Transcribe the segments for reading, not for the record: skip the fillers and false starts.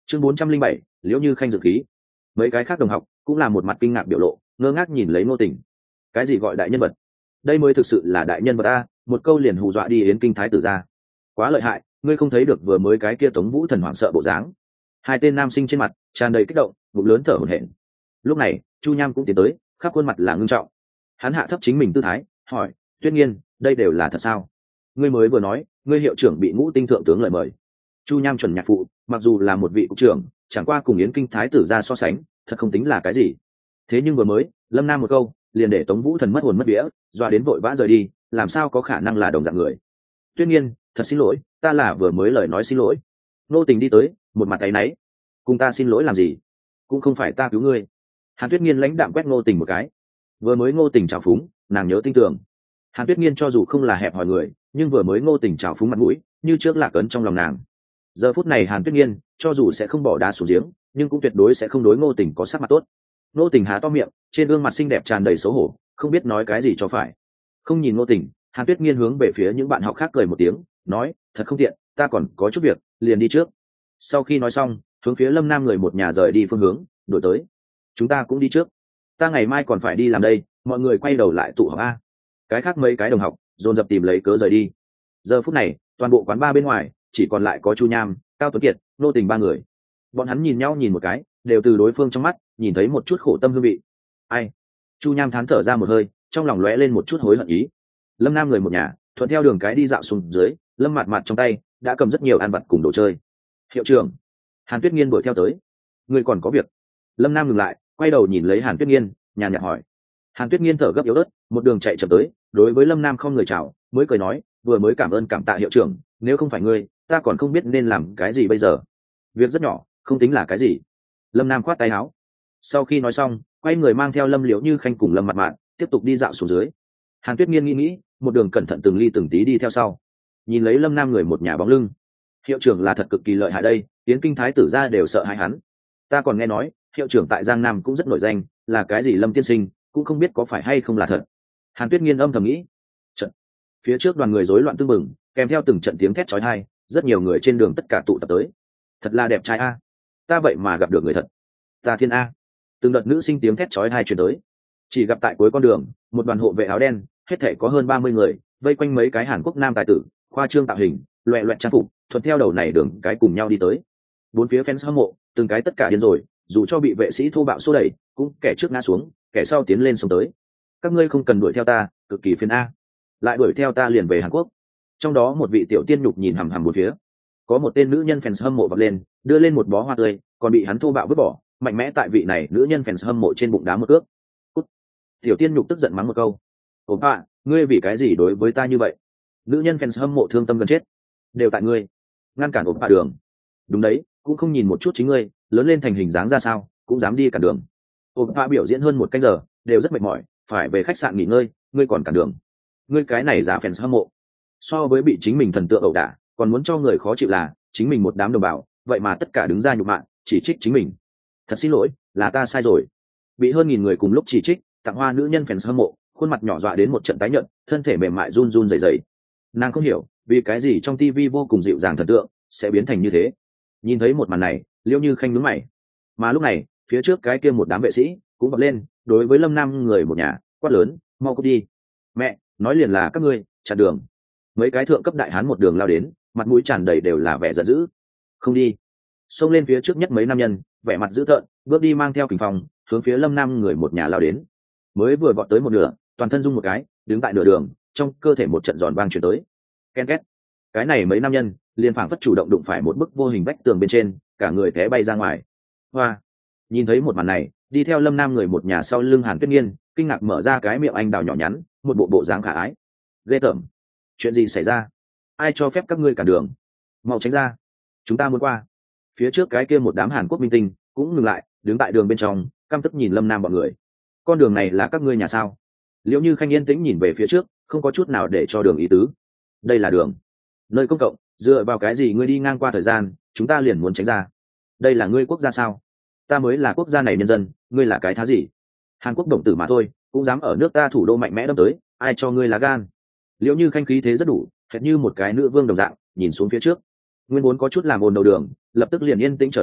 chương 407, liễu như khanh dự khí. Mấy cái khác đồng học cũng là một mặt kinh ngạc biểu lộ, ngơ ngác nhìn lấy Ngô Tình. Cái gì gọi đại nhân vật? Đây mới thực sự là đại nhân vật a, một câu liền hù dọa đi Yến Kinh thái tử ra. Quá lợi hại, ngươi không thấy được vừa mới cái kia Tống Vũ Thần hoảng sợ bộ dáng. Hai tên nam sinh trên mặt tràn đầy kích động, ngụm lớn thở hổn hển. Lúc này Chu Nham cũng tiến tới, khắp khuôn mặt là ngưng trọng. Hắn hạ thấp chính mình tư thái, hỏi: Tuyết Nghiên, đây đều là thật sao? Ngươi mới vừa nói ngươi hiệu trưởng bị Ngũ Tinh thượng tướng lời mời. Chu Nham chuẩn nhạc phụ, mặc dù là một vị cục trưởng, chẳng qua cùng Yến Kinh thái tử ra so sánh, thật không tính là cái gì. Thế nhưng vừa mới Lâm Nam một câu liền để Tống Vũ Thần mất hồn mất vía, doa đến vội vã rời đi, làm sao có khả năng là đồng dạng người. Tuyết Nghiên, thật xin lỗi, ta là vừa mới lời nói xin lỗi. Nô Tình đi tới, một mặt áy náy. Cùng ta xin lỗi làm gì? Cũng không phải ta cứu ngươi. Hàn Tuyết Nghiên lãnh đạm quét Ngô Tình một cái. Vừa mới Ngô Tình trào phúng, nàng nhớ tin tưởng. Hàn Tuyết Nghiên cho dù không là hẹp hòi người, nhưng vừa mới Ngô Tình trào phúng mặt mũi, như trước lạc ấn trong lòng nàng. Giờ phút này Hàn Tuyết Nghiên cho dù sẽ không bỏ đá xuống giếng, nhưng cũng tuyệt đối sẽ không đối Ngô Tình có sắc mặt tốt. Ngô Tình há to miệng, trên gương mặt xinh đẹp tràn đầy xấu hổ, không biết nói cái gì cho phải. Không nhìn Ngô Tình, Hàn Tuyết Nghiên hướng về phía những bạn học khác cười một tiếng, nói: thật không tiện, ta còn có chút việc, liền đi trước. Sau khi nói xong, hướng phía Lâm Nam người một nhà rời đi phương hướng đổi tới. Chúng ta cũng đi trước, ta ngày mai còn phải đi làm đây. Mọi người quay đầu lại tụ họp a. Cái khác mấy cái đồng học dồn dập tìm lấy cớ rời đi. Giờ phút này toàn bộ quán bar bên ngoài chỉ còn lại có Chu Nham, Cao Tuấn Kiệt, Ngô Tình ba người. Bọn hắn nhìn nhau nhìn một cái, đều từ đối phương trong mắt nhìn thấy một chút khổ tâm hương vị. Ai? Chu Nham thán thở ra một hơi, trong lòng lóe lên một chút hối hận ý. Lâm Nam người một nhà thuận theo đường cái đi dạo xuống dưới, Lâm Mạt Mạt trong tay đã cầm rất nhiều ăn vặt cùng đồ chơi. Hiệu trưởng. Hàn Tuyết Nghiên đuổi theo tới. Ngươi còn có việc? Lâm Nam ngừng lại, quay đầu nhìn lấy Hàn Tuyết Nghiên, nhàn nhạt hỏi. Hàn Tuyết Nghiên thở gấp yếu ớt, một đường chạy chậm tới, đối với Lâm Nam không người chào, mới cười nói: vừa mới cảm ơn cảm tạ hiệu trưởng, nếu không phải ngươi, ta còn không biết nên làm cái gì bây giờ. Việc rất nhỏ, không tính là cái gì. Lâm Nam khoát tay áo. Sau khi nói xong, quay người mang theo Lâm Liễu Như Khanh cùng Lâm Mạt Mạt tiếp tục đi dạo xuống dưới. Hàn Tuyết Nghiên nghĩ, một đường cẩn thận từng ly từng tí đi theo sau, nhìn lấy Lâm Nam người một nhà bóng lưng. Hiệu trưởng là thật cực kỳ lợi hại đây, Yến Kinh thái tử ra đều sợ hãi hắn. Ta còn nghe nói hiệu trưởng tại Giang Nam cũng rất nổi danh, là cái gì Lâm tiên sinh, cũng không biết có phải hay không là thật. Hàn Tuyết Nghiên âm thầm nghĩ. Trận. Phía trước đoàn người rối loạn tương mừng, kèm theo từng trận tiếng thét chói tai, rất nhiều người trên đường tất cả tụ tập tới. Thật là đẹp trai a, ta vậy mà gặp được người thật. Ta thiên a. Từng đợt nữ sinh tiếng thét chói tai truyền tới. Chỉ gặp tại cuối con đường, một đoàn hộ vệ áo đen, hết thảy có hơn 30 người, vây quanh mấy cái Hàn Quốc nam tài tử, khoa trương tạo hình, loẹt loẹt trang phục, thuận theo đầu này đường cái cùng nhau đi tới. Bốn phía fans hâm mộ, từng cái tất cả điên rồi, dù cho bị vệ sĩ thô bạo xô đẩy, cũng kẻ trước ngã xuống, kẻ sau tiến lên xông tới. Các ngươi không cần đuổi theo ta, cực kỳ phiền a. Lại đuổi theo ta liền về Hàn Quốc. Trong đó một vị tiểu tiên nhục nhìn hằm hằm bốn phía. Có một tên nữ nhân fans hâm mộ vọt lên, đưa lên một bó hoa tươi, còn bị hắn thô bạo vứt bỏ, mạnh mẽ tại vị này nữ nhân fans hâm mộ trên bụng đá một cước. Cút. Tiểu tiên nhục tức giận mắng một câu. Ủa ạ, ngươi vì cái gì đối với ta như vậy? Nữ nhân fans hâm mộ thương tâm gần chết. Đều tại ngươi. Ngăn cản ổn đường. Đúng đấy, cũng không nhìn một chút chính ngươi, lớn lên thành hình dáng ra sao, cũng dám đi cản đường. Ổn biểu diễn hơn 1 canh giờ, đều rất mệt mỏi, phải về khách sạn nghỉ ngơi, ngươi còn cản đường. Ngươi cái này giả fans hâm mộ. So với bị chính mình thần tượng ẩu đả, còn muốn cho người khó chịu là chính mình một đám đồng bào, vậy mà tất cả đứng ra nhục mạ, chỉ trích chính mình. Thật xin lỗi, là ta sai rồi. Bị hơn 1000 người cùng lúc chỉ trích, tặng hoa nữ nhân fans hâm mộ, khuôn mặt nhỏ dọa đến một trận tái nhợt, thân thể mềm mại run run rẩy rẩy. Nàng không hiểu vì cái gì trong tivi vô cùng dịu dàng thần tượng sẽ biến thành như thế. Nhìn thấy một màn này, Liễu Như Khanh nhướng mày. Mà lúc này phía trước cái kia một đám vệ sĩ cũng vọt lên, đối với Lâm Nam người một nhà quát lớn: mau cút đi. Mẹ, nói liền là các ngươi chặn đường. Mấy cái thượng cấp đại hán một đường lao đến, mặt mũi tràn đầy đều là vẻ giận dữ. Không đi. Xông lên phía trước nhất mấy nam nhân, vẻ mặt dữ tợn, bước đi mang theo kình phong, hướng phía Lâm Nam người một nhà lao đến. Mới vừa vọt tới một nửa, toàn thân rung một cái, đứng tại nửa đường, trong cơ thể một trận giòn vang truyền tới. Ken két. Cái này mấy nam nhân liền phảng phất chủ động đụng phải một bức vô hình vách tường bên trên, cả người té bay ra ngoài. Hoa. Nhìn thấy một màn này, đi theo Lâm Nam người một nhà sau lưng Hàn Tuyết Nghiên, kinh ngạc mở ra cái miệng anh đào nhỏ nhắn, một bộ bộ dáng khả ái. Ghê tởm. Chuyện gì xảy ra? Ai cho phép các ngươi cản đường? Mau tránh ra, chúng ta muốn qua. Phía trước cái kia một đám Hàn Quốc minh tinh cũng ngừng lại, đứng tại đường bên trong, căm tức nhìn Lâm Nam bọn người. Con đường này là các ngươi nhà sao? Liễu Như Khanh yên tĩnh nhìn về phía trước, không có chút nào để cho đường ý tứ. Đây là đường, nơi công cộng, dựa vào cái gì ngươi đi ngang qua thời gian, chúng ta liền muốn tránh ra? Đây là ngươi quốc gia sao? Ta mới là quốc gia này nhân dân, ngươi là cái thá gì? Hàn Quốc đồng tử mà thôi, cũng dám ở nước ta thủ đô mạnh mẽ đâm tới, ai cho ngươi lá gan? Liễu Như Khanh khí thế rất đủ, hệt như một cái nữ vương đồng dạng, nhìn xuống phía trước. Nguyên vốn có chút làm ồn đầu đường, lập tức liền yên tĩnh trở lại,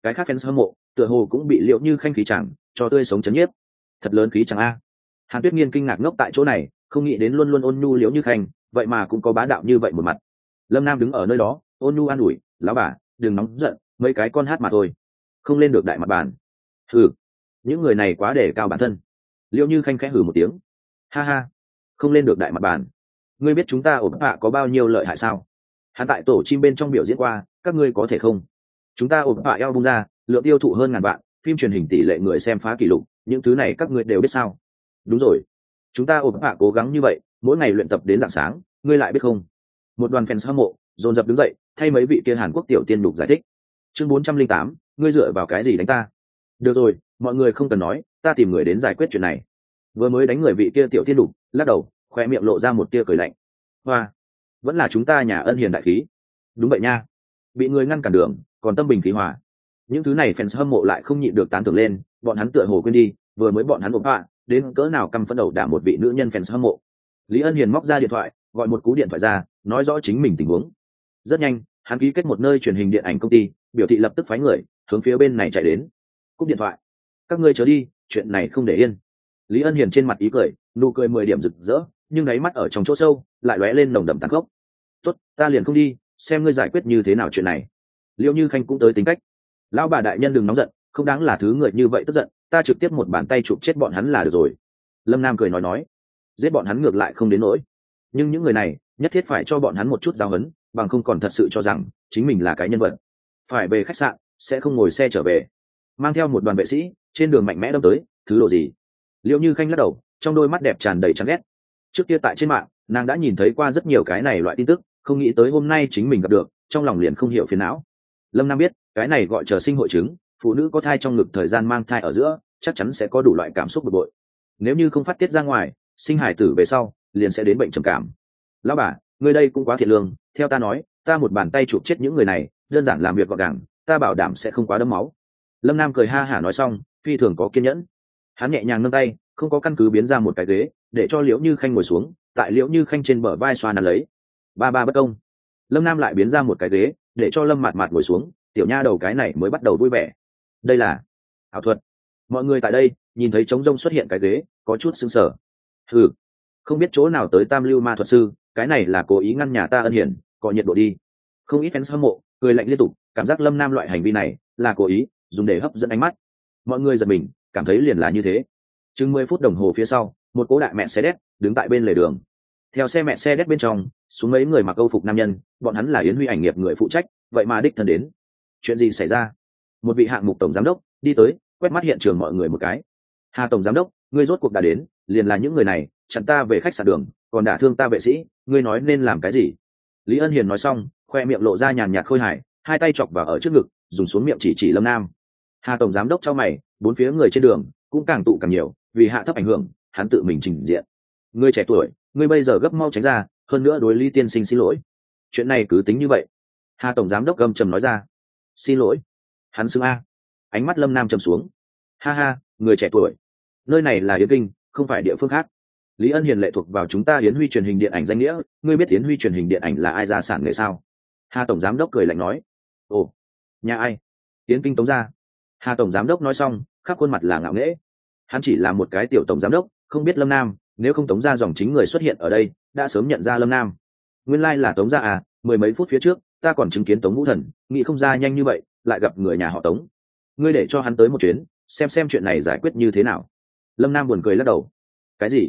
cái khác fans hâm mộ tựa hồ cũng bị Liễu Như Khanh khí chẳng cho tươi sống chấn nhiếp. Thật lớn khí chẳng a. Hàn Tuyết Nghiên kinh ngạc ngốc tại chỗ này, không nghĩ đến luôn luôn ôn nhu Liễu Như Khanh vậy mà cũng có bá đạo như vậy một mặt. Lâm Nam đứng ở nơi đó ôn nhu an ủi, lão bà đừng nóng giận, mấy cái con hát mà thôi, không lên được đại mặt bàn. Hừ, những người này quá đề cao bản thân. Liễu Như Khanh khẽ hừ một tiếng, ha ha, không lên được đại mặt bàn. Ngươi biết chúng ta ổn hạ có bao nhiêu lợi hại sao? Hắn tại tổ chim bên trong biểu diễn qua, các ngươi có thể không? Chúng ta ổn hạ eo bung ra, lượng tiêu thụ hơn 1000 vạn, phim truyền hình tỷ lệ người xem phá kỷ lục, những thứ này các ngươi đều biết sao? Đúng rồi, chúng ta ổn hạ cố gắng như vậy, mỗi ngày luyện tập đến rạng sáng, ngươi lại biết không? Một đoàn fans hâm mộ dồn dập đứng dậy, thay mấy vị kia Hàn Quốc tiểu tiên đục giải thích. Chương 408, ngươi dựa vào cái gì đánh ta? Được rồi, mọi người không cần nói, ta tìm người đến giải quyết chuyện này. Vừa mới đánh người vị kia tiểu tiên đục, lắc đầu, khoe miệng lộ ra một tia cười lạnh. Hoa, vẫn là chúng ta nhà ân hiền đại khí. Đúng vậy nha, bị người ngăn cản đường, còn tâm bình khí hòa. Những thứ này fans hâm mộ lại không nhịn được tán thưởng lên, bọn hắn tựa hồ quên đi, vừa mới bọn hắn ổn họa, đến cỡ nào căm phẫn đầu đả một vị nữ nhân fans hâm mộ. Lý Ân Hiền móc ra điện thoại, gọi một cú điện thoại ra, nói rõ chính mình tình huống. Rất nhanh, hắn ký kết một nơi truyền hình điện ảnh công ty, biểu thị lập tức phái người hướng phía bên này chạy đến. Cúp điện thoại, các ngươi chớ đi, chuyện này không để yên. Lý Ân Hiền trên mặt ý cười, nụ cười 10 điểm rực rỡ, nhưng đáy mắt ở trong chỗ sâu lại lóe lên nồng đậm tàn khốc. Tốt, ta liền không đi, xem ngươi giải quyết như thế nào chuyện này. Liễu Như Khanh cũng tới tính cách. Lão bà đại nhân đừng nóng giận, không đáng là thứ người như vậy tức giận, ta trực tiếp một bàn tay chụp chết bọn hắn là được rồi. Lâm Nam cười nói, giết bọn hắn ngược lại không đến nỗi, nhưng những người này nhất thiết phải cho bọn hắn một chút giáo huấn, bằng không còn thật sự cho rằng chính mình là cái nhân vật. Phải về khách sạn, sẽ không ngồi xe trở về. Mang theo một đoàn vệ sĩ, trên đường mạnh mẽ đâm tới, thứ độ gì? Liễu Như Khanh lắc đầu, trong đôi mắt đẹp tràn đầy chán ghét. Trước kia tại trên mạng, nàng đã nhìn thấy qua rất nhiều cái này loại tin tức, không nghĩ tới hôm nay chính mình gặp được, trong lòng liền không hiểu phiền não. Lâm Nam biết, cái này gọi chờ sinh hội chứng, phụ nữ có thai trong ngực thời gian mang thai ở giữa, chắc chắn sẽ có đủ loại cảm xúc bực bội. Nếu như không phát tiết ra ngoài, sinh hải tử về sau, liền sẽ đến bệnh trầm cảm. Lão bà, người đây cũng quá thiệt lương, theo ta nói, ta một bàn tay chụp chết những người này, đơn giản làm việc gọn gàng, ta bảo đảm sẽ không quá đẫm máu. Lâm Nam cười ha hả nói xong, phi thường có kiên nhẫn. Hắn nhẹ nhàng nâng tay, không có căn cứ biến ra một cái ghế, để cho Liễu Như Khanh ngồi xuống, tại Liễu Như Khanh trên bờ vai xoa nắn lấy. Ba bất công. Lâm Nam lại biến ra một cái ghế, để cho Lâm Mạt Mạt ngồi xuống, tiểu nha đầu cái này mới bắt đầu vui vẻ. Đây là ảo thuật. Mọi người tại đây nhìn thấy trống rông xuất hiện cái ghế, có chút sững sờ. Hừ, không biết chỗ nào tới Tam Lưu Ma thuật sư, cái này là cố ý ngăn nhà ta Ân Hiển, có nhiệt độ đi. Không ít fans hâm mộ cười lạnh liên tục, cảm giác Lâm Nam loại hành vi này là cố ý, dùng để hấp dẫn ánh mắt. Mọi người giật mình, cảm thấy liền là như thế. Chừng 10 phút đồng hồ phía sau, một cố đại mẹ xe đét đứng tại bên lề đường. Theo xe mẹ xe đét bên trong xuống mấy người mặc âu phục nam nhân, bọn hắn là Yến Huy ảnh nghiệp người phụ trách, vậy mà đích thân đến. Chuyện gì xảy ra? Một vị hạng mục tổng giám đốc đi tới, quét mắt hiện trường mọi người một cái. Hà tổng giám đốc, ngươi rốt cuộc đã đến, liền là những người này chặn ta về khách sạn đường, còn đả thương ta vệ sĩ, ngươi nói nên làm cái gì? Lý Ân Hiền nói xong, khoe miệng lộ ra nhàn nhạt khôi hài, hai tay chọc vào ở trước ngực, dùng xuống miệng chỉ Lâm Nam. Hà tổng giám đốc chau mày, bốn phía người trên đường cũng càng tụ càng nhiều, vì hạ thấp ảnh hưởng, hắn tự mình trình diện. Ngươi trẻ tuổi, ngươi bây giờ gấp mau tránh ra, hơn nữa đối Lý tiên sinh xin lỗi. Chuyện này cứ tính như vậy. Hà tổng giám đốc gầm trầm nói ra. Xin lỗi? Hắn xưng a. Ánh mắt Lâm Nam trầm xuống. Ha ha, người trẻ tuổi, nơi này là Yến Kinh, không phải địa phương khác. Lý Ân Hiền lệ thuộc vào chúng ta Yến Huy truyền hình điện ảnh danh nghĩa, ngươi biết Yến Huy truyền hình điện ảnh là ai ra sản nghề sao? Hà tổng giám đốc cười lạnh nói. Ồ, nhà ai? Yến Kinh Tống gia. Hà tổng giám đốc nói xong, khắp khuôn mặt là ngạo nghễ. Hắn chỉ là một cái tiểu tổng giám đốc, không biết Lâm Nam, nếu không Tống gia dòng chính người xuất hiện ở đây, đã sớm nhận ra Lâm Nam. Nguyên lai là Tống gia à? Mười mấy phút phía trước, ta còn chứng kiến Tống Vũ Thần, nghĩ không ra nhanh như vậy, lại gặp người nhà họ Tống. Ngươi để cho hắn tới một chuyến, xem chuyện này giải quyết như thế nào. Lâm Nam buồn cười lắc đầu. Cái gì?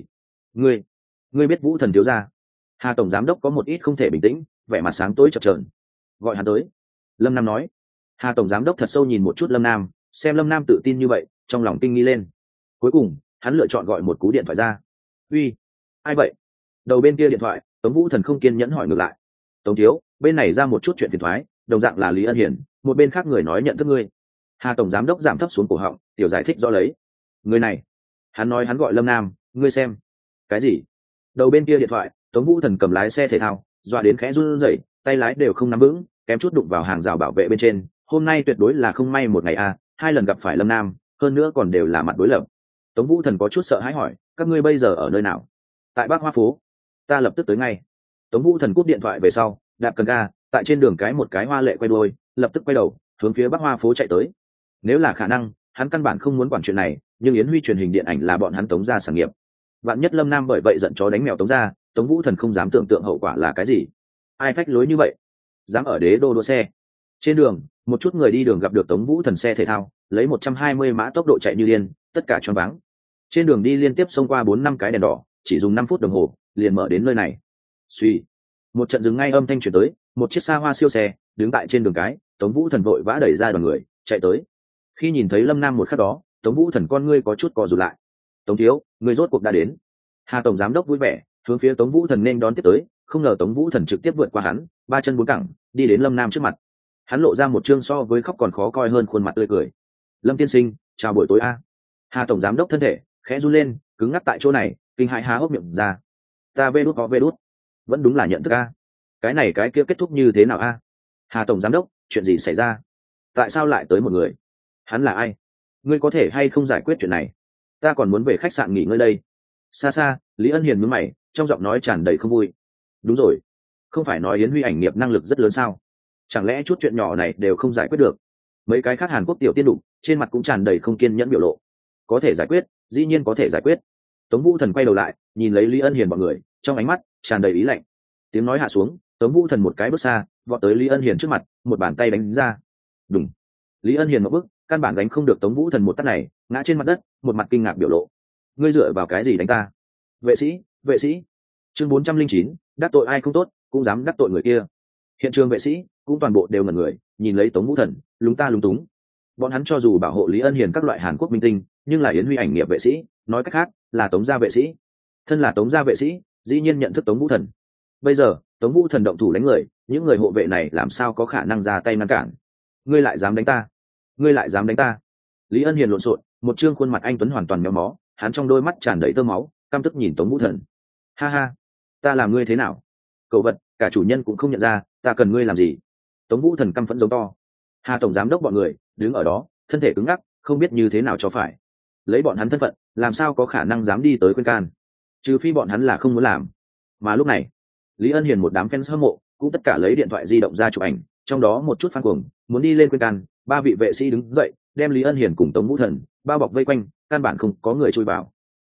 Ngươi biết Vũ Thần thiếu gia? Hà tổng giám đốc có một ít không thể bình tĩnh, vẻ mặt sáng tối chập chờn. Gọi hắn tới. Lâm Nam nói. Hà tổng giám đốc thật sâu nhìn một chút Lâm Nam, xem Lâm Nam tự tin như vậy, trong lòng kinh nghi lên. Cuối cùng, hắn lựa chọn gọi một cú điện thoại ra. Uy, ai vậy? Đầu bên kia điện thoại, Tống Vũ Thần không kiên nhẫn hỏi ngược lại. Tống thiếu, bên này ra một chút chuyện phiền toái, đồng dạng là Lý Ân Hiển, một bên khác người nói nhận thức ngươi. Hà tổng giám đốc giảm thấp xuống cổ họng, tiểu giải thích rõ lấy. Người này, hắn nói hắn gọi Lâm Nam, ngươi xem. Cái gì? Đầu bên kia điện thoại, Tống Vũ Thần cầm lái xe thể thao, dọa đến khẽ run rẩy, tay lái đều không nắm vững, kém chút đụng vào hàng rào bảo vệ bên trên. Hôm nay tuyệt đối là không may một ngày a, hai lần gặp phải Lâm Nam, hơn nữa còn đều là mặt đối lập. Tống Vũ Thần có chút sợ hãi hỏi, các ngươi bây giờ ở nơi nào? Tại Bác Hoa phố. Ta lập tức tới ngay. Tống Vũ Thần cúp điện thoại về sau, đạp cần ga, tại trên đường cái một cái hoa lệ quay đuôi, lập tức quay đầu, hướng phía Bắc Hoa phố chạy tới. Nếu là khả năng, hắn căn bản không muốn quản chuyện này, nhưng Yến Huy truyền hình điện ảnh là bọn hắn Tống gia sản nghiệp. Vạn nhất Lâm Nam bởi vậy giận chó đánh mèo Tống gia, Tống Vũ Thần không dám tưởng tượng hậu quả là cái gì. Ai phách lối như vậy, dám ở đế đô đua xe. Trên đường, một chút người đi đường gặp được Tống Vũ Thần xe thể thao, lấy 120 mã tốc độ chạy như điên, tất cả choáng váng. Trên đường đi liên tiếp xông qua 4-5 cái đèn đỏ, chỉ dùng 5 phút đồng hồ, liền mở đến nơi này. Suy, một trận dừng ngay âm thanh truyền tới, một chiếc xa hoa siêu xe đứng tại trên đường cái, Tống Vũ Thần vội vã đẩy ra đoàn người, chạy tới. Khi nhìn thấy Lâm Nam một khắc đó, Tống Vũ Thần con ngươi có chút co rụt lại. Tống thiếu, người rốt cuộc đã đến. Hà tổng giám đốc vui vẻ, hướng phía Tống Vũ Thần nên đón tiếp tới, không ngờ Tống Vũ Thần trực tiếp vượt qua hắn, ba chân bốn cẳng, đi đến Lâm Nam trước mặt. Hắn lộ ra một trương so với khóc còn khó coi hơn khuôn mặt tươi cười. Lâm tiên sinh, chào buổi tối a. Hà tổng giám đốc thân thể khẽ run lên, cứng ngắc tại chỗ này, kinh hãi há hốc miệng ra. Ta vê đút, vẫn đúng là nhận thức a. Cái này cái kia kết thúc như thế nào a? Hà tổng giám đốc, chuyện gì xảy ra? Tại sao lại tới một người? Hắn là ai? Ngươi có thể hay không giải quyết chuyện này? Ta còn muốn về khách sạn nghỉ ngơi đây. Xa xa, Lý Ân Hiền nhướng mày, trong giọng nói tràn đầy không vui. Đúng rồi, không phải nói Yến Huy ảnh nghiệp năng lực rất lớn sao? Chẳng lẽ chút chuyện nhỏ này đều không giải quyết được? Mấy cái khác Hàn Quốc tiểu tiên đụng, trên mặt cũng tràn đầy không kiên nhẫn biểu lộ. Có thể giải quyết, dĩ nhiên có thể giải quyết. Tống Vũ Thần quay đầu lại, nhìn lấy Lý Ân Hiền bọn người, trong ánh mắt tràn đầy ý lạnh. Tiếng nói hạ xuống, Tống Vũ Thần một cái bước xa, vọt tới Lý Ân Hiền trước mặt, một bàn tay đánh ra. Đùng. Lý Ân Hiền một bước, căn bản đánh không được Tống Vũ Thần một tát này, ngã trên mặt đất, một mặt kinh ngạc biểu lộ. Ngươi dựa vào cái gì đánh ta? Vệ sĩ. Chương 409, đắc tội ai không tốt, cũng dám đắc tội người kia. Hiện trường vệ sĩ cũng toàn bộ đều ngẩn người, nhìn lấy Tống Vũ Thần, lúng ta lúng túng. Bọn hắn cho dù bảo hộ Lý Ân Hiền các loại Hàn Quốc minh tinh, nhưng là Yến Huy ảnh nghiệp vệ sĩ, nói cách khác, là Tống gia vệ sĩ. Thân là Tống gia vệ sĩ, dĩ nhiên nhận thức Tống Vũ Thần. Bây giờ, Tống Vũ Thần động thủ đánh người, những người hộ vệ này làm sao có khả năng ra tay ngăn cản? Ngươi lại dám đánh ta? Lý Ân Hiền lộn xộn, một trương khuôn mặt anh tuấn hoàn toàn méo mó, hắn trong đôi mắt tràn đầy tơ máu, căm tức nhìn Tống Vũ Thần. Ha ha, ta làm ngươi thế nào? Cậu vật, cả chủ nhân cũng không nhận ra, ta cần ngươi làm gì? Tống Vũ Thần căm phẫn giống to. Hà tổng giám đốc bọn người đứng ở đó, thân thể cứng ngắc, không biết như thế nào cho phải. Lấy bọn hắn thân phận, làm sao có khả năng dám đi tới khuyên can? Trừ phi bọn hắn là không muốn làm. Mà lúc này, Lý Ân Hiền một đám fans hâm mộ, cũng tất cả lấy điện thoại di động ra chụp ảnh, trong đó một chút fan cuồng, muốn đi lên khuyên can, ba vị vệ sĩ đứng dậy, đem Lý Ân Hiền cùng Tống Vũ Thần bao bọc vây quanh, căn bản không có người chui vào.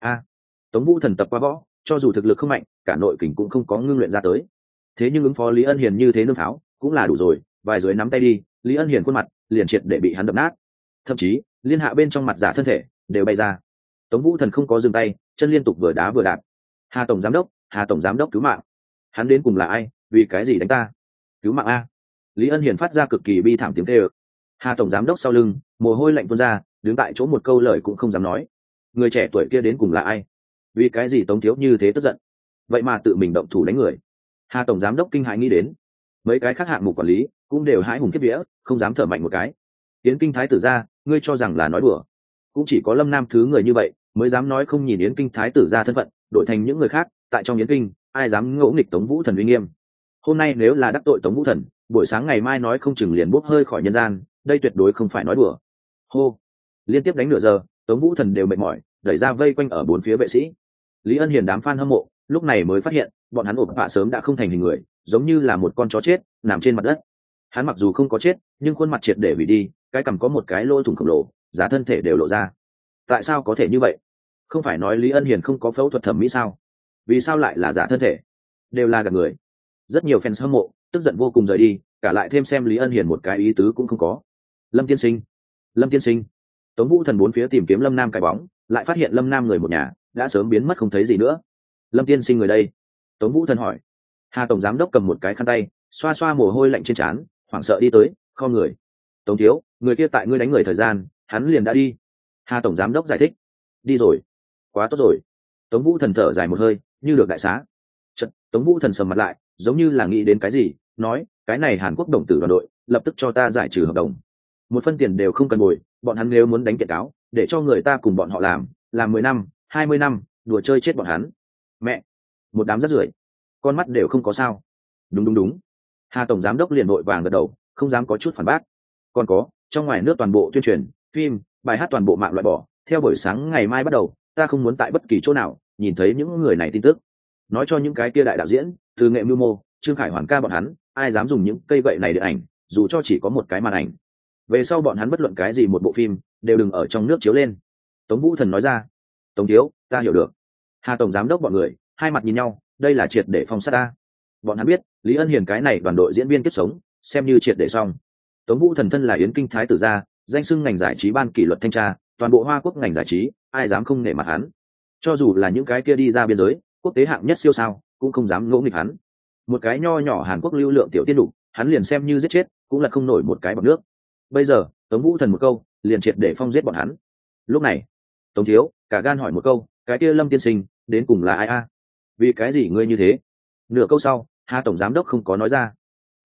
Tống Vũ Thần tập qua võ, cho dù thực lực không mạnh, cả nội kình cũng không có ngưng luyện ra tới. Thế nhưng ứng phó Lý Ân Hiền như thế nương pháo, cũng là đủ rồi, vài dưới nắm tay đi, Lý Ân Hiền khuôn mặt liền triệt để bị hắn đập nát. Thậm chí, liên hạ bên trong mặt giả thân thể đều bay ra. Tống Vũ Thần không có dừng tay, chân liên tục vừa đá vừa đạp. Hà tổng giám đốc cứu mạng. Hắn đến cùng là ai, vì cái gì đánh ta? Cứu mạng a. Lý Ân Hiền phát ra cực kỳ bi thảm tiếng kêu. Hà tổng giám đốc sau lưng, mồ hôi lạnh tuôn ra, đứng tại chỗ một câu lời cũng không dám nói. Người trẻ tuổi kia đến cùng là ai? Vì cái gì Tống thiếu như thế tức giận? Vậy mà tự mình động thủ đánh người. Hà tổng giám đốc kinh hãi nghĩ đến. Mấy cái khác hạng mục quản lý cũng đều hãi hùng kiếp vía, không dám thở mạnh một cái. Yến Kinh Thái tử ra, ngươi cho rằng là nói đùa? Cũng chỉ có Lâm Nam thứ người như vậy mới dám nói không nhìn Yến Kinh Thái tử ra thân phận, đổi thành những người khác, tại trong Yến Kinh, ai dám ngỗ nghịch Tống Vũ Thần uy nghiêm. Hôm nay nếu là đắc tội Tống Vũ Thần, buổi sáng ngày mai nói không chừng liền bốc hơi khỏi nhân gian, đây tuyệt đối không phải nói đùa. Hô. Liên tiếp đánh nửa giờ, Tống Vũ Thần đều mệt mỏi, đẩy ra vây quanh ở bốn phía vệ sĩ. Lý Ân Hiền đám fan hâm mộ lúc này mới phát hiện, bọn hắn ổn vạ sớm đã không thành hình người, giống như là một con chó chết nằm trên mặt đất. Hắn mặc dù không có chết, nhưng khuôn mặt triệt để hủy đi, cái cằm có một cái lỗ thủng khổng lồ, giá thân thể đều lộ ra. Tại sao có thể như vậy? Không phải nói Lý Ân Hiền không có phẫu thuật thẩm mỹ sao? Vì sao lại là giả thân thể? Đều là gạt người. Rất nhiều fans hâm mộ tức giận vô cùng rời đi, cả lại thêm xem Lý Ân Hiền một cái ý tứ cũng không có. Lâm tiên sinh. Tống Vũ Thần bốn phía tìm kiếm Lâm Nam cái bóng, lại phát hiện Lâm Nam người một nhà đã sớm biến mất không thấy gì nữa. Lâm tiên sinh người đây? Tống Vũ Thần hỏi. Hà tổng giám đốc cầm một cái khăn tay, xoa xoa mồ hôi lạnh trên trán, hoảng sợ đi tới, kho người. Tống thiếu, người kia tại ngươi đánh người thời gian, hắn liền đã đi. Hà tổng giám đốc giải thích. Đi rồi. Quá tốt rồi. Tống Vũ Thần thở dài một hơi, như được đại xá. Chợt, Tống Vũ Thần sầm mặt lại, giống như là nghĩ đến cái gì, nói, cái này Hàn Quốc đồng tử đoàn đội, lập tức cho ta giải trừ hợp đồng. Một phân tiền đều không cần bồi, bọn hắn nếu muốn đánh kiện cáo, để cho người ta cùng bọn họ làm 10 năm, 20 năm, đùa chơi chết bọn hắn. Mẹ, một đám rác rưởi, con mắt đều không có sao. Đúng. Hà tổng giám đốc liền vội vàng gật đầu, không dám có chút phản bác. Còn có, trong ngoài nước toàn bộ tuyên truyền, phim, bài hát toàn bộ mạng loại bỏ, theo buổi sáng ngày mai bắt đầu, ta không muốn tại bất kỳ chỗ nào nhìn thấy những người này tin tức. Nói cho những cái kia đại đạo diễn, từ nghệ mưu mô, Trương Khải Hoàn ca bọn hắn, ai dám dùng những cây gậy này để ảnh, dù cho chỉ có một cái màn ảnh. về sau bọn hắn bất luận cái gì một bộ phim đều đừng ở trong nước chiếu lên. Tống Vũ Thần nói ra. Tống thiếu, ta hiểu được. Hà tổng giám đốc bọn người hai mặt nhìn nhau, đây là triệt để phong sát ta. Bọn hắn biết Lý Ân Hiền cái này đoàn đội diễn viên kiếp sống xem như triệt để xong. Tống Vũ Thần thân là Yến Kinh thái tử gia, danh xưng ngành giải trí ban kỷ luật thanh tra toàn bộ Hoa Quốc ngành giải trí, ai dám không nể mặt hắn. Cho dù là những cái kia đi ra biên giới quốc tế hạng nhất siêu sao cũng không dám ngỗ nghịch hắn. Một cái nho nhỏ Hàn Quốc lưu lượng tiểu tiên đủ, hắn liền xem như giết chết cũng là không nổi một cái bọt nước. Bây giờ Tống Vũ Thần một câu liền triệt để phong giết bọn hắn. Lúc này Tống thiếu cả gan hỏi một câu, cái kia Lâm tiên sinh đến cùng là ai a? Vì cái gì ngươi như thế? Nửa câu sau Hà tổng giám đốc không có nói ra.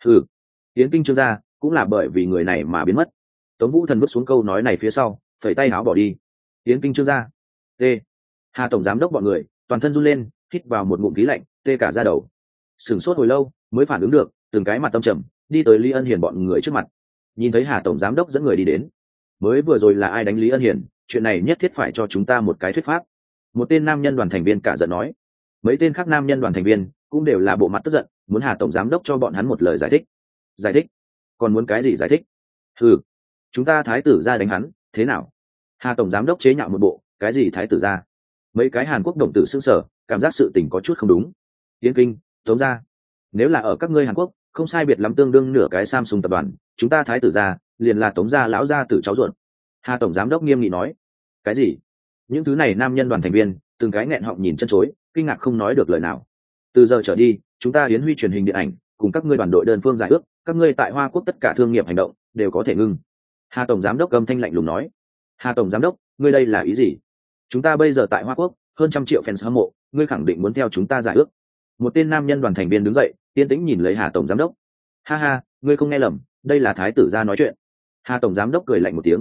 Yến Kinh Trương gia cũng là bởi vì người này mà biến mất. Tống Vũ Thần vứt xuống câu nói này phía sau, phẩy tay áo bỏ đi. Yến Kinh Trương gia. T. Hà tổng giám đốc bọn người toàn thân run lên, hít vào một ngụm khí lạnh, tê cả da đầu. Sửng sốt hồi lâu mới phản ứng được, từng cái mặt tâm trầm đi tới Lý Ân Hiền bọn người trước mặt. Nhìn thấy Hà tổng giám đốc dẫn người đi đến, mới vừa rồi là ai đánh Lý Ân Hiền, chuyện này nhất thiết phải cho chúng ta một cái thuyết pháp. Một tên nam nhân đoàn thành viên cả giận nói. Mấy tên khác nam nhân đoàn thành viên cũng đều là bộ mặt tức giận, muốn Hà tổng giám đốc cho bọn hắn một lời giải thích. Giải thích? Còn muốn cái gì giải thích? Chúng ta thái tử gia đánh hắn thế nào? Hà tổng giám đốc chế nhạo một bộ, cái gì thái tử gia? Mấy cái Hàn Quốc đồng tử sững sờ, cảm giác sự tình có chút không đúng. Yến Kinh, Tống gia, nếu là ở các ngươi Hàn Quốc không sai biệt lắm tương đương nửa cái Samsung tập đoàn, chúng ta thái tử gia liền là Tống gia lão gia tử cháu ruột. Hà tổng giám đốc nghiêm nghị nói. Cái gì? Những thứ này nam nhân đoàn thành viên từng cái nghẹn họng nhìn chân chối, kinh ngạc không nói được lời nào. Từ giờ trở đi chúng ta Yến Huy truyền hình điện ảnh cùng các ngươi đoàn đội đơn phương giải ước, các ngươi tại Hoa Quốc tất cả thương nghiệp hành động đều có thể ngưng. Hà tổng giám đốc âm thanh lạnh lùng nói. Hà tổng giám đốc, ngươi đây là ý gì? Chúng ta bây giờ tại Hoa Quốc hơn 100 triệu fans hâm mộ, ngươi khẳng định muốn theo chúng ta giải ước? Một tên nam nhân đoàn thành viên đứng dậy, yên tĩnh nhìn lấy Hà tổng giám đốc. Ha ha, ngươi không nghe lầm, đây là thái tử gia nói chuyện. Hà tổng giám đốc cười lạnh một tiếng.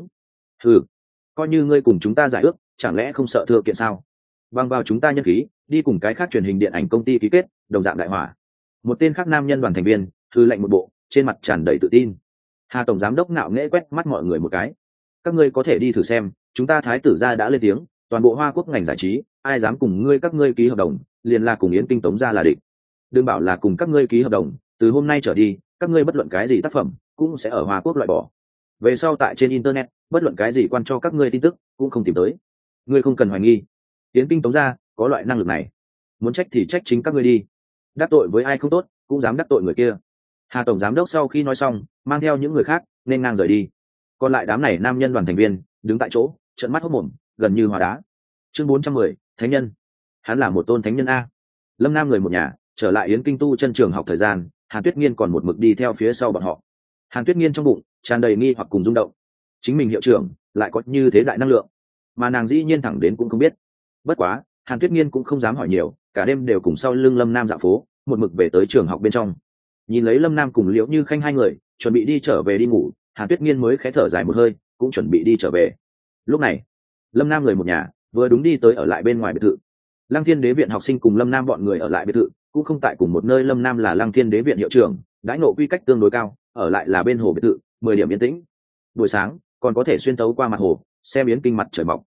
Coi như ngươi cùng chúng ta giải ước, chẳng lẽ không sợ thừa kiện sao? Bằng vào chúng ta nhân khí, đi cùng cái khác truyền hình điện ảnh công ty ký kết, đồng dạng đại hỏa. Một tên khác nam nhân đoàn thành viên hừ lạnh một bộ, trên mặt tràn đầy tự tin. Hà tổng giám đốc ngạo nghễ quét mắt mọi người một cái. Các ngươi có thể đi thử xem, chúng ta thái tử gia đã lên tiếng, toàn bộ Hoa Quốc ngành giải trí, ai dám cùng ngươi các ngươi ký hợp đồng, liền là cùng Yến Kinh Tống gia là địch. Đừng bảo là cùng các ngươi ký hợp đồng, từ hôm nay trở đi, các ngươi bất luận cái gì tác phẩm cũng sẽ ở Hoa Quốc loại bỏ. Về sau tại trên internet, bất luận cái gì quan cho các ngươi tin tức cũng không tìm tới. Ngươi không cần hoài nghi, Yến Kinh Tống gia có loại năng lực này. Muốn trách thì trách chính các ngươi đi. Đắc tội với ai không tốt, cũng dám đắc tội người kia. Hà tổng giám đốc sau khi nói xong, mang theo những người khác nên ngang rời đi. Còn lại đám này nam nhân đoàn thành viên đứng tại chỗ, trợn mắt hốt mồm, gần như hóa đá. Chương 410, thánh nhân. Hắn là một tôn thánh nhân a. Lâm Nam người một nhà trở lại Yến Kinh tu chân trường học thời gian, Hàn Tuyết Nghiên còn một mực đi theo phía sau bọn họ. Hàn Tuyết Nghiên trong bụng tràn đầy nghi hoặc cùng rung động. Chính mình hiệu trưởng lại có như thế đại năng lượng, mà nàng dĩ nhiên thẳng đến cũng không biết. Bất quá Hàn Tuyết Nghiên cũng không dám hỏi nhiều, cả đêm đều cùng sau lưng Lâm Nam dạo phố, một mực về tới trường học bên trong. Nhìn lấy Lâm Nam cùng Liễu Như Khanh hai người chuẩn bị đi trở về đi ngủ, Hàn Tuyết Nghiên mới khẽ thở dài một hơi, cũng chuẩn bị đi trở về. Lúc này Lâm Nam người một nhà vừa đúng đi tới ở lại bên ngoài biệt thự. Lăng Thiên Đế viện học sinh cùng Lâm Nam bọn người ở lại biệt thự, cũng không tại cùng một nơi. Lâm Nam là Lăng Thiên Đế viện hiệu trưởng, đãi ngộ quy cách tương đối cao, ở lại là bên hồ biệt thự, 10 điểm yên tĩnh. Buổi sáng còn có thể xuyên tấu qua mặt hồ xem Yến Kinh mặt trời mọc.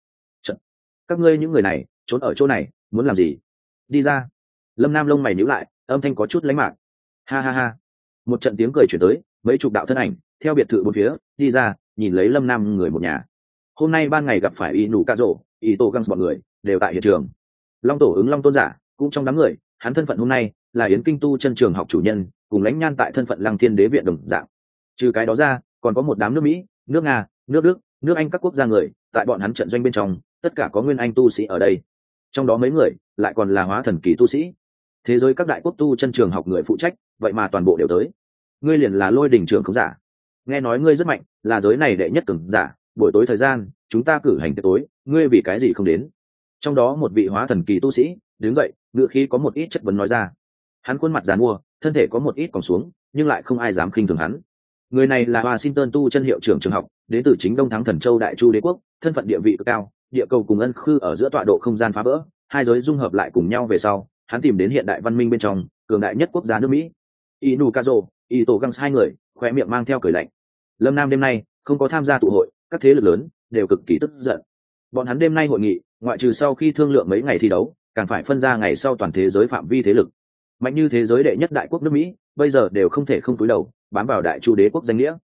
Các ngươi những người này trốn ở chỗ này muốn làm gì? Đi ra. Lâm Nam lông mày nhíu lại, âm thanh có chút lánh mạc. Ha ha ha. Một trận tiếng cười chuyển tới, mấy chục đạo thân ảnh theo biệt thự bốn phía đi ra, nhìn lấy Lâm Nam người một nhà. Hôm nay ban ngày gặp phải y nụ ca rộ, y tô găng bọn người đều tại hiện trường. Long tổ ứng Long tôn giả cũng trong đám người, hắn thân phận hôm nay là Yến Kinh tu chân trường học chủ nhân, cùng lãnh nhan tại thân phận Lăng Thiên Đế viện đồng dạng. Trừ cái đó ra, còn có một đám nước Mỹ, nước Nga, nước Đức, nước Anh các quốc gia người, tại bọn hắn trận doanh bên trong, tất cả có nguyên anh tu sĩ ở đây. Trong đó mấy người lại còn là hóa thần kỳ tu sĩ. Thế giới các đại quốc tu chân trường học người phụ trách, vậy mà toàn bộ đều tới. Ngươi liền là Lôi Đình trưởng không giả? Nghe nói ngươi rất mạnh, là giới này đệ nhất cường giả, buổi tối thời gian chúng ta cử hành tiệc tối, ngươi vì cái gì không đến? Trong đó một vị hóa thần kỳ tu sĩ đứng dậy, ngựa khí có một ít chất vấn nói ra. Hắn khuôn mặt giàn mua, thân thể có một ít còng xuống, nhưng lại không ai dám khinh thường hắn. Người này là Washington tu chân hiệu trưởng trường học, đến từ chính Đông Thắng Thần Châu Đại Chu Đế quốc, thân phận địa vị cực cao, địa cầu cùng ân khư ở giữa tọa độ không gian phá vỡ, hai giới dung hợp lại cùng nhau về sau, hắn tìm đến hiện đại văn minh bên trong cường đại nhất quốc gia nước Mỹ. Inukazo, Ito Gans hai người khóe miệng mang theo cười lạnh. Lâm Nam đêm nay không có tham gia tụ hội, các thế lực lớn đều cực kỳ tức giận. Bọn hắn đêm nay hội nghị, ngoại trừ sau khi thương lượng mấy ngày thi đấu, càng phải phân ra ngày sau toàn thế giới phạm vi thế lực. Mạnh như thế giới đệ nhất đại quốc nước Mỹ, bây giờ đều không thể không cúi đầu bám vào Đại Chu Đế quốc danh nghĩa.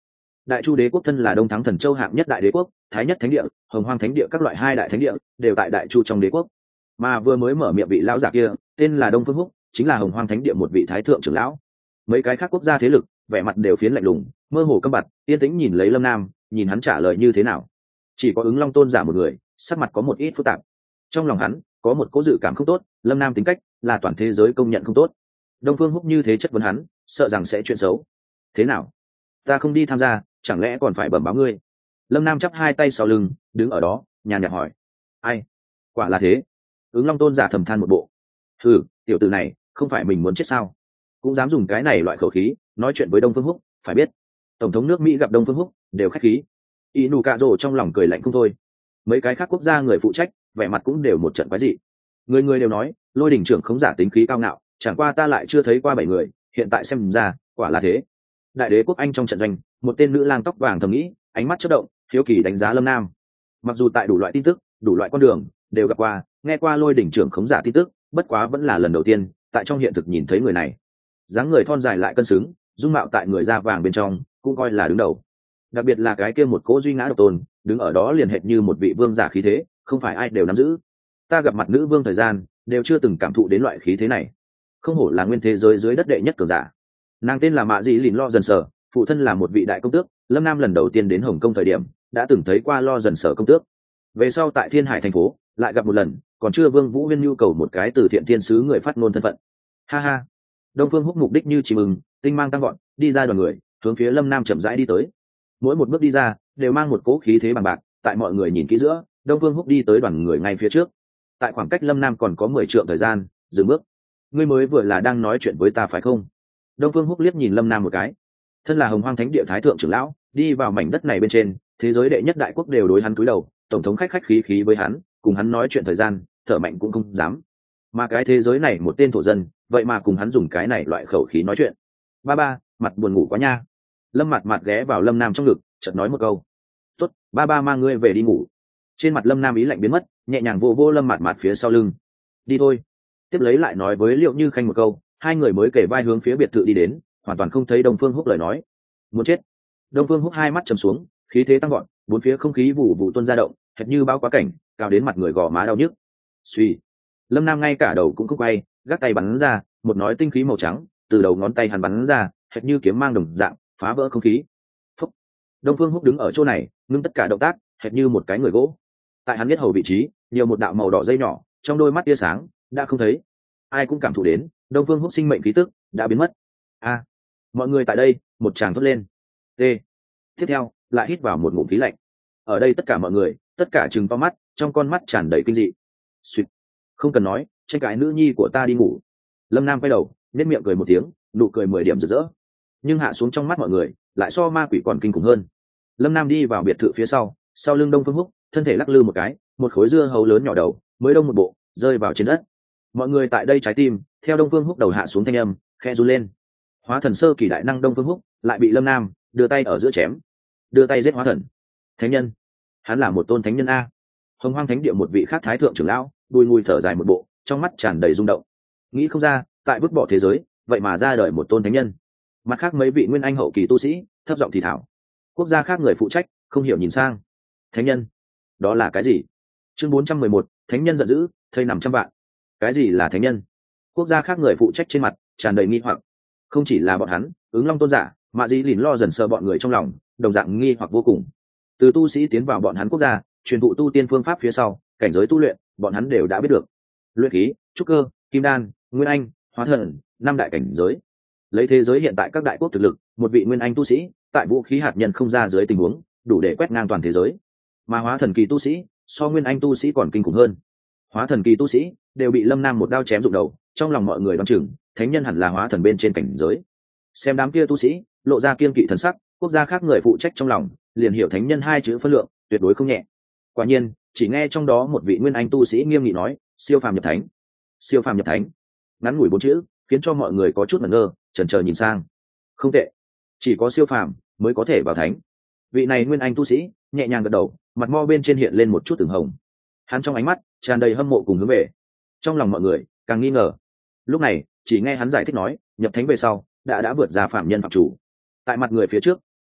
Đại Chu đế quốc thân là Đông Thắng Thần Châu hạng nhất đại đế quốc, Thái nhất thánh địa, Hồng Hoang thánh địa các loại hai đại thánh địa đều tại Đại Chu trong đế quốc. Mà vừa mới mở miệng vị lão giả kia, tên là Đông Phương Húc, chính là Hồng Hoang thánh địa một vị thái thượng trưởng lão. Mấy cái khác quốc gia thế lực, vẻ mặt đều phiến lạnh lùng, mơ hồ căm bặt, yên tĩnh nhìn lấy Lâm Nam, nhìn hắn trả lời như thế nào. Chỉ có Ứng Long tôn giả một người, sắc mặt có một ít phức tạp. Trong lòng hắn có một cố dự cảm không tốt, Lâm Nam tính cách là toàn thế giới công nhận không tốt. Đông Phương Húc như thế chất vấn hắn, sợ rằng sẽ chuyện xấu. Thế nào? Ta không đi tham gia, chẳng lẽ còn phải bẩm báo ngươi? Lâm Nam chắp hai tay sau lưng, đứng ở đó, nhàn nhạt hỏi. Ai? Quả là thế. Ứng Long tôn giả thầm than một bộ. Hừ, tiểu tử này, không phải mình muốn chết sao? Cũng dám dùng cái này loại khẩu khí nói chuyện với Đông Phương Húc, phải biết, tổng thống nước Mỹ gặp Đông Phương Húc đều khách khí. Inu Cạ Rồ trong lòng cười lạnh không thôi. Mấy cái khác quốc gia người phụ trách, vẻ mặt cũng đều một trận quái dị. Người người đều nói, Lôi đỉnh trưởng không giả tính khí cao ngạo, chẳng qua ta lại chưa thấy qua 7 người, hiện tại xem ra, quả là thế. Đại đế quốc Anh trong trận doanh, một tên nữ lang tóc vàng thầm nghĩ, ánh mắt chớp động, hiếu kỳ đánh giá Lâm Nam. Mặc dù tại đủ loại tin tức, đủ loại con đường đều gặp qua, nghe qua Lôi đỉnh trưởng khống giả tin tức, bất quá vẫn là lần đầu tiên tại trong hiện thực nhìn thấy người này. Dáng người thon dài lại cân xứng, dung mạo tại người da vàng bên trong cũng coi là đứng đầu. Đặc biệt là cái kia một cỗ duy ngã độc tôn, đứng ở đó liền hệt như một vị vương giả khí thế, không phải ai đều nắm giữ. Ta gặp mặt nữ vương thời gian, đều chưa từng cảm thụ đến loại khí thế này. Không hổ là nguyên thế giới dưới đất đệ nhất cường giả. Nàng tên là Mạ Dĩ Lìn Lo Dần Sở, phụ thân là một vị đại công tước. Lâm Nam lần đầu tiên đến Hồng Kông thời điểm, đã từng thấy qua Lo Dần Sở công tước. Về sau tại Thiên Hải thành phố, lại gặp một lần, còn chưa Vương Vũ Huyên nhu cầu một cái từ thiện thiên sứ người phát ngôn thân phận. Ha ha. Đông Phương Húc mục đích như chim ưng, tinh mang tăng gọn, đi ra đoàn người, hướng phía Lâm Nam chậm rãi đi tới. Mỗi một bước đi ra, đều mang một cỗ khí thế bằng bạc, tại mọi người nhìn kỹ giữa, Đông Phương Húc đi tới đoàn người ngay phía trước. Tại khoảng cách Lâm Nam còn có 10 trượng thời gian, dừng bước. Ngươi mới vừa là đang nói chuyện với ta phải không? Đông Phương Húc liếc nhìn Lâm Nam một cái. Thân là Hồng Hoang Thánh địa thái thượng trưởng lão, đi vào mảnh đất này bên trên, thế giới đệ nhất đại quốc đều đối hắn cúi đầu, tổng thống khách khách khí khí với hắn, cùng hắn nói chuyện thời gian, thở mạnh cũng không dám. Mà cái thế giới này một tên thổ dân, vậy mà cùng hắn dùng cái này loại khẩu khí nói chuyện. Ba ba, mặt buồn ngủ quá nha. Lâm Mạt Mạt ghé vào Lâm Nam trong ngực, chợt nói một câu. Tốt, ba ba mang ngươi về đi ngủ. Trên mặt Lâm Nam ý lạnh biến mất, nhẹ nhàng vô vô Lâm Mạt Mạt phía sau lưng. Đi thôi. Tiếp lấy lại nói với Liệu Như Khanh một câu, hai người mới kể vai hướng phía biệt thự đi đến, hoàn toàn không thấy Đông Phương Húc lời nói. Muốn chết. Đông Phương Húc hai mắt trầm xuống, khí thế tăng gọn, bốn phía không khí vụ vụ tuôn ra động, hệt như bao quá cảnh, cao đến mặt người gò má đau nhức. Suy. Lâm Nam ngay cả đầu cũng không quay, gác tay bắn ra, một nói tinh khí màu trắng từ đầu ngón tay hắn bắn ra, hệt như kiếm mang đồng dạng, phá vỡ không khí. Phúc. Đông Phương Húc đứng ở chỗ này, ngưng tất cả động tác, hệt như một cái người gỗ. Tại hắn biết hầu vị trí, nhiều một đạo màu đỏ dây nhỏ, trong đôi mắt tia sáng đã không thấy. Ai cũng cảm thụ đến, Đông Phương Húc sinh mệnh khí tức đã biến mất. A, mọi người tại đây, một tràng thốt lên. T. Tiếp theo, lại hít vào một ngụm khí lạnh. Ở đây tất cả mọi người, tất cả trừng to mắt, trong con mắt tràn đầy kinh dị. Xuyệt. Không cần nói, tranh cãi nữ nhi của ta đi ngủ. Lâm Nam quay đầu, nét miệng cười một tiếng, nụ cười 10 điểm rực rỡ. Nhưng hạ xuống trong mắt mọi người, lại so ma quỷ còn kinh khủng hơn. Lâm Nam đi vào biệt thự phía sau, sau lưng Đông Phương Húc, thân thể lắc lư một cái, một khối dưa hấu lớn nhỏ đầu, mới đông một bộ, rơi vào trên đất. Mọi người tại đây trái tim, theo Đông Phương Húc đầu hạ xuống thanh âm, khẽ run lên. Hóa thần sơ kỳ đại năng Đông Phương Húc, lại bị Lâm Nam đưa tay ở giữa chém, đưa tay giết hóa thần. Thánh nhân, hắn là một tôn thánh nhân a. Hồng Hoang Thánh địa một vị khác thái thượng trưởng lão, đùi ngùi thở dài một bộ, trong mắt tràn đầy rung động. Nghĩ không ra, tại vứt bỏ thế giới, vậy mà ra đời một tôn thánh nhân. Mặt khác mấy vị nguyên anh hậu kỳ tu sĩ, thấp giọng thì thảo. Quốc gia khác người phụ trách, không hiểu nhìn sang. Thánh nhân, đó là cái gì? Chương 411, thánh nhân giận dữ, thây nằm trăm vạn. Cái gì là thánh nhân? Quốc gia khác người phụ trách trên mặt tràn đầy nghi hoặc. Không chỉ là bọn hắn, Ứng Long tôn giả, Mạ Dĩ Lìn Lo Dần Sờ bọn người trong lòng, đồng dạng nghi hoặc vô cùng. Từ tu sĩ tiến vào bọn hắn quốc gia, truyền thụ tu tiên phương pháp phía sau, cảnh giới tu luyện, bọn hắn đều đã biết được. Luyện khí, trúc cơ, kim đan, nguyên anh, hóa thần, năm đại cảnh giới. Lấy thế giới hiện tại các đại quốc thực lực, một vị nguyên anh tu sĩ, tại vũ khí hạt nhân không ra dưới tình huống, đủ để quét ngang toàn thế giới. Mà hóa thần kỳ tu sĩ, so nguyên anh tu sĩ còn kinh khủng hơn. Hóa thần kỳ tu sĩ đều bị Lâm Nam một đao chém rụng đầu, trong lòng mọi người đoán chừng, thánh nhân hẳn là hóa thần bên trên cảnh giới. Xem đám kia tu sĩ, lộ ra kiên kỵ thần sắc, quốc gia khác người phụ trách trong lòng, liền hiểu thánh nhân hai chữ phân lượng, tuyệt đối không nhẹ. Quả nhiên, chỉ nghe trong đó một vị nguyên anh tu sĩ nghiêm nghị nói, siêu phàm nhập thánh. Siêu phàm nhập thánh. Ngắn ngủi 4 chữ, khiến cho mọi người có chút ngẩn ngơ, chần chờ nhìn sang. Không tệ, chỉ có siêu phàm mới có thể vào thánh. Vị này nguyên anh tu sĩ nhẹ nhàng gật đầu, mặt mo bên trên hiện lên một chút từng hồng. Hắn trong ánh mắt tràn đầy hâm mộ cùng hướng về. Trong lòng mọi người càng nghi ngờ. Lúc này, chỉ nghe hắn giải thích nói, nhập thánh về sau, đã vượt ra phạm nhân phạm chủ. Tại mặt người phía trước,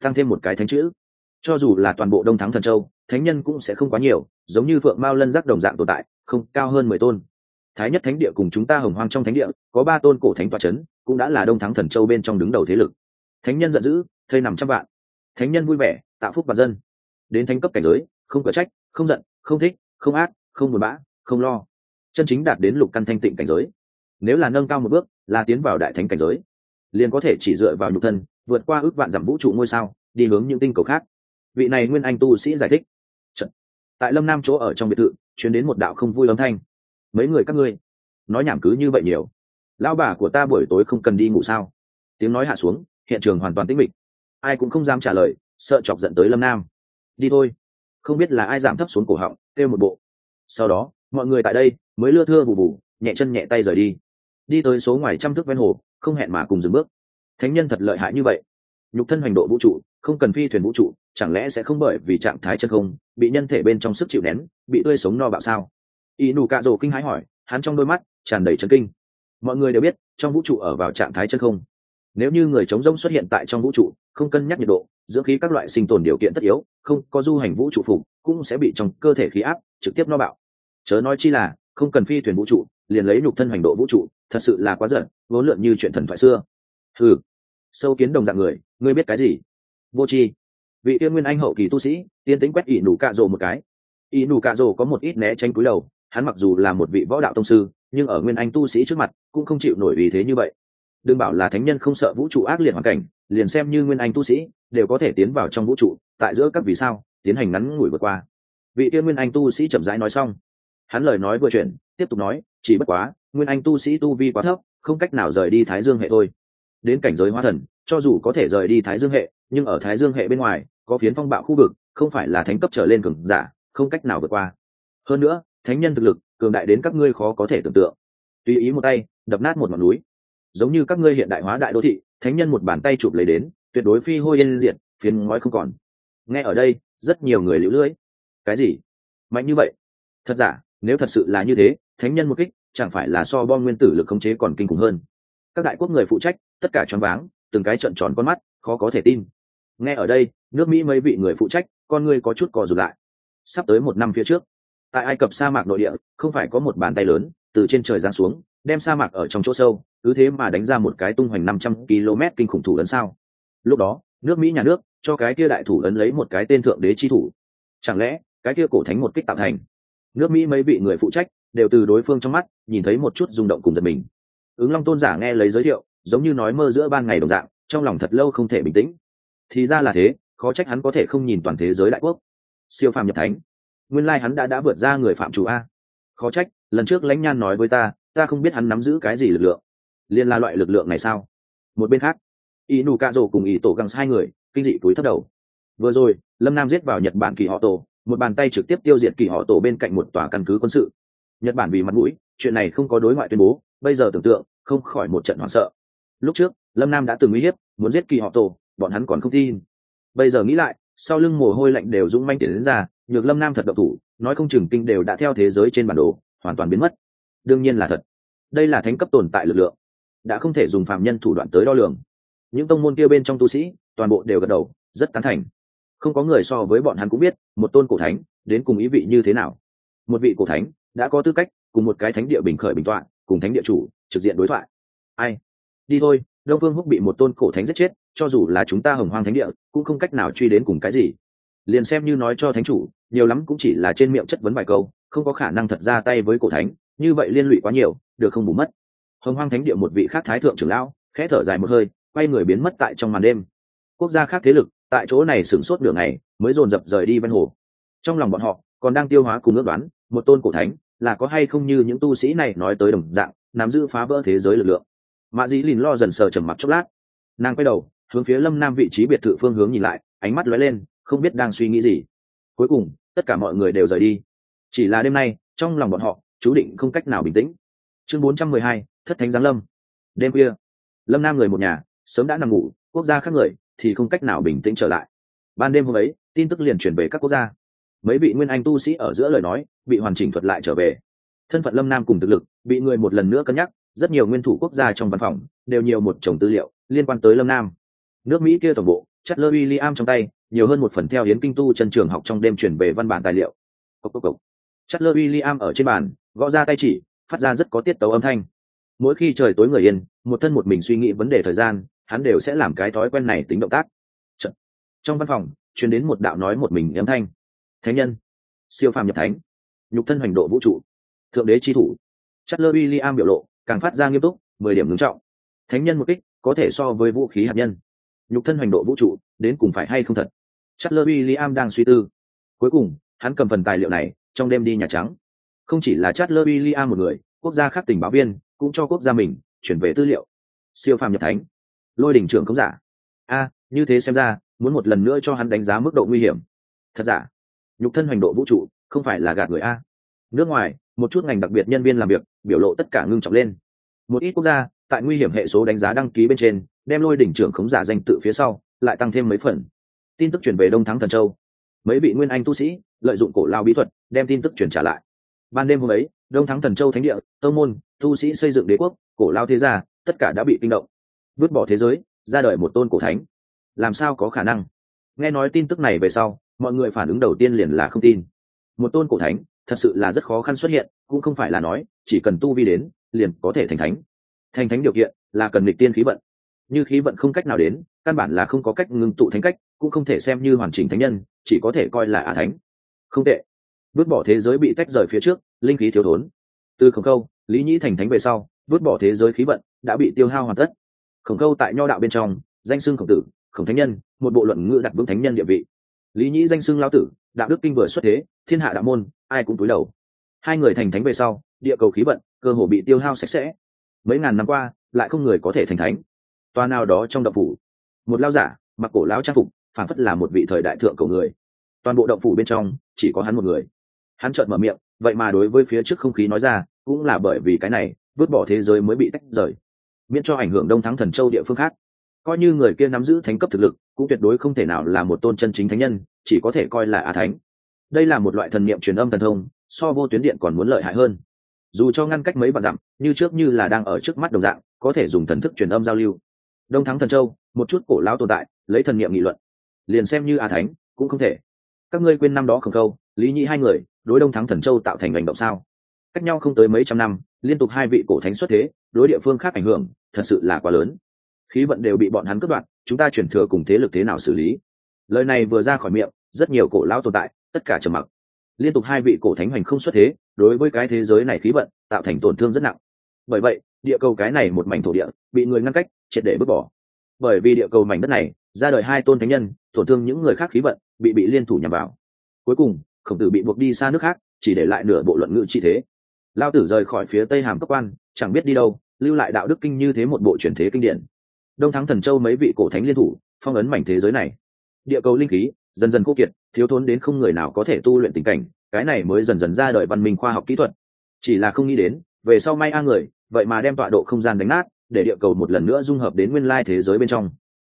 tăng thêm một cái thánh chữ. Cho dù là toàn bộ Đông Thắng Thần Châu, thánh nhân cũng sẽ không quá nhiều, giống như Phượng Mao Lân Giác đồng dạng tồn tại, không cao hơn 10 tôn. Thái nhất thánh địa cùng chúng ta Hồng Hoang trong thánh địa có 3 tôn cổ thánh tọa chấn, cũng đã là Đông Thắng Thần Châu bên trong đứng đầu thế lực. Thánh nhân giận dữ, thây nằm trăm vạn. Thánh nhân vui vẻ, tạo phúc vạn dân. Đến thánh cấp cảnh giới, không cở trách, không giận, không thích, không ác, không buồn bã, không lo. Chân chính đạt đến lục căn thanh tịnh cảnh giới. Nếu là nâng cao một bước, là tiến vào đại thánh cảnh giới, liền có thể chỉ dựa vào nhục thân, vượt qua ước vạn dặm vũ trụ ngôi sao, đi hướng những tinh cầu khác. Vị này nguyên anh tu sĩ giải thích. Chật. Tại Lâm Nam chỗ ở trong biệt thự, truyền đến một đạo không vui âm thanh. Mấy người các ngươi nói nhảm cứ như vậy nhiều. Lão bà của ta buổi tối không cần đi ngủ sao? Tiếng nói hạ xuống, hiện trường hoàn toàn tĩnh mịch. Ai cũng không dám trả lời, sợ chọc giận tới Lâm Nam. Đi thôi. Không biết là ai giảm thấp xuống cổ họng, kêu một bộ. Sau đó, mọi người tại đây mới lưa thưa bù bù, nhẹ chân nhẹ tay rời đi. Đi tới số ngoài trăm thước ven hồ, không hẹn mà cùng dừng bước. Thánh nhân thật lợi hại như vậy. Nhục thân hoành độ vũ trụ, không cần phi thuyền vũ trụ, chẳng lẽ sẽ không bởi vì trạng thái chân không, bị nhân thể bên trong sức chịu nén, bị tươi sống no bạo sao? Y nụ cạ rồ kinh hãi hỏi, hắn trong đôi mắt tràn đầy chấn kinh. Mọi người đều biết, trong vũ trụ ở vào trạng thái chân không. Nếu như người trống rỗng xuất hiện tại trong vũ trụ, không cân nhắc nhiệt độ, dưỡng khí các loại sinh tồn điều kiện tất yếu, không có du hành vũ trụ phục, cũng sẽ bị trong cơ thể khí áp trực tiếp no bạo. Chớ nói chi là không cần phi thuyền vũ trụ, liền lấy nhục thân hoành độ vũ trụ, thật sự là quá giận, vốn lượn như chuyện thần thoại xưa. Hừ, sâu kiến đồng dạng người, ngươi biết cái gì? Vô tri. Vị tiên nguyên anh hậu kỳ tu sĩ tiên tính quét ỷ nụ cạ rồ một cái. Ỷ nụ cạ rồ có một ít né tránh cúi đầu, hắn mặc dù là một vị võ đạo tông sư, nhưng ở nguyên anh tu sĩ trước mặt cũng không chịu nổi vì thế như vậy. Đừng bảo là thánh nhân không sợ vũ trụ ác liệt hoàn cảnh, liền xem như nguyên anh tu sĩ đều có thể tiến vào trong vũ trụ, tại giữa các vì sao tiến hành ngắn ngủi vượt qua. Vị tiên nguyên anh tu sĩ chậm rãi nói xong, hắn lời nói vừa chuyển, tiếp tục nói, chỉ bất quá nguyên anh tu sĩ tu vi quá thấp, không cách nào rời đi thái dương hệ thôi. Đến cảnh giới hóa thần, cho dù có thể rời đi thái dương hệ, nhưng ở thái dương hệ bên ngoài có phiến phong bạo khu vực, không phải là thánh cấp trở lên cường giả, không cách nào vượt qua. Hơn nữa, thánh nhân thực lực cường đại đến các ngươi khó có thể tưởng tượng. Tùy ý một tay đập nát một ngọn núi, giống như các ngươi hiện đại hóa đại đô thị, thánh nhân một bàn tay chụp lấy đến, tuyệt đối phi hôi yên diệt, phiến ngói không còn. Nghe ở đây, rất nhiều người liễu lưỡi. Cái gì? Mạnh như vậy? Thật giả, nếu thật sự là như thế, thánh nhân một kích chẳng phải là so bom nguyên tử lực khống chế còn kinh khủng hơn. Các đại quốc người phụ trách tất cả choáng váng, từng cái trợn tròn con mắt, khó có thể tin. Nghe ở đây, nước Mỹ mấy vị người phụ trách con ngươi có chút co rụt lại. Sắp tới 1 năm phía trước, tại Ai Cập sa mạc nội địa, không phải có một bàn tay lớn từ trên trời giáng xuống, đem sa mạc ở trong chỗ sâu, cứ thế mà đánh ra một cái tung hoành 500 km kinh khủng thủ ấn sao? Lúc đó, nước Mỹ nhà nước cho cái kia đại thủ ấn lấy một cái tên thượng đế chi thủ. Chẳng lẽ cái kia cổ thánh một kích tạo thành? Nước Mỹ mấy vị người phụ trách đều từ đối phương trong mắt nhìn thấy một chút rung động cùng giật mình. Ứng Long tôn giả nghe lấy giới thiệu, giống như nói mơ giữa ban ngày đồng dạng, trong lòng thật lâu không thể bình tĩnh. Thì ra là thế, khó trách hắn có thể không nhìn toàn thế giới đại quốc. Siêu phàm nhập thánh, nguyên lai hắn đã vượt ra người phạm chủ a. Khó trách lần trước Lãnh Nhan nói với ta không biết hắn nắm giữ cái gì lực lượng, liên là loại lực lượng này sao? Một bên khác, Y nụ cạ rồ cùng Y tổ găng hai người kinh dị cúi thấp đầu. Vừa rồi Lâm Nam giết vào Nhật Bản Kỳ họ tổ, một bàn tay trực tiếp tiêu diệt Kỳ họ tổ bên cạnh một tòa căn cứ quân sự. Nhật Bản vì mặt mũi, chuyện này không có đối ngoại tuyên bố, bây giờ tưởng tượng không khỏi một trận hoảng sợ. Lúc trước Lâm Nam đã từng uy hiếp muốn giết Kỳ họ tổ, bọn hắn còn không tin. Bây giờ nghĩ lại, sau lưng mồ hôi lạnh đều dũng manh tiến đến ra, nhược Lâm Nam thật độc thủ, nói không chừng kinh đều đã theo thế giới trên bản đồ hoàn toàn biến mất. Đương nhiên là thật, đây là thánh cấp tồn tại lực lượng, đã không thể dùng phàm nhân thủ đoạn tới đo lường. Những tông môn kia bên trong tu sĩ toàn bộ đều gật đầu, rất tán thành. Không có người so với bọn hắn cũng biết một tôn cổ thánh đến cùng ý vị như thế nào. Một vị cổ thánh đã có tư cách cùng một cái thánh địa bình khởi bình tọa, cùng thánh địa chủ trực diện đối thoại. Ai? Đi thôi, Đông Phương Húc bị một tôn cổ thánh giết chết, cho dù là chúng ta Hồng Hoang thánh địa cũng không cách nào truy đến cùng cái gì. Liền xem như nói cho thánh chủ, nhiều lắm cũng chỉ là trên miệng chất vấn vài câu, không có khả năng thật ra tay với cổ thánh, như vậy liên lụy quá nhiều, được không bù mất. Hồng Hoang thánh địa một vị khác thái thượng trưởng lão khẽ thở dài một hơi, quay người biến mất tại trong màn đêm. Quốc gia khác thế lực tại chỗ này sửng sốt nửa ngày mới dồn dập rời đi ven hồ. Trong lòng bọn họ còn đang tiêu hóa cùng ước đoán, một tôn cổ thánh là có hay không như những tu sĩ này nói tới đồng dạng, nắm giữ phá vỡ thế giới lực lượng. Mã Dĩ Lìn lo dần sờ trầm mặc chốc lát, nàng quay đầu hướng phía Lâm Nam vị trí biệt thự phương hướng nhìn lại, ánh mắt lóe lên, không biết đang suy nghĩ gì. Cuối cùng tất cả mọi người đều rời đi, chỉ là đêm nay trong lòng bọn họ chú định không cách nào bình tĩnh. Chương 412, thất thánh giáng lâm. Đêm khuya, Lâm Nam người một nhà sớm đã nằm ngủ, quốc gia khác người thì không cách nào bình tĩnh trở lại. Ban đêm hôm ấy, tin tức liền chuyển về các quốc gia. Mấy vị nguyên anh tu sĩ ở giữa lời nói bị hoàn chỉnh thuật lại trở về. Thân phận Lâm Nam cùng thực lực bị người một lần nữa cân nhắc, rất nhiều nguyên thủ quốc gia trong văn phòng đều nhiều một chồng tư liệu liên quan tới Lâm Nam. Nước Mỹ kia tổng bộ Cutler William trong tay nhiều hơn một phần theo Yến Kinh tu chân trường học trong đêm chuyển về văn bản tài liệu. Cốc cốc cốc. Cutler William ở trên bàn gõ ra tay chỉ, phát ra rất có tiết tấu âm thanh. Mỗi khi trời tối người yên, một thân một mình suy nghĩ vấn đề thời gian, hắn đều sẽ làm cái thói quen này tính động tác. Trong văn phòng truyền đến một đạo nói một mình âm thanh. Thánh nhân, siêu phàm nhập thánh, nhục thân hoành độ vũ trụ, thượng đế chi thủ. Cutler William biểu lộ càng phát ra nghiêm túc, 10 điểm ngưng trọng. Thánh nhân một kích có thể so với vũ khí hạt nhân, nhục thân hoành độ vũ trụ, đến cùng phải hay không thật? Cutler William đang suy tư. Cuối cùng, hắn cầm phần tài liệu này, trong đêm đi Nhà Trắng. Không chỉ là Cutler William một người, quốc gia khác tình báo viên cũng cho quốc gia mình chuyển về tư liệu. Siêu phàm nhập thánh, Lôi đỉnh trưởng không giả. Như thế xem ra, muốn một lần nữa cho hắn đánh giá mức độ nguy hiểm. Thật giả, nhục thân hoành độ vũ trụ, không phải là gạt người a. Nước ngoài, một chút ngành đặc biệt nhân viên làm việc, biểu lộ tất cả ngưng trọng lên. Một ít quốc gia, tại nguy hiểm hệ số đánh giá đăng ký bên trên, đem Lôi đỉnh trưởng khống giả danh tự phía sau, lại tăng thêm mấy phần. Tin tức truyền về Đông Thắng Thần Châu. Mấy vị nguyên anh tu sĩ lợi dụng cổ lao bí thuật, đem tin tức truyền trả lại. Ban đêm hôm ấy, Đông Thắng Thần Châu thánh địa, tông môn, tu sĩ xây dựng đế quốc, cổ lao thế gia, tất cả đã bị kinh động. Vứt bỏ thế giới, ra đời một tôn cổ thánh. Làm sao có khả năng? Nghe nói tin tức này về sau, mọi người phản ứng đầu tiên liền là không tin. Một tôn cổ thánh, thật sự là rất khó khăn xuất hiện, cũng không phải là nói chỉ cần tu vi đến, liền có thể thành thánh. Thành thánh điều kiện là cần nghịch tiên khí vận. Như khí vận không cách nào đến, căn bản là không có cách ngưng tụ thánh cách, cũng không thể xem như hoàn chỉnh thánh nhân, chỉ có thể coi là ả thánh. Không tệ. Vứt bỏ thế giới bị tách rời phía trước, linh khí thiếu thốn. Từ Khổng Khâu, Lý Nhĩ thành thánh về sau, vứt bỏ thế giới khí vận đã bị tiêu hao hoàn tất. Khổng Khâu tại nho đạo bên trong, danh xưng Khổng tử, Khổng thánh nhân, một bộ luận ngữ đặt vững thánh nhân địa vị. Lý Nhĩ danh xưng Lão tử, đạo đức kinh vừa xuất thế, thiên hạ đạo môn, ai cũng cúi đầu. Hai người thành thánh về sau, địa cầu khí vận cơ hồ bị tiêu hao sạch sẽ. Mấy ngàn năm qua, lại không người có thể thành thánh. Toa nào đó trong động phủ, một lão giả mặc cổ lão trang phục, phảng phất là một vị thời đại thượng cổ người. Toàn bộ động phủ bên trong chỉ có hắn một người. Hắn chợt mở miệng, vậy mà đối với phía trước không khí nói ra, cũng là bởi vì cái này, vứt bỏ thế giới mới bị tách rời, miễn cho ảnh hưởng Đông Thắng Thần Châu địa phương khác. Coi như người kia nắm giữ thánh cấp thực lực, cũng tuyệt đối không thể nào là một tôn chân chính thánh nhân, chỉ có thể coi là a thánh. Đây là một loại thần niệm truyền âm thần thông, so vô tuyến điện còn muốn lợi hại hơn. Dù cho ngăn cách mấy vạn dặm, như trước như là đang ở trước mắt đồng dạng, có thể dùng thần thức truyền âm giao lưu. Đông Thắng Thần Châu, một chút cổ lão tồn tại, lấy thần niệm nghị luận, liền xem như a thánh, cũng không thể. Các ngươi quên năm đó Khổng Khâu, Lý Nhĩ hai người đối Đông Thắng Thần Châu tạo thành hành động sao? Cách nhau không tới mấy trăm năm, liên tục hai vị cổ thánh xuất thế, đối địa phương khác ảnh hưởng thật sự là quá lớn. Khí vận đều bị bọn hắn cướp đoạt, chúng ta chuyển thừa cùng thế lực thế nào xử lý? Lời này vừa ra khỏi miệng, rất nhiều cổ lão tồn tại, tất cả trầm mặc. Liên tục hai vị cổ thánh hành không xuất thế, đối với cái thế giới này khí vận tạo thành tổn thương rất nặng. Bởi vậy, địa cầu cái này một mảnh thổ địa bị người ngăn cách, triệt để vứt bỏ. Bởi vì địa cầu mảnh đất này ra đời hai tôn thánh nhân, tổn thương những người khác khí vận, bị liên thủ nhằm vào. Cuối cùng, Khổng Tử bị buộc đi xa nước khác, chỉ để lại nửa bộ luận ngữ chi thế. Lao Tử rời khỏi phía Tây Hàm Cấp Quan, chẳng biết đi đâu, lưu lại đạo đức kinh như thế một bộ truyền thế kinh điển. Đông Thắng Thần Châu mấy vị cổ thánh liên thủ, phong ấn mảnh thế giới này. Địa cầu linh khí dần dần khô kiệt, thiếu thốn đến không người nào có thể tu luyện tình cảnh, cái này mới dần dần ra đời văn minh khoa học kỹ thuật. Chỉ là không nghĩ đến, về sau may người, vậy mà đem tọa độ không gian đánh nát, để địa cầu một lần nữa dung hợp đến nguyên lai thế giới bên trong.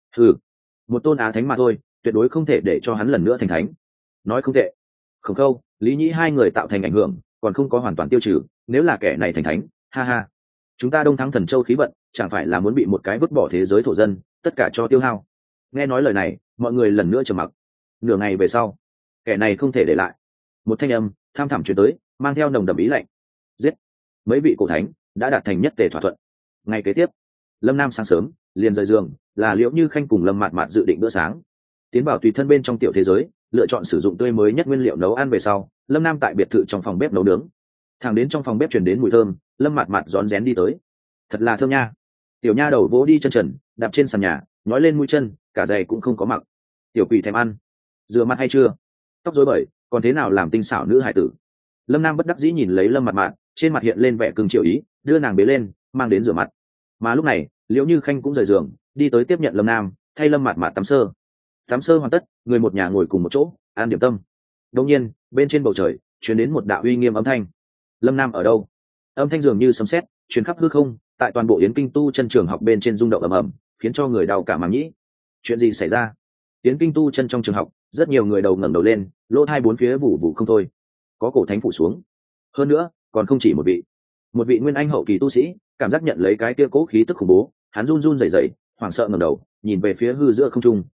Một tôn á thánh mà thôi, tuyệt đối không thể để cho hắn lần nữa thành thánh. Nói không tệ. Khổng Khâu, Lý Nhĩ hai người tạo thành ảnh hưởng, còn không có hoàn toàn tiêu trừ, nếu là kẻ này thành thánh, ha ha. Chúng ta Đông Thắng Thần Châu khí vận, chẳng phải là muốn bị một cái vứt bỏ thế giới thổ dân, tất cả cho tiêu hao. Nghe nói lời này, mọi người lần nữa trầm mặc. Nửa ngày về sau, kẻ này không thể để lại. Một thanh âm tham thẳm truyền tới, mang theo nồng đậm ý lạnh. Giết. Mấy vị cổ thánh đã đạt thành nhất tề thỏa thuận. Ngày kế tiếp, Lâm Nam sáng sớm liền rời giường, là Liễu Như Khanh cùng Lâm Mạt Mạt dự định bữa sáng. Tiến vào tùy thân bên trong tiểu thế giới, lựa chọn sử dụng tươi mới nhất nguyên liệu nấu ăn về sau, Lâm Nam tại biệt thự trong phòng bếp nấu nướng. Thẳng đến trong phòng bếp truyền đến mùi thơm, Lâm Mạt Mạt rón rén đi tới. Thật là thơm nha. Tiểu nha đầu vỗ đi chân trần, đạp trên sàn nhà, nói lên mũi chân, cả giày cũng không có mặc. Tiểu quỷ thèm ăn. Rửa mặt hay chưa? Tóc rối bời, còn thế nào làm tinh xảo nữ hải tử? Lâm Nam bất đắc dĩ nhìn lấy Lâm Mạt Mạt, trên mặt hiện lên vẻ cưng chiều ý, đưa nàng bế lên, mang đến rửa mặt. Mà lúc này, Liễu Như Khanh cũng rời giường, đi tới tiếp nhận Lâm Nam, thay Lâm Mạt Mạt tắm sơ. Tắm sơ hoàn tất, người một nhà ngồi cùng một chỗ, ăn điểm tâm. Đột nhiên, bên trên bầu trời truyền đến một đạo uy nghiêm âm thanh. Lâm Nam ở đâu? Âm thanh dường như sấm sét, truyền khắp hư không, tại toàn bộ Yến Kinh tu chân trường học bên trên rung động ầm ầm, khiến cho người đau cả màng nhĩ. Chuyện gì xảy ra? Yến Kinh tu chân trong trường học, rất nhiều người đầu ngẩng đầu lên, lỗ hai bốn phía vụ vụ không thôi. Có cổ thánh phủ xuống. Hơn nữa, còn không chỉ một vị. Một vị nguyên anh hậu kỳ tu sĩ, cảm giác nhận lấy cái kia cố khí tức khủng bố, hắn run run rẩy rẩy, hoảng sợ ngẩng đầu, nhìn về phía hư giữa không trung.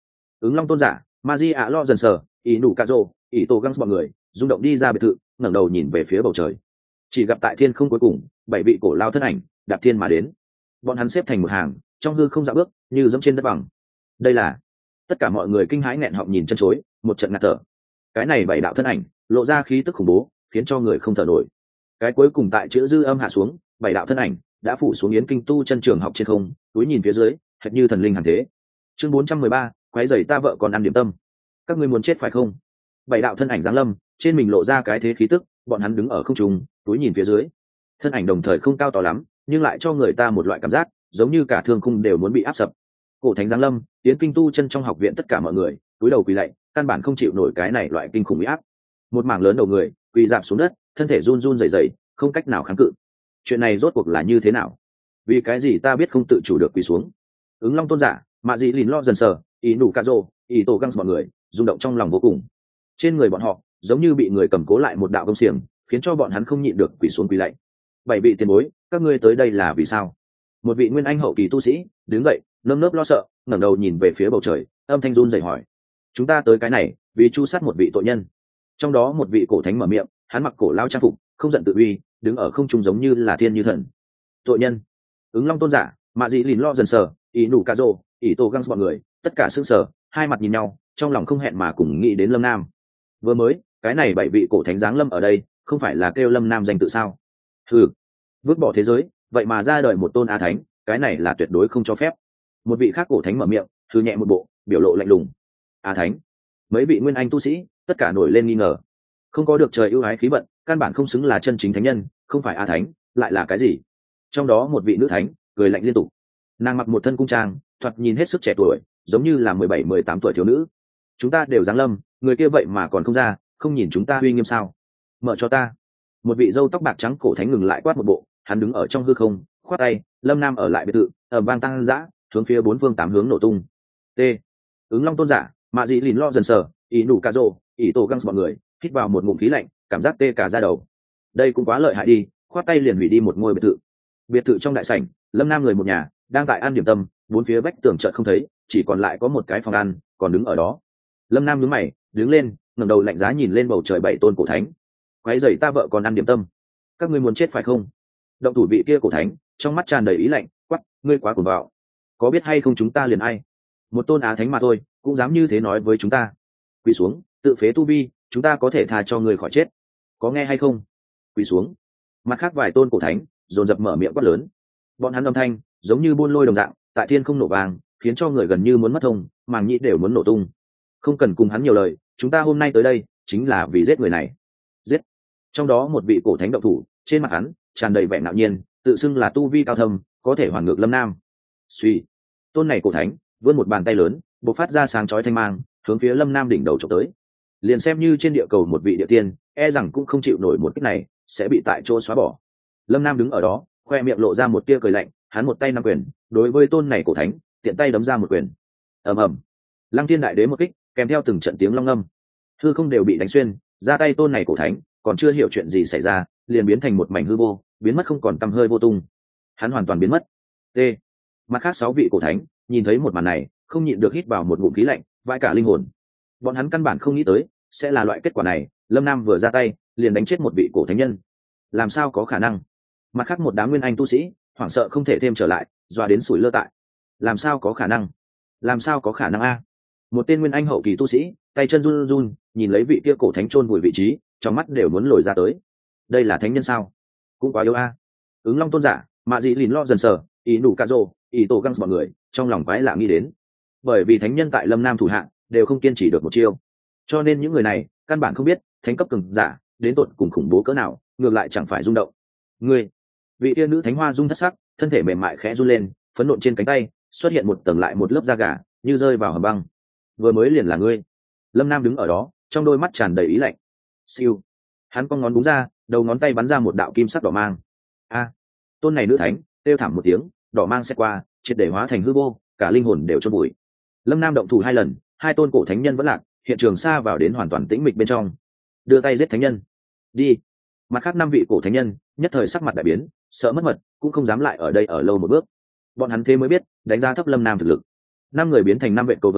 Ứng Long tôn giả, Maji ạ lo dần sờ, ý nụ cà rô, ý tổ găng mọi người rung động đi ra biệt thự, ngẩng đầu nhìn về phía bầu trời. Chỉ gặp tại thiên không cuối cùng, 7 vị cổ lao thân ảnh đạp thiên mà đến. Bọn hắn xếp thành một hàng, trong hư không dạo bước, như dẫm trên đất bằng. Đây là tất cả mọi người kinh hãi nghẹn họng nhìn chân chối, một trận ngạt thở. Cái này 7 đạo thân ảnh lộ ra khí tức khủng bố, khiến cho người không thở nổi. Cái cuối cùng tại chữ dư âm hạ xuống, 7 đạo thân ảnh đã phủ xuống yến kinh tu chân trường học trên không, túi nhìn phía dưới hệt như thần linh hàng thế. Chương 413, quái rầy ta vợ còn ăn điểm tâm. Các ngươi muốn chết phải không? 7 đạo thân ảnh giáng lâm, trên mình lộ ra cái thế khí tức, bọn hắn đứng ở không trung, túi nhìn phía dưới. Thân ảnh đồng thời không cao to lắm, nhưng lại cho người ta một loại cảm giác giống như cả thương khung đều muốn bị áp sập. Cổ thánh giáng lâm, tiến kinh tu chân trong học viện tất cả mọi người cúi đầu quỳ lạy, căn bản không chịu nổi cái này loại kinh khủng uy áp. Một mảng lớn đầu người quỳ rạp xuống đất, thân thể run run rẩy rẩy, không cách nào kháng cự. Chuyện này rốt cuộc là như thế nào? Vì cái gì ta biết không tự chủ được quỳ xuống? Ứng Long tôn giả, Mạ Dị Lìn lo dần sờ, ý nụ cà rô, ý tổ găng mọi người rung động trong lòng vô cùng. Trên người bọn họ giống như bị người cầm cố lại một đạo công xiềng, khiến cho bọn hắn không nhịn được quỳ xuống quỳ lạy. 7 vị tiền bối, các ngươi tới đây là vì sao? Một vị nguyên anh hậu kỳ tu sĩ đứng dậy, nơm nớp lo sợ, ngẩng đầu nhìn về phía bầu trời, âm thanh run rẩy hỏi: chúng ta tới cái này vì chu sát một vị tội nhân. Trong đó một vị cổ thánh mở miệng, hắn mặc cổ lao trang phục, không giận tự uy, đứng ở không trung giống như là thiên như thần. Tội nhân? Ứng Long tôn giả, Mạ Dị Lìn lo dần sờ, ý nụ cà rô, ý tổ găng mọi người tất cả sững sờ, hai mặt nhìn nhau, trong lòng không hẹn mà cùng nghĩ đến Lâm Nam. Vừa mới cái này 7 vị cổ thánh giáng lâm ở đây, không phải là kêu Lâm Nam danh tự sao? Ừ, vứt bỏ thế giới, vậy mà ra đời một tôn a thánh, cái này là tuyệt đối không cho phép. Một vị khác cổ thánh mở miệng, thư nhẹ một bộ, biểu lộ lạnh lùng. A thánh? Mấy vị nguyên anh tu sĩ tất cả nổi lên nghi ngờ. Không có được trời ưu ái khí vận, căn bản không xứng là chân chính thánh nhân, không phải a thánh lại là cái gì? Trong đó một vị nữ thánh cười lạnh liên tục. Nàng mặc một thân cung trang, thoạt nhìn hết sức trẻ tuổi, giống như là 17-18 tuổi thiếu nữ. Chúng ta đều giáng lâm, người kia vậy mà còn không ra, không nhìn chúng ta uy nghiêm sao? Mở cho ta. Một vị râu tóc bạc trắng cổ thánh ngừng lại quát một bộ, hắn đứng ở trong hư không, khoát tay, Lâm Nam ở lại biệt thự, ầm vang tăng dã, hướng phía 4 phương 8 hướng nổ tung. T. Ứng Long tôn giả, Mạ Dị Lìn lo dần sờ, ý nụ cà rô, ý tổ găng mọi người hít vào một ngụm khí lạnh, cảm giác tê cả da đầu. Đây cũng quá lợi hại đi, khoát tay liền hủy đi một ngôi biệt thự. Biệt thự trong đại sảnh, Lâm Nam người một nhà đang tại ăn điểm tâm, bốn phía vách tường chợt không thấy, chỉ còn lại có một cái phòng ăn còn đứng ở đó. Lâm Nam nhướng mày, đứng lên, ngẩng đầu lạnh giá nhìn lên bầu trời 7 tôn cổ thánh. Quái rầy ta vợ còn ăn điểm tâm, các ngươi muốn chết phải không? Động thủ vị kia cổ thánh trong mắt tràn đầy ý lạnh, quắc, ngươi quá cuồng vọng, có biết hay không chúng ta liền ai? Một tôn á thánh mà thôi, cũng dám như thế nói với chúng ta? Quỳ xuống, tự phế tu vi, chúng ta có thể tha cho ngươi khỏi chết, có nghe hay không? Quỳ xuống. Mặt khác vài tôn cổ thánh dồn dập mở miệng quát lớn. Bọn hắn âm thanh giống như buôn lôi đồng dạng, tại thiên không nổ vàng, khiến cho người gần như muốn mất thông, màng nhĩ đều muốn nổ tung. Không cần cùng hắn nhiều lời, chúng ta hôm nay tới đây chính là vì giết người này. Giết. Trong đó một vị cổ thánh động thủ, trên mặt hắn tràn đầy vẻ ngạo nhiên, tự xưng là tu vi cao thâm, có thể hoàn ngược Lâm Nam. Suy. Tôn này cổ thánh vươn một bàn tay lớn, bộc phát ra sáng chói thanh mang, hướng phía Lâm Nam đỉnh đầu chụp tới. Liền xem như trên địa cầu một vị địa tiên, e rằng cũng không chịu nổi một kích này, sẽ bị tại chỗ xóa bỏ. Lâm Nam đứng ở đó, khoe miệng lộ ra một tia cười lạnh, hắn một tay nắm quyền, đối với tôn này cổ thánh tiện tay đấm ra một quyền. Ầm ầm. Lăng Thiên Đại Đế một kích, kèm theo từng trận tiếng long ngâm, hư không đều bị đánh xuyên, ra tay tôn này cổ thánh còn chưa hiểu chuyện gì xảy ra, liền biến thành một mảnh hư vô, biến mất không còn tăm hơi vô tung. Hắn hoàn toàn biến mất. T. Mặt khác 6 vị cổ thánh nhìn thấy một màn này, không nhịn được hít vào một ngụm khí lạnh, vãi cả linh hồn. Bọn hắn căn bản không nghĩ tới sẽ là loại kết quả này, Lâm Nam vừa ra tay liền đánh chết một vị cổ thánh nhân. Làm sao có khả năng? Mặt khác một đám nguyên anh tu sĩ hoảng sợ không thể thêm trở lại, dọa đến sủi lơ tại. Làm sao có khả năng? Làm sao có khả năng a? Một tên nguyên anh hậu kỳ tu sĩ tay chân run run nhìn lấy vị kia cổ thánh chôn vùi vị trí, trong mắt đều muốn lồi ra tới. Đây là thánh nhân sao? Cũng quá yếu a. Ứng Long tôn giả, Mạ Dị Lìn lo dần sờ, ý nụ cà rô, ý tổ găng mọi người trong lòng quái lạ nghĩ đến. Bởi vì thánh nhân tại Lâm Nam thủ hạng đều không kiên trì được một chiêu, cho nên những người này căn bản không biết thánh cấp cường giả đến tột cùng khủng bố cỡ nào, ngược lại chẳng phải rung động. Ngươi, vị tiên nữ thánh hoa rung thất sắc, thân thể mềm mại khẽ run lên, phấn nộn trên cánh tay xuất hiện một tầng lại một lớp da gà, như rơi vào hầm băng. Vừa mới liền là ngươi. Lâm Nam đứng ở đó, trong đôi mắt tràn đầy ý lạnh. Siêu. Hắn cong ngón búng ra, đầu ngón tay bắn ra một đạo kim sắc đỏ mang. A. Tôn này nữ thánh kêu thảm một tiếng, đỏ mang sẽ qua, triệt để hóa thành hư vô, cả linh hồn đều chôn bụi. Lâm Nam động thủ 2 lần, 2 tôn cổ thánh nhân vẫn lạc, hiện trường xa vào đến hoàn toàn tĩnh mịch bên trong. Đưa tay giết thánh nhân. Đi. Mặt khác 5 vị cổ thánh nhân nhất thời sắc mặt đại biến, sợ mất mật, cũng không dám lại ở đây ở lâu một bước. Bọn hắn thế mới biết đánh giá thấp Lâm Nam thực lực. 5 người biến thành 5 vệ cầu vồng,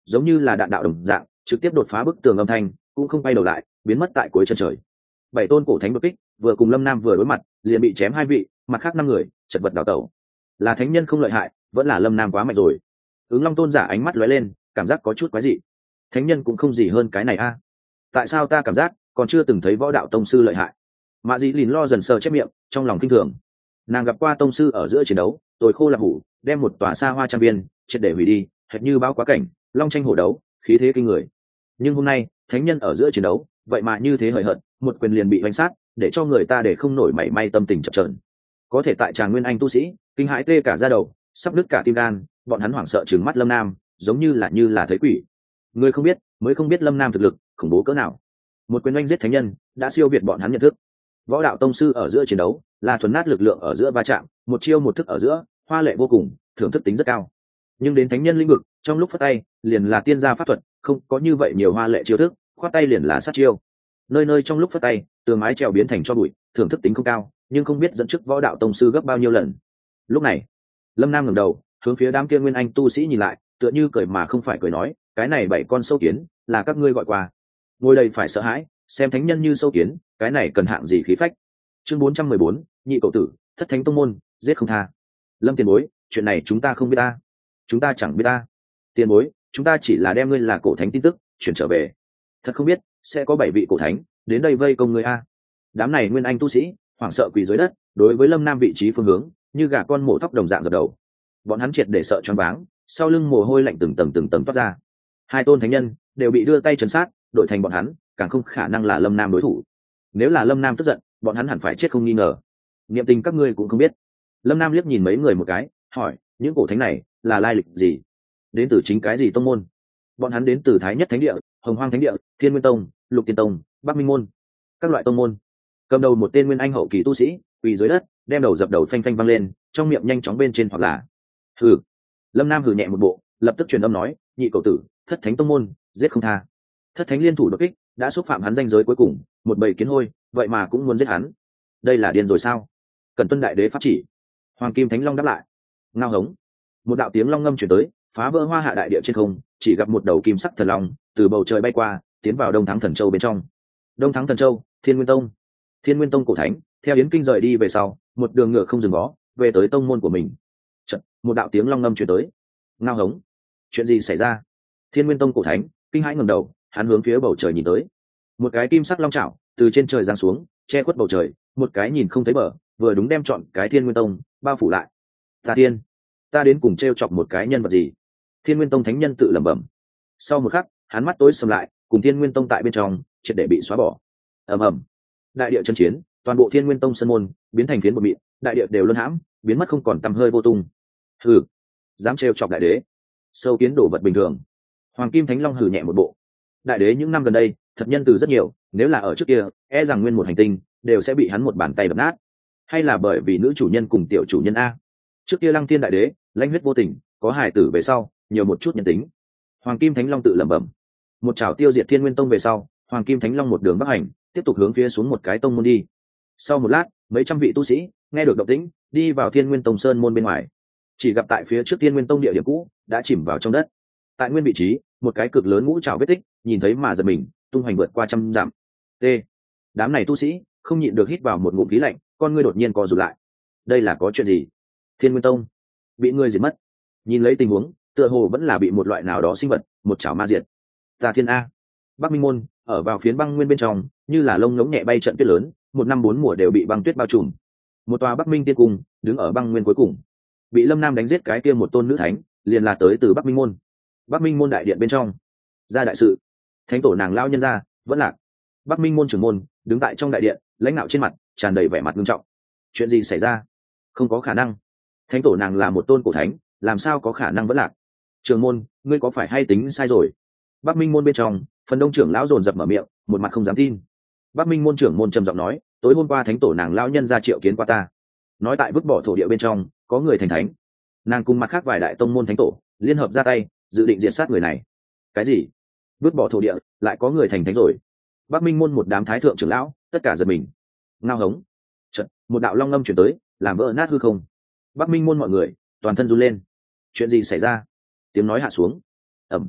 giống như là đạn đạo đồng dạng trực tiếp đột phá bức tường âm thanh, cũng không quay đầu lại biến mất tại cuối chân trời. 7 tôn cổ thánh đột kích vừa cùng Lâm Nam vừa đối mặt liền bị chém 2 vị, mặt khác 5 người chật vật đào tẩu. Là thánh nhân không lợi hại, vẫn là Lâm Nam quá mạnh rồi. Ứng Long tôn giả ánh mắt lóe lên, cảm giác có chút quái dị. Thánh nhân cũng không gì hơn cái này a. Tại sao ta cảm giác còn chưa từng thấy võ đạo tông sư lợi hại? Mạ Dĩ Lìn lo dần sờ chép miệng, trong lòng kinh thường. Nàng gặp qua tông sư ở giữa chiến đấu, tồi khô là hủ, đem một tòa xa hoa trang viên triệt để hủy đi, hệt như bão quá cảnh, long tranh hổ đấu, khí thế kinh người. Nhưng hôm nay, thánh nhân ở giữa chiến đấu, vậy mà như thế hời hợt, một quyền liền bị hoành sát, để cho người ta để không nổi mảy may tâm tình chập chờn. Có thể tại tràng nguyên anh tu sĩ, kinh hãi tê cả da đầu, sắp đứt cả tim gan, bọn hắn hoảng sợ trừng mắt Lâm Nam, giống như là thấy quỷ. Người không biết, mới không biết Lâm Nam thực lực khủng bố cỡ nào. Một quyền oanh giết thánh nhân, đã siêu việt bọn hắn nhận thức. Võ đạo tông sư ở giữa chiến đấu, là thuần nát lực lượng ở giữa va chạm, một chiêu một thức ở giữa, hoa lệ vô cùng, thưởng thức tính rất cao. Nhưng đến thánh nhân lĩnh vực, trong lúc phất tay, liền là tiên gia pháp thuật, không có như vậy nhiều hoa lệ chiêu thức, khoát tay liền là sát chiêu. Nơi nơi trong lúc phất tay, tường mái trèo biến thành cho bụi, thưởng thức tính không cao, nhưng không biết dẫn trước võ đạo tông sư gấp bao nhiêu lần. Lúc này, Lâm Nam ngẩng đầu, hướng phía đám kia nguyên anh tu sĩ nhìn lại, tựa như cười mà không phải cười nói, cái này 7 con sâu kiến, là các ngươi gọi qua. Ngồi đây phải sợ hãi, xem thánh nhân như sâu kiến, cái này cần hạng gì khí phách. Chương 414, nhị cậu tử, thất thánh tông môn, giết không tha. Lâm tiền bối, chuyện này chúng ta không biết ta. Chúng ta chẳng biết ta. Tiền bối, chúng ta chỉ là đem ngươi là cổ thánh tin tức chuyển trở về. Thật không biết sẽ có 7 vị cổ thánh đến đây vây công ngươi a. Đám này nguyên anh tu sĩ hoảng sợ quỳ dưới đất, đối với Lâm Nam vị trí phương hướng như gà con mổ thóc đồng dạng dập đầu. Bọn hắn triệt để sợ choáng váng, sau lưng mồ hôi lạnh từng tầng toát ra. 2 tôn thánh nhân đều bị đưa tay trấn sát, đổi thành bọn hắn càng không khả năng là Lâm Nam đối thủ. Nếu là Lâm Nam tức giận, bọn hắn hẳn phải chết không nghi ngờ. Niệm tình các ngươi cũng không biết. Lâm Nam liếc nhìn mấy người một cái, hỏi, những cổ thánh này là lai lịch gì, đến từ chính cái gì tông môn? Bọn hắn đến từ Thái Nhất Thánh Địa, Hồng Hoang Thánh Địa, Thiên Nguyên Tông, Lục Tiên Tông, Bắc Minh Môn, các loại tông môn. Cầm đầu một tên nguyên anh hậu kỳ tu sĩ quỳ dưới đất, đem đầu dập đầu phanh phanh văng lên, trong miệng nhanh chóng bên trên hoặc là hừ. Lâm Nam hừ nhẹ một bộ, lập tức truyền âm nói, nhị cậu tử, thất thánh tông môn, giết không tha. Thất thánh liên thủ đột kích, đã xúc phạm hắn danh giới cuối cùng, một bầy kiến hôi, vậy mà cũng muốn giết hắn. Đây là điên rồi sao? Cần tuân đại đế pháp chỉ. Hoàng Kim Thánh Long đáp lại. Ngao hống. Một đạo tiếng long ngâm truyền tới, phá vỡ hoa hạ đại địa trên không, chỉ gặp một đầu kim sắc thần long từ bầu trời bay qua, tiến vào Đông Thắng Thần Châu bên trong. Đông Thắng Thần Châu, Thiên Nguyên Tông. Thiên Nguyên Tông cổ thánh, theo Yến Kinh rời đi về sau, một đường ngựa không dừng vó, về tới tông môn của mình. Chợt, một đạo tiếng long ngâm truyền tới. Ngao hống. Chuyện gì xảy ra? Thiên Nguyên Tông cổ thánh kinh hãi ngẩng đầu, hắn hướng phía bầu trời nhìn tới. Một cái kim sắc long chảo từ trên trời giáng xuống, che khuất bầu trời, một cái nhìn không thấy bờ, vừa đúng đem chọn cái Thiên Nguyên Tông bao phủ lại. Ta đến cùng trêu chọc một cái nhân vật gì? Thiên Nguyên Tông thánh nhân tự lẩm bẩm. Sau một khắc, hắn mắt tối sầm lại, cùng Thiên Nguyên Tông tại bên trong triệt để bị xóa bỏ. Ầm ầm. Đại địa chân chiến, toàn bộ Thiên Nguyên Tông sơn môn biến thành phiến bột mịn, đại địa đều luân hãm, biến mất không còn tăm hơi vô tung. Hừ, dám trêu chọc đại đế, sâu kiến đổ vật bình thường. Hoàng Kim Thánh Long hừ nhẹ một bộ. Đại đế những năm gần đây thật nhân từ rất nhiều, nếu là ở trước kia, e rằng nguyên một hành tinh đều sẽ bị hắn một bàn tay đập nát. Hay là bởi vì nữ chủ nhân cùng tiểu chủ nhân a? Trước kia Lăng Thiên đại đế lãnh huyết vô tình, có hài tử về sau nhiều một chút nhân tính. Hoàng Kim Thánh Long tự lẩm bẩm. Một chảo tiêu diệt Thiên Nguyên Tông về sau, Hoàng Kim Thánh Long một đường bắc hành, tiếp tục hướng phía xuống một cái tông môn đi. Sau một lát, mấy trăm vị tu sĩ nghe được động tĩnh, đi vào Thiên Nguyên Tông sơn môn bên ngoài. Chỉ gặp tại phía trước Thiên Nguyên Tông địa điểm cũ đã chìm vào trong đất. Tại nguyên vị trí, một cái cực lớn ngũ trảo vết tích, nhìn thấy mà giật mình, tung hoành vượt qua trăm dặm. T. Đám này tu sĩ không nhịn được hít vào một ngụm khí lạnh, con ngươi đột nhiên co rụt lại. Đây là có chuyện gì? Thiên Nguyên Tông bị ngươi diệt mất. Nhìn lấy tình huống, tựa hồ vẫn là bị một loại nào đó sinh vật một chảo ma diệt. Tà Thiên a. Bắc Minh môn ở vào phiến băng nguyên bên trong, như là lông ngỗng nhẹ bay trận tuyết lớn, một năm 4 mùa đều bị băng tuyết bao trùm. Một tòa Bắc Minh tiên cung đứng ở băng nguyên cuối cùng, bị Lâm Nam đánh giết cái kia một tôn nữ thánh, liền là tới từ Bắc Minh môn. Bắc Minh môn đại điện bên trong, ra đại sự, thánh tổ nàng lao nhân ra vẫn lạc. Bắc Minh môn trưởng môn đứng tại trong đại điện, lãnh đạo trên mặt tràn đầy vẻ mặt nghiêm trọng. Chuyện gì xảy ra? Không có khả năng, thánh tổ nàng là một tôn cổ thánh, làm sao có khả năng vẫn lạc? Trưởng môn, ngươi có phải hay tính sai rồi? Bắc Minh môn bên trong, phần đông trưởng lão dồn dập mở miệng, một mặt không dám tin. Bắc Minh môn trưởng môn trầm giọng nói, tối hôm qua thánh tổ nàng lao nhân ra triệu kiến qua ta, nói tại vứt bỏ thổ địa bên trong có người thành thánh, nàng cùng mặt khác vài đại tông môn thánh tổ liên hợp ra tay, dự định diệt sát người này. Cái gì? Vứt bỏ thổ địa lại có người thành thánh rồi? Bắc Minh môn một đám thái thượng trưởng lão tất cả giật mình. Ngao hống. Chợt, một đạo long ngâm chuyển tới, làm vỡ nát hư không. Bắc Minh môn mọi người toàn thân run lên. Chuyện gì xảy ra? Tiếng nói hạ xuống. Ầm.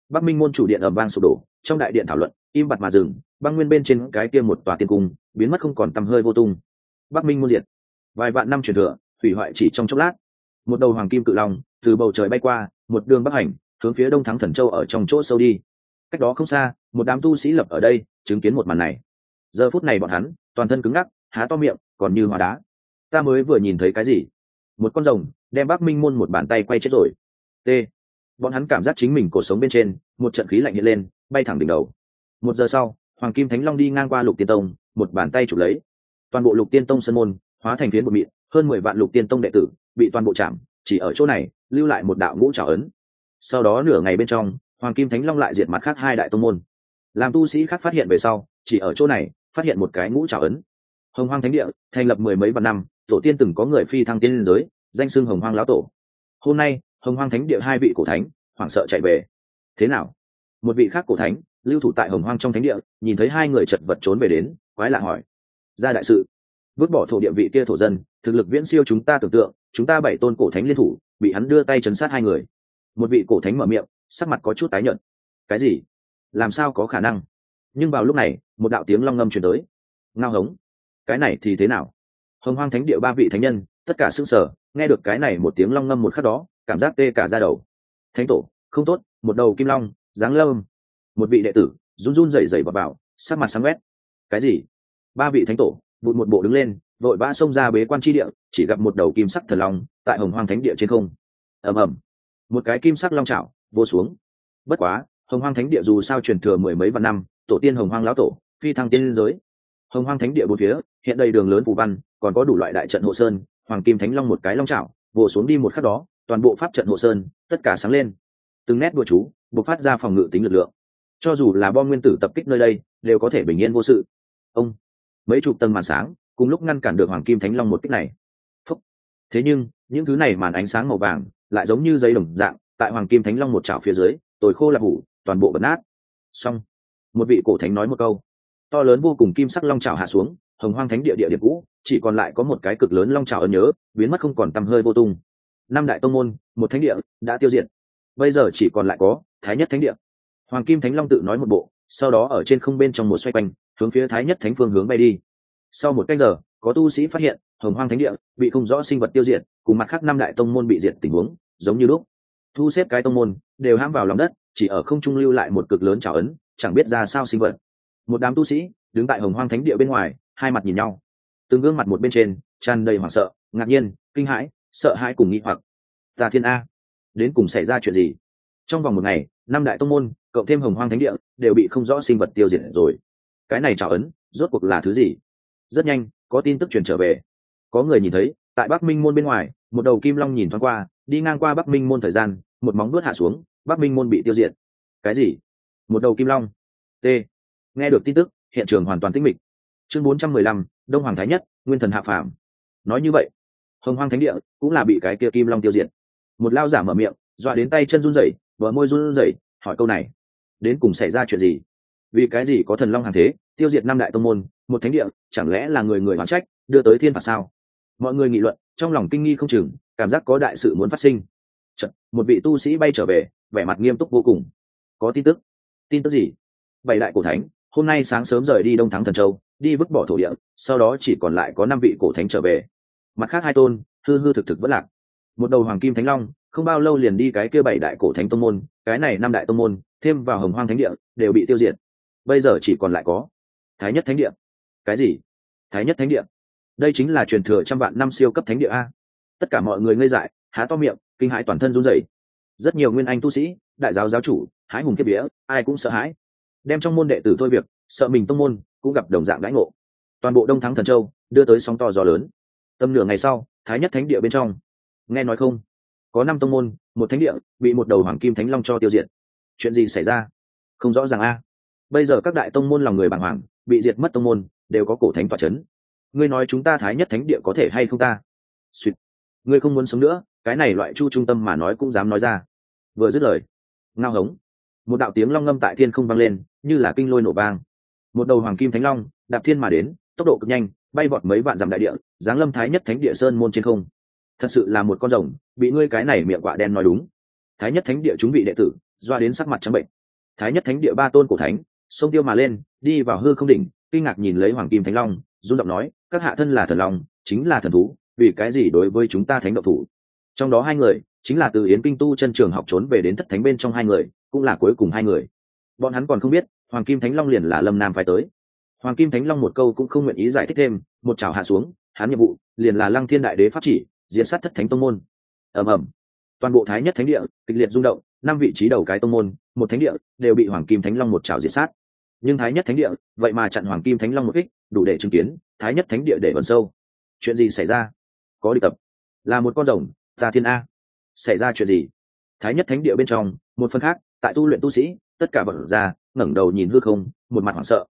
Bắc Minh môn chủ điện ầm vang sụp đổ, trong đại điện thảo luận im bặt mà dừng. Băng nguyên bên trên cái kia một tòa tiên cung biến mất không còn tăm hơi vô tung. Bắc Minh môn diệt, vài vạn năm truyền thừa hủy hoại chỉ trong chốc lát. Một đầu hoàng kim cự long từ bầu trời bay qua, một đường bắc hành hướng phía đông thắng thần châu ở trong chỗ sâu đi. Cách đó không xa, một đám tu sĩ lập ở đây chứng kiến một màn này. Giờ phút này bọn hắn toàn thân cứng ngắc, há to miệng còn như hóa đá. Ta mới vừa nhìn thấy cái gì? Một con rồng đem Bắc Minh môn một bàn tay quay chết rồi. T. Bọn hắn cảm giác chính mình cổ sống bên trên một trận khí lạnh hiện lên, bay thẳng đỉnh đầu. 1 giờ sau, Hoàng Kim Thánh Long đi ngang qua Lục Tiên Tông, một bàn tay chụp lấy. Toàn bộ Lục Tiên Tông sơn môn hóa thành phiến bột mịn, hơn 10 vạn Lục Tiên Tông đệ tử bị toàn bộ chạm, chỉ ở chỗ này lưu lại một đạo ngũ trảo ấn. Sau đó nửa ngày bên trong, Hoàng Kim Thánh Long lại diệt mặt khác 2 đại tông môn. Làm tu sĩ khác phát hiện về sau, chỉ ở chỗ này phát hiện một cái ngũ trảo ấn. Hồng Hoang Thánh Địa thành lập 10 mấy vạn năm, tổ tiên từng có người phi thăng tiên liên giới, danh xưng Hồng Hoang lão tổ. Hôm nay, Hồng Hoang Thánh Địa 2 vị cổ thánh hoảng sợ chạy về. Thế nào? Một vị khác cổ thánh lưu thủ tại Hồng Hoang trong Thánh Địa, nhìn thấy 2 người chật vật trốn về đến, quái lạ hỏi: ra đại sự? Vứt bỏ thổ địa vị kia thổ dân, thực lực viễn siêu chúng ta tưởng tượng, chúng ta 7 tôn cổ thánh liên thủ, bị hắn đưa tay trấn sát 2 người. Một vị cổ thánh mở miệng, sắc mặt có chút tái nhợt. Cái gì? Làm sao có khả năng? Nhưng vào lúc này, một đạo tiếng long ngâm truyền tới. Ngao hống. Cái này thì thế nào? Hồng Hoang Thánh Địa 3 vị thánh nhân tất cả sững sờ, nghe được cái này một tiếng long ngâm một khắc đó, cảm giác tê cả da đầu. Thánh tổ, không tốt, một đầu kim long giáng lâm. Một vị đệ tử run run rẩy rẩy vào bảo, sắc mặt sáng quét. Cái gì? 3 vị thánh tổ vụt một bộ đứng lên, vội vã xông ra bế quan chi địa, chỉ gặp một đầu kim sắc thần long tại Hồng Hoang Thánh Địa trên không. Ầm ầm, một cái kim sắc long chảo vô xuống. Bất quá, Hồng Hoang Thánh Địa dù sao truyền thừa 10 mấy vạn năm, tổ tiên Hồng Hoang lão tổ phi thăng tiên liên giới. Hồng Hoang Thánh Địa bốn phía hiện đầy đường lớn phù văn, còn có đủ loại đại trận hộ sơn. Hoàng Kim Thánh Long một cái long chảo vồ xuống đi một khắc đó, toàn bộ pháp trận hộ sơn tất cả sáng lên, từng nét đùa chú bộc phát ra phòng ngự tính lực lượng. Cho dù là bom nguyên tử tập kích nơi đây, đều có thể bình yên vô sự. Ông, mấy chục tầng màn sáng cùng lúc ngăn cản được Hoàng Kim Thánh Long một kích này. Phúc. Thế nhưng những thứ này màn ánh sáng màu vàng lại giống như giấy đồng dạng, tại Hoàng Kim Thánh Long một chảo phía dưới tồi khô là hủ, toàn bộ bật nát. Xong, một vị cổ thánh nói một câu, to lớn vô cùng kim sắc long chảo hạ xuống. Hồng Hoang Thánh Địa địa điểm cũ chỉ còn lại có một cái cực lớn long chảo ấn nhớ, biến mất không còn tăm hơi vô tung. 5 đại tông môn, một thánh địa đã tiêu diệt, bây giờ chỉ còn lại có Thái Nhất Thánh Địa. Hoàng Kim Thánh Long tự nói một bộ, sau đó ở trên không bên trong một xoay quanh, hướng phía Thái Nhất Thánh phương hướng bay đi. Sau 1 canh giờ, có tu sĩ phát hiện Hồng Hoang Thánh Địa bị không rõ sinh vật tiêu diệt, cùng mặt khác 5 đại tông môn bị diệt tình huống giống như lúc. Thu xếp cái tông môn đều hãm vào lòng đất, chỉ ở không trung lưu lại một cực lớn trảo ấn, chẳng biết ra sao sinh vật. Một đám tu sĩ đứng tại Hồng Hoang Thánh Địa bên ngoài, hai mặt nhìn nhau, từng gương mặt một bên trên tràn đầy hoảng sợ, ngạc nhiên, kinh hãi, sợ hãi cùng nghi hoặc. Ta thiên a, đến cùng xảy ra chuyện gì? Trong vòng 1 ngày, 5 đại tông môn cộng thêm Hồng Hoang Thánh Địa đều bị không rõ sinh vật tiêu diệt rồi. Cái này trảo ấn rốt cuộc là thứ gì? Rất nhanh có tin tức truyền trở về, có người nhìn thấy tại Bắc Minh môn bên ngoài, một đầu kim long nhìn thoáng qua, đi ngang qua Bắc Minh môn thời gian, một móng vuốt hạ xuống, Bắc Minh môn bị tiêu diệt. Cái gì? Một đầu kim long? T. Nghe được tin tức, hiện trường hoàn toàn tĩnh mịch. Chương 415, Đông Hoàng Thái Nhất, Nguyên Thần hạ phàm. Nói như vậy, Hồng Hoang Thánh Địa cũng là bị cái kia kim long tiêu diệt. Một lao giả mở miệng, dọa đến tay chân run rẩy, bờ môi run rẩy, hỏi câu này: đến cùng xảy ra chuyện gì? Vì cái gì có thần long hàng thế tiêu diệt 5 đại tông môn, một thánh địa, chẳng lẽ là người người oán trách đưa tới thiên phạt sao? Mọi người nghị luận, trong lòng kinh nghi không chừng, cảm giác có đại sự muốn phát sinh. Chợt, một vị tu sĩ bay trở về, vẻ mặt nghiêm túc vô cùng. Có tin tức? Tin tức gì? 7 đại cổ thánh hôm nay sáng sớm rời đi Đông Thắng Thần Châu, đi vứt bỏ thổ địa, sau đó chỉ còn lại có 5 vị cổ thánh trở về. Mặt khác 2 tôn hư hư thực thực vẫn lạc. Một đầu Hoàng Kim Thánh Long không bao lâu liền đi cái kia 7 đại cổ thánh tông môn, cái này 5 đại tông môn thêm vào Hồng Hoang Thánh Địa đều bị tiêu diệt. Bây giờ chỉ còn lại có Thái Nhất Thánh Địa. Cái gì? Thái Nhất Thánh Địa? Đây chính là truyền thừa trăm vạn năm siêu cấp thánh địa a. Tất cả mọi người ngây dại, há to miệng, kinh hãi toàn thân run rẩy. Rất nhiều nguyên anh tu sĩ, đại giáo giáo chủ, hái hùng kiếp vía, ai cũng sợ hãi. Đem trong môn đệ tử thôi việc, sợ mình tông môn cũng gặp đồng dạng đãi ngộ. Toàn bộ Đông Thắng Thần Châu đưa tới sóng to gió lớn. Tầm nửa ngày sau, Thái Nhất Thánh Địa bên trong, nghe nói không, có 5 tông môn, một thánh địa bị một đầu Hoàng Kim Thánh Long cho tiêu diệt. Chuyện gì xảy ra? Không rõ ràng a. Bây giờ các đại tông môn lòng người bàng hoàng, bị diệt mất tông môn đều có cổ thánh tọa chấn. Ngươi nói chúng ta Thái Nhất Thánh Địa có thể hay không ta? Suýt. Ngươi không muốn sống nữa, cái này loại chu trung tâm mà nói cũng dám nói ra. Vừa dứt lời, ngao hống, một đạo tiếng long ngâm tại thiên không vang lên, như là kinh lôi nổ vang. Một đầu Hoàng Kim Thánh Long đạp thiên mà đến, tốc độ cực nhanh, bay vọt mấy vạn dặm đại địa, giáng lâm Thái Nhất Thánh Địa sơn môn trên không. Thật sự là một con rồng, bị ngươi cái này miệng quạ đen nói đúng. Thái Nhất Thánh Địa chúng vị đệ tử doa đến sắc mặt trắng bệnh, Thái nhất thánh địa ba tôn cổ thánh xông tiêu mà lên, đi vào hư không đỉnh, kinh ngạc nhìn lấy hoàng kim thánh long, run giọng nói: các hạ thân là thần long, chính là thần thú, vì cái gì đối với chúng ta thánh độc thủ? Trong đó hai người chính là từ Yến Kinh tu chân trường học trốn về đến thất thánh bên trong hai người, cũng là cuối cùng hai người. Bọn hắn còn không biết hoàng kim thánh long liền là Lâm Nam phải tới. Hoàng kim thánh long một câu cũng không nguyện ý giải thích thêm, một chảo hạ xuống, hắn nhiệm vụ liền là Lăng Thiên Đại Đế pháp chỉ, diệt sát thất thánh tông môn. Ầm ầm, toàn bộ Thái nhất thánh địa kịch liệt rung động, năm vị trí đầu cái tông môn, một thánh địa đều bị hoàng kim thánh long một chảo diệt sát. Nhưng Thái nhất thánh địa vậy mà chặn hoàng kim thánh long một kích, đủ để chứng kiến Thái nhất thánh địa để vần sâu. Chuyện gì xảy ra? Có đi tập, là một con rồng, ta thiên a. Xảy ra chuyện gì? Thái nhất thánh địa bên trong, một phần khác, tại tu luyện tu sĩ, tất cả bật ra, ngẩng đầu nhìn hư không, một mặt hoảng sợ.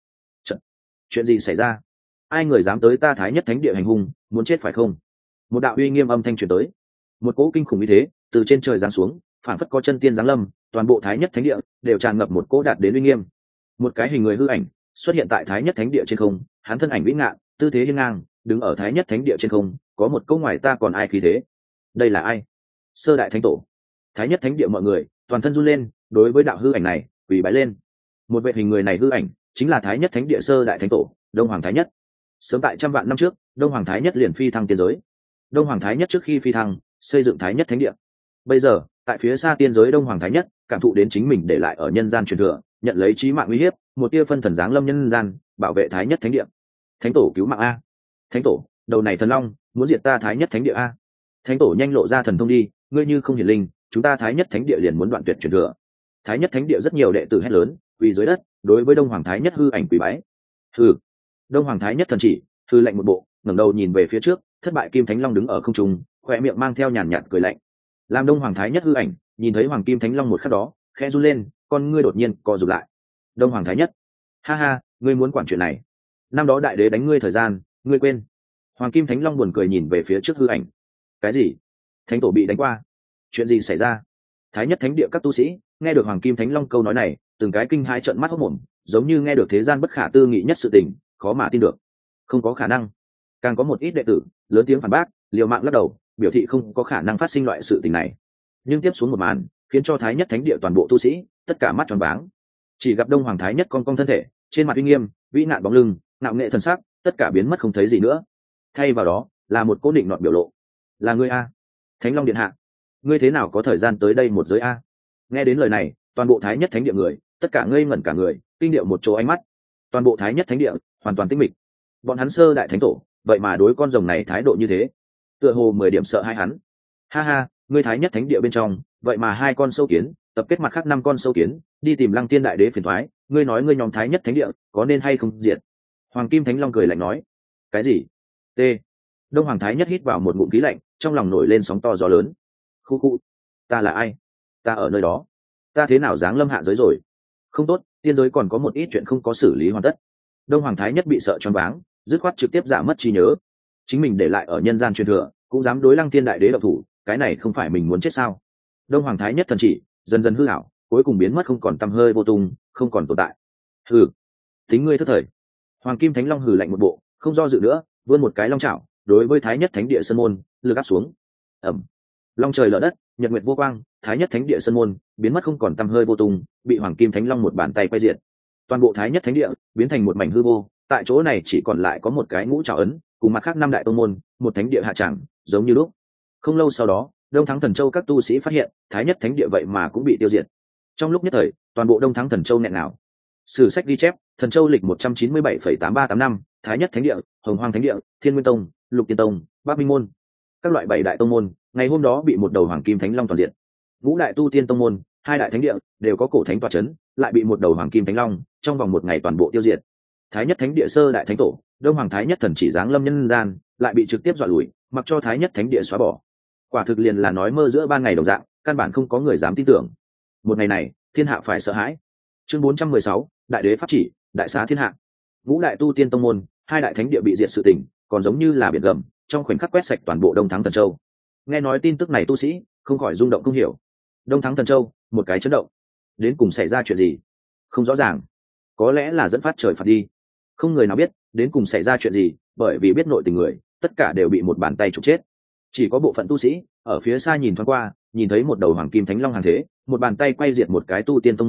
Chuyện gì xảy ra? Ai người dám tới ta Thái nhất thánh địa hành hung, muốn chết phải không? Một đạo uy nghiêm âm thanh truyền tới, một cỗ kinh khủng như thế từ trên trời giáng xuống, phản phất có chân tiên giáng lâm, toàn bộ Thái nhất thánh địa đều tràn ngập một cỗ đạt đến uy nghiêm. Một cái hình người hư ảnh xuất hiện tại Thái nhất thánh địa trên không, hắn thân ảnh vĩ ngạn, tư thế hiên ngang, đứng ở Thái nhất thánh địa trên không, có một câu ngoài ta còn ai khí thế. Đây là ai? Sơ đại thánh tổ. Thái nhất thánh địa mọi người toàn thân run lên, đối với đạo hư ảnh này quỳ bái lên. Một vệ hình người này hư ảnh chính là Thái nhất thánh địa sơ đại thánh tổ Đông Hoàng Thái nhất. Sớm tại trăm vạn năm trước, Đông Hoàng Thái nhất liền phi thăng tiên giới. Đông Hoàng Thái nhất trước khi phi thăng xây dựng Thái nhất thánh địa. Bây giờ tại phía xa tiên giới, Đông Hoàng Thái nhất cảm thụ đến chính mình để lại ở nhân gian truyền thừa, nhận lấy chí mạng uy hiếp, một tia phân thần giáng lâm nhân gian, bảo vệ Thái nhất thánh địa. Thánh tổ cứu mạng a! Thánh tổ, đầu này thần long muốn diệt ta Thái nhất thánh địa a! Thánh tổ nhanh lộ ra thần thông đi, ngươi như không hiển linh, chúng ta Thái nhất thánh địa liền muốn đoạn tuyệt truyền thừa. Thái nhất thánh địa rất nhiều đệ tử hét lớn, quỳ dưới đất, đối với Đông Hoàng Thái nhất hư ảnh quỳ bái. Hừ. Đông Hoàng Thái nhất thần chỉ hư lạnh một bộ, ngẩng đầu nhìn về phía trước, thất bại kim thánh long đứng ở không trung, khóe miệng mang theo nhàn nhạt cười lạnh. Làm Đông Hoàng Thái nhất hư ảnh nhìn thấy hoàng kim thánh long một khắc đó, khẽ run lên, con ngươi đột nhiên co rụt lại. Đông Hoàng Thái nhất, ha ha, ngươi muốn quản chuyện này? Năm đó đại đế đánh ngươi thời gian, ngươi quên? Hoàng kim thánh long buồn cười nhìn về phía trước hư ảnh. Cái gì? Thánh tổ bị đánh qua? Chuyện gì xảy ra? Thái nhất thánh địa các tu sĩ nghe được hoàng kim thánh long câu nói này, từng cái kinh hai trợn mắt hốc mồm, giống như nghe được thế gian bất khả tư nghị nhất sự tình, khó mà tin được. Không có khả năng. Càng có một ít đệ tử lớn tiếng phản bác, liều mạng lắc đầu, biểu thị không có khả năng phát sinh loại sự tình này. Nhưng tiếp xuống một màn khiến cho Thái nhất thánh địa toàn bộ tu sĩ tất cả mắt tròn váng. Chỉ gặp Đông Hoàng Thái nhất cong cong thân thể, trên mặt uy nghiêm, vĩ nạn bóng lưng, ngạo nghệ thần sắc, tất cả biến mất không thấy gì nữa. Thay vào đó là một cố định nọt biểu lộ. Là ngươi a, Thánh Long điện hạ, ngươi thế nào có thời gian tới đây một giới a? Nghe đến lời này, toàn bộ Thái nhất thánh địa người tất cả ngây ngẩn cả người, kinh điệu một chỗ ánh mắt. Toàn bộ Thái nhất thánh địa hoàn toàn tĩnh mịch. Bọn hắn sơ đại thánh tổ vậy mà đối con rồng này thái độ như thế, tựa hồ 10 điểm sợ hai hắn. Ha ha, ngươi Thái nhất thánh địa bên trong vậy mà hai con sâu kiến tập kết mặt khác 5 con sâu kiến đi tìm Lăng Tiên Đại Đế phiền toái, ngươi nói ngươi nhóm Thái nhất thánh địa có nên hay không diệt? Hoàng kim thánh long cười lạnh nói. Cái gì? T. Đông Hoàng Thái nhất hít vào một ngụm khí lạnh, trong lòng nổi lên sóng to gió lớn. Khu khu, ta là ai? Ta ở nơi đó, ta thế nào dáng lâm hạ giới rồi? Không tốt, tiên giới còn có một ít chuyện không có xử lý hoàn tất. Đông Hoàng Thái nhất bị sợ choáng váng, dứt khoát trực tiếp giả mất trí nhớ. Chính mình để lại ở nhân gian truyền thừa, cũng dám đối Lăng Thiên Đại Đế độc thủ, cái này không phải mình muốn chết sao? Đông Hoàng Thái nhất thần chỉ dần dần hư ảo, cuối cùng biến mất không còn tăm hơi vô tung, không còn tồn tại. Hừ, tính ngươi thất thời. Hoàng kim thánh long hừ lạnh một bộ, không do dự nữa, vươn một cái long chảo đối với Thái nhất thánh địa sơn môn lực áp xuống. Ẩm. Long trời lở đất, nhật nguyệt vô quang, Thái nhất thánh địa sơn môn biến mất không còn tăm hơi vô tung, bị hoàng kim thánh long một bàn tay quay diệt. Toàn bộ Thái nhất thánh địa biến thành một mảnh hư vô, tại chỗ này chỉ còn lại có một cái ngũ trảo ấn, cùng mặt khác 5 đại tông môn, một thánh địa hạ tràng, giống như lúc. Không lâu sau đó, Đông Thắng Thần Châu các tu sĩ phát hiện, Thái nhất thánh địa vậy mà cũng bị tiêu diệt. Trong lúc nhất thời, toàn bộ Đông Thắng Thần Châu nghẹn ngào. Sử sách ghi chép, Thần Châu lịch 197,8385 năm, Thái nhất thánh địa, Hồng Hoang thánh địa, Thiên Nguyên tông, Lục Tiên tông, Bắc Minh môn, các loại 7 đại tông môn, ngày hôm đó bị một đầu hoàng kim thánh long toàn diện. Ngũ đại tu tiên tông môn, 2 đại thánh địa đều có cổ thánh tọa chấn, lại bị một đầu hoàng kim thánh long trong vòng một ngày toàn bộ tiêu diệt. Thái nhất thánh địa sơ đại thánh tổ Đông Hoàng Thái nhất thần chỉ giáng lâm nhân gian, lại bị trực tiếp dọa lùi, mặc cho Thái nhất thánh địa xóa bỏ. Quả thực liền là nói mơ giữa ban ngày đồng dạng, căn bản không có người dám tin tưởng. Một ngày này, thiên hạ phải sợ hãi. Chương 416, đại đế pháp chỉ, đại xá thiên hạ. Ngũ đại tu tiên tông môn, 2 đại thánh địa bị diệt sự tình, còn giống như là biển gầm, trong khoảnh khắc quét sạch toàn bộ Đông Thắng Thần Châu. Nghe nói tin tức này tu sĩ không khỏi rung động không hiểu. Đông Thắng Thần Châu, một cái chấn động. Đến cùng xảy ra chuyện gì? Không rõ ràng. Có lẽ là dẫn phát trời phạt đi. Không người nào biết đến cùng xảy ra chuyện gì, bởi vì biết nội tình người tất cả đều bị một bàn tay trục chết. Chỉ có bộ phận tu sĩ ở phía xa nhìn thoáng qua, nhìn thấy một đầu hoàng kim thánh long hàng thế, một bàn tay quay diệt một cái tu tiên tông môn,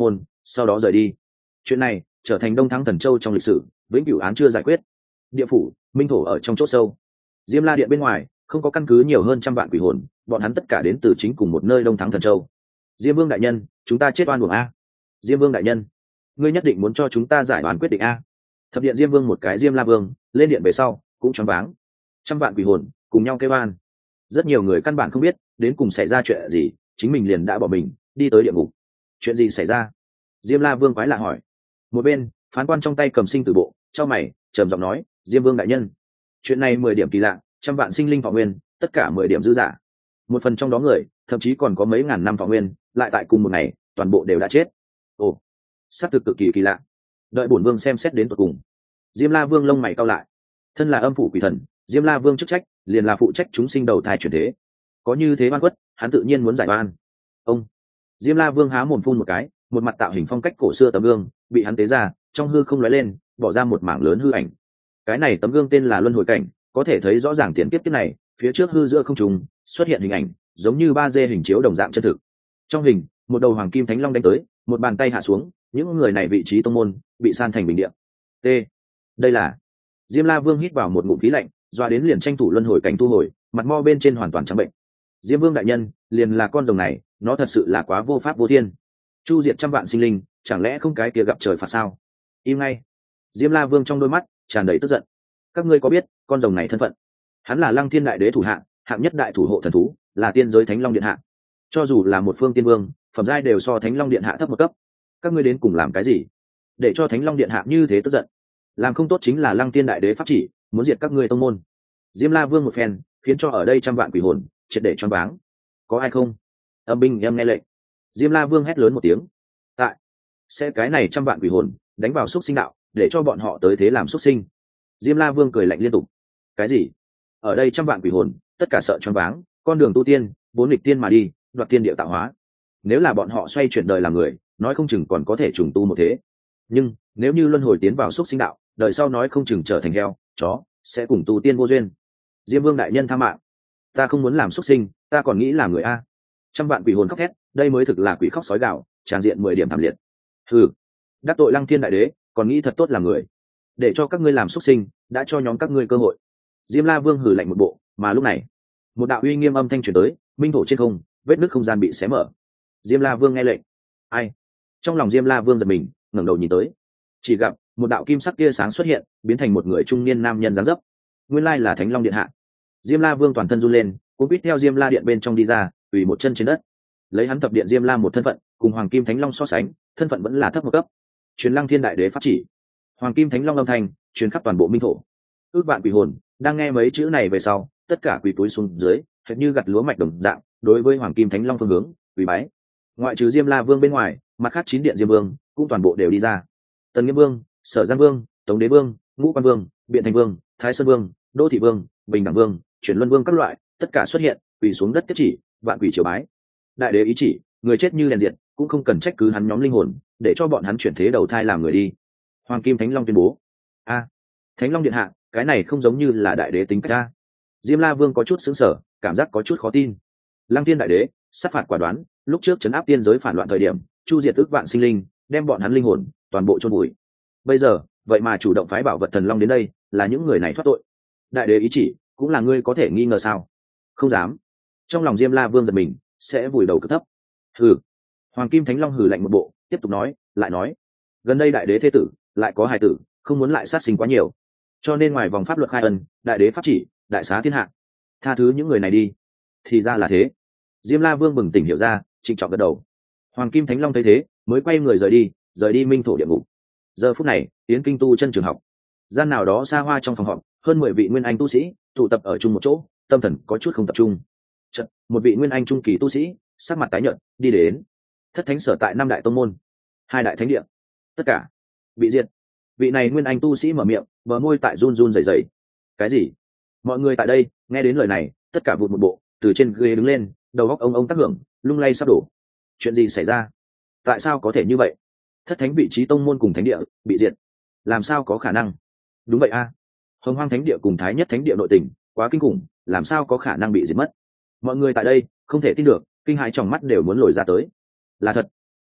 sau đó rời đi. Chuyện này trở thành Đông Thắng Thần Châu trong lịch sử vĩnh cửu án chưa giải quyết. Địa phủ minh thổ ở trong chỗ sâu, Diêm La điện bên ngoài không có căn cứ nhiều hơn trăm vạn quỷ hồn, bọn hắn tất cả đến từ chính cùng một nơi Đông Thắng Thần Châu. Diêm Vương đại nhân, chúng ta chết oan uổng a. Diêm Vương đại nhân, ngươi nhất định muốn cho chúng ta giải oan quyết định a. Thập điện Diêm Vương một cái Diêm La Vương lên điện về sau cũng choáng váng. Trăm vạn quỷ hồn cùng nhau kêu oan. Rất nhiều người căn bản không biết đến cùng xảy ra chuyện gì, chính mình liền đã bỏ mình đi tới địa ngục. Chuyện gì xảy ra? Diêm La Vương quái lạ hỏi. Một bên phán quan trong tay cầm sinh tử bộ trong mày trầm giọng nói, Diêm Vương đại nhân, chuyện này 10 điểm kỳ lạ, trăm vạn sinh linh thọ nguyên tất cả 10 điểm dư giả. Một phần trong đó người thậm chí còn có mấy ngàn năm thọ nguyên, lại tại cùng một ngày toàn bộ đều đã chết. Ồ, xác thực cực kỳ kỳ lạ. Đợi bổn vương xem xét đến tận cùng. Diêm La Vương lông mày cau lại. Thân là âm phủ quỷ thần, Diêm La Vương chức trách liền là phụ trách chúng sinh đầu thai chuyển thế. Có như thế oan khuất, hắn tự nhiên muốn giải oan. Ông Diêm La Vương há mồm phun một cái, một mặt tạo hình phong cách cổ xưa tấm gương bị hắn tế ra, trong hư không lóe lên, bỏ ra một mảng lớn hư ảnh. Cái này tấm gương tên là Luân Hồi Cảnh, có thể thấy rõ ràng tiền kiếp này, phía trước hư giữa không trung xuất hiện hình ảnh, giống như 3D hình chiếu đồng dạng chân thực. Trong hình, một đầu hoàng kim thánh long đánh tới, một bàn tay hạ xuống, những người này vị trí tông môn bị san thành bình địa. T. Đây là Diêm La Vương hít vào một ngụm khí lạnh, doa đến liền tranh thủ Luân Hồi Cảnh thu hồi, mặt mo bên trên hoàn toàn trắng bệnh. Diêm Vương đại nhân, liền là con rồng này, nó thật sự là quá vô pháp vô thiên. Chu diệt trăm vạn sinh linh, chẳng lẽ không cái kia gặp trời phạt sao? Im ngay. Diêm La Vương trong đôi mắt tràn đầy tức giận. Các ngươi có biết con rồng này thân phận? Hắn là Lăng Thiên đại đế thủ hạng, hạng nhất đại thủ hộ thần thú, là tiên giới Thánh Long điện hạ. Cho dù là một phương tiên vương, phẩm giai đều so Thánh Long điện hạ thấp một cấp. Các ngươi đến cùng làm cái gì để cho Thánh Long điện hạ như thế tức giận? Làm không tốt chính là Lăng Thiên đại đế pháp chỉ, muốn diệt các ngươi tông môn. Diêm La Vương một phen khiến cho ở đây trăm vạn quỷ hồn triệt để choáng váng. Có ai không? Âm binh em nghe lệnh. Diêm La Vương hét lớn một tiếng. Tại sẽ cái này trăm vạn quỷ hồn đánh vào xúc sinh đạo, để cho bọn họ tới thế làm xúc sinh. Diêm La Vương cười lạnh liên tục. Cái gì? Ở đây trăm vạn quỷ hồn tất cả sợ choáng váng, con đường tu tiên vốn nghịch tiên mà đi, đoạt tiên địa tạo hóa. Nếu là bọn họ xoay chuyển đời làm người, nói không chừng còn có thể trùng tu một thế. Nhưng nếu như luân hồi tiến vào xúc sinh đạo, đời sau nói không chừng trở thành heo chó, sẽ cùng tu tiên vô duyên. Diêm Vương đại nhân tha mạng, ta không muốn làm xúc sinh, ta còn nghĩ là người a. Trăm vạn quỷ hồn khóc thét, đây mới thực là quỷ khóc sói gạo, tràn diện 10 điểm thảm liệt. Hừ, đắc tội Lăng Thiên đại đế, còn nghĩ thật tốt làm người, để cho các ngươi làm xúc sinh, đã cho nhóm các ngươi cơ hội. Diêm La Vương hừ lạnh một bộ, mà lúc này một đạo uy nghiêm âm thanh truyền tới, minh thổ trên không, vết nứt không gian bị xé mở. Diêm La Vương nghe lệnh. Ai? Trong lòng Diêm La Vương giật mình, ngẩng đầu nhìn tới, chỉ gặp một đạo kim sắc tia sáng xuất hiện, biến thành một người trung niên nam nhân dáng dấp. Nguyên lai là Thánh Long điện hạ. Diêm La Vương toàn thân run lên, cũng biết theo Diêm La điện bên trong đi ra, quỳ một chân trên đất. Lấy hắn thập điện Diêm La một thân phận, cùng Hoàng Kim Thánh Long so sánh, thân phận vẫn là thấp một cấp. Truyền Lăng Thiên đại đế pháp chỉ. Hoàng Kim Thánh Long âm thanh truyền khắp toàn bộ minh thổ. Ước vạn quỷ hồn đang nghe mấy chữ này về sau, tất cả quỳ túi xuống dưới, hệt như gặt lúa mạch đồng dạng, đối với Hoàng Kim Thánh Long phương hướng quỳ bái. Ngoại trừ Diêm La Vương bên ngoài, mặt khác 9 điện Diêm Vương cũng toàn bộ đều đi ra. Tần Nghiêm Vương, Sở Giang Vương, Tống Đế Vương, Ngũ Quan Vương, Biện Thành Vương, Thái Sơn Vương, Đô Thị Vương, Bình Đẳng Vương, Chuyển Luân Vương các loại, tất cả xuất hiện, quỳ xuống đất tiếp chỉ, vạn quỷ triều bái. Đại đế ý chỉ, người chết như đèn diệt, cũng không cần trách cứ hắn nhóm linh hồn, để cho bọn hắn chuyển thế đầu thai làm người đi. Hoàng Kim Thánh Long tuyên bố. A, Thánh Long điện hạ, cái này không giống như là đại đế tính cách a. Diêm La Vương có chút sững sờ, cảm giác có chút khó tin. Lăng Thiên đại đế sát phạt quả đoán, lúc trước trấn áp tiên giới phản loạn thời điểm, chu diệt ức vạn sinh linh, đem bọn hắn linh hồn toàn bộ chôn bụi. Bây giờ, vậy mà chủ động phái bảo vật thần long đến đây, là những người này thoát tội. Đại đế ý chỉ, cũng là ngươi có thể nghi ngờ sao? Không dám. Trong lòng Diêm La Vương giật mình, sẽ vùi đầu cực thấp. Hừ. Hoàng Kim Thánh Long hừ lạnh một bộ, tiếp tục nói, lại nói, gần đây đại đế thế tử lại có hài tử, không muốn lại sát sinh quá nhiều, cho nên ngoài vòng pháp luật khai ân, đại đế pháp chỉ, đại xá thiên hạ, tha thứ những người này đi. Thì ra là thế. Diêm La Vương bừng tỉnh hiểu ra, trịnh trọng gật đầu. Hoàng Kim Thánh Long thấy thế, mới quay người rời đi minh thổ địa ngục. Giờ phút này, tiến kinh tu chân trường học, gian nào đó xa hoa trong phòng họp, hơn 10 vị nguyên anh tu sĩ tụ tập ở chung một chỗ, tâm thần có chút không tập trung. Chợt, một vị nguyên anh trung kỳ tu sĩ sắc mặt tái nhợt đi đến. Thất thánh sở tại 5 đại tông môn, 2 đại thánh địa, tất cả bị diệt. Vị này nguyên anh tu sĩ mở miệng, bờ môi tại run run rẩy rẩy. Cái gì? Mọi người tại đây nghe đến lời này, tất cả vụt một bộ, từ trên ghế đứng lên, đầu óc ông tác hưởng, lung lay sắp đổ. Chuyện gì xảy ra? Tại sao có thể như vậy? Thất thánh vị trí tông môn cùng thánh địa bị diệt, làm sao có khả năng? Đúng vậy a, Hồng Hoang thánh địa cùng Thái Nhất thánh địa nội tình quá kinh khủng, làm sao có khả năng bị diệt mất? Mọi người tại đây không thể tin được, kinh hãi trong mắt đều muốn lồi ra tới. Là thật.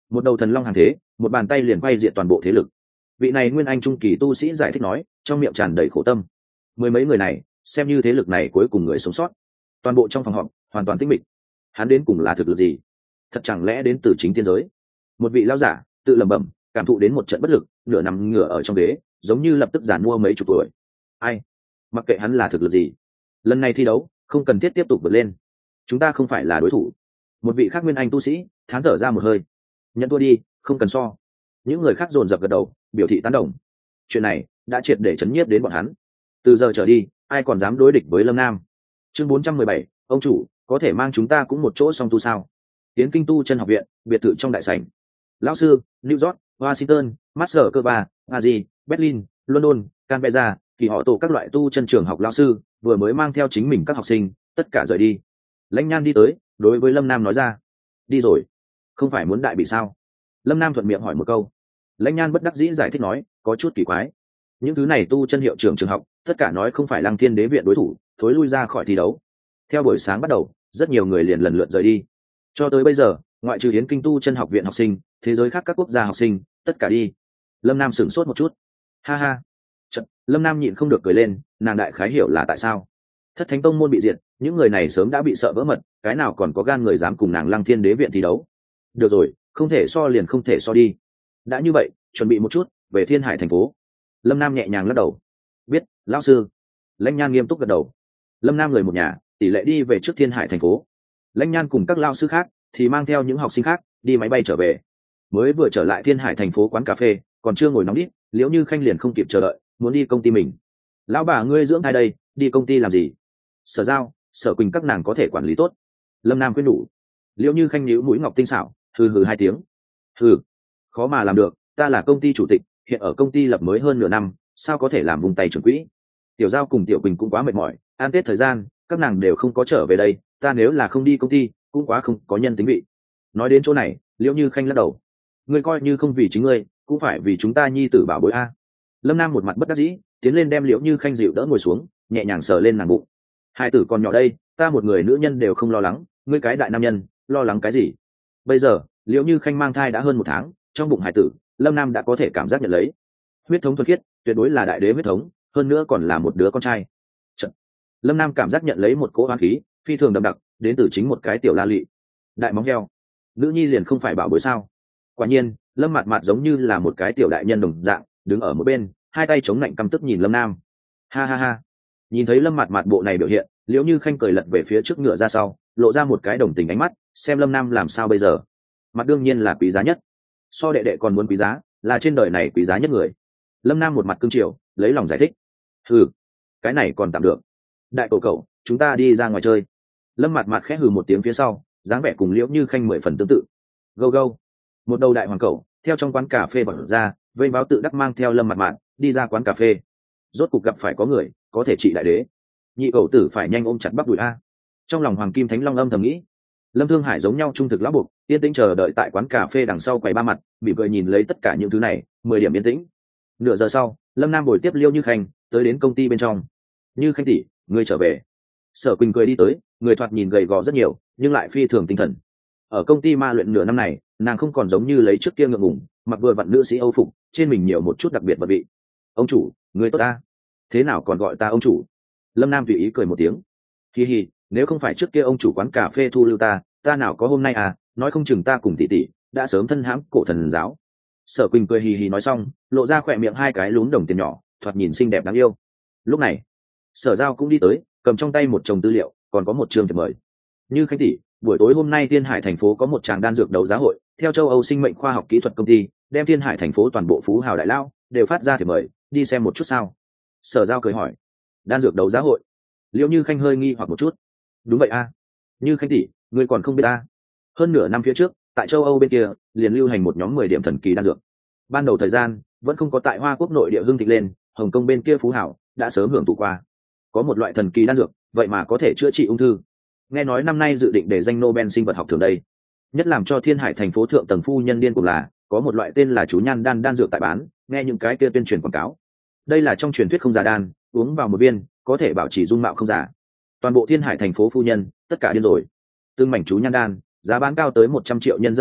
một đầu thần long hàng thế, một bàn tay liền quay diệt toàn bộ thế lực. Vị này nguyên anh trung kỳ tu sĩ giải thích nói, trong miệng tràn đầy khổ tâm. Mười mấy người này xem như thế lực này cuối cùng người sống sót. Toàn bộ trong phòng họp hoàn toàn tĩnh mịch. Hắn đến cùng là thực lực gì? Thật chẳng lẽ đến từ chính tiên giới? Một vị lão giả tự lẩm bẩm, cảm thụ đến một trận bất lực, nửa nằm ngửa ở trong ghế, giống như lập tức giàn mua mấy chục tuổi. Ai? Mặc kệ hắn là thực lực gì, lần này thi đấu không cần thiết tiếp tục vượt lên, chúng ta không phải là đối thủ. Một vị khác nguyên anh tu sĩ thán thở ra một hơi, nhận thua đi, không cần so. Những người khác dồn dập gật đầu biểu thị tán đồng. Chuyện này đã triệt để chấn nhiếp đến bọn hắn. Từ giờ trở đi ai còn dám đối địch với Lâm Nam. Chương 417, ông chủ có thể mang chúng ta cũng một chỗ song tu sao? Tiến kinh tu chân học viện, biệt thự trong đại sảnh. Lão sư, New York, Washington, Moscow, Paris, Berlin, London, Canberra, thì họ tổ các loại tu chân trường học lão sư vừa mới mang theo chính mình các học sinh tất cả rời đi. Lãnh Nhan đi tới, đối với Lâm Nam nói ra, đi rồi, không phải muốn đại bị sao? Lâm Nam thuận miệng hỏi một câu. Lãnh Nhan bất đắc dĩ giải thích nói, có chút kỳ quái, những thứ này tu chân hiệu trưởng trường học tất cả nói không phải Lăng Thiên Đế viện đối thủ, thối lui ra khỏi thi đấu. Theo buổi sáng bắt đầu, rất nhiều người liền lần lượt rời đi. Cho tới bây giờ, ngoại trừ Yến Kinh tu chân học viện học sinh, thế giới khác các quốc gia học sinh tất cả đi. Lâm Nam sửng sốt một chút, ha ha. Lâm Nam nhịn không được cười lên, nàng đại khái hiểu là tại sao Thất Thánh Tông môn bị diệt, những người này sớm đã bị sợ vỡ mật, cái nào còn có gan người dám cùng nàng Lăng Thiên Đế viện thi đấu. Được rồi, không thể so liền không thể so đi. Đã như vậy, chuẩn bị một chút, về Thiên Hải thành phố. Lâm Nam nhẹ nhàng lắc đầu. Biết, lão sư. Lãnh Nhan nghiêm túc gật đầu. Lâm Nam người một nhà tỷ lệ đi về trước Thiên Hải thành phố. Lãnh Nhan cùng các lao sư khác thì mang theo những học sinh khác đi máy bay trở về. Mới vừa trở lại Thiên Hải thành phố quán cà phê, còn chưa ngồi nóng đít, Liễu Như Khanh liền không kịp chờ đợi, muốn đi công ty mình. Lão bà ngươi dưỡng thai đây, đi công ty làm gì? Sở Giao, Sở Quỳnh các nàng có thể quản lý tốt. Lâm Nam khuyên nhủ. Liễu Như Khanh nhíu mũi ngọc tinh xảo, hừ hừ hai tiếng. Hừ, khó mà làm được, ta là công ty chủ tịch, hiện ở công ty lập mới hơn nửa năm, sao có thể làm vùng tay trưởng quỹ? Tiểu Giao cùng Tiểu Quỳnh cũng quá mệt mỏi, ăn Tết thời gian, các nàng đều không có trở về đây, ta nếu là không đi công ty, cũng quá không có nhân tính vị. Nói đến chỗ này, Liễu Như Khanh lắc đầu. Ngươi coi như không vì chính ngươi, cũng phải vì chúng ta nhi tử bảo bối a. Lâm Nam một mặt bất đắc dĩ, tiến lên đem Liễu Như Khanh dịu đỡ ngồi xuống, nhẹ nhàng sờ lên nàng bụng. Hai tử còn nhỏ đây, ta một người nữ nhân đều không lo lắng, ngươi cái đại nam nhân, lo lắng cái gì? Bây giờ, Liễu Như Khanh mang thai đã hơn 1 tháng, trong bụng hải tử, Lâm Nam đã có thể cảm giác nhận lấy. Huyết thống thuần khiết, tuyệt đối là đại đế huyết thống, hơn nữa còn là một đứa con trai. Chật. Lâm Nam cảm giác nhận lấy một cỗ oán khí, phi thường đậm đặc, đến từ chính một cái tiểu la lị. Đại móng heo, nữ nhi liền không phải bảo bối sao? Quả nhiên, Lâm Mạt Mạt giống như là một cái tiểu đại nhân đồng dạng, đứng ở một bên, hai tay chống lạnh căm tức nhìn Lâm Nam. Ha ha ha. Nhìn thấy Lâm Mạt Mạt bộ này biểu hiện, Liễu Như Khanh cười lật về phía trước ngựa ra sau, lộ ra một cái đồng tình ánh mắt, xem Lâm Nam làm sao bây giờ. Mặt đương nhiên là quý giá nhất, so đệ đệ còn muốn quý giá, là trên đời này quý giá nhất người. Lâm Nam một mặt cương triều, lấy lòng giải thích. Hừ, cái này còn tạm được. Đại cậu, chúng ta đi ra ngoài chơi. Lâm Mạt Mạt khẽ hừ một tiếng phía sau, dáng vẻ cùng Liễu Như Khanh 10 phần tương tự. Go go. Một đầu đại hoàng cẩu theo trong quán cà phê bật ra, vây báo tự đắc mang theo Lâm Mạt Mạt đi ra quán cà phê. Rốt cuộc gặp phải có người có thể trị đại đế. Nhị cậu tử phải nhanh ôm chặt bắp đùi a. Trong lòng Hoàng Kim Thánh Long âm thầm nghĩ. Lâm Thương Hải giống nhau trung thực lão buộc, yên tĩnh chờ đợi tại quán cà phê đằng sau quầy ba mặt, bị cười nhìn lấy tất cả những thứ này, 10 điểm yên tĩnh. Nửa giờ sau, Lâm Nam bồi tiếp Liêu Như Khanh tới đến công ty bên trong. Như Khanh tỷ, ngươi trở về. Sở Quỳnh cười đi tới, người thoạt nhìn gầy gò rất nhiều, nhưng lại phi thường tinh thần. Ở công ty ma luyện nửa năm này, nàng không còn giống như lấy trước kia ngượng ngùng, mặc vừa vặn nữ sĩ Âu phục, trên mình nhiều một chút đặc biệt vật vị. Ông chủ, người tốt ta. Thế nào còn gọi ta ông chủ? Lâm Nam tùy ý cười một tiếng. Hi hi, nếu không phải trước kia ông chủ quán cà phê thu lưu ta nào có hôm nay à, nói không chừng ta cùng tỷ tỷ đã sớm thân hãm cổ thần giáo. Sở Quỳnh cười hì hì nói xong, lộ ra khỏe miệng hai cái lúm đồng tiền nhỏ, thoạt nhìn xinh đẹp đáng yêu. Lúc này, Sở Giao cũng đi tới, cầm trong tay một chồng tư liệu, còn có một chương thiệp mời. Như Khanh tỷ, buổi tối hôm nay Thiên Hải thành phố có một tràng đan dược đấu giá hội, theo châu Âu Sinh mệnh khoa học kỹ thuật công ty, đem Thiên Hải thành phố toàn bộ phú hào đại lao đều phát ra thiệp mời, đi xem một chút sao? Sở Giao cười hỏi. Đan dược đấu giá hội? Liệu Như Khanh hơi nghi hoặc một chút. Đúng vậy a. Như Khanh tỷ, ngươi còn không biết ta? Hơn nửa năm phía trước, tại châu Âu bên kia, liền lưu hành một nhóm 10 điểm thần kỳ đan dược. Ban đầu thời gian, vẫn không có tại Hoa Quốc nội địa hương thịnh lên, Hồng Kông bên kia phú hảo đã sớm hưởng thụ qua. Có một loại thần kỳ đan dược, vậy mà có thể chữa trị ung thư. Nghe nói năm nay dự định để danh Nobel sinh vật học thưởng đây. Nhất làm cho Thiên Hải thành phố thượng tầng phu nhân điên cùng là, có một loại tên là chú nhan đan dược tại bán, nghe những cái kia tuyên truyền quảng cáo. Đây là trong truyền thuyết không già đan, uống vào một viên, có thể bảo trì dung mạo không già. Toàn bộ Thiên Hải thành phố phu nhân, tất cả điên rồi. Tương mảnh chú nhan đan, giá bán cao tới 100 triệu nhân dân tệ,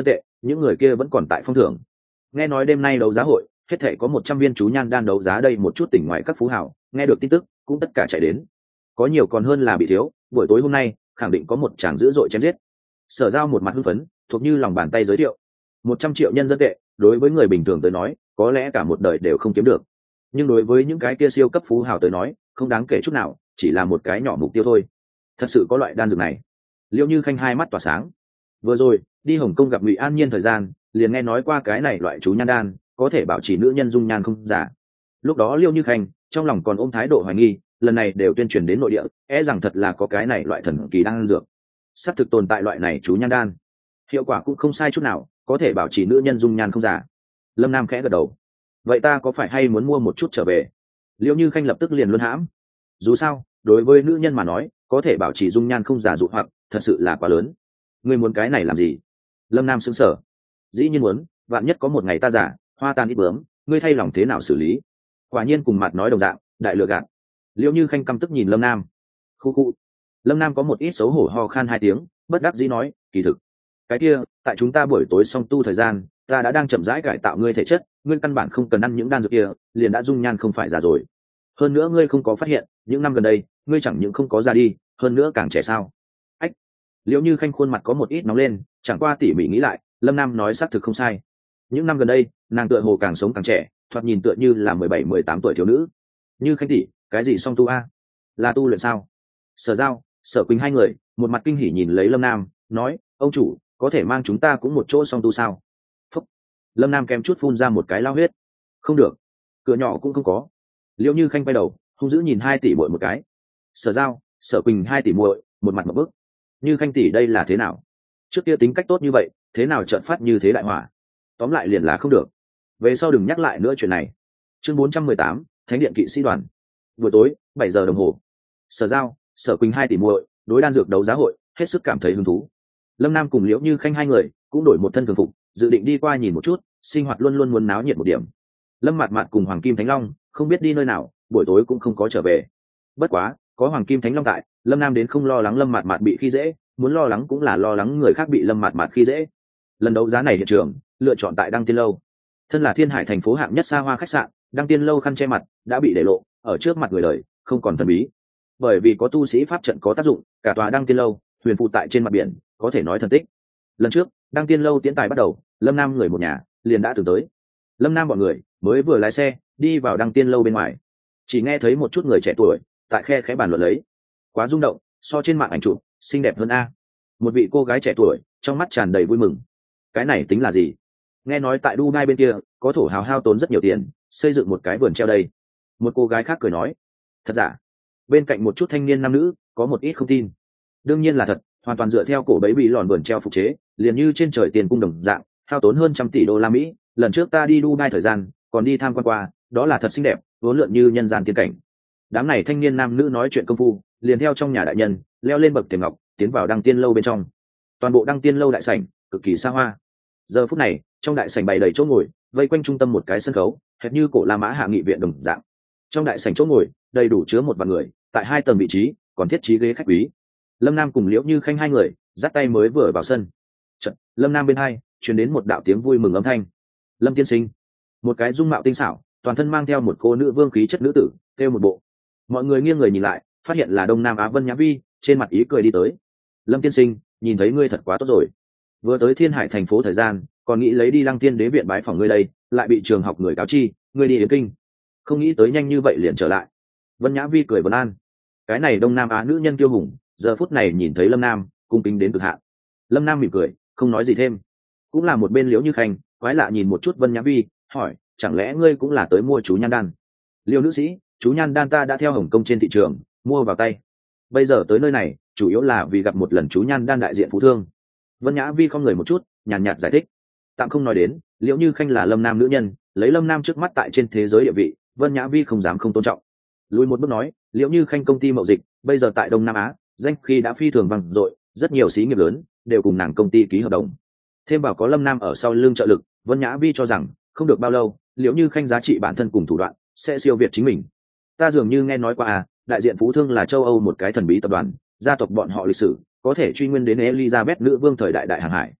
những người kia vẫn còn tại phong thưởng. Nghe nói đêm nay đấu giá hội hết thể có 100 viên chú nhan đan đấu giá, đây một chút tỉnh ngoài các phú hào nghe được tin tức cũng tất cả chạy đến, có nhiều còn hơn là bị thiếu. Buổi tối hôm nay khẳng định có một tràng dữ dội chém giết. Sở Giao một mặt hưng phấn, thuộc như lòng bàn tay giới thiệu. 100 triệu nhân dân tệ đối với người bình thường tới nói có lẽ cả một đời đều không kiếm được, nhưng đối với những cái kia siêu cấp phú hào tới nói không đáng kể chút nào, chỉ là một cái nhỏ mục tiêu thôi. Thật sự có loại đan dược này? Liễu Như Khanh hai mắt tỏa sáng. Vừa rồi đi Hồng Kông gặp Ngụy An Nhiên thời gian liền nghe nói qua cái này loại chú nhan đan có thể bảo trì nữ nhân dung nhan không giả. Lúc đó Liễu Như Khanh trong lòng còn ôm thái độ hoài nghi, lần này đều tuyên truyền đến nội địa, rằng thật là có cái này loại thần kỳ đan dược. Sắp thực tồn tại loại này chú nhan đan, hiệu quả cũng không sai chút nào, có thể bảo trì nữ nhân dung nhan không giả. Lâm Nam khẽ gật đầu. Vậy ta có phải hay muốn mua một chút trở về? Liễu Như Khanh lập tức liền luân hãm. Dù sao đối với nữ nhân mà nói, có thể bảo trì dung nhan không giả dụ hoặc thật sự là quá lớn. Ngươi muốn cái này làm gì? Lâm Nam sững sờ. Dĩ nhiên muốn, vạn nhất có một ngày ta giả, hoa tan ít bướm, ngươi thay lòng thế nào xử lý? Quả nhiên cùng mặt nói đồng dạng, đại lừa gạt. Liễu Như Khanh căm tức nhìn Lâm Nam. Khu khu. Lâm Nam có một ít xấu hổ ho khan hai tiếng, bất đắc dĩ nói, kỳ thực cái kia tại chúng ta buổi tối song tu thời gian, ta đã đang chậm rãi cải tạo ngươi thể chất, ngươi căn bản không cần ăn những đan dược kia, liền đã dung nhan không phải già rồi. Hơn nữa ngươi không có phát hiện những năm gần đây ngươi chẳng những không có già đi, hơn nữa càng trẻ sao? Ách. Liễu Như Khanh khuôn mặt có một ít nóng lên, chẳng qua tỉ mỉ nghĩ lại, Lâm Nam nói xác thực không sai. Những năm gần đây nàng tựa hồ càng sống càng trẻ, thoạt nhìn tựa như là 17-18 tuổi thiếu nữ. Như Khanh tỷ, cái gì song tu a? Là tu luyện sao? Sở Giao, Sở Quỳnh hai người một mặt kinh hỉ nhìn lấy Lâm Nam, nói, ông chủ có thể mang chúng ta cũng một chỗ song tu sao? Phúc. Lâm Nam kém chút phun ra một cái lao huyết. Không được, cửa nhỏ cũng không có. Liễu Như Khanh quay đầu hung dữ nhìn 2 tỷ muội một cái. Sở Giao, Sở Quỳnh 2 tỷ muội một mặt một bức. Như Khanh tỷ đây là thế nào? Trước kia tính cách tốt như vậy, thế nào chợt phát như thế đại hỏa? Tóm lại liền là không được. Về sau đừng nhắc lại nữa chuyện này. Chương 418, Thánh điện kỵ sĩ đoàn. Buổi tối 7 giờ đồng hồ. Sở Giao, Sở Quỳnh 2 tỷ muội đối đan dược đấu giá hội hết sức cảm thấy hứng thú. Lâm Nam cùng Liễu Như Khanh hai người cũng đổi một thân thường phục, dự định đi qua nhìn một chút, sinh hoạt luôn luôn muốn náo nhiệt một điểm. Lâm Mạt Mạt cùng Hoàng Kim Thánh Long không biết đi nơi nào, buổi tối cũng không có trở về. Bất quá có Hoàng Kim Thánh Long tại, Lâm Nam đến không lo lắng Lâm Mạt Mạt bị khi dễ, muốn lo lắng cũng là lo lắng người khác bị Lâm Mạt Mạt khi dễ. Lần đấu giá này hiện trường lựa chọn tại Đăng Tiên Lâu. Thân là Thiên Hải thành phố hạng nhất xa hoa khách sạn, Đăng Tiên Lâu khăn che mặt đã bị để lộ ở trước mặt người đời, không còn thần bí. Bởi vì có tu sĩ pháp trận có tác dụng, cả tòa Đăng Tiên Lâu huyền phù tại trên mặt biển, có thể nói thần tích. Lần trước Đăng Tiên Lâu tiến tài bắt đầu, Lâm Nam người một nhà liền đã từng tới. Lâm Nam bọn người mới vừa lái xe đi vào Đăng Tiên Lâu bên ngoài, chỉ nghe thấy một chút người trẻ tuổi tại khe khẽ bàn luận lấy. Quá rung động, so trên mạng ảnh chụp xinh đẹp hơn a. Một vị cô gái trẻ tuổi trong mắt tràn đầy vui mừng. Cái này tính là gì? Nghe nói tại Dubai bên kia có thổ hào hao tốn rất nhiều tiền xây dựng một cái vườn treo đây. Một cô gái khác cười nói. Thật giả? Bên cạnh một chút thanh niên nam nữ có một ít không tin. Đương nhiên là thật, hoàn toàn dựa theo cổ bấy bị lòn vườn treo phục chế, liền như trên trời tiền cung đồng dạng, hao tốn hơn 100 tỷ đô la Mỹ. Lần trước ta đi Dubai thời gian còn đi tham quan qua, đó là thật xinh đẹp, vốn lượn như nhân gian tiên cảnh. Đám này thanh niên nam nữ nói chuyện công phu, liền theo trong nhà đại nhân leo lên bậc thềm ngọc, tiến vào Đăng Tiên Lâu bên trong. Toàn bộ Đăng Tiên Lâu đại sảnh cực kỳ xa hoa. Giờ phút này trong đại sảnh bày đầy chỗ ngồi, vây quanh trung tâm một cái sân khấu hệt như cổ La Mã hạ nghị viện đồng dạng. Trong đại sảnh chỗ ngồi đầy đủ chứa một vạn người, tại 2 tầng vị trí còn thiết trí ghế khách quý. Lâm Nam cùng Liễu Như Khanh hai người dắt tay mới vừa vào sân. Chợt, Lâm Nam bên hai truyền đến một đạo tiếng vui mừng âm thanh. Lâm tiên sinh. Một cái dung mạo tinh xảo, toàn thân mang theo một cô nữ vương khí chất nữ tử kêu một bộ. Mọi người nghiêng người nhìn lại, phát hiện là Đông Nam Á Vân Nhã Vi, trên mặt ý cười đi tới. Lâm tiên sinh, nhìn thấy ngươi thật quá tốt rồi. Vừa tới Thiên Hải thành phố thời gian còn nghĩ lấy đi Lăng Tiên đế viện bái phỏng ngươi đây, lại bị trường học người cáo chi ngươi đi Yến Kinh, không nghĩ tới nhanh như vậy liền trở lại. Vân Nhã Vi cười vân an. Cái này Đông Nam Á nữ nhân kiêu hùng giờ phút này nhìn thấy Lâm Nam cung kính đến cực hạn. Lâm Nam mỉm cười không nói gì thêm. Cũng là một bên Liễu Như Khanh quái lạ nhìn một chút Vân Nhã Vi, hỏi, chẳng lẽ ngươi cũng là tới mua chú nhan đan? Liêu nữ sĩ, chú nhan đan ta đã theo Hồng Kông trên thị trường mua vào tay, bây giờ tới nơi này chủ yếu là vì gặp một lần chú nhan đan đại diện phú thương. Vân Nhã Vi không người một chút nhàn nhạt giải thích. Tạm không nói đến Liễu Như Khanh là Lâm Nam nữ nhân, lấy Lâm Nam trước mắt tại trên thế giới địa vị, Vân Nhã Vi không dám không tôn trọng. Lùi một bước nói, Liễu Như Khanh công ty mậu dịch bây giờ tại Đông Nam Á danh khi đã phi thường vang dội, rất nhiều xí nghiệp lớn đều cùng nàng công ty ký hợp đồng. Thêm vào có Lâm Nam ở sau lưng trợ lực, Vân Nhã Vi cho rằng không được bao lâu Liễu Như Khanh giá trị bản thân cùng thủ đoạn sẽ siêu việt chính mình. Ta dường như nghe nói qua đại diện phú thương là châu Âu một cái thần bí tập đoàn, gia tộc bọn họ lịch sử có thể truy nguyên đến Elizabeth nữ vương thời đại đại hàng hải.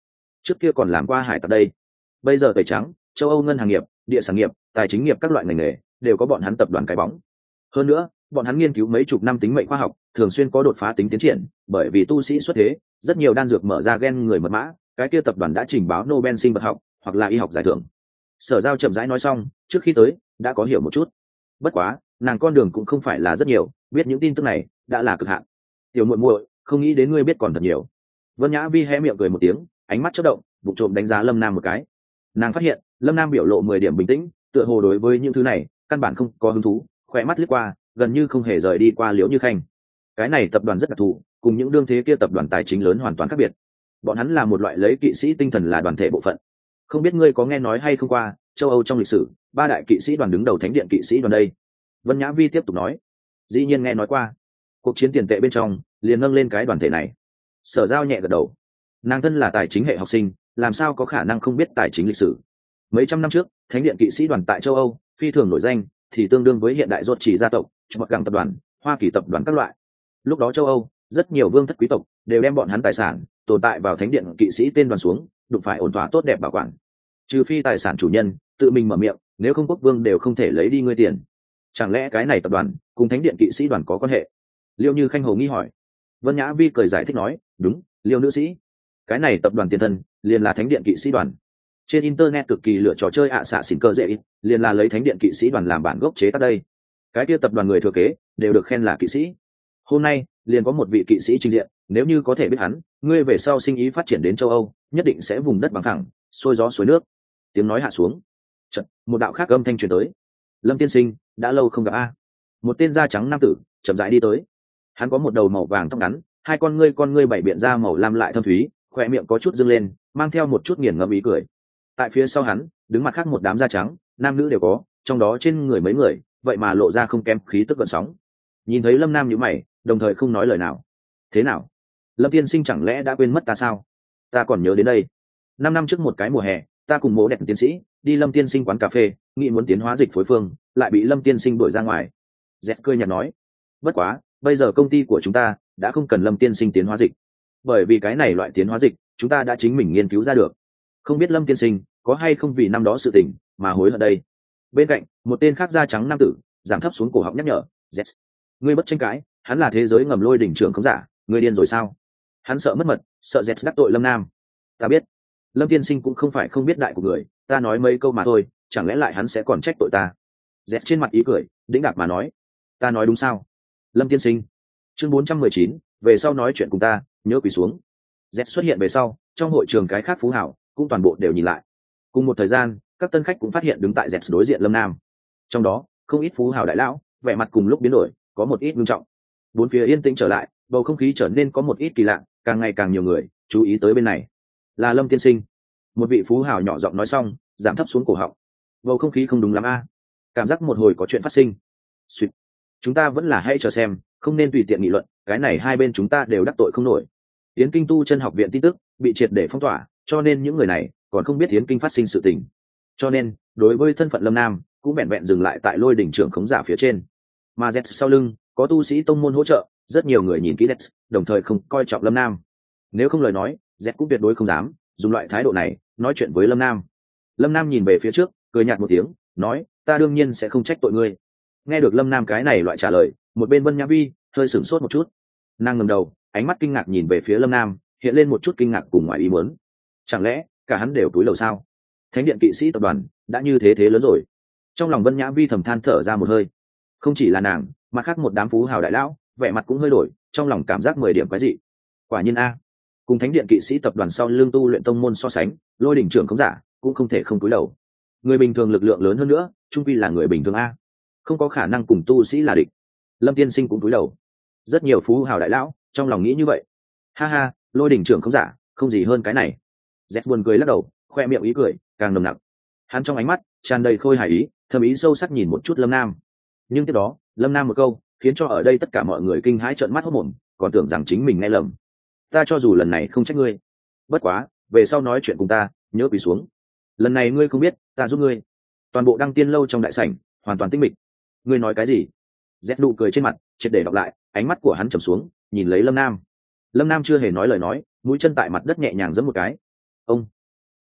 trước kia còn làm qua hải tặc đây, bây giờ tẩy trắng châu Âu ngân hàng nghiệp, địa sản nghiệp, tài chính nghiệp các loại ngành nghề đều có bọn hắn tập đoàn cái bóng. Hơn nữa bọn hắn nghiên cứu mấy chục năm tính mệnh khoa học, thường xuyên có đột phá tính tiến triển, bởi vì tu sĩ xuất thế, rất nhiều đan dược mở ra gen người mật mã, cái kia tập đoàn đã trình báo Nobel sinh vật học hoặc là y học giải thưởng. Sở Giao chậm rãi nói xong, trước khi tới đã có hiểu một chút. Bất quá nàng con đường cũng không phải là rất nhiều, biết những tin tức này đã là cực hạn. Tiểu muội muội, không nghĩ đến ngươi biết còn thật nhiều. Vân Nhã Vi hé miệng cười một tiếng, ánh mắt chớp động, vụ trộm đánh giá Lâm Nam một cái. Nàng phát hiện Lâm Nam biểu lộ 10 điểm bình tĩnh, tựa hồ đối với những thứ này căn bản không có hứng thú, khỏe mắt lướt qua, gần như không hề rời đi qua Liễu Như Khanh. Cái này tập đoàn rất đặc thù, cùng những đương thế kia tập đoàn tài chính lớn hoàn toàn khác biệt. Bọn hắn là một loại lấy kỵ sĩ tinh thần là đoàn thể bộ phận. Không biết ngươi có nghe nói hay không qua, châu Âu trong lịch sử, 3 đại kỵ sĩ đoàn đứng đầu thánh điện kỵ sĩ đoàn đây. Vân Nhã Vi tiếp tục nói, dĩ nhiên nghe nói qua. Cuộc chiến tiền tệ bên trong liền nâng lên cái đoàn thể này. Sở Giao nhẹ gật đầu. Nàng thân là tài chính hệ học sinh, làm sao có khả năng không biết tài chính lịch sử. Mấy trăm năm trước, thánh điện kỵ sĩ đoàn tại châu Âu phi thường nổi danh, thì tương đương với hiện đại rốt chỉ gia tộc, một gẳng tập đoàn, Hoa Kỳ tập đoàn các loại. Lúc đó châu Âu rất nhiều vương thất quý tộc đều đem bọn hắn tài sản tồn tại vào thánh điện kỵ sĩ tên đoàn xuống, đụng phải ổn thỏa tốt đẹp bảo quản. Trừ phi tài sản chủ nhân tự mình mở miệng, nếu không quốc vương đều không thể lấy đi ngươi tiền. Chẳng lẽ cái này tập đoàn cùng thánh điện kỵ sĩ đoàn có quan hệ? Liêu Như Khanh hồ nghi hỏi. Vân Nhã Vi cười giải thích nói, đúng, Liêu nữ sĩ, cái này tập đoàn tiền thân liền là thánh điện kỵ sĩ đoàn. Trên internet cực kỳ lựa trò chơi xạ xỉn cơ dễ, liền là lấy thánh điện kỵ sĩ đoàn làm bản gốc chế tác đây. Cái kia tập đoàn người thừa kế đều được khen là kỵ sĩ. Hôm nay liền có một vị kỵ sĩ trình diện, nếu như có thể biết hắn, ngươi về sau sinh ý phát triển đến châu Âu, nhất định sẽ vùng đất bằng thẳng, xuôi gió suối nước. Tiếng nói hạ xuống, chợt một đạo khác âm thanh truyền tới. Lâm tiên sinh, đã lâu không gặp a. Một tên da trắng nam tử chậm rãi đi tới. Hắn có một đầu màu vàng tóc ngắn, hai con ngươi bảy biện ra màu lam lại thâm thúy, khỏe miệng có chút dâng lên, mang theo một chút nghiền ngẫm ý cười. Tại phía sau hắn đứng mặt khác một đám da trắng, nam nữ đều có, trong đó trên người mấy người vậy mà lộ ra không kém khí tức gợn sóng. Nhìn thấy Lâm Nam nhíu mày, đồng thời không nói lời nào. Thế nào, Lâm tiên sinh chẳng lẽ đã quên mất ta sao? Ta còn nhớ đến đây. 5 năm trước một cái mùa hè, ta cùng Mộ Đẹp tiến sĩ đi Lâm tiên sinh quán cà phê, nghĩ muốn tiến hóa dịch phối phương, lại bị Lâm tiên sinh đuổi ra ngoài. Dẹt cười nhạt nói, bất quá bây giờ công ty của chúng ta đã không cần Lâm tiên sinh tiến hóa dịch, bởi vì cái này loại tiến hóa dịch chúng ta đã chính mình nghiên cứu ra được. Không biết Lâm tiên sinh có hay không vì năm đó sự tình mà hối hận đây? Bên cạnh một tên khác da trắng nam tử giảm thấp xuống cổ họng nhắc nhở, Dẹt, ngươi bất tranh cãi, hắn là thế giới ngầm lôi đỉnh trưởng không giả, ngươi điên rồi sao? Hắn sợ mất mật, sợ Dẹt đắc tội Lâm Nam. Ta biết, Lâm tiên sinh cũng không phải không biết đại của người, ta nói mấy câu mà thôi, chẳng lẽ lại hắn sẽ còn trách tội ta? Dẹt trên mặt ý cười đĩnh đạc mà nói, ta nói đúng sao? Lâm tiên sinh. Chương 419, về sau nói chuyện cùng ta, nhớ quỳ xuống. Dẹt xuất hiện về sau, trong hội trường cái khác phú hảo cũng toàn bộ đều nhìn lại. Cùng một thời gian, các tân khách cũng phát hiện đứng tại Dẹt đối diện Lâm Nam. Trong đó không ít phú hảo đại lão vẻ mặt cùng lúc biến đổi, có một ít nghiêm trọng. Bốn phía yên tĩnh trở lại, bầu không khí trở nên có một ít kỳ lạ, càng ngày càng nhiều người chú ý tới bên này. Là Lâm tiên sinh. Một vị phú hào nhỏ giọng nói xong, giảm thấp xuống cổ họng. Bầu không khí không đúng lắm a. Cảm giác một hồi có chuyện phát sinh. Xuyệt. Chúng ta vẫn là hãy chờ xem, không nên tùy tiện nghị luận, cái này hai bên chúng ta đều đắc tội không nổi. Yến Kinh Tu Chân học viện tin tức bị triệt để phong tỏa, cho nên những người này còn không biết Yến Kinh phát sinh sự tình. Cho nên, đối với thân phận Lâm Nam, cũng vẹn vẹn dừng lại tại lôi đỉnh trưởng khống giả phía trên. Mà Z sau lưng có tu sĩ tông môn hỗ trợ, rất nhiều người nhìn kỹ Z, đồng thời không coi trọng Lâm Nam. Nếu không lời nói, Z cũng tuyệt đối không dám dùng loại thái độ này nói chuyện với Lâm Nam. Lâm Nam nhìn về phía trước, cười nhạt một tiếng, nói, ta đương nhiên sẽ không trách tội ngươi. Nghe được Lâm Nam cái này loại trả lời, một bên Vân Nhã Vi hơi sửng sốt một chút. Nàng ngẩng đầu, ánh mắt kinh ngạc nhìn về phía Lâm Nam, hiện lên một chút kinh ngạc cùng ngoài ý muốn. Chẳng lẽ cả hắn đều túi lầu sao? Thánh điện kỵ sĩ tập đoàn đã như thế lớn rồi. Trong lòng Vân Nhã Vi thầm than thở ra một hơi. Không chỉ là nàng, mà khác một đám phú hào đại lão vẻ mặt cũng hơi đổi, trong lòng cảm giác 10 điểm quái dị. Quả nhiên a, cùng thánh điện kỵ sĩ tập đoàn sau lưng tu luyện tông môn so sánh, lôi đỉnh trưởng không giả cũng không thể không cúi đầu. Người bình thường lực lượng lớn hơn nữa, trung quy là người bình thường a, không có khả năng cùng tu sĩ là địch. Lâm tiên sinh cũng cúi đầu. Rất nhiều phú hào đại lão trong lòng nghĩ như vậy. Ha ha, lôi đỉnh trưởng không giả không gì hơn cái này. Z buồn cười lắc đầu, khoe miệng ý cười càng nồng nặc. Hắn trong ánh mắt tràn đầy khôi hài ý, thâm ý sâu sắc nhìn một chút Lâm Nam. Nhưng tiếp đó Lâm Nam một câu khiến cho ở đây tất cả mọi người kinh hãi trợn mắt hốt mồm, còn tưởng rằng chính mình nghe lầm. Ta cho dù lần này không trách ngươi, bất quá về sau nói chuyện cùng ta nhớ quỳ xuống. Lần này ngươi không biết, ta giúp ngươi. Toàn bộ Đăng Tiên lâu trong đại sảnh hoàn toàn tĩnh mịch. Ngươi nói cái gì? Z nụ cười trên mặt triệt để đọc lại, ánh mắt của hắn trầm xuống nhìn lấy Lâm Nam. Lâm Nam chưa hề nói lời nói, mũi chân tại mặt đất nhẹ nhàng giẫm một cái. Ông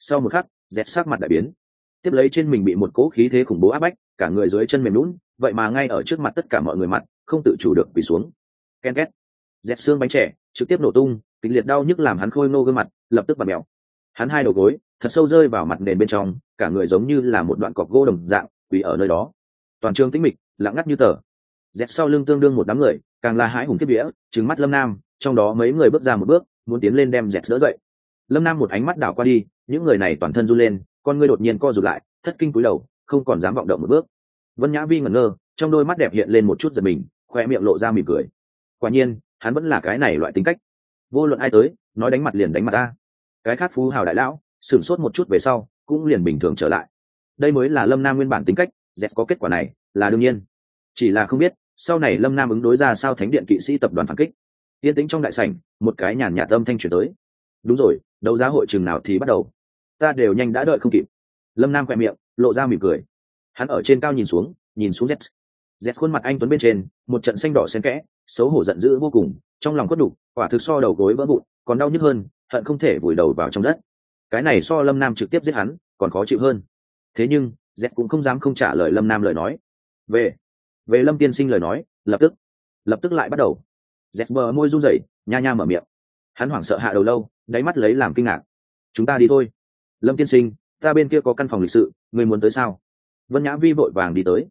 Sau một khắc, dẹt sắc mặt đại biến, tiếp lấy trên mình bị một cỗ khí thế khủng bố áp bách, cả người dưới chân mềm lún, vậy mà ngay ở trước mặt tất cả mọi người mặt không tự chủ được quỳ xuống. Ken két, dẹt xương bánh trẻ trực tiếp nổ tung, kịch liệt đau nhức làm hắn khôi ngô gương mặt lập tức bật mèo. Hắn hai đầu gối thật sâu rơi vào mặt nền bên trong, cả người giống như là một đoạn cọc gỗ đồng dạng quỳ ở nơi đó. Toàn trường tĩnh mịch, lặng ngắt như tờ. Dẹt sau lưng tương đương một đám người, càng là hãi hùng kiếp vía, trừng mắt Lâm Nam, trong đó mấy người bước ra một bước, muốn tiến lên đem dẹt đỡ dậy. Lâm Nam một ánh mắt đảo qua đi, những người này toàn thân run lên, con ngươi đột nhiên co rụt lại, thất kinh cúi đầu, không còn dám vọng động một bước. Vân Nhã Vi ngẩn ngơ, trong đôi mắt đẹp hiện lên một chút giật mình, khoe miệng lộ ra mỉm cười. Quả nhiên, hắn vẫn là cái này loại tính cách, vô luận ai tới, nói đánh mặt liền đánh mặt ta. Cái khác phú hào đại lão sửng sốt một chút về sau, cũng liền bình thường trở lại. Đây mới là Lâm Nam nguyên bản tính cách, dẹt có kết quả này là đương nhiên. Chỉ là không biết sau này Lâm Nam ứng đối ra sao Thánh điện kỵ sĩ tập đoàn phản kích. Yên tĩnh trong đại sảnh, một cái nhàn nhạt âm thanh truyền tới. Đúng rồi, đấu giá hội chừng nào thì bắt đầu? Ta đều nhanh đã đợi không kịp. Lâm Nam khẽ miệng lộ ra mỉm cười. Hắn ở trên cao nhìn xuống Z. Z khuôn mặt anh tuấn bên trên một trận xanh đỏ xen kẽ, xấu hổ giận dữ vô cùng, trong lòng quất đủ, quả thực so đầu gối vỡ vụn còn đau nhức hơn, hận không thể vùi đầu vào trong đất. Cái này so Lâm Nam trực tiếp giết hắn còn khó chịu hơn. Thế nhưng Z cũng không dám không trả lời Lâm Nam lời nói. Về Lâm tiên sinh lời nói, lập tức lại bắt đầu. Z bờ môi run rẩy, nha nha mở miệng. Hắn hoảng sợ hạ đầu lâu, đáy mắt lấy làm kinh ngạc. Chúng ta đi thôi. Lâm tiên sinh, ta bên kia có căn phòng lịch sự, người muốn tới sao? Vân Nhã Vi vội vàng đi tới.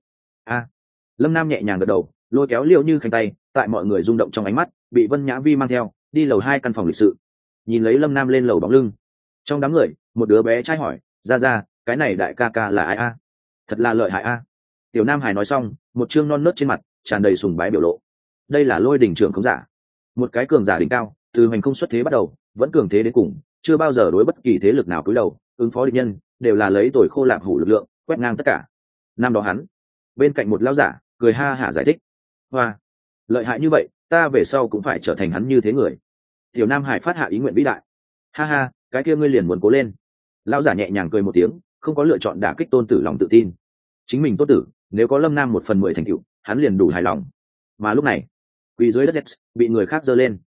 Lâm Nam nhẹ nhàng gật đầu, lôi kéo Liễu Như Khanh tay, tại mọi người rung động trong ánh mắt, bị Vân Nhã Vi mang theo đi lầu 2 căn phòng lịch sự. Nhìn lấy Lâm Nam lên lầu bóng lưng, trong đám người một đứa bé trai hỏi, ra cái này đại ca ca là ai a? Thật là lợi hại a. Tiểu Nam Hải nói xong, một trương non nớt trên mặt tràn đầy sùng bái biểu lộ. Đây là Lôi đỉnh trưởng không giả, một cái cường giả đỉnh cao, từ hoành không xuất thế bắt đầu, vẫn cường thế đến cùng, chưa bao giờ đối bất kỳ thế lực nào cúi đầu, ứng phó địch nhân đều là lấy tồi khô lạp hủ lực lượng quét ngang tất cả. Năm đó hắn bên cạnh một lão giả cười ha hả giải thích, hoa, lợi hại như vậy, ta về sau cũng phải trở thành hắn như thế người. Tiểu Nam Hải phát hạ ý nguyện vĩ đại. Ha ha, cái kia ngươi liền muốn cố lên. Lão giả nhẹ nhàng cười một tiếng, không có lựa chọn đả kích tôn tử lòng tự tin. Chính mình tốt tử, nếu có Lâm Nam 1/10 thành tựu, hắn liền đủ hài lòng. Mà lúc này, quỳ dưới đất Z bị người khác giơ lên.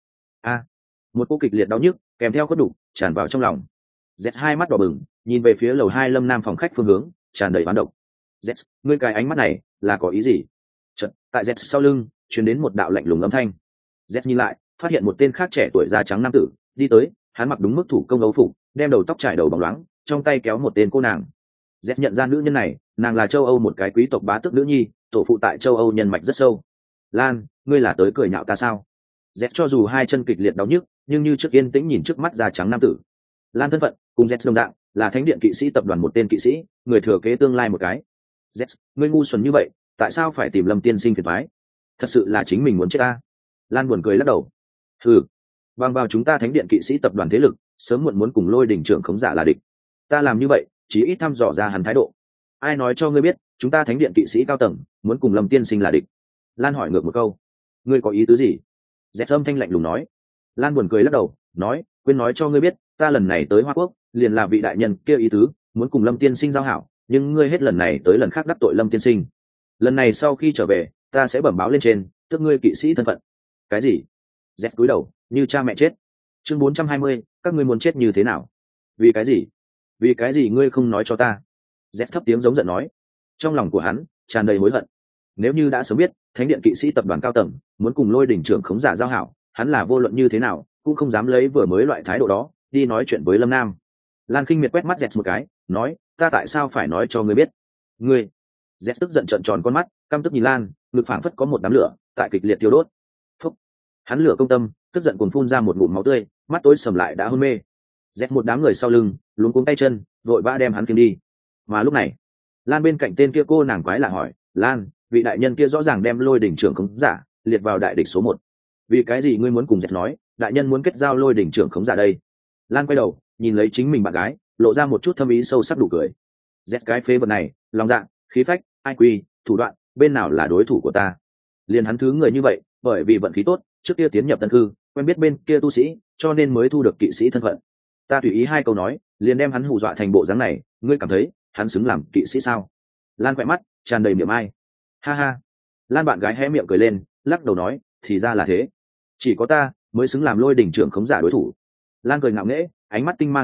Một cô kịch liệt đau nhức kèm theo cốt đủ tràn vào trong lòng. Z hai mắt đỏ bừng, nhìn về phía lầu 2 Lâm Nam phòng khách phương hướng, tràn đầy oán độc. Z, ngươi cái ánh mắt này là có ý gì? Chợt, tại Z sau lưng truyền đến một đạo lạnh lùng âm thanh. Z nhìn lại, phát hiện một tên khác trẻ tuổi da trắng nam tử đi tới, hắn mặc đúng mức thủ công âu phục, đem đầu tóc trải đầu bóng loáng, trong tay kéo một tên cô nàng. Z nhận ra nữ nhân này, nàng là châu Âu một cái quý tộc bá tước nữ nhi, tổ phụ tại châu Âu nhân mạch rất sâu. Lan, ngươi là tới cười nhạo ta sao? Z cho dù hai chân kịch liệt đau nhức, nhưng như trước yên tĩnh nhìn trước mắt da trắng nam tử. Lan thân phận cùng Z đồng dạng, là Thánh điện kỵ sĩ tập đoàn một tên kỵ sĩ, người thừa kế tương lai một cái. Z, ngươi ngu xuẩn như vậy, tại sao phải tìm Lâm tiên sinh phiền toái? Thật sự là chính mình muốn chết ta. Lan buồn cười lắc đầu. Bằng vào chúng ta Thánh điện kỵ sĩ tập đoàn thế lực, sớm muộn muốn cùng Lôi đỉnh trưởng khống giả là địch. Ta làm như vậy, chỉ ít thăm dò ra hắn thái độ. Ai nói cho ngươi biết, chúng ta Thánh điện kỵ sĩ cao tầng muốn cùng Lâm tiên sinh là địch? Lan hỏi ngược một câu. Ngươi có ý tứ gì? Z âm thanh lạnh lùng nói. Lan buồn cười lắc đầu, nói, quên nói cho ngươi biết, ta lần này tới Hoa Quốc, liền là vị đại nhân kia ý tứ, muốn cùng Lâm tiên sinh giao hảo, nhưng ngươi hết lần này tới lần khác đắc tội Lâm tiên sinh. Lần này sau khi trở về, ta sẽ bẩm báo lên trên, tước ngươi kỵ sĩ thân phận. Cái gì? Z cúi đầu, như cha mẹ chết. Chương 420, các ngươi muốn chết như thế nào? Vì cái gì? Vì cái gì ngươi không nói cho ta? Z thấp tiếng giống giận nói. Trong lòng của hắn tràn đầy hối hận. Nếu như đã sớm biết Thánh điện kỵ sĩ tập đoàn cao tầng muốn cùng Lôi đỉnh trưởng khống giả giao hảo, hắn là vô luận như thế nào cũng không dám lấy vừa mới loại thái độ đó đi nói chuyện với Lâm Nam. Lan khinh miệt quét mắt Z một cái, nói, ta tại sao phải nói cho ngươi biết? Ngươi? Z tức giận trợn tròn con mắt, căm tức nhìn Lan, ngực phảng phất có một đám lửa tại kịch liệt thiêu đốt. Phúc! Hắn lửa công tâm, tức giận cuồng phun ra một ngụm máu tươi, mắt tối sầm lại đã hôn mê. Z một đám người sau lưng luống cuống tay chân, vội vã đem hắn kiếm đi. Mà lúc này, Lan bên cạnh tên kia cô nàng quái lạ hỏi, Lan, vị đại nhân kia rõ ràng đem Lôi đỉnh trưởng khống giả liệt vào đại địch số 1. Vì cái gì ngươi muốn cùng Z nói, đại nhân muốn kết giao Lôi đỉnh trưởng khống giả đây? Lan quay đầu, nhìn lấy chính mình bạn gái, lộ ra một chút thâm ý sâu sắc đủ cười. Z cái phế vật này, lòng dạ, khí phách, IQ, thủ đoạn, bên nào là đối thủ của ta? Liền hắn thứ người như vậy, bởi vì vận khí tốt, trước kia tiến nhập tân cư, quen biết bên kia tu sĩ, cho nên mới thu được kỵ sĩ thân phận. Ta tùy ý hai câu nói, liền đem hắn hù dọa thành bộ dáng này, ngươi cảm thấy hắn xứng làm kỵ sĩ sao? Lan quẹ mắt tràn đầy miệng ai. Ha ha. Lan bạn gái hé miệng cười lên, lắc đầu nói, thì ra là thế, chỉ có ta mới xứng làm Lôi đỉnh trưởng khống giả đối thủ. Lan cười ngạo nghễ, ánh mắt tinh mang chớp động,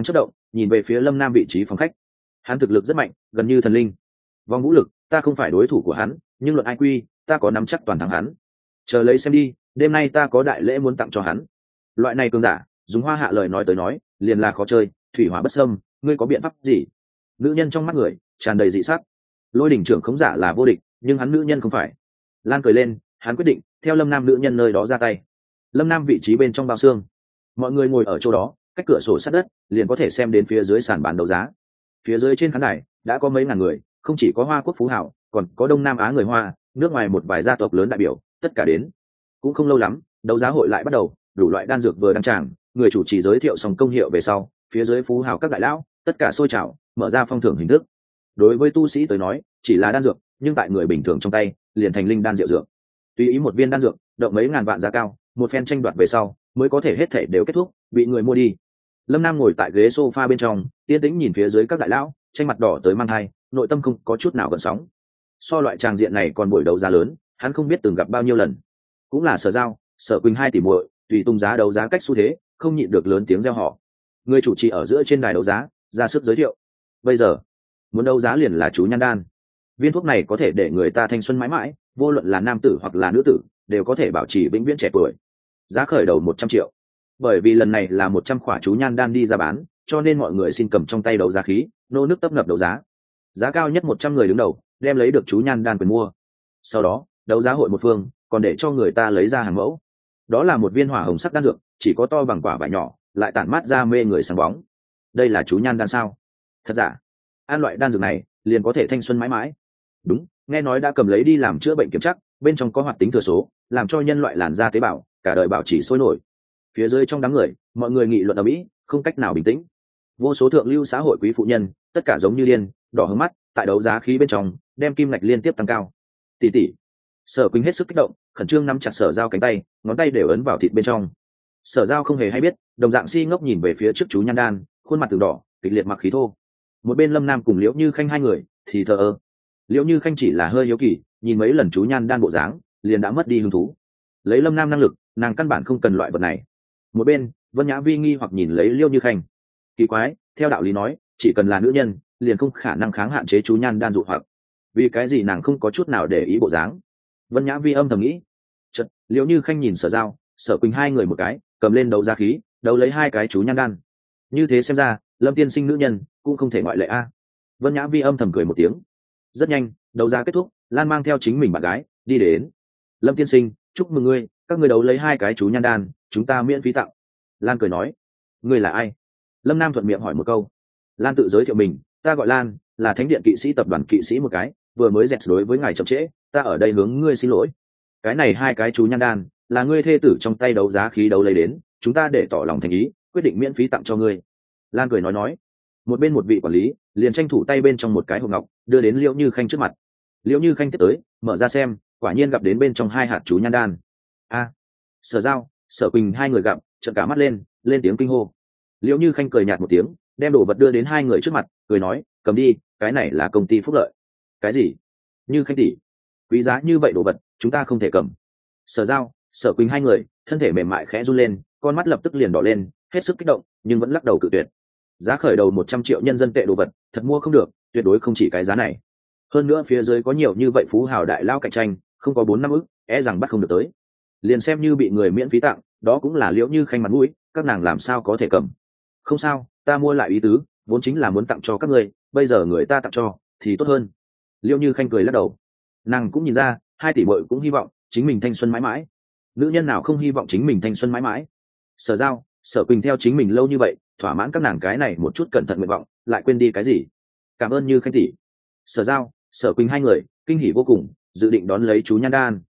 nhìn về phía lâm nam vị trí phòng khách. Hắn thực lực rất mạnh, gần như thần linh. Vòng vũ lực ta không phải đối thủ của hắn, nhưng luận IQ ta có nắm chắc toàn thắng hắn. Chờ lấy xem đi, đêm nay ta có đại lễ muốn tặng cho hắn. Loại này cường giả, dùng Hoa Hạ lời nói tới nói, liền là khó chơi, thủy hỏa bất xâm. Ngươi có biện pháp gì? Nữ nhân trong mắt người tràn đầy dị sắc. Lôi đỉnh trưởng khống giả là vô địch, nhưng hắn nữ nhân không phải. Lan cười lên, hắn quyết định theo lâm nam nữ nhân nơi đó ra tay. Lâm nam vị trí bên trong bao xương, mọi người ngồi ở chỗ đó, cách cửa sổ sát đất liền có thể xem đến phía dưới sàn bán đấu giá. Phía dưới trên khán đài đã có mấy ngàn người, không chỉ có Hoa Quốc phú hảo, còn có Đông Nam Á người Hoa, nước ngoài một vài gia tộc lớn đại biểu, tất cả đến. Cũng không lâu lắm, đấu giá hội lại bắt đầu, đủ loại đan dược vừa đăng tràng, người chủ trì giới thiệu xong công hiệu về sau, phía dưới phú hào các đại lão tất cả sôi trào, mở ra phong thưởng hình thức. Đối với tu sĩ tới nói chỉ là đan dược, nhưng tại người bình thường trong tay liền thành linh đan diệu dược. Tùy ý một viên đan dược động mấy ngàn vạn giá cao, một phen tranh đoạt về sau mới có thể hết thể đều kết thúc, bị người mua đi. Lâm Nam ngồi tại ghế sofa bên trong, yên tĩnh nhìn phía dưới các đại lão, tranh mặt đỏ tới mang thai, nội tâm không có chút nào gợn sóng. So loại tràng diện này còn buổi đấu giá lớn, hắn không biết từng gặp bao nhiêu lần. Cũng là Sở Giao, Sở Quỳnh hai tỷ muội, tùy tung giá đấu giá cách xu thế, không nhịn được lớn tiếng reo hò. Người chủ trì ở giữa trên đài đấu giá ra sức giới thiệu. Bây giờ muốn đấu giá liền là chú nhan đan. Viên thuốc này có thể để người ta thanh xuân mãi mãi, vô luận là nam tử hoặc là nữ tử đều có thể bảo trì vĩnh viễn trẻ tuổi. Giá khởi đầu 100 triệu. Bởi vì lần này là 100 khỏa chú nhan đan đi ra bán, cho nên mọi người xin cầm trong tay đấu giá khí, nô nước tấp nập đấu giá. Giá cao nhất 100 người đứng đầu đem lấy được chú nhan đan quyền mua. Sau đó đấu giá hội một phương còn để cho người ta lấy ra hàng mẫu. Đó là một viên hỏa hồng sắc đan dược, chỉ có to bằng quả vải nhỏ, lại tản mát ra mê người sáng bóng. Đây là chú nhan đan sao? Thật giả? Ăn loại đan dược này liền có thể thanh xuân mãi mãi? Đúng, nghe nói đã cầm lấy đi làm chữa bệnh kiểm chắc, bên trong có hoạt tính thừa số, làm cho nhân loại làn da tế bào cả đời bảo trì sôi nổi. Phía dưới trong đám người, mọi người nghị luận ầm ĩ, không cách nào bình tĩnh. Vô số thượng lưu xã hội quý phụ nhân, tất cả giống như điên, đỏ hướng mắt, tại đấu giá khí bên trong, đem kim ngạch liên tiếp tăng cao. Tỷ tỷ. Sở Quỳnh hết sức kích động, khẩn trương nắm chặt Sở Giao cánh tay, ngón tay đều ấn vào thịt bên trong. Sở Giao không hề hay biết, đồng dạng si ngốc nhìn về phía trước chú nhan đan, khuôn mặt từng đỏ, kịch liệt mặc khí thô. Một bên Lâm Nam cùng Liễu Như Khanh hai người thì thờ ơ. Liễu Như Khanh chỉ là hơi hiếu kỳ, nhìn mấy lần chú nhan đan bộ dáng, liền đã mất đi hứng thú. Lấy Lâm Nam năng lực, nàng căn bản không cần loại vật này. Một bên Vân Nhã Vi nghi hoặc nhìn lấy Liễu Như Khanh. Kỳ quái, theo đạo lý nói, chỉ cần là nữ nhân, liền không khả năng kháng hạn chế chú nhan đan dụ hoặc. Vì cái gì nàng không có chút nào để ý bộ dáng? Vân Nhã Vi âm thầm nghĩ. Chợt, Liễu Như Khanh nhìn Sở Giao, Sở Quỳnh hai người một cái, cầm lên đấu giá khí, đấu lấy hai cái chú nhan đan. Như thế xem ra, Lâm tiên sinh nữ nhân cũng không thể ngoại lệ a. Vân Nhã Vi âm thầm cười một tiếng. Rất nhanh, đấu giá kết thúc, Lan mang theo chính mình bạn gái đi đến. Lâm tiên sinh, chúc mừng ngươi, các ngươi đấu lấy hai cái chú nhan đan, chúng ta miễn phí tặng. Lan cười nói. Ngươi là ai? Lâm Nam thuận miệng hỏi một câu. Lan tự giới thiệu mình, ta gọi Lan, là thánh điện kỵ sĩ tập đoàn kỵ sĩ một cái, vừa mới dẹt đối với ngài chậm trễ, ta ở đây hướng ngươi xin lỗi. Cái này hai cái chú nhan đan là ngươi thê tử trong tay đấu giá khí đấu lấy đến, chúng ta để tỏ lòng thành ý, quyết định miễn phí tặng cho ngươi. Lan cười nói. Một bên một vị quản lý liền tranh thủ tay bên trong một cái hộp ngọc, đưa đến Liễu Như Khanh trước mặt. Liễu Như Khanh tiếp tới, mở ra xem, quả nhiên gặp đến bên trong hai hạt chú nhan đan. A. Sở Giao, Sở Quỳnh hai người gặp, trợn cả mắt lên tiếng kinh hô. Liễu Như Khanh cười nhạt một tiếng, đem đồ vật đưa đến hai người trước mặt, cười nói, cầm đi, cái này là công ty phúc lợi. Cái gì? Như Khanh tỷ, quý giá như vậy đồ vật chúng ta không thể cầm. Sở Giao, Sở Quỳnh hai người thân thể mềm mại khẽ run lên, con mắt lập tức liền đỏ lên, hết sức kích động, nhưng vẫn lắc đầu cự tuyệt. Giá khởi đầu 100 triệu nhân dân tệ đồ vật, thật mua không được, tuyệt đối không chỉ cái giá này. Hơn nữa phía dưới có nhiều như vậy phú hào đại lao cạnh tranh, không có 4 năm ức, rằng bắt không được tới. Liền xem như bị người miễn phí tặng, đó cũng là Liễu Như Khanh mặt mũi, các nàng làm sao có thể cầm. Không sao, ta mua lại ý tứ, vốn chính là muốn tặng cho các ngươi, bây giờ người ta tặng cho thì tốt hơn. Liễu Như Khanh cười lắc đầu. Nàng cũng nhìn ra, hai tỷ muội cũng hy vọng chính mình thanh xuân mãi mãi. Nữ nhân nào không hy vọng chính mình thanh xuân mãi mãi? Sở Giao, Sở Quỳnh theo chính mình lâu như vậy, thỏa mãn các nàng cái này một chút cẩn thận nguyện vọng, lại quên đi cái gì? Cảm ơn Như Khanh tỷ. Sở Giao, Sở Quỳnh hai người kinh hỉ vô cùng, dự định đón lấy chú nhan đan.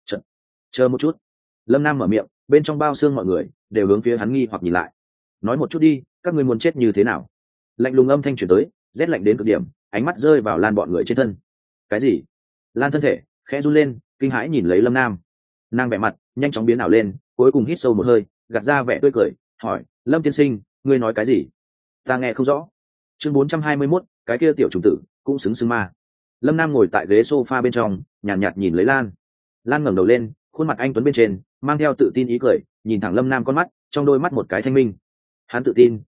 Chờ một chút. Lâm Nam mở miệng, bên trong bao xương mọi người đều hướng phía hắn nghi hoặc nhìn lại. Nói một chút đi, các ngươi muốn chết như thế nào? Lạnh lùng âm thanh truyền tới, rét lạnh đến cực điểm, ánh mắt rơi vào Lan bọn người trên thân. Cái gì? Lan thân thể khẽ run lên, kinh hãi nhìn lấy Lâm Nam. Nàng vẻ mặt nhanh chóng biến ảo lên, cuối cùng hít sâu một hơi, gạt ra vẻ tươi cười, hỏi, Lâm tiên sinh, ngươi nói cái gì? Ta nghe không rõ. Chương 421, cái kia tiểu trùng tử cũng xứng ma. Lâm Nam ngồi tại ghế sofa bên trong, nhàn nhạt nhìn lấy Lan. Lan ngẩng đầu lên, khuôn mặt anh tuấn bên trên mang theo tự tin ý cười, nhìn thẳng Lâm Nam con mắt, trong đôi mắt một cái thanh minh. Hắn tự tin,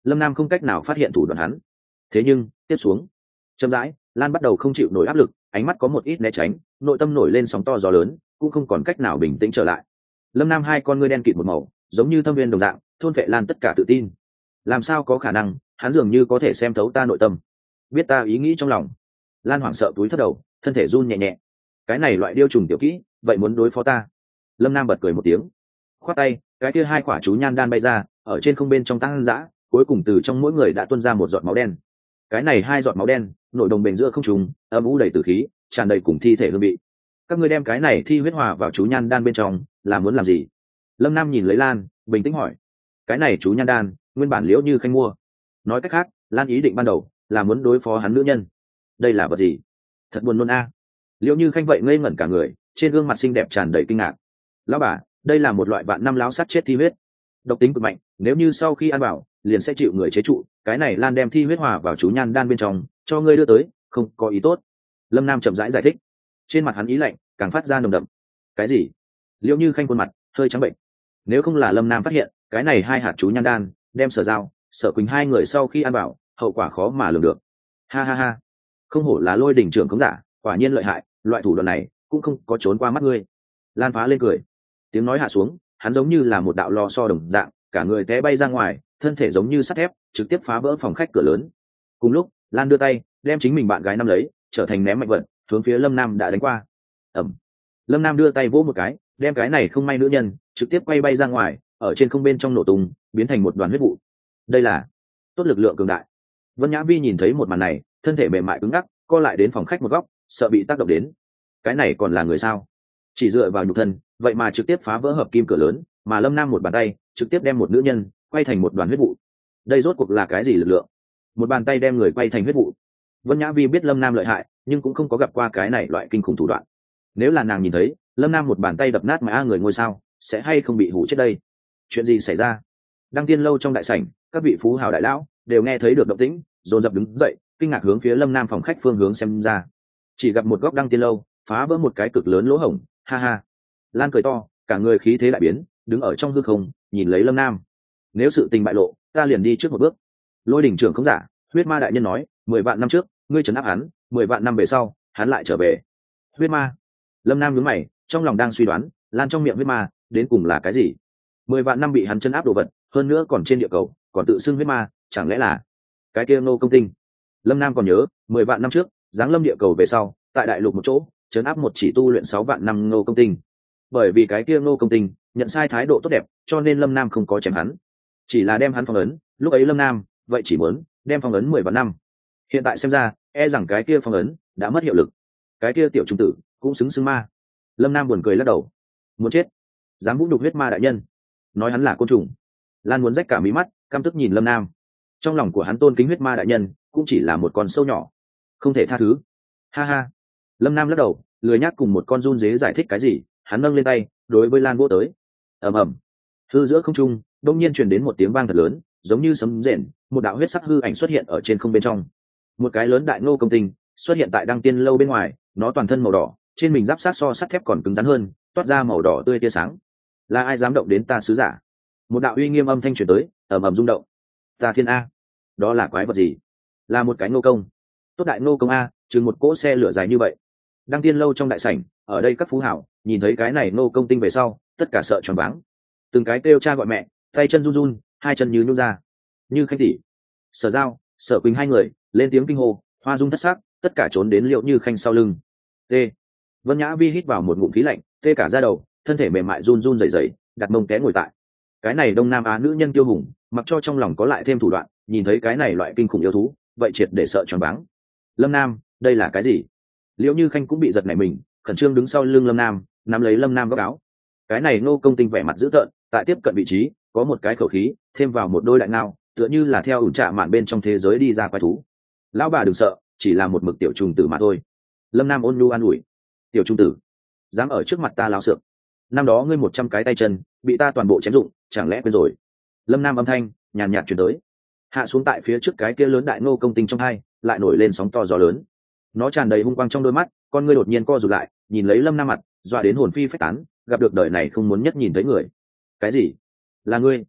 lâm nam không cách nào phát hiện thủ đoạn hắn. Thế nhưng tiếp xuống chậm rãi, Lan bắt đầu không chịu nổi áp lực, ánh mắt có một ít né tránh, nội tâm nổi lên sóng to gió lớn, cũng không còn cách nào bình tĩnh trở lại. Lâm Nam hai con ngươi đen kịt một màu, giống như thâm viên đồng dạng, thôn vệ Lan tất cả tự tin. Làm sao có khả năng, hắn dường như có thể xem thấu ta nội tâm, biết ta ý nghĩ trong lòng. Lan hoảng sợ túi thấp đầu, thân thể run nhẹ nhẹ. Cái này loại điêu trùng tiểu kỹ, vậy muốn đối phó ta? Lâm Nam bật cười một tiếng, khoát tay, cái kia hai quả chú nhan đan bay ra, ở trên không bên trong tăng dã, cuối cùng từ trong mỗi người đã tuôn ra một giọt máu đen. Cái này hai giọt máu đen nội đồng bền giữa không trùng, âm u đầy tử khí, tràn đầy cùng thi thể hương vị. Các ngươi đem cái này thi huyết hòa vào chú nhan đan bên trong là muốn làm gì? Lâm Nam nhìn lấy Lan, bình tĩnh hỏi. Cái này chú nhan đan nguyên bản Liễu Như Khanh mua, nói cách khác Lan ý định ban đầu là muốn đối phó hắn nữ nhân. Đây là vật gì? Thật buồn nôn a. Liễu Như Khanh vậy ngây ngẩn cả người, trên gương mặt xinh đẹp tràn đầy kinh ngạc. Lão bà, đây là một loại vạn năm láo sát chết thi huyết, độc tính cực mạnh, nếu như sau khi ăn vào liền sẽ chịu người chế trụ. Cái này Lan đem thi huyết hòa vào chú nhan đan bên trong cho ngươi đưa tới, không có ý tốt. Lâm Nam chậm rãi giải thích, trên mặt hắn ý lạnh càng phát ra nồng đậm. Cái gì? Liễu Như Khanh khuôn mặt hơi trắng bệnh. Nếu không là Lâm Nam phát hiện cái này hai hạt chú nhan đan đem Sở Giao, Sở Quỳnh hai người sau khi ăn vào, hậu quả khó mà lường được. Ha ha ha, không hổ là Lôi Đỉnh trưởng khống giả, quả nhiên lợi hại, loại thủ đoạn này cũng không có trốn qua mắt ngươi. Lan phá lên cười, tiếng nói hạ xuống, hắn giống như là một đạo lò xo đồng dạng, cả người té bay ra ngoài, thân thể giống như sắt thép, trực tiếp phá vỡ phòng khách cửa lớn. Cùng lúc, Lan đưa tay đem chính mình bạn gái nắm lấy, trở thành ném mạnh vật, hướng phía Lâm Nam đã đánh qua. Ẩm. Lâm Nam đưa tay vỗ một cái, đem cái này không may nữ nhân trực tiếp quay bay ra ngoài, ở trên không bên trong nổ tung, biến thành một đoàn huyết vụ. Đây là tốt lực lượng cường đại. Vân Nhã Vi nhìn thấy một màn này, thân thể mềm mại cứng ngắc, co lại đến phòng khách một góc, sợ bị tác động đến. Cái này còn là người sao? Chỉ dựa vào nhục thân, vậy mà trực tiếp phá vỡ hợp kim cửa lớn, mà Lâm Nam một bàn tay trực tiếp đem một nữ nhân quay thành một đoàn huyết vụ. Đây rốt cuộc là cái gì lực lượng? Một bàn tay đem người quay thành huyết vụ. Vân Nhã Vi biết Lâm Nam lợi hại, nhưng cũng không có gặp qua cái này loại kinh khủng thủ đoạn. Nếu là nàng nhìn thấy Lâm Nam một bàn tay đập nát mà người ngôi sao, sẽ hay không bị hủ chết đây? Chuyện gì xảy ra? Đăng Tiên lâu trong đại sảnh, các vị phú hào đại lão đều nghe thấy được động tĩnh, dồn dập đứng dậy, kinh ngạc hướng phía Lâm Nam phòng khách phương hướng xem ra. Chỉ gặp một góc Đăng Tiên lâu phá vỡ một cái cực lớn lỗ hổng, ha ha. Lan cười to, cả người khí thế đại biến, đứng ở trong hư không, nhìn lấy Lâm Nam. Nếu sự tình bại lộ, ta liền đi trước một bước. Lôi Đỉnh trưởng không giả, huyết ma đại nhân nói, 10 vạn năm trước ngươi trấn áp hắn, 10 vạn năm về sau hắn lại trở về. Huyết ma? Lâm Nam nhướng mày, trong lòng đang suy đoán, Lan trong miệng huyết ma đến cùng là cái gì? 10 vạn năm bị hắn trấn áp đồ vật, hơn nữa còn trên địa cầu, còn tự xưng huyết ma, chẳng lẽ là cái kia Ngô Công Tinh? Lâm Nam còn nhớ, 10 vạn năm trước giáng lâm địa cầu về sau, tại đại lục một chỗ trấn áp một chỉ tu luyện 6 vạn năm Ngô Công Tinh. Bởi vì cái kia Ngô Công Tinh nhận sai thái độ tốt đẹp, cho nên Lâm Nam không có chém hắn, chỉ là đem hắn phong ấn. Lúc ấy Lâm Nam vậy chỉ muốn đem phong ấn 10 vạn năm. Hiện tại xem ra, e rằng cái kia phong ấn đã mất hiệu lực. Cái kia tiểu trung tử cũng xứng xưng ma. Lâm Nam buồn cười lắc đầu, muốn chết, dám vũ nhục huyết ma đại nhân, nói hắn là côn trùng. Lan muốn rách cả mí mắt, căm tức nhìn Lâm Nam. Trong lòng của hắn tôn kính huyết ma đại nhân cũng chỉ là một con sâu nhỏ, không thể tha thứ. Ha ha. Lâm Nam lắc đầu, lười nhác cùng một con run dế giải thích cái gì. Hắn nâng lên tay đối với Lan vỗ tới. Ầm ầm. Hư giữa không trung đông nhiên truyền đến một tiếng vang thật lớn, giống như sấm rền, một đạo huyết sắc hư ảnh xuất hiện ở trên không bên trong. Một cái lớn đại Ngô Công Tinh xuất hiện tại Đăng Tiên lâu bên ngoài, nó toàn thân màu đỏ, trên mình giáp sát so sắt thép còn cứng rắn hơn, toát ra màu đỏ tươi tia sáng. Là ai dám động đến ta sứ giả? Một đạo uy nghiêm âm thanh truyền tới, ầm ầm rung động. Ta thiên a, đó là quái vật gì? Là một cái Ngô Công. Tốt đại Ngô Công a, chừng một cỗ xe lửa dài như vậy. Đăng Tiên lâu trong đại sảnh, ở đây các phú hảo nhìn thấy cái này Ngô Công Tinh về sau, tất cả sợ choáng váng. Từng cái kêu cha gọi mẹ, tay chân run run, hai chân như nhũn ra. Như Khanh tỷ, Sở Giao, Sở Quỳnh hai người lên tiếng kinh hô, hoa dung thất sắc, tất cả trốn đến Liễu Như Khanh sau lưng. T. Vân Nhã Vi hít vào một ngụm khí lạnh, tê cả da đầu, thân thể mềm mại run run rẩy rẩy, đặt mông té ngồi tại. Cái này Đông Nam Á nữ nhân tiêu hùng, mặc cho trong lòng có lại thêm thủ đoạn, nhìn thấy cái này loại kinh khủng yêu thú, vậy triệt để sợ choáng váng. Lâm Nam, đây là cái gì? Liễu Như Khanh cũng bị giật nảy mình, khẩn trương đứng sau lưng Lâm Nam, nắm lấy Lâm Nam góc áo. Cái này Ngô Công Tinh vẻ mặt dữ tợn, tại tiếp cận vị trí, có một cái khẩu khí, thêm vào một đôi đại ngao, tựa như là theo ủn trạ mạn bên trong thế giới đi ra quái thú. Lão bà đừng sợ, chỉ là một mực tiểu trùng tử mà thôi. Lâm Nam ôn nhu an ủi. Tiểu trung tử, dám ở trước mặt ta láo xược. Năm đó ngươi 100 cái tay chân bị ta toàn bộ chém dụng, chẳng lẽ quên rồi? Lâm Nam âm thanh nhàn nhạt truyền tới, hạ xuống tại phía trước cái kia lớn đại Ngô Công Tinh trong hai, lại nổi lên sóng to gió lớn. Nó tràn đầy hung quang trong đôi mắt, con ngươi đột nhiên co rụt lại, nhìn lấy Lâm Nam mặt, dọa đến hồn phi phách tán, gặp được đời này không muốn nhất nhìn thấy người. Cái gì? Là ngươi?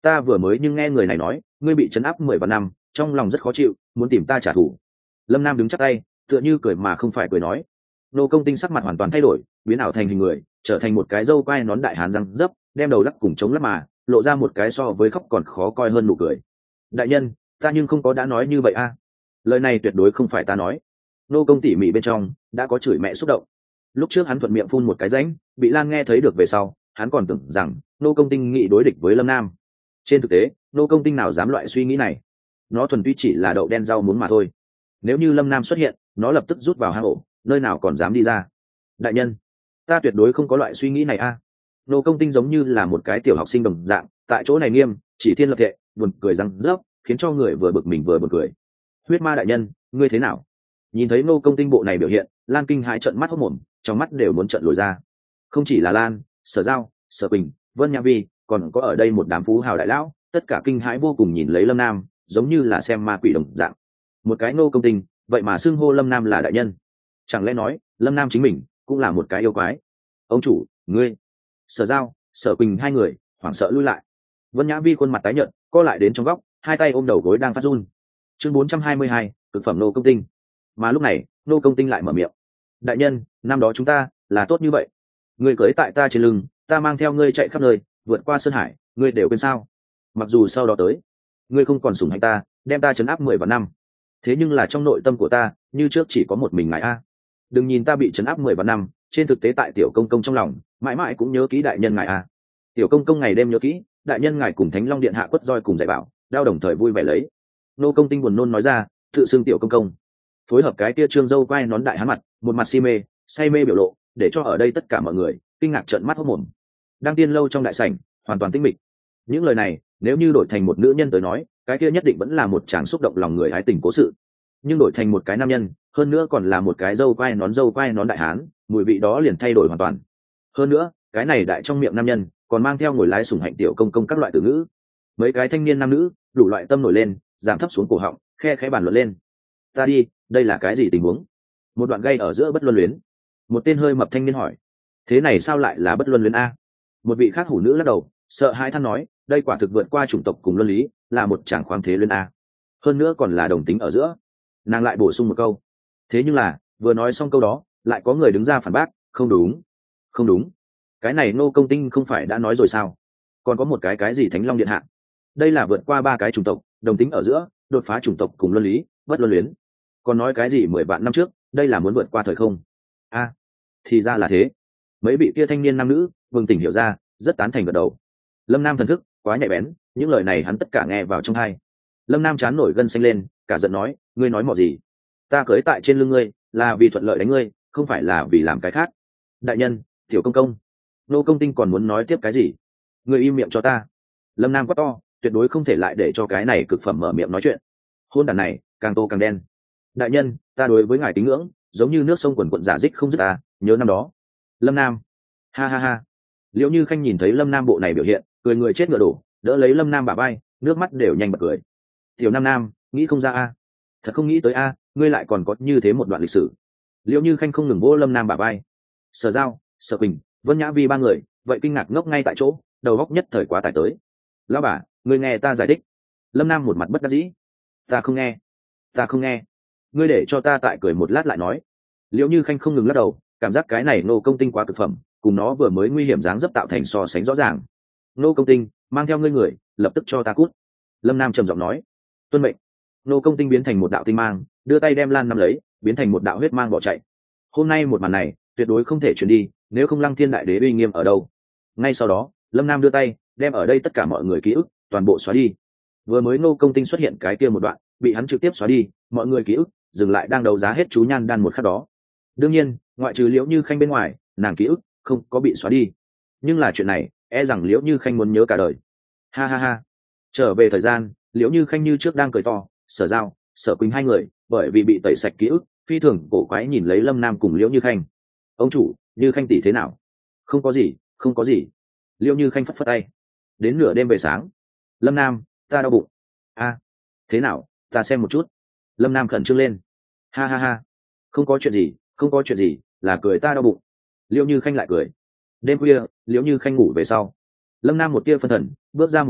ta vừa mới nhưng nghe người này nói ngươi bị trấn áp 10 vạn năm, trong lòng rất khó chịu, muốn tìm ta trả thù. Lâm Nam đứng chắp tay, tựa như cười mà không phải cười nói. Nô Công Tinh sắc mặt hoàn toàn thay đổi, biến ảo thành hình người, trở thành một cái râu quai nón đại hán răng dấp, đem đầu lắc cùng chống lắc mà lộ ra một cái so với khóc còn khó coi hơn nụ cười. Đại nhân, ta nhưng không có đã nói như vậy a. Lời này tuyệt đối không phải ta nói. Nô Công tỉ mỉ bên trong đã có chửi mẹ xúc động. Lúc trước hắn thuận miệng phun một cái rãnh, bị Lan nghe thấy được về sau, hắn còn tưởng rằng Nô Công Tinh nghị đối địch với Lâm Nam. Trên thực tế, Nô Công Tinh nào dám loại suy nghĩ này, nó thuần túy chỉ là đậu đen rau muống mà thôi. Nếu như Lâm Nam xuất hiện, nó lập tức rút vào hang ổ, nơi nào còn dám đi ra. Đại nhân, ta tuyệt đối không có loại suy nghĩ này a. Nô Công Tinh giống như là một cái tiểu học sinh đồng dạng, tại chỗ này nghiêm chỉ thiên lập thệ, buồn cười răng rớp, khiến cho người vừa bực mình vừa buồn cười. Huyết Ma đại nhân, ngươi thế nào? Nhìn thấy Nô Công Tinh bộ này biểu hiện, Lan kinh hãi trợn mắt hốt mồm, trong mắt đều muốn trợn lồi ra. Không chỉ là Lan, Sở Giao, Sở Bình, Vân Nhã Vi, còn có ở đây một đám phú hào đại lão, tất cả kinh hãi vô cùng nhìn lấy Lâm Nam, giống như là xem ma quỷ đồng dạng. Một cái Nô Công Tinh, vậy mà xưng hô Lâm Nam là đại nhân, chẳng lẽ nói Lâm Nam chính mình cũng là một cái yêu quái? Ông chủ, ngươi! Sở Giao, Sở Quỳnh hai người hoảng sợ lui lại. Vân Nhã Vi khuôn mặt tái nhợt, co lại đến trong góc, hai tay ôm đầu gối đang phát run. Chương 422, cực phẩm Nô Công Tinh. Mà lúc này, Nô Công Tinh lại mở miệng. Đại nhân, năm đó chúng ta là tốt như vậy, ngươi cưới tại ta trên lưng, ta mang theo ngươi chạy khắp nơi, vượt qua sơn hải, ngươi đều quên sao? Mặc dù sau đó tới, ngươi không còn sủng hạnh ta, đem ta trấn áp 10 vạn năm, thế nhưng là trong nội tâm của ta như trước chỉ có một mình ngài a. Đừng nhìn ta bị trấn áp 10 vạn năm, trên thực tế tại tiểu công công trong lòng mãi mãi cũng nhớ kỹ đại nhân ngài a. Tiểu công công ngày đêm nhớ kỹ đại nhân ngài cùng Thánh Long điện hạ quất roi cùng dạy bảo, đao đồng thời vui vẻ lấy. Nô Công Tinh buồn nôn nói ra, tự xưng tiểu công công, phối hợp cái kia trương dâu quai nón đại hán mặt, một mặt si mê say mê biểu lộ, để cho ở đây tất cả mọi người kinh ngạc trợn mắt hốt mồm. Đang tiên lâu trong đại sảnh hoàn toàn tĩnh mịch. Những lời này nếu như đổi thành một nữ nhân tới nói, cái kia nhất định vẫn là một tràng xúc động lòng người hái tình cố sự, nhưng đổi thành một cái nam nhân, hơn nữa còn là một cái dâu quai nón đại hán, mùi vị đó liền thay đổi hoàn toàn. Hơn nữa cái này đại trong miệng nam nhân còn mang theo ngồi lái sủng hạnh tiểu công công các loại từ ngữ. Mấy cái thanh niên nam nữ đủ loại tâm nổi lên, giảm thấp xuống cổ họng, khe khẽ bàn luận lên. Ta đi, đây là cái gì tình huống? Một đoạn gây ở giữa bất luân luyến. Một tên hơi mập thanh niên hỏi, thế này sao lại là bất luân luyến a? Một vị khác hủ nữ lắc đầu, sợ hãi than nói, đây quả thực vượt qua chủng tộc cùng luân lý, là một chàng khoáng thế luyến a. Hơn nữa còn là đồng tính ở giữa. Nàng lại bổ sung một câu, thế nhưng là vừa nói xong câu đó lại có người đứng ra phản bác, không đúng, không đúng, cái này Nô Công Tinh không phải đã nói rồi sao? Còn có một cái gì Thánh Long điện hạ, đây là vượt qua 3 cái chủng tộc, đồng tính ở giữa, đột phá chủng tộc cùng luân lý, bất luân luyến. Còn nói cái gì 10 vạn năm trước, đây là muốn vượt qua thời không a. Thì ra là thế. Mấy vị kia thanh niên nam nữ bừng tỉnh hiểu ra, rất tán thành gật đầu. Lâm Nam thần thức quá nhạy bén, những lời này hắn tất cả nghe vào trong tai. Lâm Nam chán nổi gân xanh lên, cả giận nói, ngươi nói mọ gì? Ta cưỡi tại trên lưng ngươi là vì thuận lợi đánh ngươi, không phải là vì làm cái khác. Đại nhân, tiểu công công. Nô Công Tinh còn muốn nói tiếp cái gì? Ngươi im miệng cho ta. Lâm Nam quát to, tuyệt đối không thể lại để cho cái này cực phẩm mở miệng nói chuyện. Hôn đàn này càng tô càng đen. Đại nhân, ta đối với ngài kính ngưỡng giống như nước sông quần quận giả dích không dứt ta, nhớ năm đó. Lâm Nam, ha ha ha. Liễu Như Khanh nhìn thấy Lâm Nam bộ này biểu hiện, cười người chết ngựa đổ, đỡ lấy Lâm Nam bả vai, nước mắt đều nhanh bật cười. Tiểu Nam, nghĩ không ra a, thật không nghĩ tới a, ngươi lại còn có như thế một đoạn lịch sử. Liễu Như Khanh không ngừng vỗ Lâm Nam bả vai. Sở Giao, Sở Quỳnh, Vân Nhã Vi ba người vậy kinh ngạc ngốc ngay tại chỗ, đầu góc nhất thời quá tải tới. Lão bà, ngươi nghe ta giải thích. Lâm Nam một mặt bất đắc dĩ. Ta không nghe, ta không nghe, ngươi để cho ta tại cười một lát lại nói. Liễu Như Khanh không ngừng lắc đầu, cảm giác cái này Nô Công Tinh quá cực phẩm, cùng nó vừa mới nguy hiểm dáng dấp tạo thành so sánh rõ ràng. Nô Công Tinh, mang theo ngươi người lập tức cho ta cút. Lâm Nam trầm giọng nói. Tuân mệnh. Nô Công Tinh biến thành một đạo tinh mang, đưa tay đem Lan nắm lấy, biến thành một đạo huyết mang bỏ chạy. Hôm nay một màn này tuyệt đối không thể chuyển đi, nếu không Lăng Thiên đại đế uy nghiêm ở đâu. Ngay sau đó Lâm Nam đưa tay đem ở đây tất cả mọi người ký ức toàn bộ xóa đi. Vừa mới Nô Công Tinh xuất hiện cái kia một đoạn bị hắn trực tiếp xóa đi, mọi người ký ức dừng lại đang đấu giá hết chú nhan đan một khắc đó. Đương nhiên ngoại trừ Liễu Như Khanh bên ngoài, nàng ký ức không có bị xóa đi, nhưng là chuyện này e rằng Liễu Như Khanh muốn nhớ cả đời. Ha ha ha. Trở về thời gian, Liễu Như Khanh như trước đang cười to. Sở Giao, Sở Quỳnh hai người bởi vì bị tẩy sạch ký ức, phi thường cổ quái nhìn lấy Lâm Nam cùng Liễu Như Khanh. Ông chủ, Như Khanh tỷ thế nào? Không có gì, không có gì. Liễu Như Khanh phất phất tay. Đến nửa đêm về sáng. Lâm Nam, ta đau bụng. A, thế nào, ta xem một chút. Lâm Nam khẩn trương lên. Ha ha ha. Không có chuyện gì, không có chuyện gì, là cười ta đau bụng. Liễu Như Khanh lại cười. Đêm khuya, Liễu Như Khanh ngủ về sau. Lâm Nam một tia phân thần, bước ra một bước,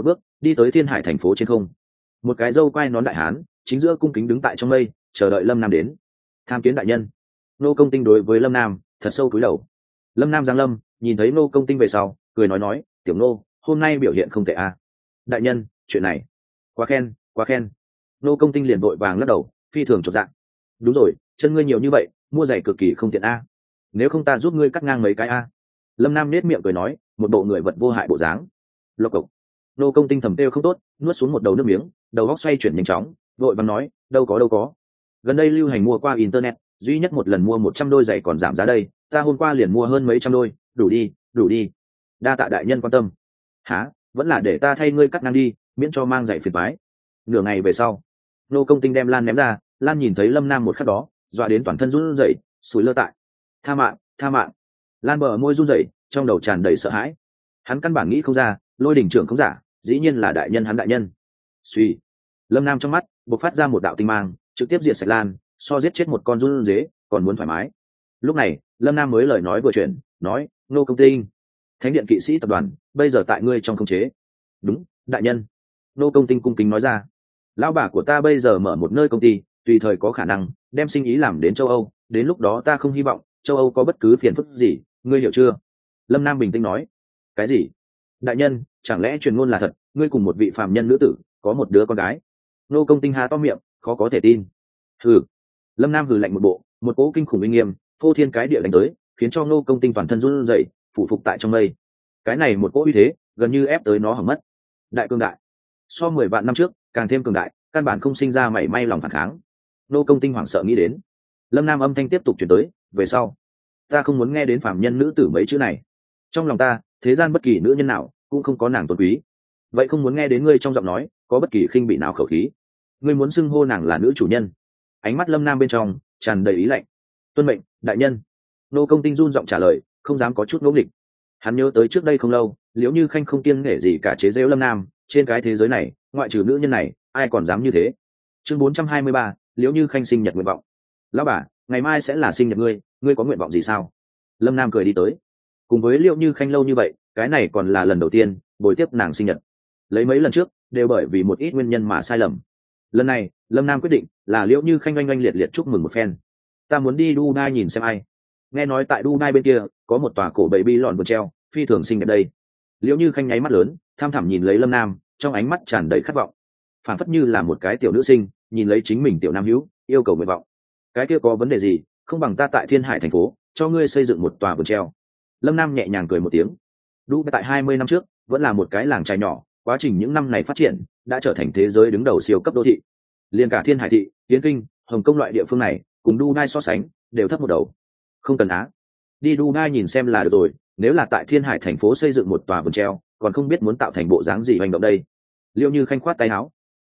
đi tới thiên hải thành phố trên không. Một cái râu quai nón đại hán chính giữa cung kính đứng tại trong mây chờ đợi Lâm Nam đến. Tham kiến đại nhân. Nô Công Tinh đối với Lâm Nam thật sâu cúi đầu. Lâm Nam giáng lâm nhìn thấy Nô Công Tinh về sau cười nói tiểu nô hôm nay biểu hiện không tệ a. Đại nhân chuyện này quá khen quá khen. Nô Công Tinh liền vội vàng lắc đầu phi thường chột dạ. Đúng rồi, chân ngươi nhiều như vậy mua giày cực kỳ không tiện a. Nếu không ta giúp ngươi cắt ngang mấy cái a. Lâm Nam nết miệng cười nói một bộ người vật vô hại bộ dáng. Lộc cộc. Nô Công Tinh thầm têu không tốt nuốt xuống một đầu nước miếng, đầu óc xoay chuyển nhanh chóng vội vàng nói đâu có. Gần đây lưu hành mua qua internet, duy nhất một lần mua 100 đôi giày còn giảm giá đây, ta hôm qua liền mua hơn mấy trăm đôi, đủ đi. Đa tạ đại nhân quan tâm. Hả, vẫn là để ta thay ngươi cắt ngang đi, miễn cho mang giày phiền toái. Nửa ngày về sau, Nô Công Tinh đem lan ném ra, lan nhìn thấy Lâm Nam một khắc đó dọa đến toàn thân run rẩy sủi lơ tại. Tha mạng. Lan bờ môi run rẩy trong đầu tràn đầy sợ hãi. Hắn căn bản nghĩ không ra Lôi Đỉnh trưởng không giả dĩ nhiên là đại nhân hắn đại nhân. Suy. Lâm Nam trong mắt bộc phát ra một đạo tinh mang trực tiếp diệt sạch lan, so giết chết một con run dế còn muốn thoải mái. Lúc này Lâm Nam mới lời nói vừa chuyển nói Nô Công Tinh, Thánh điện kỵ sĩ tập đoàn bây giờ tại ngươi trong khống chế. Đúng đại nhân. Nô Công Tinh cung kính nói ra. Lão bà của ta bây giờ mở một nơi công ty, tùy thời có khả năng đem sinh ý làm đến châu Âu, đến lúc đó ta không hy vọng châu Âu có bất cứ phiền phức gì, ngươi hiểu chưa? Lâm Nam bình tĩnh nói. Cái gì? Đại nhân, chẳng lẽ truyền ngôn là thật, ngươi cùng một vị phàm nhân nữ tử có một đứa con gái? Nô Công Tinh há to miệng khó có thể tin. Hừ. Lâm Nam hừ lạnh một bộ, một cỗ kinh khủng uy nghiêm phô thiên cái địa đánh tới, khiến cho Nô Công Tinh toàn thân run rẩy phủ phục tại trong mây. Cái này một cỗ uy thế gần như ép tới nó hỏng mất. Đại cường đại, so 10 vạn năm trước càng thêm cường đại, căn bản không sinh ra mảy may lòng phản kháng. Nô Công Tinh hoảng sợ nghĩ đến. Lâm Nam âm thanh tiếp tục chuyển tới về sau, ta không muốn nghe đến phàm nhân nữ tử mấy chữ này. Trong lòng ta thế gian bất kỳ nữ nhân nào cũng không có nàng tôn quý, vậy không muốn nghe đến ngươi trong giọng nói có bất kỳ khinh bị nào khẩu khí. Ngươi muốn xưng hô nàng là nữ chủ nhân. Ánh mắt Lâm Nam bên trong tràn đầy ý lạnh. Tuân mệnh đại nhân. Nô Công Tinh run giọng trả lời không dám có chút ngẫu nghịch. Hắn nhớ tới trước đây không lâu Liễu Như Khanh không kiêng nể gì cả chế giễu Lâm Nam, trên cái thế giới này ngoại trừ nữ nhân này ai còn dám như thế. Chương 423, Liễu Như Khanh sinh nhật nguyện vọng. Lão bà, ngày mai sẽ là sinh nhật ngươi có nguyện vọng gì sao? Lâm Nam cười đi tới. Cùng với Liễu Như Khanh lâu như vậy, cái này còn là lần đầu tiên bồi tiếp nàng sinh nhật. Lấy mấy lần trước đều bởi vì một ít nguyên nhân mà sai lầm. Lần này Lâm Nam quyết định là Liễu Như Khanh oanh oanh liệt liệt chúc mừng một phen. Ta muốn đi Dubai nhìn xem ai. Nghe nói tại Dubai bên kia có một tòa cổ baby lòn vườn treo phi thường xinh đẹp đây. Liễu Như Khanh nháy mắt lớn tham thẳm nhìn lấy Lâm Nam, trong ánh mắt tràn đầy khát vọng, phản phất như là một cái tiểu nữ sinh nhìn lấy chính mình tiểu nam hữu yêu cầu nguyện vọng. Cái kia có vấn đề gì, không bằng ta tại Thiên Hải thành phố cho ngươi xây dựng một tòa vườn treo. Lâm Nam nhẹ nhàng cười một tiếng. Dubai tại 20 năm trước vẫn là một cái làng trài nhỏ, quá trình những năm này phát triển đã trở thành thế giới đứng đầu siêu cấp đô thị. Liên cả Thiên Hải thị, Yến Kinh, Hồng Kông loại địa phương này cùng Dubai so sánh đều thấp một đầu. Không cần á, đi Dubai nhìn xem là được rồi, nếu là tại Thiên Hải thành phố xây dựng một tòa vườn treo còn không biết muốn tạo thành bộ dáng gì hành động đây. Liễu Như Khanh khoát tay áo.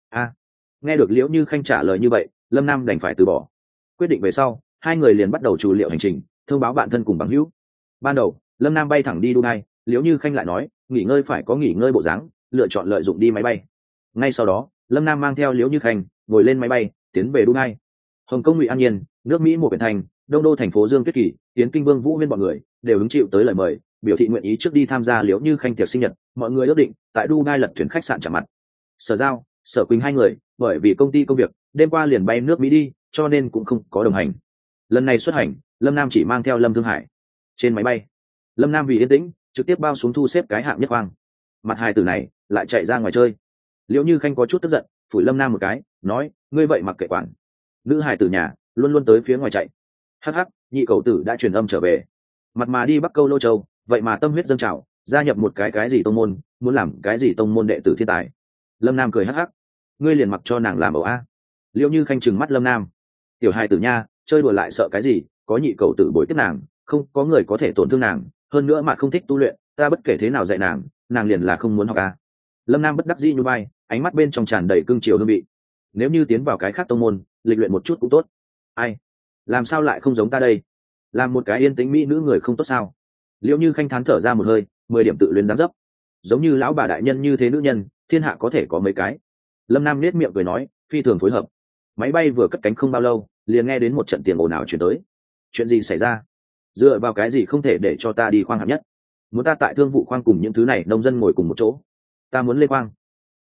Nghe được Liễu Như Khanh trả lời như vậy, Lâm Nam đành phải từ bỏ. Quyết định về sau, hai người liền bắt đầu chủ liệu hành trình, thông báo bạn thân cùng bằng hữu. Ban đầu Lâm Nam bay thẳng đi Dubai, Liễu Như Khanh lại nói nghỉ ngơi phải có nghỉ ngơi bộ dáng, lựa chọn lợi dụng đi máy bay. Ngay sau đó Lâm Nam mang theo Liễu Như Khanh ngồi lên máy bay tiến về Dubai. Hồng Kông Ngụy An Nhiên, nước Mỹ một Biển Thành, Đông Đô thành phố Dương Tuyết Kỳ, Tiến Kinh Vương Vũ Huyên bọn người đều hứng chịu tới lời mời, biểu thị nguyện ý trước đi tham gia Liễu Như Khanh tiệc sinh nhật. Mọi người ước định tại Dubai lật thuyền khách sạn chạm mặt. Sở Giao, Sở Quỳnh hai người bởi vì công ty công việc đêm qua liền bay nước Mỹ đi, cho nên cũng không có đồng hành. Lần này xuất hành, Lâm Nam chỉ mang theo Lâm Thương Hải. Trên máy bay, Lâm Nam vì yên tĩnh trực tiếp bao xuống thu xếp cái hạng nhất khoang. Mặt hai từ này lại chạy ra ngoài chơi. Liễu Như Khanh có chút tức giận phủi Lâm Nam một cái nói ngươi vậy mặc kệ quản, nữ hài tử nhà luôn luôn tới phía ngoài chạy. Hắc hắc, nhị cầu tử đã truyền âm trở về, mặt mà đi Bắc Câu Lô Châu, vậy mà tâm huyết dâng trào gia nhập một cái gì tông môn, muốn làm cái gì tông môn đệ tử thiên tài. Lâm Nam cười hắc hắc, ngươi liền mặc cho nàng làm ẩu a. Liễu Như Khanh trừng mắt Lâm Nam, tiểu hài tử nha, chơi đùa lại sợ cái gì, có nhị cầu tử bồi tiếp nàng, không có người có thể tổn thương nàng, hơn nữa mà không thích tu luyện, ta bất kể thế nào dạy nàng, nàng liền là không muốn học a. Lâm Nam bất đắc dĩ như bay, ánh mắt bên trong tràn đầy cương triều hương vị. Nếu như tiến vào cái khác tông môn lịch luyện một chút cũng tốt. Ai, làm sao lại không giống ta đây, làm một cái yên tĩnh mỹ nữ người không tốt sao? Liễu Như Khanh thán thở ra một hơi, 10 điểm tự luyến dáng dấp, giống như lão bà đại nhân như thế nữ nhân thiên hạ có thể có mấy cái. Lâm Nam nết miệng cười nói phi thường phối hợp. Máy bay vừa cất cánh không bao lâu liền nghe đến một trận tiếng ồn ào chuyển tới. Chuyện gì xảy ra? Dựa vào cái gì không thể để cho ta đi khoang hạng nhất? Muốn ta tại thương vụ khoang cùng những thứ này nông dân ngồi cùng một chỗ? Ta muốn lên khoang.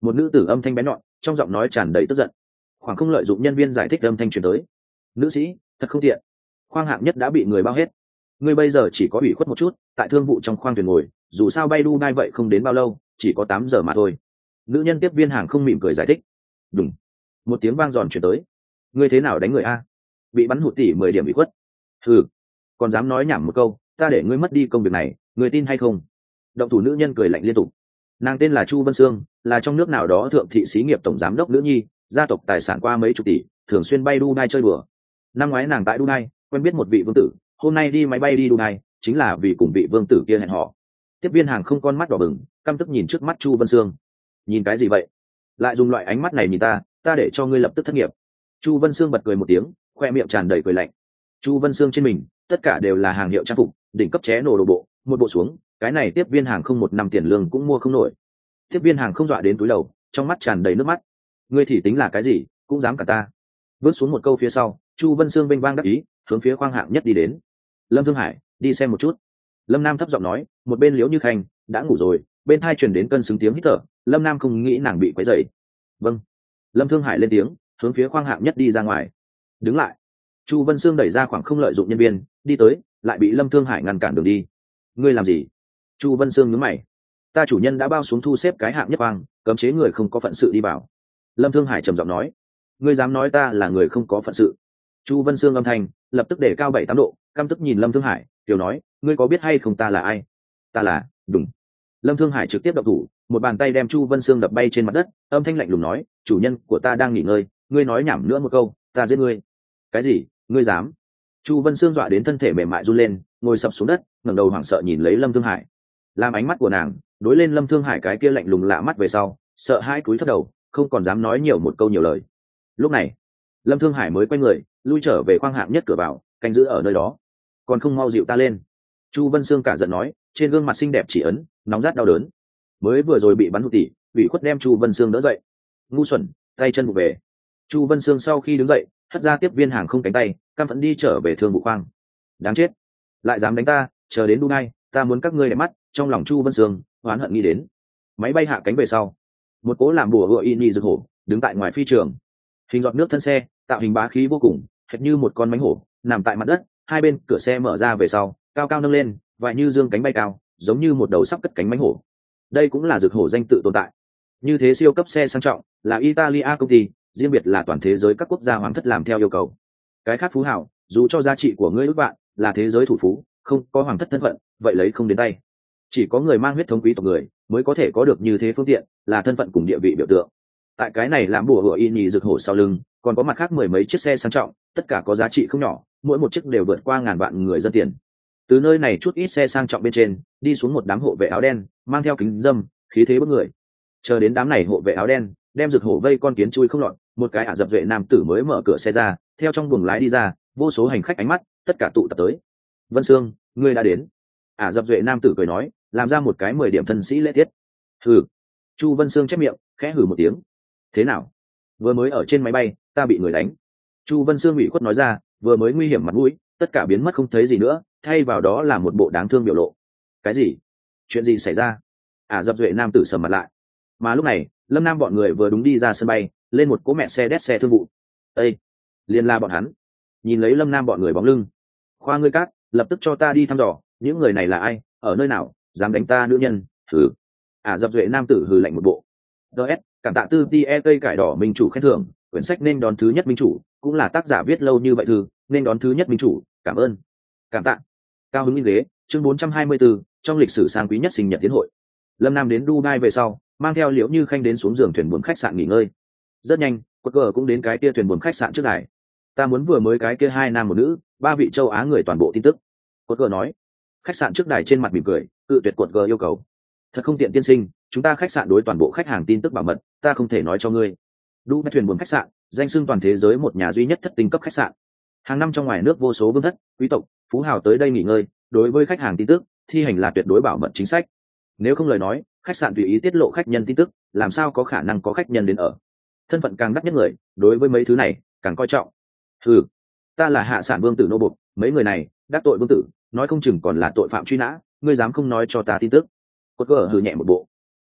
một nữ tử âm thanh bén nhọn, trong giọng nói tràn đầy tức giận. Khoảng không lợi dụng nhân viên giải thích âm thanh truyền tới. Nữ sĩ, thật không tiện, khoang hạng nhất đã bị người bao hết, ngươi bây giờ chỉ có ủy khuất một chút, tại thương vụ trong khoang thuyền ngồi, dù sao bay Dubai vậy không đến bao lâu, chỉ có 8 giờ mà thôi. Nữ nhân tiếp viên hàng không mỉm cười giải thích. Đùng, một tiếng vang giòn truyền tới. Ngươi thế nào đánh người a? Bị bắn hụt tỷ 10 điểm ủy khuất. Hừ, còn dám nói nhảm một câu, ta để ngươi mất đi công việc này, ngươi tin hay không? Động thủ nữ nhân cười lạnh liên tục. Nàng tên là Chu Vân Sương, là trong nước nào đó thượng thị xí nghiệp tổng giám đốc nữ nhi, gia tộc tài sản qua mấy chục tỷ, thường xuyên bay Dubai chơi bừa. Năm ngoái nàng tại Dubai quen biết một vị vương tử, hôm nay đi máy bay đi Dubai chính là vì cùng vị vương tử kia hẹn hò. Tiếp viên hàng không con mắt đỏ bừng, căm tức nhìn trước mắt Chu Vân Sương. Nhìn cái gì vậy? Lại dùng loại ánh mắt này nhìn ta để cho ngươi lập tức thất nghiệp. Chu Vân Sương bật cười một tiếng, khoe miệng tràn đầy cười lạnh. Chu Vân Sương trên mình tất cả đều là hàng hiệu trang phục, đỉnh cấp ché nổ đồ bộ, một bộ xuống, cái này tiếp viên hàng không một năm tiền lương cũng mua không nổi. Tiếp viên hàng không dọa đến túi đầu, trong mắt tràn đầy nước mắt. Ngươi thì tính là cái gì, cũng dám cả ta. Bước xuống một câu phía sau, Chu Vân Sương bênh vang đắc ý, hướng phía khoang hạng nhất đi đến. Lâm Thương Hải, đi xem một chút. Lâm Nam thấp giọng nói, một bên Liễu Như Khanh đã ngủ rồi, bên tai truyền đến cân xứng tiếng hít thở. Lâm Nam không nghĩ nàng bị quấy rầy. Vâng. Lâm Thương Hải lên tiếng, hướng phía khoang hạng nhất đi ra ngoài. Đứng lại. Chu Vân Sương đẩy ra khoảng không lợi dụng nhân viên, đi tới, lại bị Lâm Thương Hải ngăn cản đường đi. Ngươi làm gì? Chu Vân Sương nhướng mày. Ta chủ nhân đã bao xuống thu xếp cái hạng nhất khoang, cấm chế người không có phận sự đi vào. Lâm Thương Hải trầm giọng nói. Ngươi dám nói ta là người không có phận sự? Chu Vân Sương âm thanh lập tức để cao 7-8 độ, căm tức nhìn Lâm Thương Hải, tiểu nói, ngươi có biết hay không ta là ai? Ta là, đúng. Lâm Thương Hải trực tiếp động thủ, một bàn tay đem Chu Vân Sương đập bay trên mặt đất, âm thanh lạnh lùng nói, chủ nhân của ta đang nghỉ ngơi, ngươi nói nhảm nữa một câu, ta giết ngươi. Cái gì? Ngươi dám? Chu Vân Sương dọa đến thân thể mềm mại run lên, ngồi sập xuống đất, ngẩng đầu hoảng sợ nhìn lấy Lâm Thương Hải. Làm ánh mắt của nàng đối lên Lâm Thương Hải cái kia lạnh lùng lạ mắt về sau, sợ hai cúi thấp đầu, không còn dám nói nhiều một câu nhiều lời. Lúc này, Lâm Thương Hải mới quay người, lui trở về khoang hạng nhất cửa vào, canh giữ ở nơi đó. Còn không mau dịu ta lên. Chu Vân Sương cả giận nói, trên gương mặt xinh đẹp chỉ ấn nóng rát đau đớn. Mới vừa rồi bị bắn hụt tỉ, ủy khuất đem Chu Vân Sương đỡ dậy. Ngu xuẩn, tay chân vụ về. Chu Vân Sương sau khi đứng dậy, hất ra tiếp viên hàng không cánh tay, cam phẫn đi trở về thương vụ khoang. Đáng chết, lại dám đánh ta, chờ đến Dubai, ta muốn các ngươi để mắt. Trong lòng Chu Vân Sương oán hận nghĩ đến. Máy bay hạ cánh về sau, một cố làm bùa hựa y rực hổ đứng tại ngoài phi trường, hình giọt nước thân xe, tạo hình bá khí vô cùng, hệt như một con mánh hổ nằm tại mặt đất. Hai bên cửa xe mở ra về sau, cao cao nâng lên, vài như dương cánh bay cao, giống như một đầu sắp cất cánh mánh hổ. Đây cũng là rực hổ danh tự tồn tại. Như thế siêu cấp xe sang trọng, là Italia công ty, riêng biệt là toàn thế giới các quốc gia hoàng thất làm theo yêu cầu. Cái khác phú hảo, dù cho giá trị của ngươi ước bạn là thế giới thủ phú, không có hoàng thất thân phận, vậy lấy không đến tay. Chỉ có người mang huyết thống quý tộc người mới có thể có được như thế phương tiện, là thân phận cùng địa vị biểu tượng. Tại cái này làm bùa hựa y rực hổ sau lưng, còn có mặt khác 10 mấy chiếc xe sang trọng, tất cả có giá trị không nhỏ, mỗi một chiếc đều vượt qua ngàn vạn người dân tiền. Từ nơi này chút ít xe sang trọng bên trên đi xuống một đám hộ vệ áo đen, mang theo kính dâm, khí thế bức người. Chờ đến đám này hộ vệ áo đen đem rực hổ vây con kiến chui không lọt, một cái Ả Rập Duệ nam tử mới mở cửa xe ra, theo trong buồng lái đi ra, vô số hành khách ánh mắt tất cả tụ tập tới. Vân Sương, ngươi đã đến. Ả Rập Duệ nam tử cười nói, làm ra một cái 10 điểm thân sĩ lễ tiết. Hừ. Chu Vân Sương chép miệng, khẽ hừ một tiếng. Thế nào? Vừa mới ở trên máy bay, ta bị người đánh. Chu Vân Sương ủy khuất nói ra, vừa mới nguy hiểm mặt mũi, tất cả biến mất không thấy gì nữa, thay vào đó là một bộ đáng thương biểu lộ. Cái gì? Chuyện gì xảy ra? Ả Rập Duệ nam tử sầm mặt lại. Mà lúc này, Lâm Nam bọn người vừa đúng đi ra sân bay, lên một cỗ mẹ xe đét xe thương vụ. Ê! Liên la bọn hắn. Nhìn lấy Lâm Nam bọn người bóng lưng. Khoa ngươi cát, lập tức cho ta đi thăm dò, những người này là ai, ở nơi nào, dám đánh ta nữ nhân, thử. Ả Rập Duệ nam tử hừ lạnh một bộ. DS, cảm tạ tư ti cây cải đỏ minh chủ khen thưởng, quyển sách nên đón thứ nhất minh chủ, cũng là tác giả viết lâu như vậy thư, nên đón thứ nhất minh chủ, cảm ơn. Cảm tạ. Cao hứng in ghế, chương 424, trong lịch sử sang quý nhất sinh nhật tiến hội. Lâm Nam đến Dubai về sau, mang theo Liễu Như Khanh đến xuống giường thuyền buồm khách sạn nghỉ ngơi. Rất nhanh, Quật Cờ cũng đến cái kia thuyền buồm khách sạn trước đài. Ta muốn vừa mới cái kia 2 nam một nữ, 3 vị châu Á người toàn bộ tin tức. Quật Cờ nói. Khách sạn trước đài trên mặt mỉm cười, cự tuyệt Quật Cờ yêu cầu. Thật không tiện tiên sinh, chúng ta khách sạn đối toàn bộ khách hàng tin tức bảo mật, ta không thể nói cho ngươi. Dubai thuyền buồm khách sạn, danh xưng toàn thế giới một nhà duy nhất thất tinh cấp khách sạn. Hàng năm trong ngoài nước vô số vương thất, quý tộc, phú hào tới đây nghỉ ngơi, đối với khách hàng tin tức, thi hành là tuyệt đối bảo mật chính sách. Nếu không lời nói, khách sạn tùy ý tiết lộ khách nhân tin tức, làm sao có khả năng có khách nhân đến ở. Thân phận càng đắt nhất người, đối với mấy thứ này càng coi trọng. Ừ, ta là hạ sản vương tử nô bộc, mấy người này đắc tội vương tử, nói không chừng còn là tội phạm truy nã, ngươi dám không nói cho ta tin tức. Quật Cờ hừ nhẹ một bộ. Cùng lúc,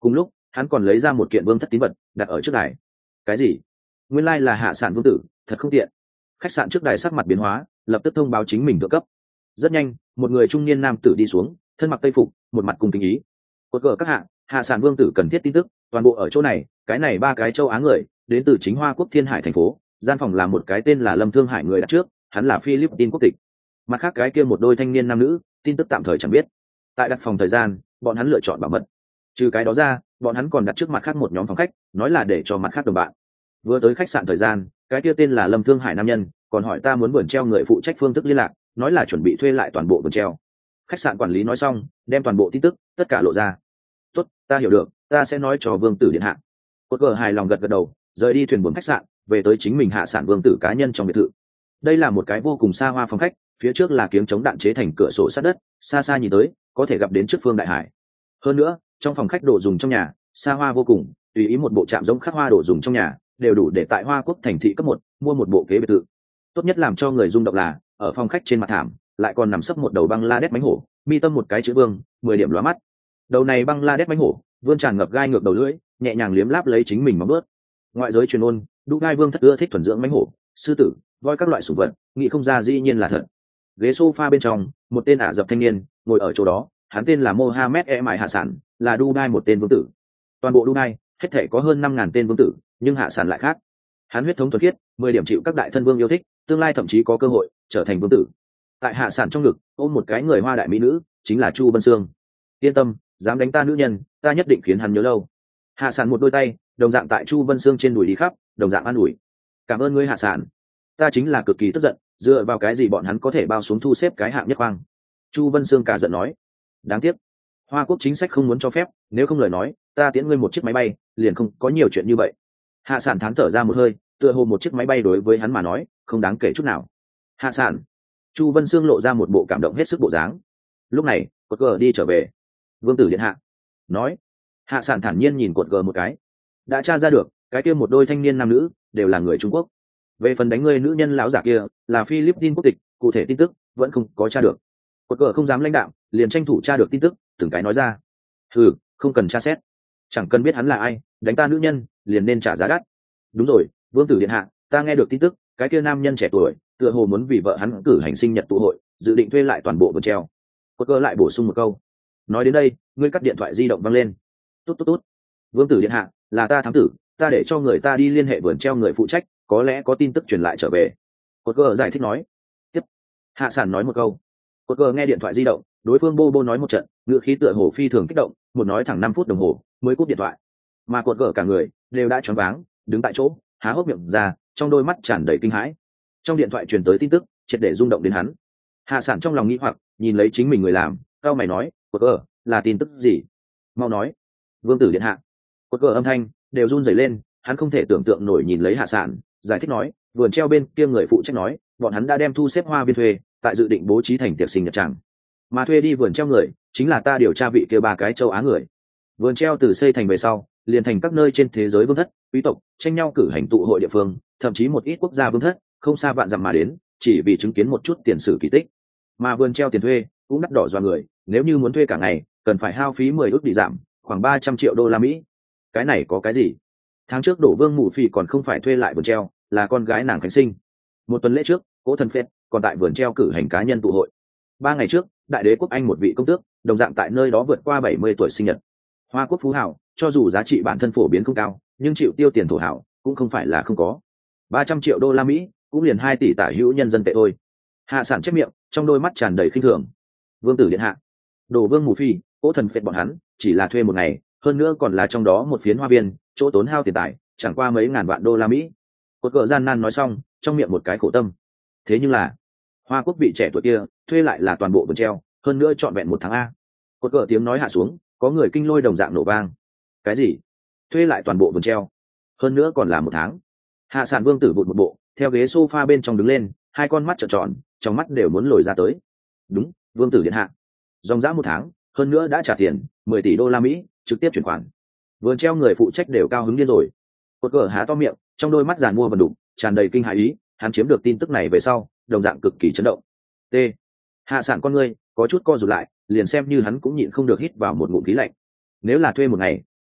hắn còn lấy ra một kiện vương thất tín vật đặt ở trước đài. Cái gì? Nguyên lai là hạ sản vương tử, thật không tiện. Khách sạn trước đài sắc mặt biến hóa, lập tức thông báo chính mình thượng cấp. Rất nhanh, một người trung niên nam tử đi xuống, thân mặc tây phục, một mặt cùng kính ý. Cột cờ các hạ sản vương tử cần thiết tin tức, toàn bộ ở chỗ này, cái này 3 cái châu Á người, đến từ chính Hoa Quốc Thiên Hải thành phố, gian phòng là một cái tên là Lâm Thương Hải người đặt trước, hắn là Philippines quốc tịch. Mặt khác cái kia một đôi thanh niên nam nữ, tin tức tạm thời chẳng biết. Tại đặt phòng thời gian, bọn hắn lựa chọn bảo mật. Trừ cái đó ra, bọn hắn còn đặt trước mặt khác một nhóm phòng khách, nói là để cho mặt khác đồng bạn. Vừa tới khách sạn thời gian, cái kia tên là Lâm Thương Hải nam nhân, còn hỏi ta muốn vườn treo người phụ trách phương thức liên lạc, nói là chuẩn bị thuê lại toàn bộ vườn treo. Khách sạn quản lý nói xong, đem toàn bộ tin tức tất cả lộ ra. Tốt, ta hiểu được, ta sẽ nói cho vương tử điện hạ. Cột cờ hài lòng gật gật đầu, rời đi thuyền buồm khách sạn, về tới chính mình hạ sản vương tử cá nhân trong biệt thự. Đây là một cái vô cùng xa hoa phòng khách, phía trước là kiếng chống đạn chế thành cửa sổ sát đất, xa xa nhìn tới có thể gặp đến trước phương đại hải. Hơn nữa, trong phòng khách đồ dùng trong nhà xa hoa vô cùng, tùy ý một bộ trạm giống khắc hoa đồ dùng trong nhà đều đủ để tại Hoa Quốc thành thị cấp 1 mua một bộ kế biệt thự. Tốt nhất làm cho người rung động là ở phòng khách trên mặt thảm lại còn nằm sấp một đầu Bangladesh mánh hổ, mi tâm một cái chữ vương, 10 điểm lóa mắt. Đầu này Bangladesh mánh hổ vươn tràn ngập gai ngược đầu lưỡi, nhẹ nhàng liếm láp lấy chính mình móng vuốt. Ngoại giới truyền ôn, Dubai vương thất ưa thích thuần dưỡng mánh hổ, sư tử, voi các loại sủng vật, nghĩ không ra dĩ nhiên là thật. Ghế sofa bên trong, một tên Ả Rập thanh niên ngồi ở chỗ đó, hắn tên là Mohammed Mại Hạ Sản, là Dubai một tên vương tử. Toàn bộ Dubai hết thể có hơn 5.000 tên vương tử, nhưng Hạ Sản lại khác. Hắn huyết thống thuần khiết, 10 điểm chịu các đại thân vương yêu thích, tương lai thậm chí có cơ hội trở thành vương tử. Tại Hạ Sản trong ngực ôm một cái người hoa đại mỹ nữ, chính là Chu Vân Sương. Yên tâm, dám đánh ta nữ nhân, ta nhất định khiến hắn nhớ lâu. Hạ Sản một đôi tay đồng dạng tại Chu Vân Sương trên đùi đi khắp, đồng dạng an ủi. Cảm ơn ngươi Hạ Sản, ta chính là cực kỳ tức giận, dựa vào cái gì bọn hắn có thể bao xuống thu xếp cái hạng nhất khoang. Chu Vân Sương cả giận nói. Đáng tiếc, Hoa Quốc chính sách không muốn cho phép, nếu không lời nói ta tiễn ngươi một chiếc máy bay, liền không có nhiều chuyện như vậy. Hạ Sản thán thở ra một hơi, tựa hồ một chiếc máy bay đối với hắn mà nói không đáng kể chút nào. Hạ Sản. Chu Vân Sương lộ ra một bộ cảm động hết sức bộ dáng. Lúc này cột gờ đi trở về. Vương tử điện hạ nói. Hạ Sản thản nhiên nhìn cột gờ một cái. Đã tra ra được cái kia một đôi thanh niên nam nữ đều là người Trung Quốc. Về phần đánh ngươi nữ nhân lão giả kia là Philippines quốc tịch, cụ thể tin tức vẫn không có tra được. Cột gờ không dám lãnh đạo, liền tranh thủ tra được tin tức, từng cái nói ra. Không cần tra xét, chẳng cần biết hắn là ai, đánh ta nữ nhân liền nên trả giá đắt. Đúng rồi, vương tử điện hạ, ta nghe được tin tức, cái kia nam nhân trẻ tuổi tựa hồ muốn vì vợ hắn cử hành sinh nhật tụ hội, dự định thuê lại toàn bộ vườn treo. Cột gờ lại bổ sung một câu. Nói đến đây, ngươi cắt điện thoại di động văng lên. Tốt. Vương tử điện hạ, là ta thám tử, ta để cho người ta đi liên hệ vườn treo người phụ trách, có lẽ có tin tức truyền lại trở về. Cột gờ giải thích nói. Tiếp. Hạ Sản nói một câu. Cột gờ nghe điện thoại di động, đối phương bô nói một trận, ngữ khí tựa hồ phi thường kích động, một nói thẳng 5 phút đồng hồ mới cúp điện thoại. Mà cột gờ cả người đều đã choáng váng, đứng tại chỗ há hốc miệng ra, trong đôi mắt tràn đầy kinh hãi. Trong điện thoại truyền tới tin tức triệt để rung động đến hắn. Hạ Sản trong lòng nghĩ hoặc nhìn lấy chính mình người làm, cao mày nói, cột gờ, là tin tức gì? Mau nói. Vương tử điện hạ. Cột gờ âm thanh đều run rẩy lên, hắn không thể tưởng tượng nổi nhìn lấy Hạ Sản, giải thích nói, vườn treo bên kia người phụ trách nói, bọn hắn đã đem thu xếp hoa viên thuê, tại dự định bố trí thành tiệc sinh nhật chẳng. Mà thuê đi vườn treo người chính là ta điều tra vị kia 3 cái châu Á người. Vườn treo từ xây thành về sau liền thành các nơi trên thế giới vương thất quý tộc tranh nhau cử hành tụ hội địa phương, thậm chí một ít quốc gia vương thất không xa vạn dặm mà đến, chỉ vì chứng kiến một chút tiền sử kỳ tích. Mà vườn treo tiền thuê cũng đắt đỏ do người, nếu như muốn thuê cả ngày cần phải hao phí 10 ức đi giảm, khoảng 300 triệu đô la Mỹ. Cái này có cái gì? Tháng trước đổ vương mụ phì còn không phải thuê lại vườn treo, là con gái nàng khánh sinh. Một tuần lễ trước cố thần phết còn tại vườn treo cử hành cá nhân tụ hội. 3 ngày trước đại đế quốc Anh một vị công tước đồng dạng tại nơi đó vượt qua 70 tuổi sinh nhật. Hoa quốc phú hảo cho dù giá trị bản thân phổ biến không cao, nhưng chịu tiêu tiền thổ hảo cũng không phải là không có. 300 triệu đô la Mỹ cũng liền 2 tỷ tả hữu nhân dân tệ thôi. Hạ Sản chép miệng, trong đôi mắt tràn đầy khinh thường. Vương tử điện hạ, đồ vương mù phi cố thần phết bọn hắn chỉ là thuê một ngày, hơn nữa còn là trong đó một phiến hoa viên, chỗ tốn hao tiền tài chẳng qua mấy ngàn vạn đô la Mỹ. Cột cờ gian nan nói xong, trong miệng một cái khổ tâm. Thế nhưng là Hoa quốc vị trẻ tuổi kia thuê lại là toàn bộ vườn treo, hơn nữa trọn vẹn 1 tháng a. Cột cờ tiếng nói hạ xuống, có người kinh lôi đồng dạng nổ vang. Cái gì? Thuê lại toàn bộ vườn treo, hơn nữa còn là 1 tháng? Hạ Sản vương tử vụt một bộ, theo ghế sofa bên trong đứng lên, 2 con mắt trợn tròn, trong mắt đều muốn lồi ra tới. Đúng, vương tử điện hạ, dòng dã 1 tháng, hơn nữa đã trả tiền 10 tỷ đô la Mỹ trực tiếp chuyển khoản. Vườn treo người phụ trách đều cao hứng điên rồi. Cột cờ há to miệng, trong đôi mắt giàn mua vần đục tràn đầy kinh hãi ý, hắn chiếm được tin tức này về sau đồng dạng cực kỳ chấn động. T. Hạ Sản con ngươi có chút co rụt lại, liền xem như hắn cũng nhịn không được hít vào một ngụm khí lạnh. Nếu là thuê một ngày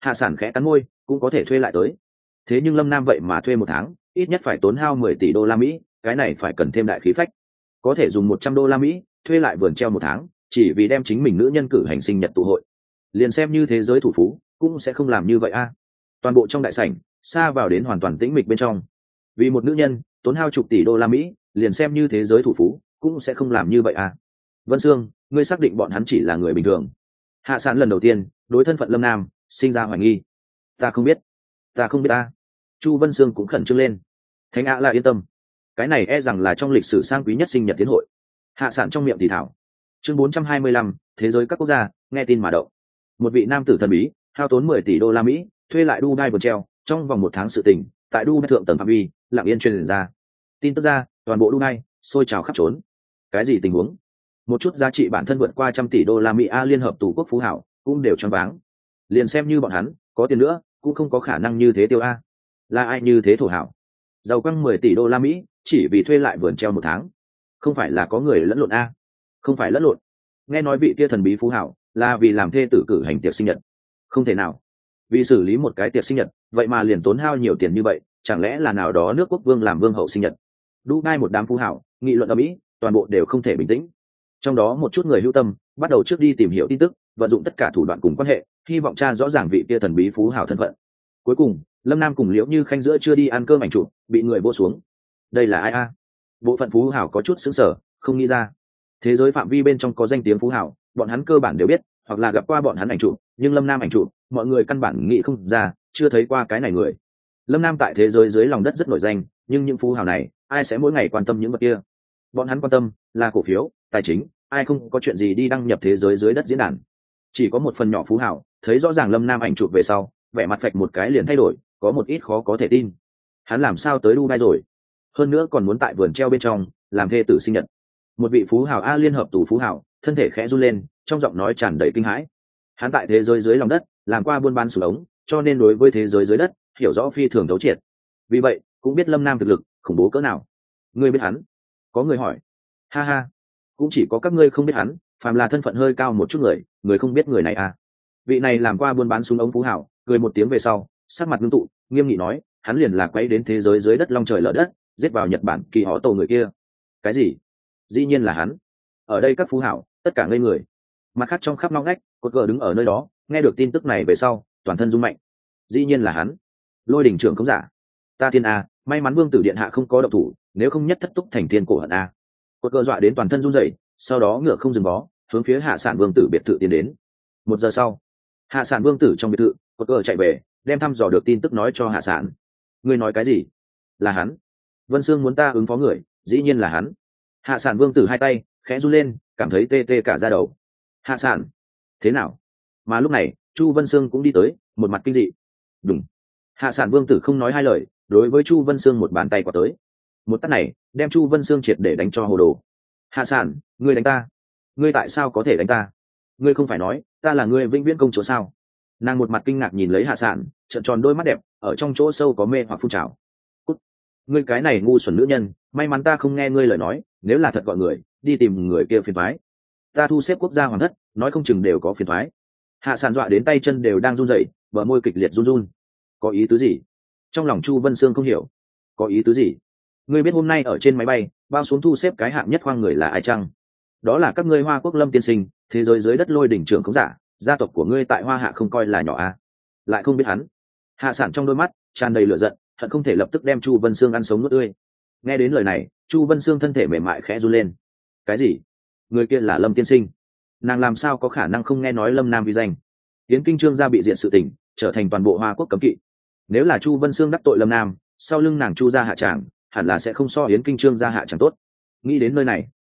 Hạ Sản khẽ cắn môi, cũng có thể thuê lại tới. Thế nhưng Lâm Nam vậy mà thuê một tháng, ít nhất phải tốn hao 10 tỷ đô la Mỹ, cái này phải cần thêm đại khí phách. Có thể dùng 100 đô la Mỹ thuê lại vườn treo một tháng, chỉ vì đem chính mình nữ nhân cử hành sinh nhật tụ hội. Liền xem như thế giới thủ phú cũng sẽ không làm như vậy a. Toàn bộ trong đại sảnh xa vào đến hoàn toàn tĩnh mịch bên trong. Vì một nữ nhân tốn hao chục tỷ đô la Mỹ, liền xem như thế giới thủ phú cũng sẽ không làm như vậy a. Vân Sương, ngươi xác định bọn hắn chỉ là người bình thường? Hạ Sản lần đầu tiên đối thân phận Lâm Nam sinh ra hoài nghi. Ta không biết ta. Chu Vân Sương cũng khẩn trương lên. Thánh ạ là yên tâm, cái này e rằng là trong lịch sử sang quý nhất sinh nhật tiến hội. Hạ Sản trong miệng thì thảo. Chương 425, thế giới các quốc gia nghe tin mà động. Một vị nam tử thần bí hao tốn 10 tỷ đô la Mỹ thuê lại Dubai vườn treo, trong vòng một tháng sự tình tại Dubai thượng tầng phạm vi lặng yên truyền ra. Tin tức ra, toàn bộ Dubai sôi trào khắp trốn. Cái gì tình huống? Một chút giá trị bản thân vượt qua trăm tỷ đô la Mỹ liên hợp tù quốc phú hảo cũng đều choáng váng. Liền xem như bọn hắn có tiền nữa cũng không có khả năng như thế tiêu a. Là ai như thế thổ hảo? Giàu quăng 10 tỷ đô la Mỹ chỉ vì thuê lại vườn treo một tháng. Không phải là có người lẫn lộn a? Không phải lẫn lộn. Nghe nói vị kia thần bí phú hảo là vì làm thê tử cử hành tiệc sinh nhật. Không thể nào. Vì xử lý một cái tiệc sinh nhật vậy mà liền tốn hao nhiều tiền như vậy, chẳng lẽ là nào đó nước quốc vương làm vương hậu sinh nhật? Dubai một đám phú hảo nghị luận ở Mỹ, toàn bộ đều không thể bình tĩnh. Trong đó một chút người hữu tâm bắt đầu trước đi tìm hiểu tin tức, vận dụng tất cả thủ đoạn cùng quan hệ, hy vọng tra rõ ràng vị kia thần bí phú hảo thân phận. Cuối cùng Lâm Nam cùng Liễu Như Khanh giữa chưa đi ăn cơm ảnh chụp bị người vô xuống. Đây là ai a? Bộ phận phú hảo có chút sững sờ, không nghĩ ra. Thế giới phạm vi bên trong có danh tiếng phú hảo, bọn hắn cơ bản đều biết hoặc là gặp qua bọn hắn ảnh chụp, nhưng Lâm Nam ảnh chụp mọi người căn bản nghĩ không ra, chưa thấy qua cái này người. Lâm Nam tại thế giới dưới lòng đất rất nổi danh, nhưng những phú hảo này ai sẽ mỗi ngày quan tâm những vật kia? Bọn hắn quan tâm là cổ phiếu, tài chính, ai không có chuyện gì đi đăng nhập thế giới dưới đất diễn đàn. Chỉ có một phần nhỏ phú hảo thấy rõ ràng Lâm Nam ảnh chụp về sau, vẻ mặt phạch một cái liền thay đổi, có một ít khó có thể tin. Hắn làm sao tới Dubai rồi? Hơn nữa còn muốn tại vườn treo bên trong làm thê tử sinh nhật. Một vị phú hảo liên hợp tù phú hảo thân thể khẽ run lên, trong giọng nói tràn đầy kinh hãi. Hắn tại thế giới dưới lòng đất làm qua buôn bán súng ống, cho nên đối với thế giới dưới đất hiểu rõ phi thường thấu triệt. Vì vậy cũng biết Lâm Nam thực lực khủng bố cỡ nào. Ngươi biết hắn? Có người hỏi. Ha ha, cũng chỉ có các ngươi không biết hắn, phàm là thân phận hơi cao một chút người không biết người này à? Vị này làm qua buôn bán súng ống phú hảo cười một tiếng về sau, sắc mặt ngưng tụ, nghiêm nghị nói, hắn liền là quay đến thế giới dưới đất long trời lở đất, giết vào Nhật Bản kỳ họ tổ người kia. Cái gì? Dĩ nhiên là hắn. Ở đây các phú hảo tất cả ngây người. Mặt khác trong khắp ngóc ngách, cột gờ đứng ở nơi đó, nghe được tin tức này về sau toàn thân rung mạnh. Dĩ nhiên là hắn. Lôi đỉnh trưởng không giả. Ta thiên a, may mắn vương tử điện hạ không có động thủ, nếu không nhất thất túc thành thiên cổ hận a. Cột gờ dọa đến toàn thân run rẩy, sau đó ngựa không dừng bó, hướng phía Hạ Sản vương tử biệt thự tiến đến. 1 giờ sau, Hạ Sản vương tử trong biệt thự, cột gờ chạy về, đem thăm dò được tin tức nói cho Hạ Sản. Ngươi nói cái gì? Là hắn. Vân Sương muốn ta ứng phó người, dĩ nhiên là hắn. Hạ Sản vương tử hai tay khẽ run lên, cảm thấy tê tê cả da đầu. Hạ Sản, thế nào? Mà lúc này Chu Vân Sương cũng đi tới, một mặt kinh dị. Đúng. Hạ Sản vương tử không nói hai lời, đối với Chu Vân Sương một bàn tay quả tới. Một tát này đem Chu Vân Sương triệt để đánh cho hồ đồ. Hạ Sản, ngươi đánh ta? Ngươi tại sao có thể đánh ta? Ngươi không phải nói ta là ngươi vĩnh viễn công chúa sao? Nàng một mặt kinh ngạc nhìn lấy Hạ Sản, trợn tròn đôi mắt đẹp, ở trong chỗ sâu có mê hoặc phun trào. Cút! Ngươi cái này ngu xuẩn nữ nhân, may mắn ta không nghe ngươi lời nói, nếu là thật gọi người đi tìm người kia phiền toái. Ta thu xếp quốc gia hoàng thất, nói không chừng đều có phiền toái. Hạ Sản dọa đến tay chân đều đang run rẩy, bờ môi kịch liệt run run. Có ý tứ gì? Trong lòng Chu Vân Sương không hiểu. Có ý tứ gì? Ngươi biết hôm nay ở trên máy bay bao xuống thu xếp cái hạng nhất khoang người là ai chăng? Đó là các ngươi Hoa Quốc Lâm tiên sinh, thế giới dưới đất lôi đỉnh trưởng không giả, gia tộc của ngươi tại Hoa Hạ không coi là nhỏ à? Lại không biết hắn. Hạ Sản trong đôi mắt tràn đầy lửa giận, hận không thể lập tức đem Chu Vân Sương ăn sống nuốt tươi. Nghe đến lời này, Chu Vân Sương thân thể mềm mại khẽ run lên. Cái gì? Người kia là Lâm tiên sinh? Nàng làm sao có khả năng không nghe nói Lâm Nam vi danh? Yến Kinh Trương gia bị diện sự tình, trở thành toàn bộ Hoa Quốc cấm kỵ. Nếu là Chu Vân Sương đắc tội Lâm Nam, sau lưng nàng Chu gia hạ tràng hẳn là sẽ không so Yến Kinh Trương gia hạ tràng tốt. Nghĩ đến nơi này,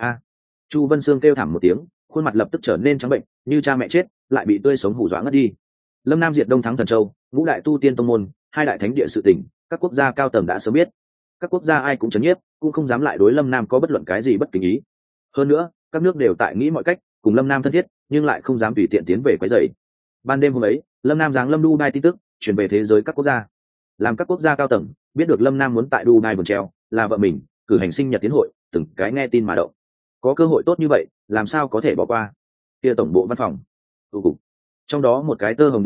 Chu Vân Sương kêu thảm một tiếng, khuôn mặt lập tức trở nên trắng bệnh, như cha mẹ chết lại bị tươi sống hù dọa ngất đi. Lâm Nam diệt Đông thắng Thần Châu, ngũ đại tu tiên tông môn, 2 đại thánh địa sự tình, các quốc gia cao tầng đã sớm biết. Các quốc gia ai cũng chấn nhiếp, cũng không dám lại đối Lâm Nam có bất luận cái gì bất kính ý. Hơn nữa, các nước đều tại nghĩ mọi cách cùng Lâm Nam thân thiết, nhưng lại không dám tùy tiện tiến về quấy rầy. Ban đêm hôm ấy, Lâm Nam giáng lâm Dubai tin tức truyền về thế giới các quốc gia. Làm các quốc gia cao tầng biết được Lâm Nam muốn tại Dubai vườn treo là vợ mình cử hành sinh nhật tiến hội, từng cái nghe tin mà động. Có cơ hội tốt như vậy, làm sao có thể bỏ qua? Kia tổng bộ văn phòng, trong đó một cái tơ hồng điện thoại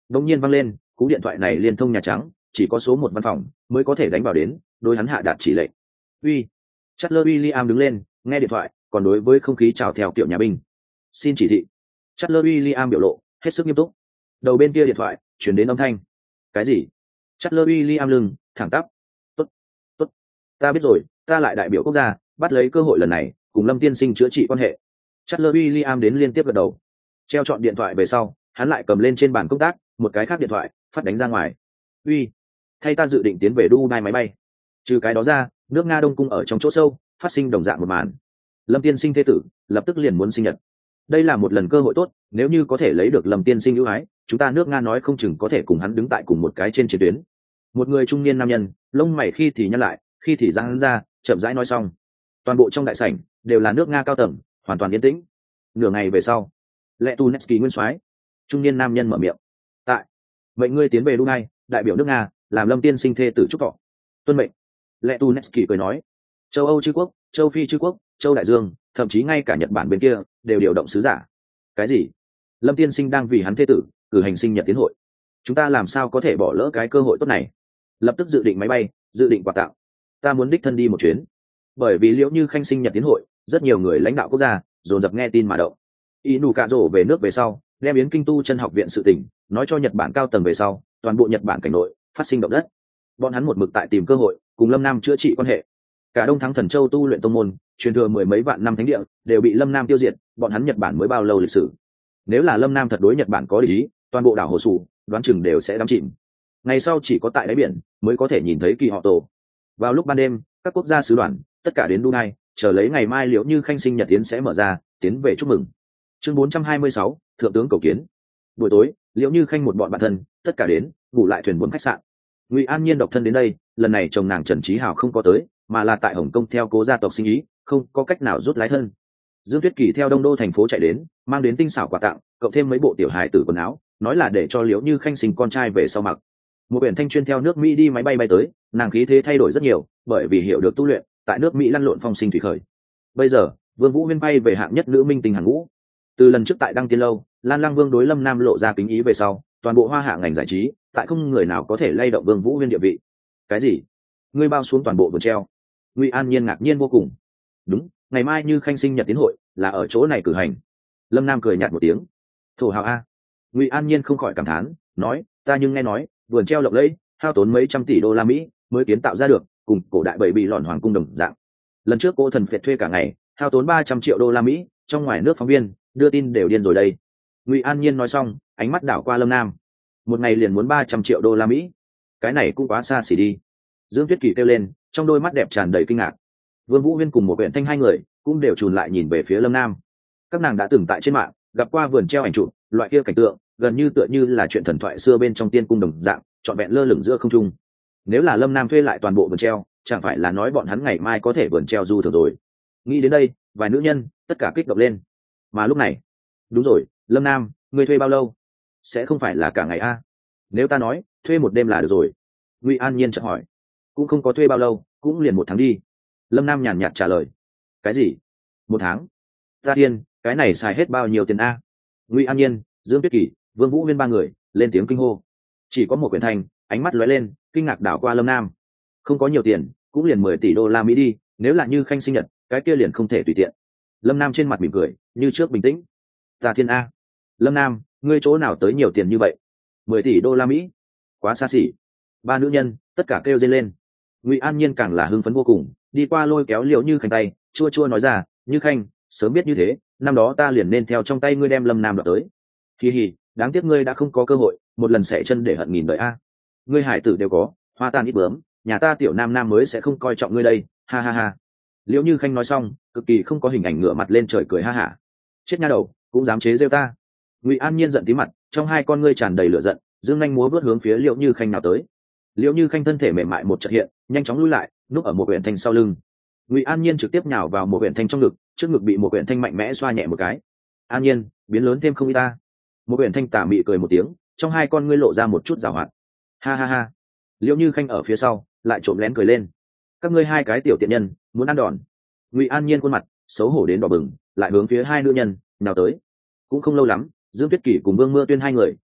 đột nhiên vang lên, cú điện thoại này liên thông Nhà Trắng, chỉ có số 1 văn phòng mới có thể đánh vào đến, đối hắn hạ đạt chỉ lệnh. Uy. Chatler William đứng lên, nghe điện thoại, còn đối với không khí chào theo kiểu nhà binh. Xin chỉ thị. Chatler William biểu lộ hết sức nghiêm túc. Đầu bên kia điện thoại chuyển đến âm thanh. Cái gì? Chatler William lưng thẳng tắp. Tốt, tốt, ta biết rồi, ta lại đại biểu quốc gia, bắt lấy cơ hội lần này, cùng Lâm tiên sinh chữa trị quan hệ. Chatler William đến liên tiếp gật đầu. Treo chọn điện thoại về sau, hắn lại cầm lên trên bàn công tác, một cái khác điện thoại, phát đánh ra ngoài. Uy, thay ta dự định tiến về Dubai máy bay. Trừ cái đó ra, nước Nga Đông cung ở trong chỗ sâu, phát sinh đồng dạng một màn. Lâm tiên sinh thế tử, lập tức liền muốn sinh nhật. Đây là một lần cơ hội tốt, nếu như có thể lấy được Lâm tiên sinh ưu ái, chúng ta nước Nga nói không chừng có thể cùng hắn đứng tại cùng một cái trên chiến tuyến. Một người trung niên nam nhân, lông mày khi thì nhăn lại, khi thì giãn ra, chậm rãi nói xong. Toàn bộ trong đại sảnh đều là nước Nga cao tầng, hoàn toàn yên tĩnh. Nửa ngày về sau, Lệ Tunetsky nguyên soái, trung niên nam nhân mở miệng. Tại, vậy ngươi tiến về Dubai, đại biểu nước Nga, làm Lâm tiên sinh thê tử chúc thọ. Tuân mệnh. Lệ Tunetsky cười nói. Châu Âu chư quốc, châu Phi chư quốc, châu Đại Dương, thậm chí ngay cả Nhật Bản bên kia đều điều động sứ giả. Cái gì? Lâm tiên sinh đang vì hắn thê tử cử hành sinh nhật tiến hội, chúng ta làm sao có thể bỏ lỡ cái cơ hội tốt này? Lập tức dự định máy bay, dự định quà tặng. Ta muốn đích thân đi một chuyến. Bởi vì Liễu Như Khanh sinh nhật tiến hội, rất nhiều người lãnh đạo quốc gia dồn dập nghe tin mà động. Ý nụ cạ rổ về nước về sau, đem Yến Kinh Tu chân học viện sự tình nói cho Nhật Bản cao tầng về sau, toàn bộ Nhật Bản cảnh nội phát sinh động đất. Bọn hắn một mực tại tìm cơ hội cùng Lâm Nam chữa trị quan hệ. Cả Đông Thắng Thần Châu tu luyện tông môn, truyền thừa mười mấy vạn năm thánh địa đều bị Lâm Nam tiêu diệt, bọn hắn Nhật Bản mới bao lâu lịch sử. Nếu là Lâm Nam thật đối Nhật Bản có lý, toàn bộ đảo Hồ Sủ đoán chừng đều sẽ đắm chìm. Ngày sau chỉ có tại đáy biển mới có thể nhìn thấy kỳ họ tổ. Vào lúc ban đêm, các quốc gia sứ đoàn tất cả đến Dubai, chờ lấy ngày mai Liễu Như Khanh sinh nhật tiến sẽ mở ra, tiến về chúc mừng. Chương 426, thượng tướng cầu kiến. Buổi tối, Liễu Như Khanh một bọn bạn thân tất cả đến, ngủ lại thuyền buồm khách sạn. Ngụy An Nhiên độc thân đến đây, lần này chồng nàng Trần Chí Hào không có tới, mà là tại Hồng Kông theo cố gia tộc sinh ý, không có cách nào rút lái thân. Dương Tuyết Kỳ theo Đông Đô thành phố chạy đến, mang đến tinh xảo quà tặng, cộng thêm mấy bộ tiểu hài tử quần áo, nói là để cho Liễu Như Khanh sinh con trai về sau mặc. Một biển thanh chuyên theo nước Mỹ đi máy bay bay tới, nàng khí thế thay đổi rất nhiều, bởi vì hiểu được tu luyện, tại nước Mỹ lăn lộn phong sinh thủy khởi. Bây giờ, Vương Vũ Huyên bay về hạng nhất nữ minh tinh hàng ngũ. Từ lần trước tại Đăng Tiên lâu, Lan Lăng Vương đối Lâm Nam lộ ra kính ý về sau, toàn bộ hoa hạ ngành giải trí, tại không người nào có thể lay động Vương Vũ Huyên địa vị. Cái gì? Ngươi bao xuống toàn bộ vườn treo? Ngụy An Nhiên ngạc nhiên vô cùng. Đúng, ngày mai Như Khanh sinh nhật tiến hội là ở chỗ này cử hành. Lâm Nam cười nhạt một tiếng. Thổ hào a. Ngụy An Nhiên không khỏi cảm thán, nói, ta nhưng nghe nói, vườn treo lộng lẫy, hao tốn mấy trăm tỷ đô la Mỹ mới kiến tạo ra được, cùng cổ đại bảy bị lọn hoàng cung đồng dạng. Lần trước cô thần phiệt thuê cả ngày, hao tốn 300 triệu đô la Mỹ, trong ngoài nước phóng viên đưa tin đều điên rồi đây. Ngụy An Nhiên nói xong, ánh mắt đảo qua Lâm Nam. Một ngày liền muốn 300 triệu đô la Mỹ, cái này cũng quá xa xỉ đi. Dương Tuyết Kỳ kêu lên, trong đôi mắt đẹp tràn đầy kinh ngạc. Vương Vũ Huyên cùng một huyện thanh hai người cũng đều trùn lại nhìn về phía Lâm Nam. Các nàng đã từng tại trên mạng gặp qua vườn treo ảnh chụp, loại kia cảnh tượng gần như tựa như là chuyện thần thoại xưa bên trong tiên cung đồng dạng, trọn vẹn lơ lửng giữa không trung. Nếu là Lâm Nam thuê lại toàn bộ vườn treo, chẳng phải là nói bọn hắn ngày mai có thể vườn treo du thường rồi. Nghĩ đến đây, vài nữ nhân tất cả kích động lên. Mà lúc này, đúng rồi, Lâm Nam, ngươi thuê bao lâu? Sẽ không phải là cả ngày a? Nếu ta nói thuê một đêm là được rồi. Ngụy An Nhiên chợt hỏi. Cũng không có thuê bao lâu, cũng liền một tháng đi. Lâm Nam nhàn nhạt trả lời. Cái gì? Một tháng? Ta thiên, cái này xài hết bao nhiêu tiền a? Ngụy An Nhiên, Dương Tuyết Kỳ, Vương Vũ Huyên ba người lên tiếng kinh hô. Chỉ có một quyển thành, ánh mắt lóe lên, kinh ngạc đảo qua Lâm Nam. Không có nhiều tiền, cũng liền 10 tỷ đô la Mỹ đi, nếu là Như Khanh sinh nhật, cái kia liền không thể tùy tiện. Lâm Nam trên mặt mỉm cười, như trước bình tĩnh. Ta thiên a. Lâm Nam, ngươi chỗ nào tới nhiều tiền như vậy? 10 tỷ đô la Mỹ? Quá xa xỉ. Ba nữ nhân tất cả kêu dên lên. Ngụy An Nhiên càng là hưng phấn vô cùng, đi qua lôi kéo Liễu Như Khanh tay, chua chua nói ra, Như Khanh, sớm biết như thế, năm đó ta liền nên theo trong tay ngươi đem Lâm Nam đoạt tới. Hi hi, đáng tiếc ngươi đã không có cơ hội, một lần xẻ chân để hận nghìn đời a. Ngươi hải tử đều có, hoa tan ít bướm, nhà ta tiểu nam nam mới sẽ không coi trọng ngươi đây, ha ha ha. Liễu Như Khanh nói xong, cực kỳ không có hình ảnh ngửa mặt lên trời cười ha hả. Chết nha đầu, cũng dám chế rêu ta. Ngụy An Nhiên giận tí mặt, trong hai con ngươi tràn đầy lửa giận, dương nhanh múa vớt hướng phía Liễu Như Khanh nào tới. Liễu Như Khanh thân thể mềm mại một chợt hiện, nhanh chóng lùi lại, núp ở một huyện thanh sau lưng. Ngụy An Nhiên trực tiếp nhào vào một huyện thanh trong ngực, trước ngực bị một huyện thanh mạnh mẽ xoa nhẹ một cái. An Nhiên, biến lớn thêm không y ta. Một huyện thanh tà mị cười một tiếng, trong hai con ngươi lộ ra một chút giảo hoạt. Ha ha ha. Liễu Như Khanh ở phía sau lại trộm lén cười lên. Các ngươi hai cái tiểu tiện nhân, muốn ăn đòn. Ngụy An Nhiên khuôn mặt xấu hổ đến đỏ bừng, lại hướng phía hai nữ nhân nào tới. Cũng không lâu lắm, Dương Tuyết Kỳ cùng Vương Mưa Tuyên hai người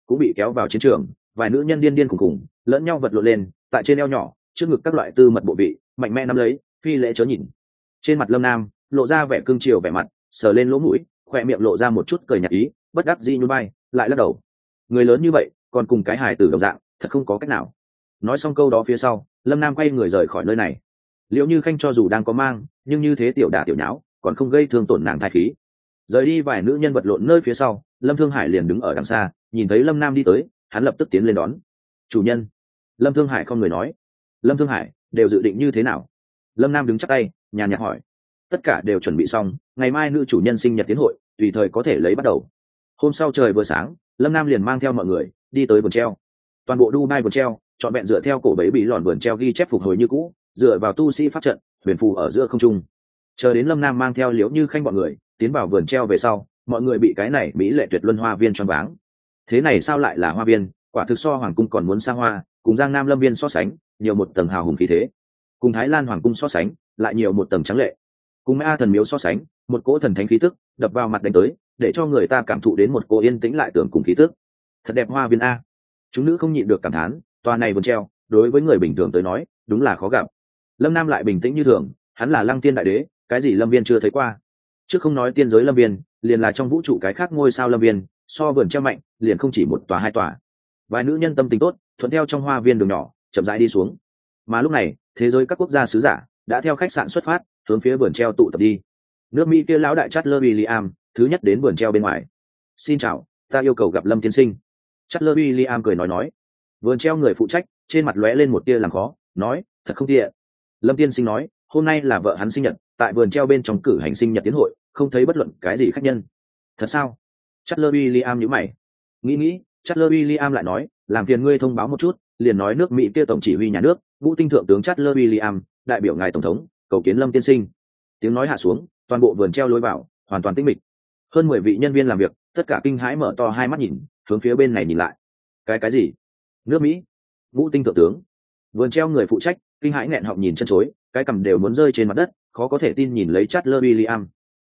cũng bị kéo vào chiến trường, vài nữ nhân điên điên khủng khủng lẫn nhau vật lộn lên, tại trên eo nhỏ trước ngực các loại tư mật bộ vị mạnh mẽ nắm lấy, phi lễ chớ nhìn. Trên mặt Lâm Nam lộ ra vẻ cương triều vẻ mặt, sờ lên lỗ mũi, khoe miệng lộ ra một chút cười nhạt ý, bất đắc dĩ nhún vai, lại lắc đầu. Người lớn như vậy còn cùng cái hài tử đồng dạng, thật không có cách nào. Nói xong câu đó phía sau, Lâm Nam quay người rời khỏi nơi này. Liệu Như Khanh cho dù đang có mang, nhưng như thế tiểu đả tiểu nháo còn không gây thương tổn nàng thai khí. Rời đi vài nữ nhân vật lộn nơi phía sau, Lâm Thương Hải liền đứng ở đằng xa, nhìn thấy Lâm Nam đi tới, hắn lập tức tiến lên đón. Chủ nhân. Lâm Thương Hải không người nói. Lâm Thương Hải, đều dự định như thế nào? Lâm Nam đứng chắc tay, nhàn nhạt hỏi. Tất cả đều chuẩn bị xong, ngày mai nữ chủ nhân sinh nhật tiến hội, tùy thời có thể lấy bắt đầu. Hôm sau trời vừa sáng, Lâm Nam liền mang theo mọi người đi tới vườn treo. Toàn bộ Dubai vườn treo chọn vẹn dựa theo cổ bấy bị lòn vườn treo ghi chép phục hồi như cũ, dựa vào tu sĩ pháp trận huyền phù ở giữa không trung. Chờ đến Lâm Nam mang theo Liễu Như Khanh bọn người tiến vào vườn treo về sau, mọi người bị cái này mỹ lệ tuyệt luân hoa viên choáng váng. Thế này sao lại là hoa viên, quả thực so hoàng cung còn muốn xa hoa, cùng Giang Nam Lâm Viên so sánh nhiều một tầng hào hùng khí thế, cùng Thái Lan hoàng cung so sánh lại nhiều một tầng trắng lệ, cùng A thần miếu so sánh một cỗ thần thánh khí tức đập vào mặt đánh tới, để cho người ta cảm thụ đến một cỗ yên tĩnh lại tưởng cùng khí tức. Thật đẹp hoa viên a. Chúng nữ không nhịn được cảm thán, tòa này vườn treo đối với người bình thường tới nói đúng là khó gặp. Lâm Nam lại bình tĩnh như thường, hắn là Lăng Tiên đại đế, cái gì lâm viên chưa thấy qua. Chứ không nói tiên giới lâm viên, liền là trong vũ trụ cái khác ngôi sao lâm viên, so vườn treo mạnh liền không chỉ một tòa hai tòa. Vài nữ nhân tâm tình tốt thuận theo trong hoa viên đường nhỏ chậm rãi đi xuống. Mà lúc này thế giới các quốc gia sứ giả đã theo khách sạn xuất phát, hướng phía vườn treo tụ tập đi. Nước Mỹ kia lão đại Chatler William thứ nhất đến vườn treo bên ngoài. Xin chào, ta yêu cầu gặp Lâm tiên sinh. Chatler William cười nói. Vườn treo người phụ trách trên mặt lóe lên một tia làm khó, nói, thật không tiện. Lâm tiên sinh nói, hôm nay là vợ hắn sinh nhật, tại vườn treo bên trong cử hành sinh nhật tiến hội, không thấy bất luận cái gì khách nhân. Thật sao? Chatler William nhíu mày. Nghĩ, Chatler William lại nói, làm phiền ngươi thông báo một chút, liền nói nước Mỹ kia tổng chỉ huy nhà nước, Vũ Tinh thượng tướng Chatler William, đại biểu ngài tổng thống, cầu kiến Lâm tiên sinh. Tiếng nói hạ xuống, toàn bộ vườn treo lối vào hoàn toàn tĩnh mịch. Hơn 10 vị nhân viên làm việc tất cả kinh hãi mở to hai mắt nhìn, hướng phía bên này nhìn lại. Cái gì? Nước Mỹ? Vũ Tinh thượng tướng? Vườn treo người phụ trách kinh hãi nghẹn họng nhìn chân chối, cái cằm đều muốn rơi trên mặt đất, khó có thể tin nhìn lấy Chatler William.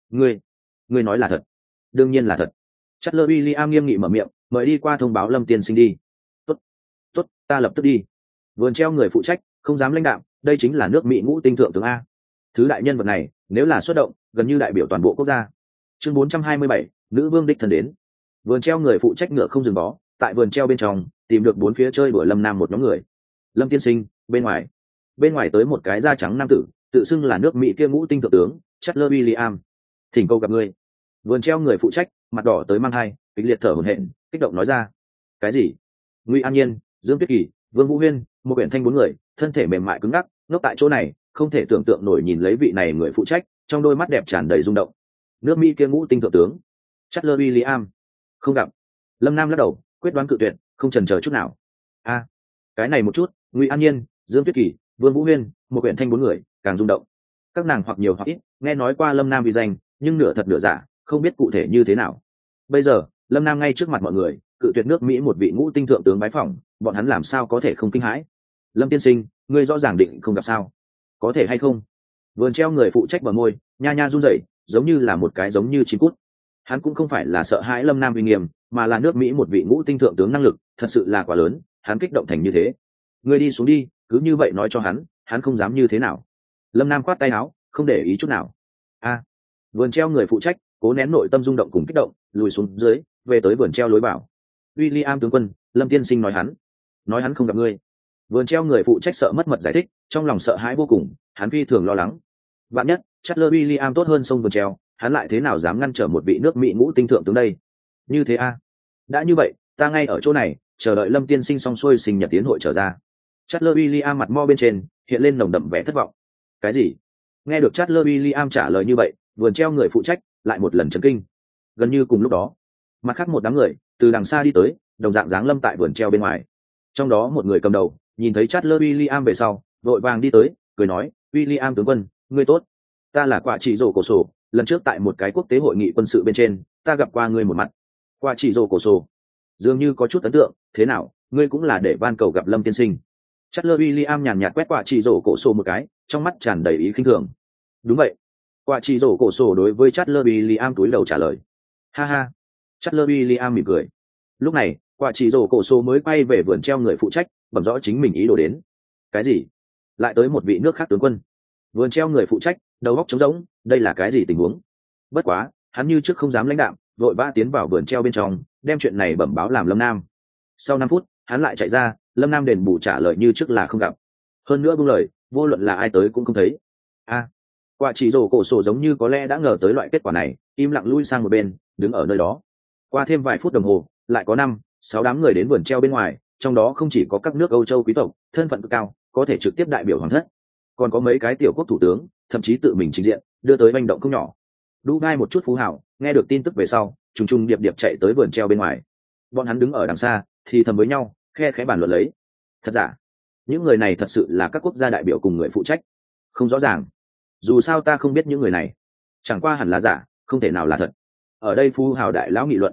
Ngươi nói là thật? Đương nhiên là thật. Chatler William nghiêm nghị mở miệng, mời đi qua thông báo Lâm tiên sinh đi. Tốt, ta lập tức đi. Vườn treo người phụ trách không dám lãnh đạm, đây chính là nước Mỹ Ngũ Tinh thượng tướng a. Thứ đại nhân vật này nếu là xuất động gần như đại biểu toàn bộ quốc gia. Chương 427, nữ vương đích thân đến. Vườn treo người phụ trách ngựa không dừng bó, tại vườn treo bên trong tìm được bốn phía chơi đuổi Lâm Nam một nhóm người. Lâm tiên sinh, bên ngoài tới một cái da trắng nam tử, tự xưng là nước Mỹ kia Ngũ Tinh thượng tướng Chatler William, thỉnh cầu gặp ngươi. Vườn treo người phụ trách mặt đỏ tới mang hai, kịch liệt thở hổn hển, kích động nói ra. Cái gì? Ngụy An Nhiên, Dương Tuyết Kỳ, Vương Vũ Huyên, một quyển thanh bốn người, thân thể mềm mại cứng ngắc, ngốc tại chỗ này, không thể tưởng tượng nổi nhìn lấy vị này người phụ trách, trong đôi mắt đẹp tràn đầy rung động. Nước Mỹ kia Ngũ Tinh thượng tướng Chatler William, không gặp. Lâm Nam lắc đầu, quyết đoán cự tuyệt, không chần chờ chút nào. Cái này một chút, Ngụy An Nhiên, Dương Tuyết Kỳ, Vương Vũ Huyên, một quyển thanh bốn người càng rung động. Các nàng hoặc nhiều hoặc ít nghe nói qua Lâm Nam vì danh, nhưng nửa thật nửa giả, không biết cụ thể như thế nào. Bây giờ Lâm Nam ngay trước mặt mọi người cự tuyệt nước Mỹ một vị Ngũ Tinh thượng tướng bái phỏng, bọn hắn làm sao có thể không kinh hãi. Lâm tiên sinh, ngươi rõ ràng định không gặp sao? Có thể hay không? Vườn treo người phụ trách bờ môi nha run rẩy, giống như là một cái giống như chim cút. Hắn cũng không phải là sợ hãi Lâm Nam uy nghiêm, mà là nước Mỹ một vị Ngũ Tinh thượng tướng năng lực thật sự là quá lớn, hắn kích động thành như thế. Ngươi đi xuống đi, cứ như vậy nói cho hắn không dám như thế nào. Lâm Nam khoát tay áo, không để ý chút nào. Vườn treo người phụ trách cố nén nội tâm rung động cùng kích động, lùi xuống dưới, về tới vườn treo lối vào. William tướng quân, Lâm tiên sinh nói hắn không gặp ngươi. Vườn treo người phụ trách sợ mất mật giải thích, trong lòng sợ hãi vô cùng, hắn phi thường lo lắng. Vạn nhất Chatler William tốt hơn sông vườn treo, hắn lại thế nào dám ngăn trở một vị nước Mỹ Ngũ Tinh thượng tướng đây? Như thế đã như vậy, ta ngay ở chỗ này chờ đợi Lâm tiên sinh xong xuôi sinh nhật tiến hội trở ra. Chatler William mặt mo bên trên hiện lên nồng đậm vẻ thất vọng. Cái gì? Nghe được Chatler William trả lời như vậy, vườn treo người phụ trách lại một lần chấn kinh. Gần như cùng lúc đó, mặt khác một đám người từ đằng xa đi tới, đồng dạng dáng lâm tại vườn treo bên ngoài. Trong đó một người cầm đầu nhìn thấy Chatler William về sau, vội vàng đi tới, cười nói, William tướng quân, ngươi tốt. Ta là Quả Chỉ Rồ Cổ Sổ, lần trước tại một cái quốc tế hội nghị quân sự bên trên, ta gặp qua ngươi một mặt. Quả Chỉ Rồ Cổ Sổ dường như có chút ấn tượng, thế nào, ngươi cũng là để van cầu gặp Lâm tiên sinh. Chatler William nhàn nhạt quét Quả Chỉ Rồ Cổ Sổ một cái, trong mắt tràn đầy ý khinh thường. Đúng vậy. Quả Chỉ Rồ Cổ Sổ đối với Chatler William cúi đầu trả lời. Ha ha. Chatler William mỉm cười. Lúc này Quả chỉ rổ cổ số mới quay về vườn treo người phụ trách bẩm rõ chính mình ý đồ đến. Cái gì? Lại tới một vị nước khác tướng quân? Vườn treo người phụ trách đầu óc trống rỗng, đây là cái gì tình huống? Bất quá hắn như trước không dám lãnh đạm, vội vã tiến vào vườn treo bên trong đem chuyện này bẩm báo làm Lâm Nam. Sau 5 phút hắn lại chạy ra, Lâm Nam đền bù trả lời như trước là không gặp, hơn nữa buông lời vô luận là ai tới cũng không thấy. Quả chỉ rổ cổ sổ giống như có lẽ đã ngờ tới loại kết quả này, im lặng lui sang một bên đứng ở nơi đó. Qua thêm vài phút đồng hồ lại có 5-6 đám người đến vườn treo bên ngoài, trong đó không chỉ có các nước Âu Châu quý tộc thân phận cực cao có thể trực tiếp đại biểu hoàng thất, còn có mấy cái tiểu quốc thủ tướng thậm chí tự mình trình diện đưa tới manh động không nhỏ. Dubai một chút phú hào nghe được tin tức về sau trùng trùng điệp điệp chạy tới vườn treo bên ngoài. Bọn hắn đứng ở đằng xa thì thầm với nhau, khe khẽ bàn luận lấy. Thật giả, những người này thật sự là các quốc gia đại biểu cùng người phụ trách? Không rõ ràng, dù sao ta không biết những người này, chẳng qua hẳn là giả, không thể nào là thật. Ở đây phú hào đại lão nghị luận.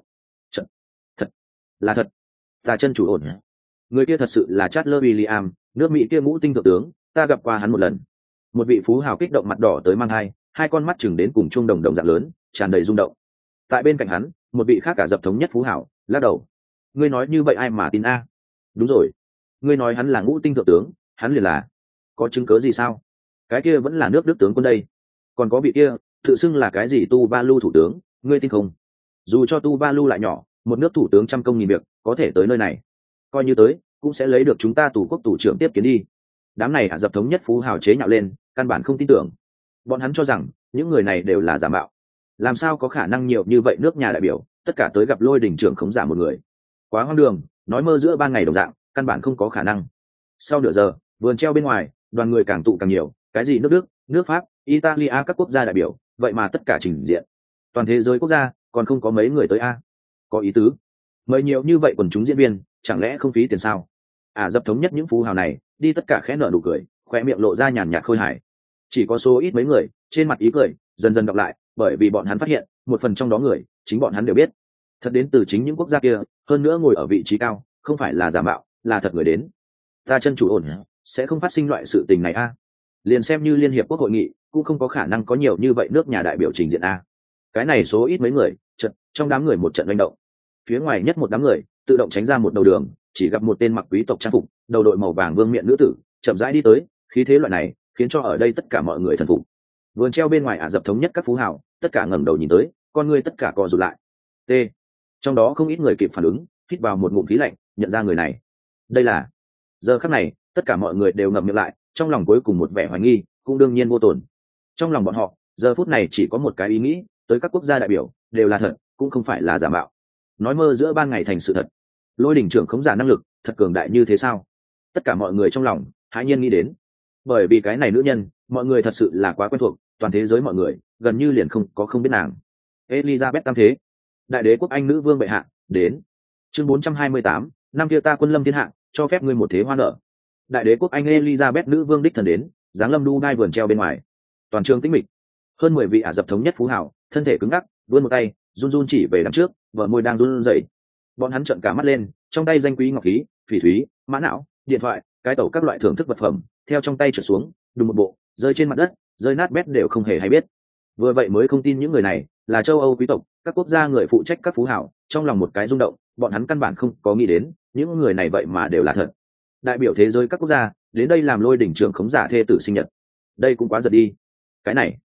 Thật là thật, ta chân chủ ổn. Người kia thật sự là Chatler William, nước Mỹ kia ngũ tinh thượng tướng, ta gặp qua hắn một lần. Một vị phú hào kích động mặt đỏ tới mang hai con mắt chừng đến cùng chuông đồng dạng lớn, tràn đầy rung động. Tại bên cạnh hắn một vị khác cả dập thống nhất phú hào lắc đầu. Ngươi nói như vậy ai mà tin a? Đúng rồi, ngươi nói hắn là ngũ tinh thượng tướng, hắn liền là. Có chứng cớ gì sao? Cái kia vẫn là nước Đức tướng quân đây. Còn có vị kia tự xưng là cái gì Tuvalu thủ tướng, ngươi tin không? Dù cho Tuvalu lại nhỏ, một nước thủ tướng trăm công nghìn việc có thể tới nơi này, coi như tới cũng sẽ lấy được chúng ta tù quốc tù trưởng tiếp kiến đi. Đám này Ả Rập thống nhất phú hào chế nhạo lên, căn bản không tin tưởng. Bọn hắn cho rằng những người này đều là giả mạo. Làm sao có khả năng nhiều như vậy nước nhà đại biểu tất cả tới gặp Lôi Đình trưởng khống giả một người? Quá hoang đường, nói mơ giữa ban ngày đồng dạng, căn bản không có khả năng. Sau nửa giờ vườn treo bên ngoài đoàn người càng tụ càng nhiều, cái gì nước Đức, nước Pháp, Italia, các quốc gia đại biểu vậy mà tất cả trình diện. Toàn thế giới quốc gia còn không có mấy người tới a. Có ý tứ, mời nhiều như vậy quần chúng diễn viên chẳng lẽ không phí tiền sao? Ả Rập thống nhất những phú hào này đi tất cả khẽ nở nụ cười, khoe miệng lộ ra nhàn nhạt khôi hài. Chỉ có số ít mấy người trên mặt ý cười dần dần đọc lại, bởi vì bọn hắn phát hiện một phần trong đó người chính bọn hắn đều biết, thật đến từ chính những quốc gia kia, hơn nữa ngồi ở vị trí cao, không phải là giả mạo, là thật người đến. Ta chân chủ ổn sẽ không phát sinh loại sự tình này a. Liền xem như liên hiệp quốc hội nghị cũng không có khả năng có nhiều như vậy nước nhà đại biểu trình diện a. Cái này số ít mấy người trận trong đám người một trận manh động. Phía ngoài nhất một đám người tự động tránh ra một đầu đường, chỉ gặp một tên mặc quý tộc trang phục, đầu đội màu vàng vương miện nữ tử chậm rãi đi tới, khí thế loại này khiến cho ở đây tất cả mọi người thần phục. Vườn treo bên ngoài Ả Rập thống nhất các phú hào tất cả ngẩng đầu nhìn tới, con người tất cả co rụt lại. T. Trong đó không ít người kịp phản ứng, hít vào một ngụm khí lạnh, nhận ra người này. Đây là. Giờ khắc này tất cả mọi người đều ngậm miệng lại, trong lòng cuối cùng một vẻ hoài nghi cũng đương nhiên vô tổn. Trong lòng bọn họ giờ phút này chỉ có một cái ý nghĩ, tới các quốc gia đại biểu đều là thật, cũng không phải là giả mạo. Nói mơ giữa ban ngày thành sự thật. Lôi Đình trưởng khống giả năng lực thật cường đại như thế sao? Tất cả mọi người trong lòng hãi nhiên nghĩ đến. Bởi vì cái này nữ nhân mọi người thật sự là quá quen thuộc, toàn thế giới mọi người gần như liền không có không biết nàng. Elizabeth tam thế, đại đế quốc Anh nữ vương bệ hạ đến. Chương 428, năm kia ta quân lâm thiên hạ, cho phép ngươi một thế hoa nở. Đại đế quốc Anh Elizabeth nữ vương đích thần đến, giáng lâm Dubai vườn treo bên ngoài. Toàn trường tĩnh mịch. Hơn 10 vị Ả Rập thống nhất phú hào thân thể cứng ngắc, vươn một tay run run chỉ về đằng trước, vợ môi đang run rẩy. Bọn hắn trợn cả mắt lên, trong tay danh quý ngọc khí, phỉ thúy, mã não, điện thoại, cái tẩu các loại thưởng thức vật phẩm theo trong tay trượt xuống, đùng một bộ rơi trên mặt đất, rơi nát bét đều không hề hay biết. Vừa vậy mới không tin những người này là châu Âu quý tộc, các quốc gia người phụ trách các phú hào, trong lòng một cái rung động, bọn hắn căn bản không có nghĩ đến những người này vậy mà đều là thật. Đại biểu thế giới các quốc gia đến đây làm Lôi Đỉnh trưởng khống giả thê tử sinh nhật, đây cũng quá giật đi. Cái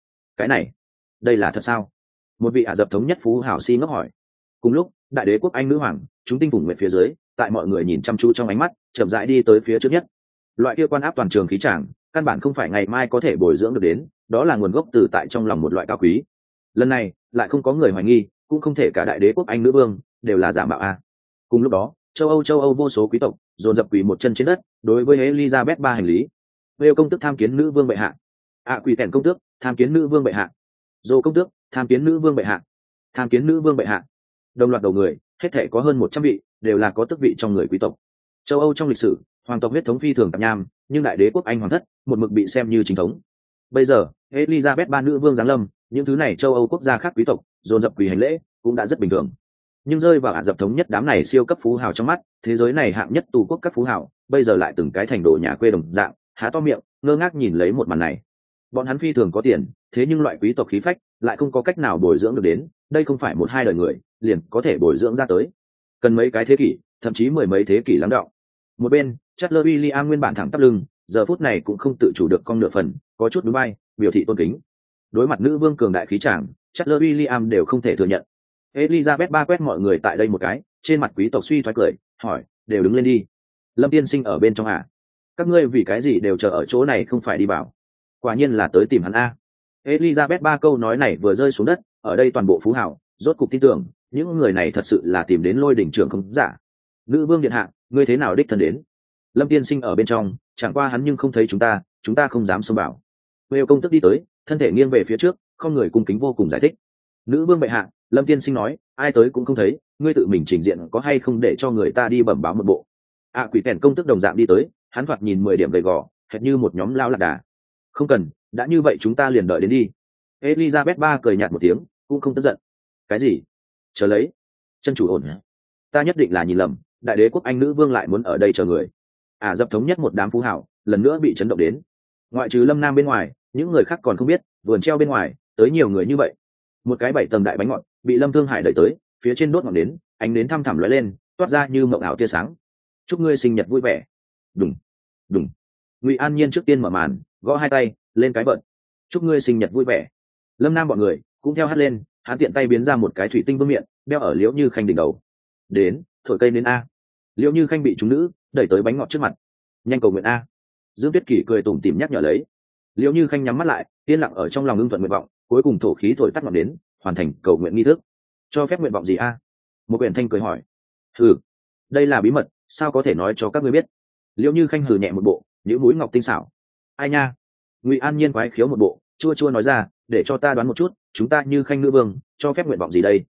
này đây là thật sao? Một vị Ả Rập thống nhất phú hào si ngốc hỏi. Cùng lúc đại đế quốc Anh nữ hoàng chúng tinh vùng nguyệt phía dưới, tại mọi người nhìn chăm chú trong ánh mắt chậm rãi đi tới phía trước nhất. Loại kia quan áp toàn trường khí tràng căn bản không phải ngày mai có thể bồi dưỡng được đến, đó là nguồn gốc từ tại trong lòng một loại cao quý. Lần này lại không có người hoài nghi, cũng không thể cả đại đế quốc Anh nữ vương đều là giả mạo a. Cùng lúc đó châu Âu vô số quý tộc dồn dập quỳ một chân trên đất, đối với Elizabeth ba hành lý. Vêu công tước tham kiến nữ vương bệ hạ. Quỳ tèn công tước tham kiến nữ vương bệ hạ. Dô công tước tham kiến nữ vương bệ hạ. Tham kiến nữ vương bệ hạ. Đồng loạt đầu người hết thể có hơn 100 vị, đều là có tước vị trong người quý tộc. Châu Âu trong lịch sử hoàng tộc huyết thống phi thường tạp nham, nhưng đại đế quốc Anh hoàng thất một mực bị xem như chính thống. Bây giờ Elizabeth ba nữ vương giáng lâm, những thứ này châu Âu quốc gia khác quý tộc dồn dập quỳ hành lễ cũng đã rất bình thường. Nhưng rơi vào Ả Rập thống nhất đám này siêu cấp phú hào trong mắt, thế giới này hạng nhất tù quốc các phú hào bây giờ lại từng cái thành đồ nhà quê đồng dạng, há to miệng ngơ ngác nhìn lấy một màn này. Bọn hắn phi thường có tiền, thế nhưng loại quý tộc khí phách lại không có cách nào bồi dưỡng được đến, đây không phải một hai đời người liền có thể bồi dưỡng ra tới, cần mấy cái thế kỷ thậm chí mười mấy thế kỷ lắng đọng. Một bên Chatler William nguyên bản thẳng tắp lưng, giờ phút này cũng không tự chủ được cong nửa phần, có chút núi bay, biểu thị tôn kính. Đối mặt nữ vương cường đại khí tràng, Chatler William đều không thể thừa nhận. Elizabeth ba quét mọi người tại đây một cái, trên mặt quý tộc suy thoái cười, hỏi, đều đứng lên đi. Lâm tiên sinh ở bên trong à? Các ngươi vì cái gì đều chờ ở chỗ này không phải đi bảo? Quả nhiên là tới tìm hắn a. Elizabeth ba câu nói này vừa rơi xuống đất, ở đây toàn bộ phú hào rốt cục tin tưởng, những người này thật sự là tìm đến Lôi đỉnh trưởng không giả. Nữ vương điện hạ, ngươi thế nào đích thân đến? Lâm tiên sinh ở bên trong, chẳng qua hắn nhưng không thấy chúng ta không dám xông vào. Wêu công tức đi tới, thân thể nghiêng về phía trước, không người cung kính vô cùng giải thích. Nữ vương bệ hạ, Lâm tiên sinh nói, ai tới cũng không thấy, ngươi tự mình trình diện có hay không để cho người ta đi bẩm báo một bộ. Quỷ kèn công tức đồng dạng đi tới, hắn thoạt nhìn 10 điểm gầy gò, hệt như một nhóm lao lạc đà. Không cần, đã như vậy chúng ta liền đợi đến đi. Elizabeth ba cười nhạt một tiếng, cũng không tức giận. Cái gì? Chờ lấy. Chân chủ ổn hả? Ta nhất định là nhìn lầm, đại đế quốc Anh nữ vương lại muốn ở đây chờ người. Dập thống nhất một đám phú hảo, lần nữa bị chấn động đến. Ngoại trừ Lâm Nam bên ngoài, những người khác còn không biết, vườn treo bên ngoài, tới nhiều người như vậy. Một cái 7 tầng đại bánh ngọt, bị Lâm Thương Hải đẩy tới, phía trên đốt ngọn nến, ánh nến thăm thẳm lóe lên, toát ra như mộng ảo tia sáng. Chúc ngươi sinh nhật vui vẻ. Đùng, đùng. Ngụy An Nhiên trước tiên mở màn, gõ hai tay lên cái bận. Chúc ngươi sinh nhật vui vẻ. Lâm Nam bọn người cũng theo hát lên, hắn tiện tay biến ra một cái thủy tinh vương miện, đeo ở Liễu Như Khanh đỉnh đầu. Đến, thổi cây đến a. Liễu Như Khanh bị chúng nữ đẩy tới bánh ngọt trước mặt. Nhanh cầu nguyện a. Dương Tuyết Kỳ cười tủm tỉm nhắc nhở lấy. Liễu Như Khanh nhắm mắt lại, yên lặng ở trong lòng ưng thuận nguyện vọng, cuối cùng thổ khí thổi tắt ngọn đến, hoàn thành cầu nguyện nghi thức. Cho phép nguyện vọng gì a? Một quyển thanh cười hỏi. Hừ, đây là bí mật, sao có thể nói cho các ngươi biết? Liễu Như Khanh hừ nhẹ một bộ, nhíu mũi ngọc tinh xảo. Ai nha? Ngụy An Nhiên quái khiếu một bộ, chua chua nói ra, để cho ta đoán một chút, chúng ta Như Khanh nữ vương, cho phép nguyện vọng gì đây?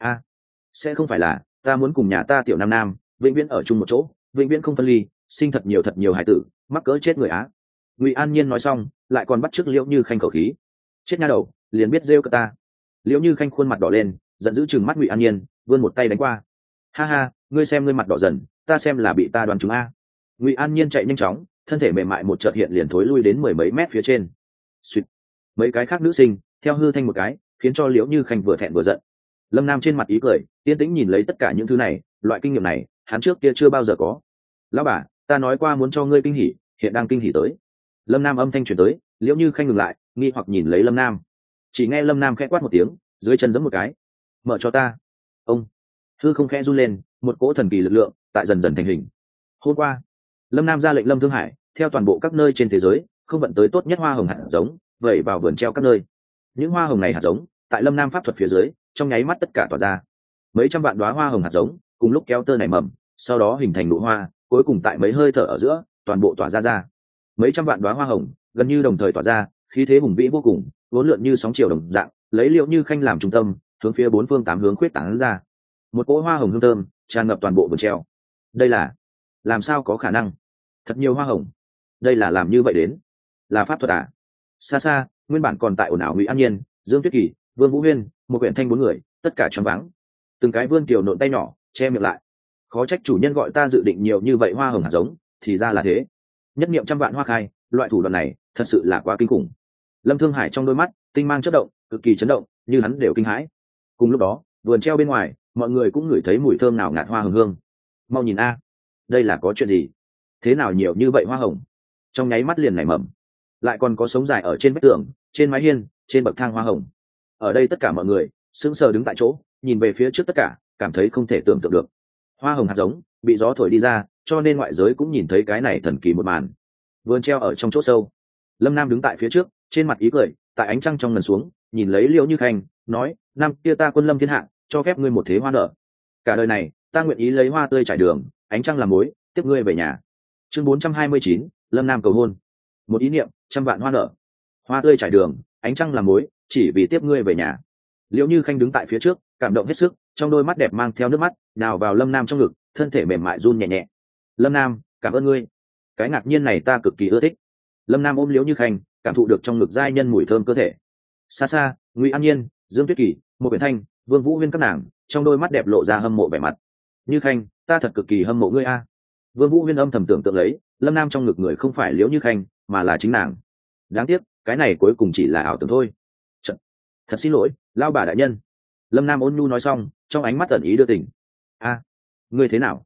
Sẽ không phải là ta muốn cùng nhà ta tiểu nam nam vĩnh viễn ở chung một chỗ, vĩnh viễn không phân ly, sinh thật nhiều hài tử, mắc cỡ chết người á. Ngụy An Nhiên nói xong, lại còn bắt chước Liễu Như Khanh khẩu khí. Chết nha đầu, liền biết rêu cả ta. Liễu Như Khanh khuôn mặt đỏ lên, giận dữ chừng mắt Ngụy An Nhiên, vươn một tay đánh qua. Ha ha, ngươi xem ngươi mặt đỏ dần, ta xem là bị ta đoán trúng a. Ngụy An Nhiên chạy nhanh chóng, thân thể mềm mại một chợt hiện liền thối lui đến 10 mấy mét phía trên. Xuyệt. Mấy cái khác nữ sinh theo hư thanh một cái, khiến cho Liễu Như Khanh vừa thẹn vừa giận. Lâm Nam trên mặt ý cười, yên tĩnh nhìn lấy tất cả những thứ này, loại kinh nghiệm này hắn trước kia chưa bao giờ có. Lão bà, ta nói qua muốn cho ngươi kinh hỉ, hiện đang kinh hỉ tới. Lâm Nam âm thanh truyền tới, Liễu Như Khanh ngừng lại, nghi hoặc nhìn lấy Lâm Nam. Chỉ nghe Lâm Nam khẽ quát một tiếng, dưới chân giẫm một cái. Mở cho ta. Ông. Hư không khẽ run lên, một cỗ thần kỳ lực lượng tại dần dần thành hình. Hôm qua, Lâm Nam ra lệnh Lâm Thương Hải theo toàn bộ các nơi trên thế giới không vận tới tốt nhất hoa hồng hạt giống, vẩy vào vườn treo các nơi. Những hoa hồng này hạt giống tại Lâm Nam pháp thuật phía dưới, trong nháy mắt tất cả tỏa ra. Mấy trăm vạn đóa hoa hồng hạt giống cùng lúc kéo tơ nảy mầm, sau đó hình thành nụ hoa, cuối cùng tại mấy hơi thở ở giữa, toàn bộ tỏa ra. Mấy trăm vạn đóa hoa hồng gần như đồng thời tỏa ra, khí thế hùng vĩ vô cùng, uốn lượn như sóng chiều đồng dạng, lấy Liễu Như Khanh làm trung tâm, hướng phía bốn phương tám hướng khuyết tán ra. Một cỗ hoa hồng hương thơm tràn ngập toàn bộ vườn treo. Đây là, làm sao có khả năng? Thật nhiều hoa hồng. Đây là làm như vậy đến, là pháp thuật à? Xa xa, nguyên bản còn tại ồn ào Ngụy An Nhiên, Dương Tuyết Kỳ, Vương Vũ Huyên, một quyển thanh bốn người, tất cả choáng váng. Từng cái vươn tiểu nộn tay nhỏ, che miệng lại. Khó trách chủ nhân gọi ta dự định nhiều như vậy hoa hồng hạt giống, thì ra là thế. Nhất niệm trăm vạn hoa khai, loại thủ đoạn này, thật sự là quá kinh khủng. Lâm Thương Hải trong đôi mắt, tinh mang chớp động, cực kỳ chấn động, như hắn đều kinh hãi. Cùng lúc đó, vườn treo bên ngoài, mọi người cũng ngửi thấy mùi thơm nào ngạt hoa hồng hương. Mau nhìn a, đây là có chuyện gì? Thế nào nhiều như vậy hoa hồng? Trong nháy mắt liền nảy mầm, lại còn có sống dài ở trên vách tường, trên mái hiên, trên bậc thang hoa hồng. Ở đây tất cả mọi người sững sờ đứng tại chỗ, nhìn về phía trước tất cả, cảm thấy không thể tưởng tượng được. Hoa hồng hạt giống bị gió thổi đi ra, cho nên ngoại giới cũng nhìn thấy cái này thần kỳ một màn. Vườn treo ở trong chỗ sâu, Lâm Nam đứng tại phía trước, trên mặt ý cười, tại ánh trăng trong ngần xuống, nhìn lấy Liễu Như Khanh, nói: "Năm kia ta quân lâm thiên hạ, cho phép ngươi một thế hoa nở. Cả đời này, ta nguyện ý lấy hoa tươi trải đường, ánh trăng làm mối, tiếp ngươi về nhà." Chương 429, Lâm Nam cầu hôn. Một ý niệm, trăm vạn hoa nở. Hoa tươi trải đường, ánh trăng làm mối, chỉ vì tiếp ngươi về nhà. Liễu Như Khanh đứng tại phía trước, cảm động hết sức, trong đôi mắt đẹp mang theo nước mắt, nào vào Lâm Nam trong ngực, thân thể mềm mại run nhẹ nhẹ. "Lâm Nam, cảm ơn ngươi. Cái ngạc nhiên này ta cực kỳ ưa thích." Lâm Nam ôm Liễu Như Khanh, cảm thụ được trong ngực giai nhân mùi thơm cơ thể. Xa xa, Ngụy An Nhiên, Dương Tuyết Kỳ, một quyển thanh, Vương Vũ Huyên các nàng, trong đôi mắt đẹp lộ ra hâm mộ vẻ mặt. "Như Khanh, ta thật cực kỳ hâm mộ ngươi a." Vương Vũ Huyên âm thầm tưởng tượng lấy, Lâm Nam trong ngực người không phải Liễu Như Khanh, mà là chính nàng. Đáng tiếc, cái này cuối cùng chỉ là ảo tưởng thôi. Thật xin lỗi, lao bà đại nhân. Lâm Nam ôn nhu nói xong, trong ánh mắt ẩn ý đưa tình. "A, ngươi thế nào?"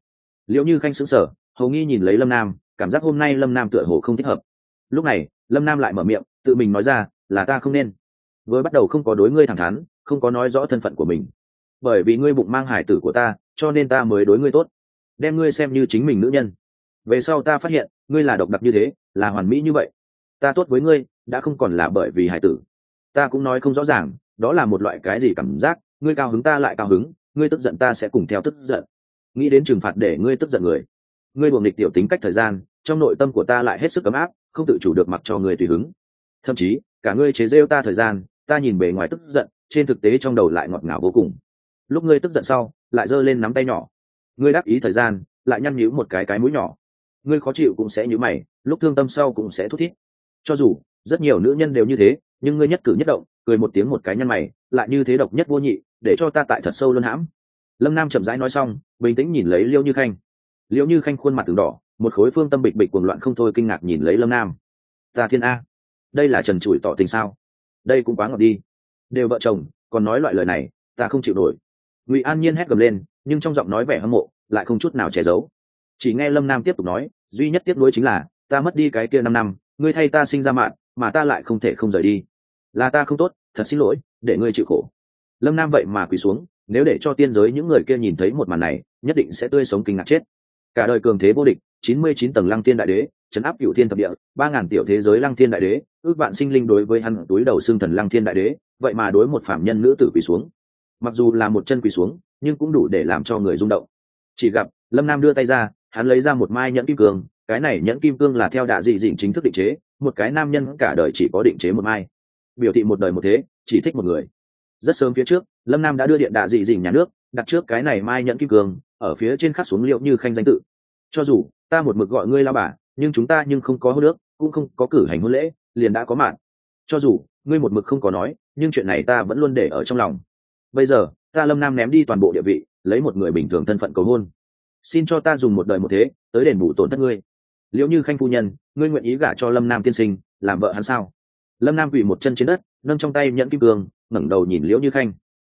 Liễu Như Khanh sững sờ, hầu nghi nhìn lấy Lâm Nam, cảm giác hôm nay Lâm Nam tựa hồ không thích hợp. Lúc này Lâm Nam lại mở miệng tự mình nói ra, là ta không nên. Với bắt đầu không có đối ngươi thẳng thắn, không có nói rõ thân phận của mình. Bởi vì ngươi bụng mang hải tử của ta, cho nên ta mới đối ngươi tốt, đem ngươi xem như chính mình nữ nhân. Về sau ta phát hiện ngươi là độc đặc như thế, là hoàn mỹ như vậy, ta tốt với ngươi đã không còn là bởi vì hải tử. Ta cũng nói không rõ ràng đó là một loại cái gì cảm giác, ngươi cao hứng ta lại cao hứng, ngươi tức giận ta sẽ cùng theo tức giận, nghĩ đến trừng phạt để ngươi tức giận người. Ngươi buồng nghịch tiểu tính cách thời gian, trong nội tâm của ta lại hết sức ấm áp, không tự chủ được mặc cho ngươi tùy hứng. Thậm chí cả ngươi chế rêu ta thời gian, ta nhìn bề ngoài tức giận, trên thực tế trong đầu lại ngọt ngào vô cùng. Lúc ngươi tức giận sau lại giơ lên nắm tay nhỏ, ngươi đáp ý thời gian lại nhăn nhíu một cái mũi nhỏ, ngươi khó chịu cũng sẽ nhíu mày, lúc thương tâm sau cũng sẽ thút thít. Cho dù rất nhiều nữ nhân đều như thế, nhưng ngươi nhất cử nhất động, cười một tiếng một cái nhăn mày, lại như thế độc nhất vô nhị, để cho ta tại thật sâu luân hãm. Lâm Nam chậm rãi nói xong, bình tĩnh nhìn lấy Liễu Như Khanh. Liễu Như Khanh khuôn mặt từng đỏ, một khối phương tâm bịch bịch cuồng loạn không thôi, kinh ngạc nhìn lấy Lâm Nam. Ta thiên a, đây là trần trụi tỏ tình sao? Đây cũng quá ngọt đi, đều vợ chồng còn nói loại lời này, ta không chịu nổi. Ngụy An Nhiên hét gầm lên, nhưng trong giọng nói vẻ hâm mộ lại không chút nào che giấu. Chỉ nghe Lâm Nam tiếp tục nói, duy nhất tiếc nuối chính là ta mất đi cái kia 5 năm, ngươi thay ta sinh ra mạng, mà ta lại không thể không rời đi. Là ta không tốt, thật xin lỗi, để ngươi chịu khổ. Lâm Nam vậy mà quỳ xuống, nếu để cho tiên giới những người kia nhìn thấy một màn này, nhất định sẽ tươi sống kinh ngạc chết. Cả đời cường thế vô địch, 99 tầng Lăng Thiên Đại Đế, trấn áp cửu thiên thập địa, 3000 tiểu thế giới Lăng Thiên Đại Đế, ước vạn sinh linh đối với hắn túi đầu xương thần Lăng Thiên Đại Đế, vậy mà đối một phạm nhân nữ tử quỳ xuống. Mặc dù là một chân quỳ xuống, nhưng cũng đủ để làm cho người rung động. Chỉ gặp Lâm Nam đưa tay ra, hắn lấy ra một mai nhẫn kim cương, cái này nhẫn kim cương là theo Đạ Dị Dĩnh chính thức định chế, một cái nam nhân cả đời chỉ có định chế một mai, biểu thị một đời một thế, chỉ thích một người. Rất sớm phía trước, Lâm Nam đã đưa điện Đạ Dị Dĩnh nhà nước, đặt trước cái này mai nhẫn kim cương, ở phía trên khắc xuống Liễu Như Khanh danh tự. Cho dù ta một mực gọi ngươi lao bà, nhưng chúng ta nhưng không có hôn ước, cũng không có cử hành hôn lễ, liền đã có mạn. Cho dù ngươi một mực không có nói, nhưng chuyện này ta vẫn luôn để ở trong lòng. Bây giờ ta Lâm Nam ném đi toàn bộ địa vị, lấy một người bình thường thân phận cầu hôn, xin cho ta dùng một đời một thế tới đền bù tổn thất ngươi. Liễu Như Khanh phu nhân, ngươi nguyện ý gả cho Lâm Nam tiên sinh làm vợ hắn sao? Lâm Nam quỳ một chân trên đất, nâng trong tay nhẫn kim cương, ngẩng đầu nhìn Liễu Như Khanh.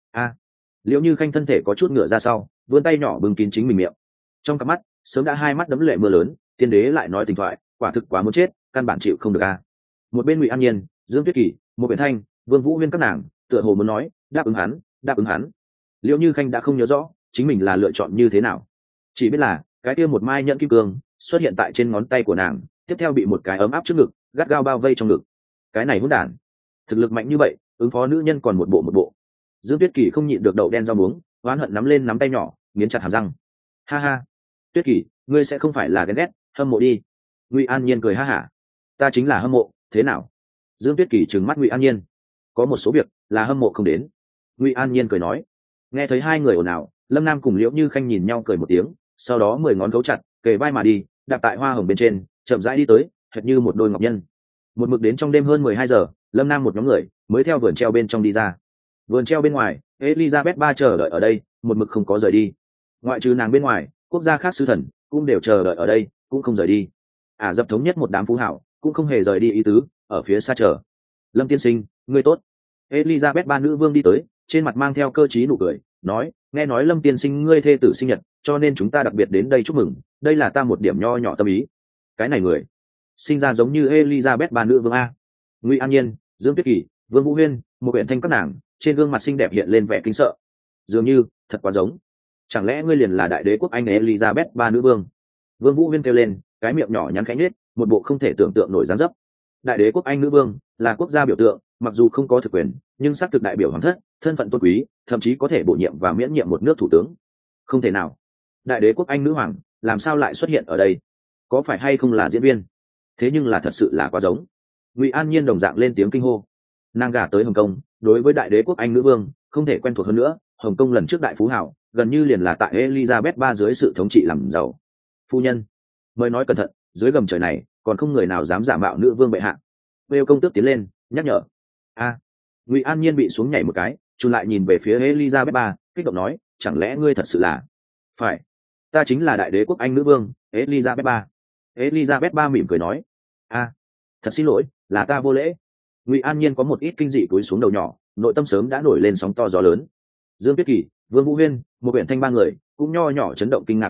Liễu Như Khanh thân thể có chút ngựa ra sau, vươn tay nhỏ bưng kín chính mình miệng, trong cặp mắt sớm đã hai mắt đẫm lệ mưa lớn. Tiên đế lại nói tình thoại, quả thực quá muốn chết, căn bản chịu không được a. Một bên Ngụy An Nhiên, Dương Tuyết Kỳ, một Biển Thanh, Vương Vũ Huyên các nàng tựa hồ muốn nói đáp ứng hắn, đáp ứng hắn. Liễu Như Khanh đã không nhớ rõ chính mình là lựa chọn như thế nào, chỉ biết là cái kia một mai nhẫn kim cương xuất hiện tại trên ngón tay của nàng, tiếp theo bị một cái ấm áp trước ngực gắt gao bao vây trong ngực. Cái này hỗn đản, thực lực mạnh như vậy, ứng phó nữ nhân còn một bộ. Dương Tuyết Kỳ không nhịn được đậu đen rau muống, oán hận nắm lên nắm tay nhỏ, nghiến chặt hàm răng. Ha ha, Tuyết Kỳ, ngươi sẽ không phải là ghen ghét, hâm mộ đi. Ngụy An Nhiên cười ha hả. Ta chính là hâm mộ, thế nào? Dương Tuyết Kỳ trừng mắt Ngụy An Nhiên. Có một số việc là hâm mộ không đến. Ngụy An Nhiên cười nói. Nghe thấy hai người ồn ào, Lâm Nam cùng Liễu Như Khanh nhìn nhau cười một tiếng, sau đó 10 ngón gấu chặt kề vai mà đi, đạp tại hoa hồng bên trên, chậm rãi đi tới, hệt như một đôi ngọc nhân. Một mực đến trong đêm hơn 12 giờ, Lâm Nam một nhóm người mới theo vườn treo bên trong đi ra. Vườn treo bên ngoài, Elizabeth ba chờ đợi ở đây, một mực không có rời đi. Ngoại trừ nàng bên ngoài, quốc gia khác sứ thần cũng đều chờ đợi ở đây, cũng không rời đi. Ả Rập thống nhất một đám phú hảo, cũng không hề rời đi ý tứ, ở phía xa chờ. Lâm tiên sinh, ngươi tốt. Elizabeth ba nữ vương đi tới, trên mặt mang theo cơ trí nụ cười, nói, nghe nói Lâm tiên sinh ngươi thê tử sinh nhật, cho nên chúng ta đặc biệt đến đây chúc mừng, đây là ta một điểm nho nhỏ tâm ý. Cái này người sinh ra giống như Elizabeth ba nữ vương a. Ngụy An Nhiên, Dương Tuyết Kỳ, Vương Vũ Huyên, một Biển Thanh các nàng trên gương mặt xinh đẹp hiện lên vẻ kinh sợ, dường như thật quá giống. Chẳng lẽ ngươi liền là đại đế quốc Anh Elizabeth ba nữ vương? Vương Vũ Huyên kêu lên, cái miệng nhỏ nhắn khẽ nhếch, một bộ không thể tưởng tượng nổi dáng dấp. Đại đế quốc Anh nữ vương là quốc gia biểu tượng, mặc dù không có thực quyền, nhưng xác thực đại biểu hoàng thất, thân phận tôn quý, thậm chí có thể bổ nhiệm và miễn nhiệm một nước thủ tướng. Không thể nào, đại đế quốc Anh nữ hoàng làm sao lại xuất hiện ở đây? Có phải hay không là diễn viên? Thế nhưng là thật sự là quá giống. Ngụy An Nhiên đồng dạng lên tiếng kinh hô. Nàng gả tới Hồng Kông, đối với đại đế quốc Anh nữ vương không thể quen thuộc hơn nữa. Hồng Kông lần trước đại phú hảo, gần như liền là tại Elizabeth ba dưới sự thống trị làm giàu. Phu nhân, mới nói cẩn thận, dưới gầm trời này còn không người nào dám giả mạo nữ vương bệ hạ. Bêu công tước tiến lên nhắc nhở. Ngụy An Nhiên bị xuống nhảy một cái, chùn lại nhìn về phía Elizabeth ba, kích động nói, chẳng lẽ ngươi thật sự là? Phải, ta chính là đại đế quốc Anh nữ vương Elizabeth ba. Elizabeth ba mỉm cười nói, thật xin lỗi, là ta vô lễ. Ngụy An Nhiên có một ít kinh dị cúi xuống đầu nhỏ, nội tâm sớm đã nổi lên sóng to gió lớn. Dương Tuyết Kỳ, Vương Vũ Huyên, một Biển Thanh ba người cũng nho nhỏ chấn động kinh ngạc một chút,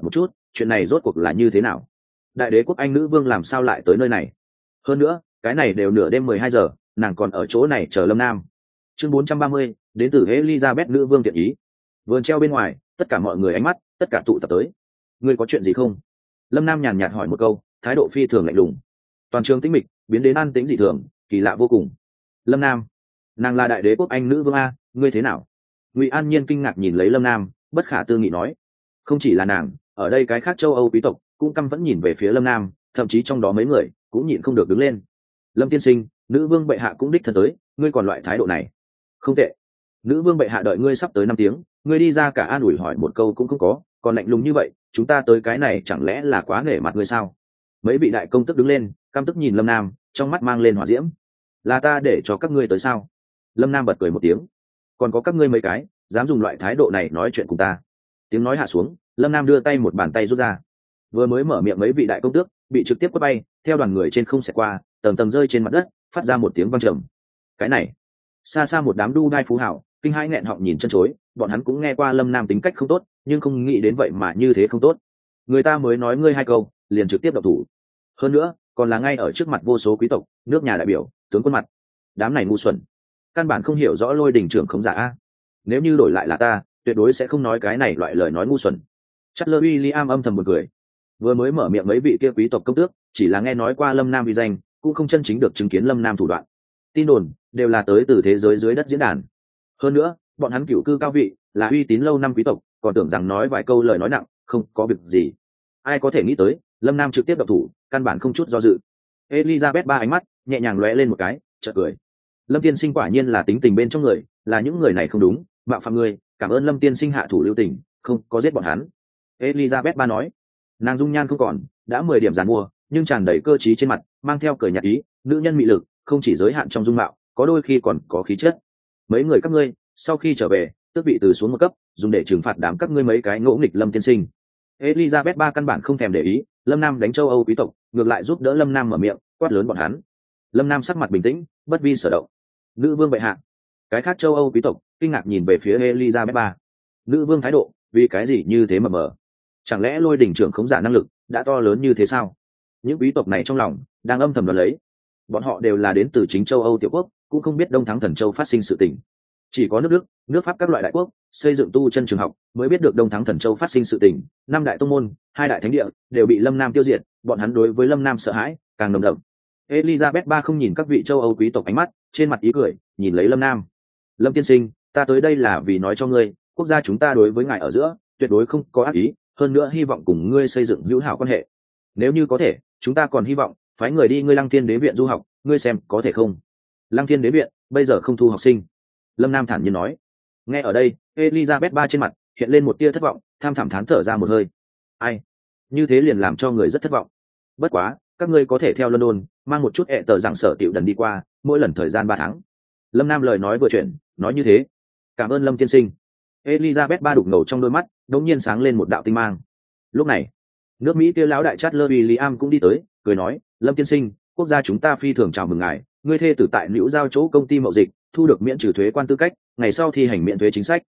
chuyện này rốt cuộc là như thế nào? Đại đế quốc Anh nữ vương làm sao lại tới nơi này? Hơn nữa cái này đều nửa đêm 12 giờ, nàng còn ở chỗ này chờ Lâm Nam. Chương 430, đến từ Elizabeth nữ vương tiện ý. Vườn treo bên ngoài, tất cả mọi người ánh mắt tất cả tụ tập tới. Ngươi có chuyện gì không? Lâm Nam nhàn nhạt hỏi một câu, thái độ phi thường lạnh lùng. Toàn trường tĩnh mịch biến đến an tĩnh dị thường, kỳ lạ vô cùng. Lâm Nam, nàng là đại đế quốc Anh nữ vương a, ngươi thế nào? Ngụy An Nhiên kinh ngạc nhìn lấy Lâm Nam, bất khả tư nghị nói. Không chỉ là nàng, ở đây cái khác châu Âu quý tộc cũng căm vẫn nhìn về phía Lâm Nam, thậm chí trong đó mấy người cũng nhịn không được đứng lên. Lâm tiên sinh, nữ vương bệ hạ cũng đích thân tới, ngươi còn loại thái độ này? Không tệ. Nữ vương bệ hạ đợi ngươi sắp tới 5 tiếng, ngươi đi ra cả an ủi hỏi một câu cũng không có, còn lạnh lùng như vậy, chúng ta tới cái này chẳng lẽ là quá nể mặt ngươi sao? Mấy vị đại công tức đứng lên, căm tức nhìn Lâm Nam, trong mắt mang lên hỏa diễm. Là ta để cho các ngươi tới sao? Lâm Nam bật cười một tiếng. Còn có các ngươi mấy cái dám dùng loại thái độ này nói chuyện cùng ta? Tiếng nói hạ xuống, Lâm Nam đưa tay một bàn tay rút ra. Vừa mới mở miệng mấy vị đại công tước bị trực tiếp quất bay, theo đoàn người trên không xẹt qua, tầng tầng rơi trên mặt đất, phát ra một tiếng vang trầm. Cái này, xa xa một đám đu đai phú hảo kinh hãi nghẹn họng nhìn chân chối, bọn hắn cũng nghe qua Lâm Nam tính cách không tốt, nhưng không nghĩ đến vậy mà như thế không tốt. Người ta mới nói ngươi 2 câu, liền trực tiếp độc thủ. Hơn nữa, còn là ngay ở trước mặt vô số quý tộc, nước nhà đại biểu, tướng quân mặt. Đám này ngu xuẩn, căn bản không hiểu rõ Lôi Đình trưởng khống giả a. Nếu như đổi lại là ta, tuyệt đối sẽ không nói cái này loại lời nói ngu xuẩn. Chatler William âm thầm một cười. Vừa mới mở miệng mấy vị kia quý tộc công tước, chỉ là nghe nói qua Lâm Nam uy danh, cũng không chân chính được chứng kiến Lâm Nam thủ đoạn. Tin đồn đều là tới từ thế giới dưới đất diễn đàn. Hơn nữa, bọn hắn cửu cư cao vị, là uy tín lâu năm quý tộc, còn tưởng rằng nói vài câu lời nói nặng, không có việc gì. Ai có thể nghĩ tới, Lâm Nam trực tiếp độc thủ, căn bản không chút do dự. Elizabeth ba ánh mắt nhẹ nhàng lóe lên một cái, chợt cười. Lâm tiên sinh quả nhiên là tính tình bên trong người, là những người này không đúng, mạo phạm ngươi, cảm ơn Lâm tiên sinh hạ thủ lưu tình, không có giết bọn hắn. Elizabeth ba nói. Nàng dung nhan không còn, đã 10 điểm giàn mua, nhưng tràn đầy cơ trí trên mặt, mang theo cười nhạt ý, nữ nhân mị lực không chỉ giới hạn trong dung mạo, có đôi khi còn có khí chất. Mấy người các ngươi sau khi trở về, tước vị từ xuống một cấp, dùng để trừng phạt đám các ngươi mấy cái ngỗ nghịch Lâm tiên sinh. Elizabeth ba căn bản không thèm để ý, Lâm Nam đánh châu Âu quý tộc, ngược lại giúp đỡ Lâm Nam mở miệng, quát lớn bọn hắn. Lâm Nam sắc mặt bình tĩnh, bất vi sở động. Nữ vương bệ hạ. Cái khác châu Âu quý tộc kinh ngạc nhìn về phía Elizabeth ba. Nữ vương thái độ, vì cái gì như thế mà mờ? Chẳng lẽ Lôi Đỉnh trưởng khống giả năng lực đã to lớn như thế sao? Những quý tộc này trong lòng đang âm thầm đoán lấy. Bọn họ đều là đến từ chính châu Âu tiểu quốc, cũng không biết Đông Thắng Thần Châu phát sinh sự tình. Chỉ có nước Đức, nước Pháp các loại đại quốc xây dựng tu chân trường học mới biết được Đông Thắng Thần Châu phát sinh sự tình. 5 đại tông môn, 2 đại thánh địa đều bị Lâm Nam tiêu diệt, bọn hắn đối với Lâm Nam sợ hãi càng nồng đậm. Elizabeth ba không nhìn các vị châu Âu quý tộc ánh mắt, trên mặt ý cười, nhìn lấy Lâm Nam. Lâm tiên sinh, ta tới đây là vì nói cho ngươi, quốc gia chúng ta đối với ngài ở giữa tuyệt đối không có ác ý, hơn nữa hy vọng cùng ngươi xây dựng hữu hảo quan hệ. Nếu như có thể, chúng ta còn hy vọng phái người đi ngươi Lăng Thiên Đế viện du học, ngươi xem có thể không? Lăng Thiên Đế viện bây giờ không thu học sinh. Lâm Nam thản nhiên nói. Nghe ở đây, Elizabeth ba trên mặt hiện lên một tia thất vọng, tham thảm thán thở ra một hơi. Ai? Như thế liền làm cho người rất thất vọng. Bất quá, các ngươi có thể theo London, mang một chút ẹ tờ rằng sở tiểu đần đi qua, mỗi lần thời gian 3 tháng. Lâm Nam lời nói vừa chuyển, nói như thế. Cảm ơn Lâm tiên sinh. Elizabeth ba đục ngầu trong đôi mắt, đột nhiên sáng lên một đạo tinh mang. Lúc này, nước Mỹ kia lão đại Chatler William cũng đi tới, cười nói, Lâm tiên sinh, quốc gia chúng ta phi thường chào mừng ngài, ngươi thê tử tại Liễu giao chỗ công ty mậu dịch, thu được miễn trừ thuế quan tư cách, ngày sau thi hành miễn thuế chính sách.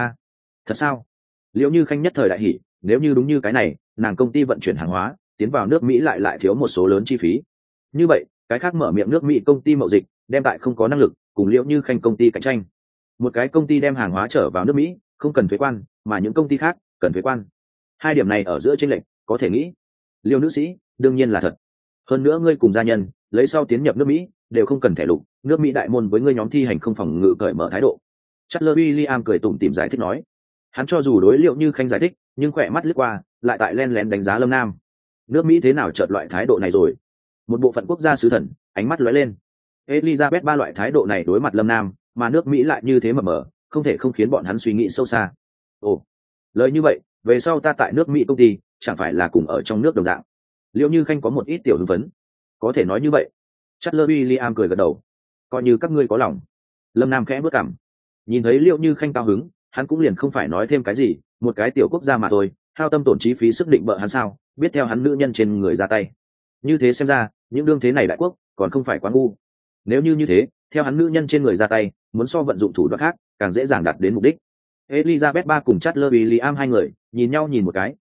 Thật sao? Liễu Như Khanh nhất thời đại hỉ, nếu như đúng như cái này, nàng công ty vận chuyển hàng hóa tiến vào nước Mỹ lại thiếu một số lớn chi phí. Như vậy, cái khác mở miệng nước Mỹ công ty mậu dịch, đem tại không có năng lực cùng Liễu Như Khanh công ty cạnh tranh. Một cái công ty đem hàng hóa trở vào nước Mỹ, không cần thuế quan, mà những công ty khác cần thuế quan. Hai điểm này ở giữa chênh lệch, có thể nghĩ. Liêu nữ sĩ, đương nhiên là thật. Hơn nữa ngươi cùng gia nhân, lấy sau tiến nhập nước Mỹ, đều không cần thẻ lục, nước Mỹ đại môn với ngươi nhóm thi hành không phòng ngự cởi mở thái độ. Chatler William cười tủm tỉm giải thích nói. Hắn cho dù đối Liệu Như Khanh giải thích, nhưng khỏe mắt lướt qua, lại tại len lén đánh giá Lâm Nam. Nước Mỹ thế nào chợt loại thái độ này rồi? Một bộ phận quốc gia sứ thần, ánh mắt lóe lên. Elizabeth ba loại thái độ này đối mặt Lâm Nam, mà nước Mỹ lại như thế mờ mờ, không thể không khiến bọn hắn suy nghĩ sâu xa. Ồ, lời như vậy, về sau ta tại nước Mỹ công ty, chẳng phải là cùng ở trong nước đồng dạng. Liệu Như Khanh có một ít tiểu hưng phấn. Có thể nói như vậy. Chatler William cười gật đầu. Coi như các ngươi có lòng. Lâm Nam khẽ bước cằm. Nhìn thấy Liệu Như Khanh cao hứng, hắn cũng liền không phải nói thêm cái gì, một cái tiểu quốc gia mà thôi, hao tâm tổn trí phí sức định bợ hắn sao, biết theo hắn nữ nhân trên người ra tay. Như thế xem ra, những đương thế này đại quốc, còn không phải quá ngu. Nếu như thế, theo hắn nữ nhân trên người ra tay, muốn so vận dụng thủ đoạn khác, càng dễ dàng đạt đến mục đích. Elizabeth ba cùng Chatler William hai người, nhìn nhau nhìn một cái,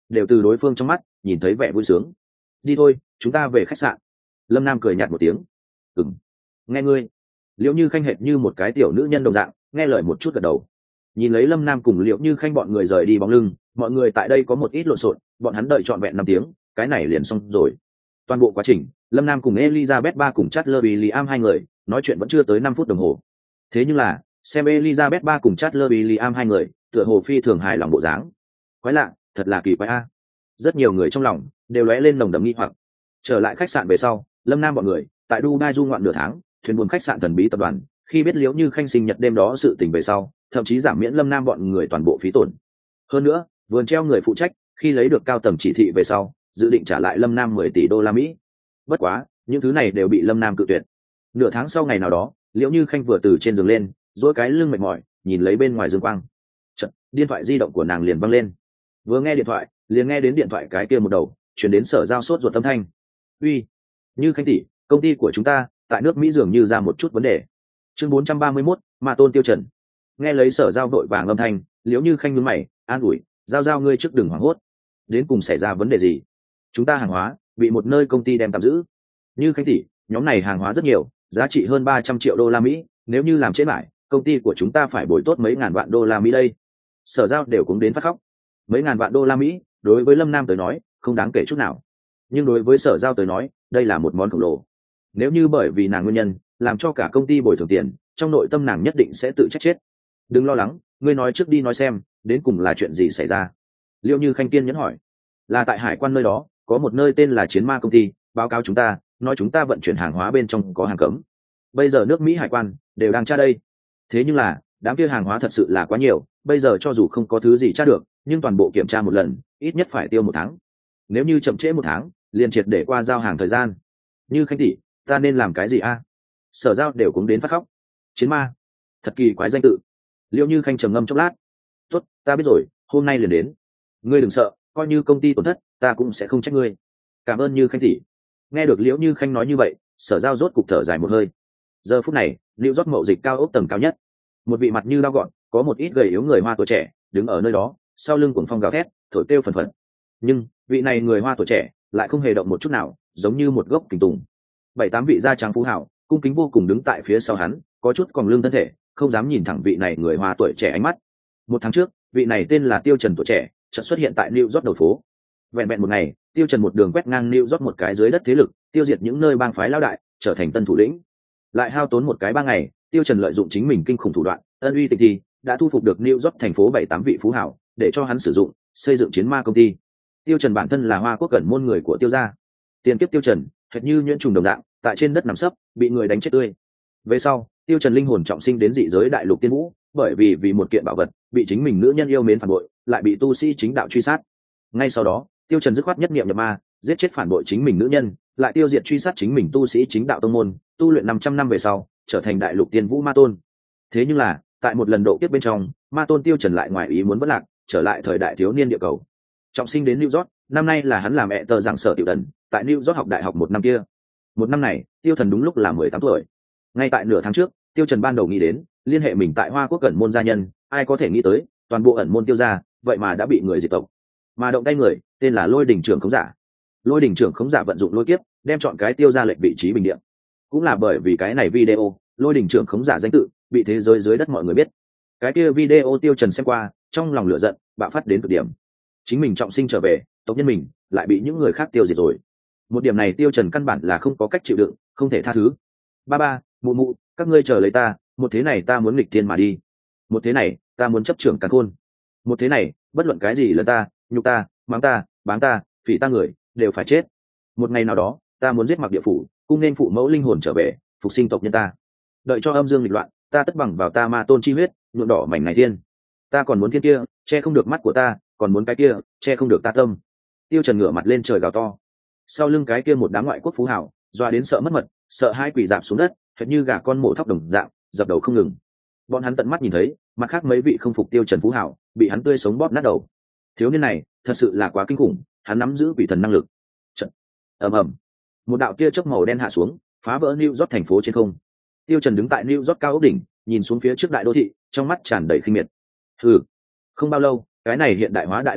đều từ đối phương trong mắt nhìn thấy vẻ vui sướng. Đi thôi, chúng ta về khách sạn. Lâm Nam cười nhạt một tiếng. Ừm, nghe ngươi. Liễu Như Khanh hệt như một cái tiểu nữ nhân đồng dạng, nghe lời một chút gật đầu. Nhìn lấy Lâm Nam cùng Liễu Như Khanh bọn người rời đi bóng lưng, mọi người tại đây có một ít lộn xộn, bọn hắn đợi trọn vẹn 5 tiếng, cái này liền xong rồi. Toàn bộ quá trình, Lâm Nam cùng Elizabeth ba cùng Chatler William hai người nói chuyện vẫn chưa tới 5 phút đồng hồ. Thế nhưng là, xem Elizabeth ba cùng Chatler William hai người, tựa hồ phi thường hài lòng bộ dáng. Quái lạ, thật là kỳ quái a. Rất nhiều người trong lòng đều lóe lên nồng đậm nghi hoặc. Trở lại khách sạn về sau, Lâm Nam bọn người tại Dubai du ngoạn nửa tháng, thuyền buồm khách sạn thần bí tập đoàn, khi biết Liễu Như Khanh sinh nhật đêm đó sự tình về sau, thậm chí giảm miễn Lâm Nam bọn người toàn bộ phí tổn. Hơn nữa, vườn treo người phụ trách khi lấy được cao tầng chỉ thị về sau, dự định trả lại Lâm Nam 10 tỷ đô la Mỹ. Bất quá, những thứ này đều bị Lâm Nam cự tuyệt. Nửa tháng sau ngày nào đó, Liễu Như Khanh vừa từ trên giường lên, duỗi cái lưng mệt mỏi, nhìn lấy bên ngoài dương quang. Chợt, điện thoại di động của nàng liền vang lên. Vừa nghe điện thoại, liền nghe đến điện thoại cái kia một đầu, chuyển đến Sở Giao sốt ruột âm thanh. Uy, Như Khanh tỷ, công ty của chúng ta tại nước Mỹ dường như ra một chút vấn đề. Chương 431, Ma Tôn Tiêu Trần. Nghe lấy Sở Giao vội vàng âm thanh, Liễu Như Khanh nhướng mày, an ủi, Giao ngươi trước đừng hoảng hốt. Đến cùng xảy ra vấn đề gì? Chúng ta hàng hóa bị một nơi công ty đem tạm giữ. Như Khanh tỷ, nhóm này hàng hóa rất nhiều, giá trị hơn 300 triệu đô la Mỹ, nếu như làm trễ lại, công ty của chúng ta phải bồi tốt mấy ngàn vạn đô la Mỹ đây. Sở Giao đều cũng đến phát khóc. Mấy ngàn vạn đô la Mỹ, đối với Lâm Nam tới nói, không đáng kể chút nào. Nhưng đối với Sở Giao tới nói, đây là một món khổng lồ. Nếu như bởi vì nàng nguyên nhân, làm cho cả công ty bồi thường tiền, trong nội tâm nàng nhất định sẽ tự trách chết. Đừng lo lắng, ngươi nói trước đi nói xem, đến cùng là chuyện gì xảy ra. Liễu Như Khanh kiên nhẫn hỏi. Là tại hải quan nơi đó, có một nơi tên là Chiến Ma công ty, báo cáo chúng ta, nói chúng ta vận chuyển hàng hóa bên trong có hàng cấm. Bây giờ nước Mỹ hải quan đều đang tra đây. Thế nhưng là, đám kia hàng hóa thật sự là quá nhiều, bây giờ cho dù không có thứ gì tra được, nhưng toàn bộ kiểm tra một lần, ít nhất phải tiêu 1 tháng. Nếu như chậm trễ 1 tháng, liền triệt để qua giao hàng thời gian. Như Khanh tỷ, ta nên làm cái gì a? Sở Giao đều cũng đến phát khóc. Chiến Ma, thật kỳ quái danh tự. Liễu Như Khanh trầm ngâm chốc lát. Tốt, ta biết rồi, hôm nay liền đến. Ngươi đừng sợ, coi như công ty tổn thất, ta cũng sẽ không trách ngươi. Cảm ơn Như Khanh tỷ. Nghe được Liễu Như Khanh nói như vậy, Sở Giao rốt cục thở dài một hơi. Giờ phút này, Lưu Rót mậu dịch cao ốc tầng cao nhất, một vị mặt như dao gọn, có một ít gầy yếu người Hoa tuổi trẻ đứng ở nơi đó, sau lưng cuồng phong gào thét, thổi kêu phần phật. Nhưng vị này người Hoa tuổi trẻ lại không hề động một chút nào, giống như một gốc kình tùng. 7-8 vị da trắng phú hảo, cung kính vô cùng đứng tại phía sau hắn, có chút còn lưng thân thể, không dám nhìn thẳng vị này người Hoa tuổi trẻ ánh mắt. 1 tháng trước, vị này tên là Tiêu Trần tuổi trẻ, chợt xuất hiện tại New York đầu phố. Vẹn vẹn một ngày, Tiêu Trần một đường quét ngang New York một cái dưới đất thế lực, tiêu diệt những nơi bang phái lão đại, trở thành tân thủ lĩnh. Lại hao tốn một cái 3 ngày, Tiêu Trần lợi dụng chính mình kinh khủng thủ đoạn, ân uy tịch thì đã thu phục được New York thành phố 7-8 vị phú hảo, để cho hắn sử dụng, xây dựng Chiến Ma công ty. Tiêu Trần bản thân là Hoa Quốc cẩn môn người của Tiêu gia. Tiền kiếp Tiêu Trần, hệt như nhuyễn trùng đồng dạng, tại trên đất nằm sấp, bị người đánh chết tươi. Về sau, Tiêu Trần linh hồn trọng sinh đến dị giới đại lục tiên vũ, bởi vì một kiện bảo vật, bị chính mình nữ nhân yêu mến phản bội, lại bị tu sĩ chính đạo truy sát. Ngay sau đó, Tiêu Trần dứt khoát nhất niệm nhập ma, giết chết phản bội chính mình nữ nhân, lại tiêu diệt truy sát chính mình tu sĩ chính đạo tông môn, tu luyện 500 năm về sau, trở thành đại lục tiên vũ ma tôn. Thế nhưng là, tại một lần độ kiếp bên trong, ma tôn Tiêu Trần lại ngoài ý muốn vất lạc, trở lại thời đại thiếu niên địa cầu. Trọng sinh đến New York, năm nay là hắn làm mẹ tờ giảng sở tiểu đần, tại New York học đại học 1 năm kia. 1 năm này, Tiêu Trần đúng lúc là 18 tuổi. Ngay tại nửa tháng trước, Tiêu Trần ban đầu nghĩ đến liên hệ mình tại Hoa Quốc ẩn môn gia nhân, ai có thể nghĩ tới, toàn bộ ẩn môn Tiêu gia, vậy mà đã bị người diệt tộc. Mà động tay người, tên là Lôi Đình trưởng khống giả. Lôi Đình trưởng khống giả vận dụng lôi kiếp, đem chọn cái Tiêu gia lệnh vị trí bình địa. Cũng là bởi vì cái này video, Lôi Đình trưởng khống giả danh tự bị thế giới dưới đất mọi người biết. Cái kia video Tiêu Trần xem qua, trong lòng lửa giận bạo phát đến cực điểm. Chính mình trọng sinh trở về, tộc nhân mình lại bị những người khác tiêu diệt rồi. Một điểm này Tiêu Trần căn bản là không có cách chịu đựng, không thể tha thứ. Ba, mụ mụ, các ngươi chờ lấy ta, một thế này ta muốn nghịch thiên mà đi. Một thế này, ta muốn chấp trưởng càn khôn. Một thế này, bất luận cái gì là ta, nhục ta, mắng ta, báng ta, phỉ ta người, đều phải chết. Một ngày nào đó, ta muốn giết Mặc Địa Phủ, cung nên phụ mẫu linh hồn trở về, phục sinh tộc nhân ta. Đợi cho âm dương nghịch loạn, ta tất bằng vào ta ma tôn chi huyết, nhuộm đỏ mảnh này thiên. Ta còn muốn thiên kia, che không được mắt của ta, còn muốn cái kia, che không được ta tâm. Tiêu Trần ngửa mặt lên trời gào to. Sau lưng cái kia một đám ngoại quốc phú hào, doa đến sợ mất mật, sợ hai quỷ dạp xuống đất, hệt như gà con mổ thóc đồng dạng, dập đầu không ngừng. Bọn hắn tận mắt nhìn thấy, mặt khác mấy vị không phục Tiêu Trần phú hào, bị hắn tươi sống bóp nát đầu. Thiếu niên này, thật sự là quá kinh khủng, hắn nắm giữ quỷ thần năng lực. Trận. Ầm ầm. Một đạo tia chớp màu đen hạ xuống, phá vỡ New York thành phố trên không. Tiêu Trần đứng tại New York cao ốc đỉnh, nhìn xuống phía trước đại đô thị, trong mắt tràn đầy khinh miệt. Hừ. Không bao lâu, cái này hiện đại hóa đại đô thị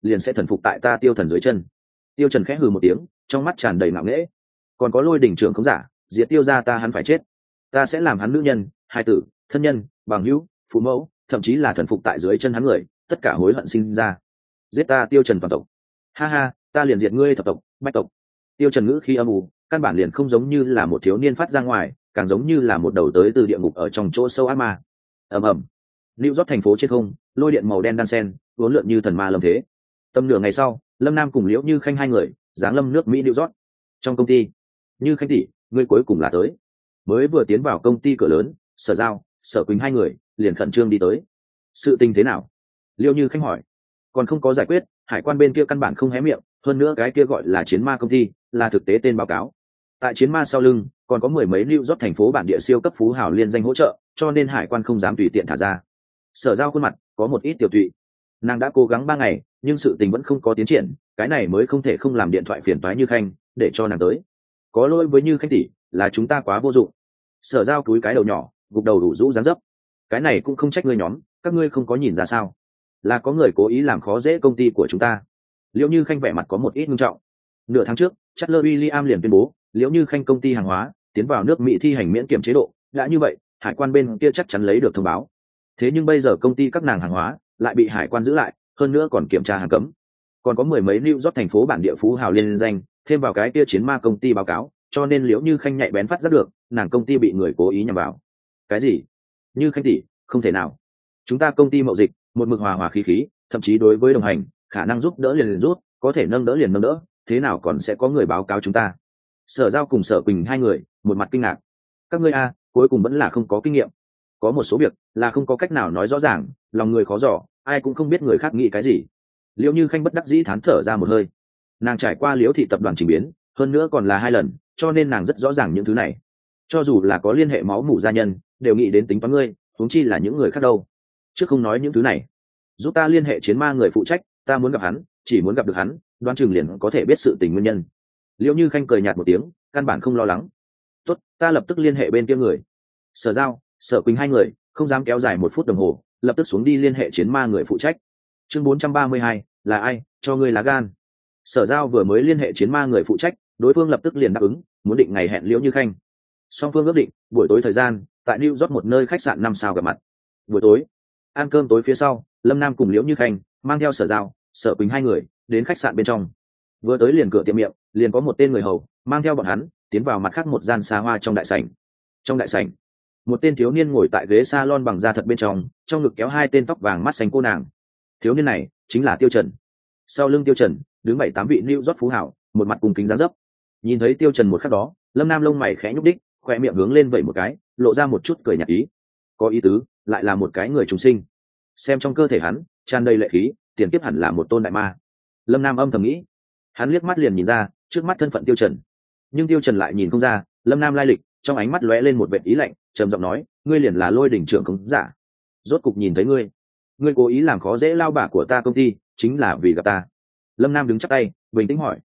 liền sẽ thần phục tại ta Tiêu Thần dưới chân. Tiêu Trần khẽ hừ một tiếng, trong mắt tràn đầy ngạo nghễ. Còn có Lôi Đỉnh trưởng không giả, diệt Tiêu gia ta hắn phải chết. Ta sẽ làm hắn nữ nhân, hài tử, thân nhân, bằng hữu, phụ mẫu, thậm chí là thần phục tại dưới chân hắn người, tất cả hối hận sinh ra. Giết ta Tiêu Trần toàn tộc. Ha ha, ta liền diệt ngươi thập tộc, bách tộc. Tiêu Trần ngữ khi âm u, căn bản liền không giống như là một thiếu niên phát ra ngoài, càng giống như là một đầu tới từ địa ngục ở trong chỗ sâu ác ma. Ầm ầm. New York thành phố trên không, lôi điện màu đen đan sen, uốn lượn như thần ma lâm thế. Tầm nửa ngày sau, Lâm Nam cùng Liễu Như Khanh hai người, giáng lâm nước Mỹ New York. Trong công ty, Như Khanh tỷ, ngươi cuối cùng là tới. Mới vừa tiến vào công ty cửa lớn, Sở Giao, Sở Quỳnh hai người liền khẩn trương đi tới. Sự tình thế nào? Liễu Như Khanh hỏi. Còn không có giải quyết, hải quan bên kia căn bản không hé miệng, hơn nữa cái kia gọi là chiến ma công ty, là thực tế tên báo cáo. Tại chiến ma sau lưng, còn có mười mấy New York thành phố bản địa siêu cấp phú hào liên danh hỗ trợ, cho nên hải quan không dám tùy tiện thả ra. Sở Giao khuôn mặt có một ít tiểu tụy. Nàng đã cố gắng 3 ngày, nhưng sự tình vẫn không có tiến triển, cái này mới không thể không làm điện thoại phiền toái Như Khanh, để cho nàng tới. Có lỗi với Như Khanh tỷ, là chúng ta quá vô dụng. Sở Giao cúi cái đầu nhỏ, gục đầu đủ rũ dáng dấp. Cái này cũng không trách ngươi nhóm, các ngươi không có nhìn ra sao? Là có người cố ý làm khó dễ công ty của chúng ta. Liễu Như Khanh vẻ mặt có một ít nghiêm trọng. Nửa tháng trước, Chatler William liền tuyên bố, Liễu Như Khanh công ty hàng hóa tiến vào nước Mỹ thi hành miễn kiểm chế độ, đã như vậy, hải quan bên kia chắc chắn lấy được thông báo. Thế nhưng bây giờ công ty các nàng hàng hóa lại bị hải quan giữ lại, hơn nữa còn kiểm tra hàng cấm. Còn có mười mấy New York thành phố bản địa phú hào liên danh, thêm vào cái kia chiến ma công ty báo cáo, cho nên Liễu Như Khanh nhạy bén phát giác được, nàng công ty bị người cố ý nhằm vào. Cái gì? Như Khanh tỷ, không thể nào. Chúng ta công ty mậu dịch, một mực hòa hòa khí khí, thậm chí đối với đồng hành, khả năng giúp đỡ liền rút, có thể nâng đỡ liền nâng đỡ, thế nào còn sẽ có người báo cáo chúng ta? Sở Giao cùng Sở Quỳnh hai người, một mặt kinh ngạc. Các ngươi a, cuối cùng vẫn là không có kinh nghiệm. Có một số việc là không có cách nào nói rõ ràng, lòng người khó dò, ai cũng không biết người khác nghĩ cái gì. Liễu Như Khanh bất đắc dĩ thán thở ra một hơi. Nàng trải qua Liễu thị tập đoàn trình biến, hơn nữa còn là 2 lần, cho nên nàng rất rõ ràng những thứ này. Cho dù là có liên hệ máu mủ gia nhân, đều nghĩ đến tính toán ngươi, huống chi là những người khác đâu. Trước không nói những thứ này, giúp ta liên hệ chiến ma người phụ trách, ta muốn gặp hắn, chỉ muốn gặp được hắn, đoán chừng liền có thể biết sự tình nguyên nhân. Liễu Như Khanh cười nhạt một tiếng, căn bản không lo lắng. Tốt, ta lập tức liên hệ bên kia người. Sở Giao, Sở Quỳnh hai người không dám kéo dài 1 phút đồng hồ, lập tức xuống đi liên hệ chiến ma người phụ trách. Chương 432, là ai cho ngươi lá gan? Sở Giao vừa mới liên hệ chiến ma người phụ trách, đối phương lập tức liền đáp ứng, muốn định ngày hẹn Liễu Như Khanh. Song phương ước định buổi tối thời gian tại New York một nơi khách sạn 5 sao gặp mặt. Buổi tối ăn cơm tối phía sau, Lâm Nam cùng Liễu Như Khanh mang theo Sở Giao, Sở Quỳnh hai người đến khách sạn bên trong. Vừa tới liền cửa tiệm miệng, liền có một tên người hầu mang theo bọn hắn tiến vào mặt khác một gian xa hoa trong đại sảnh. Trong đại sảnh, một tên thiếu niên ngồi tại ghế salon bằng da thật bên trong ngực kéo 2 tên tóc vàng mắt xanh cô nàng. Thiếu niên này chính là Tiêu Trần. Sau lưng Tiêu Trần đứng 7-8 vị New York phú hảo, một mặt cùng kính dáng dấp. Nhìn thấy Tiêu Trần một khắc đó, Lâm Nam lông mày khẽ nhúc đích, khoe miệng hướng lên vẩy một cái, lộ ra một chút cười nhạt ý. Có ý tứ, lại là một cái người trùng sinh. Xem trong cơ thể hắn tràn đầy lệ khí, tiền kiếp hẳn là một tôn đại ma. Lâm Nam âm thầm nghĩ. Hắn liếc mắt liền nhìn ra trước mắt thân phận Tiêu Trần, nhưng Tiêu Trần lại nhìn không ra Lâm Nam lai lịch, trong ánh mắt lóe lên một vệt ý lạnh, trầm giọng nói, ngươi liền là Lôi Đỉnh trưởng không giả. Rốt cục nhìn thấy ngươi cố ý làm khó dễ lao bả của ta công ty, chính là vì gặp ta. Lâm Nam đứng chắp tay, bình tĩnh hỏi.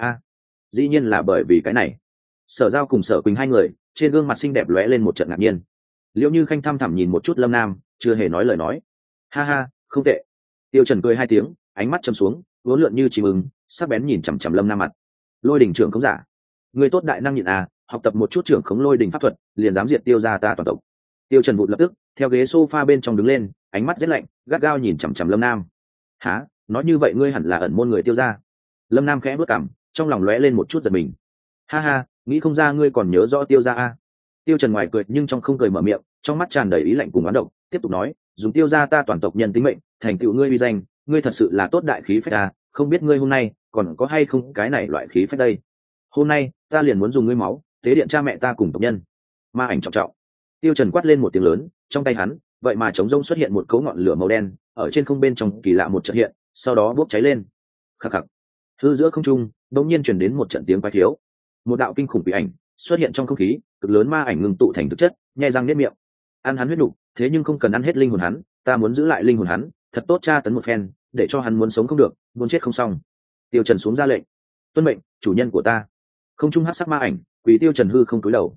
Dĩ nhiên là bởi vì cái này. Sở Giao cùng Sở Quỳnh hai người trên gương mặt xinh đẹp lóe lên một trận ngạc nhiên. Liễu Như Khanh thăm thẳm nhìn một chút Lâm Nam, chưa hề nói lời nói. Ha ha, không tệ. Tiêu Trần cười 2 tiếng, ánh mắt châm xuống, uốn lượn như chim ưng, sắc bén nhìn chằm chằm Lâm Nam mặt. Lôi Đỉnh trưởng không giả, ngươi tốt đại năng nhịn à, học tập một chút trưởng khống Lôi Đỉnh pháp thuật, liền dám diệt Tiêu gia ta toàn tộc. Tiêu Trần vụt lập tức theo ghế sofa bên trong đứng lên, ánh mắt rất lạnh, gắt gao nhìn chằm chằm Lâm Nam. Hả? Nói như vậy ngươi hẳn là ẩn môn người Tiêu gia. Lâm Nam khẽ bước cằm, trong lòng lóe lên một chút giật mình. Ha ha, nghĩ không ra ngươi còn nhớ rõ Tiêu gia a. Tiêu Trần ngoài cười nhưng trong không cười mở miệng, trong mắt tràn đầy ý lạnh cùng oán độc, tiếp tục nói, dùng Tiêu gia ta toàn tộc nhân tính mệnh, thành tựu ngươi uy danh, ngươi thật sự là tốt đại khí phách à, không biết ngươi hôm nay còn có hay không cái này loại khí phách đây. Hôm nay ta liền muốn dùng ngươi máu tế điện cha mẹ ta cùng tộc nhân. Ma ảnh trọng trọng. Tiêu Trần quát lên một tiếng lớn, trong tay hắn vậy mà trống rỗng xuất hiện một cấu ngọn lửa màu đen, ở trên không bên trong kỳ lạ một chợt hiện, sau đó bốc cháy lên. Khắc khắc. Hư giữa không trung đột nhiên truyền đến một trận tiếng quái khiếu. Một đạo kinh khủng quỷ ảnh xuất hiện trong không khí, cực lớn ma ảnh ngưng tụ thành thực chất, nhè răng niết miệng. Ăn hắn huyết nục, thế nhưng không cần ăn hết linh hồn hắn, ta muốn giữ lại linh hồn hắn, thật tốt tra tấn một phen, để cho hắn muốn sống không được, muốn chết không xong. Tiêu Trần xuống ra lệnh. Tuân mệnh, chủ nhân của ta. Không trung hắc sắc ma ảnh, quỷ Tiêu Trần hư không cúi đầu.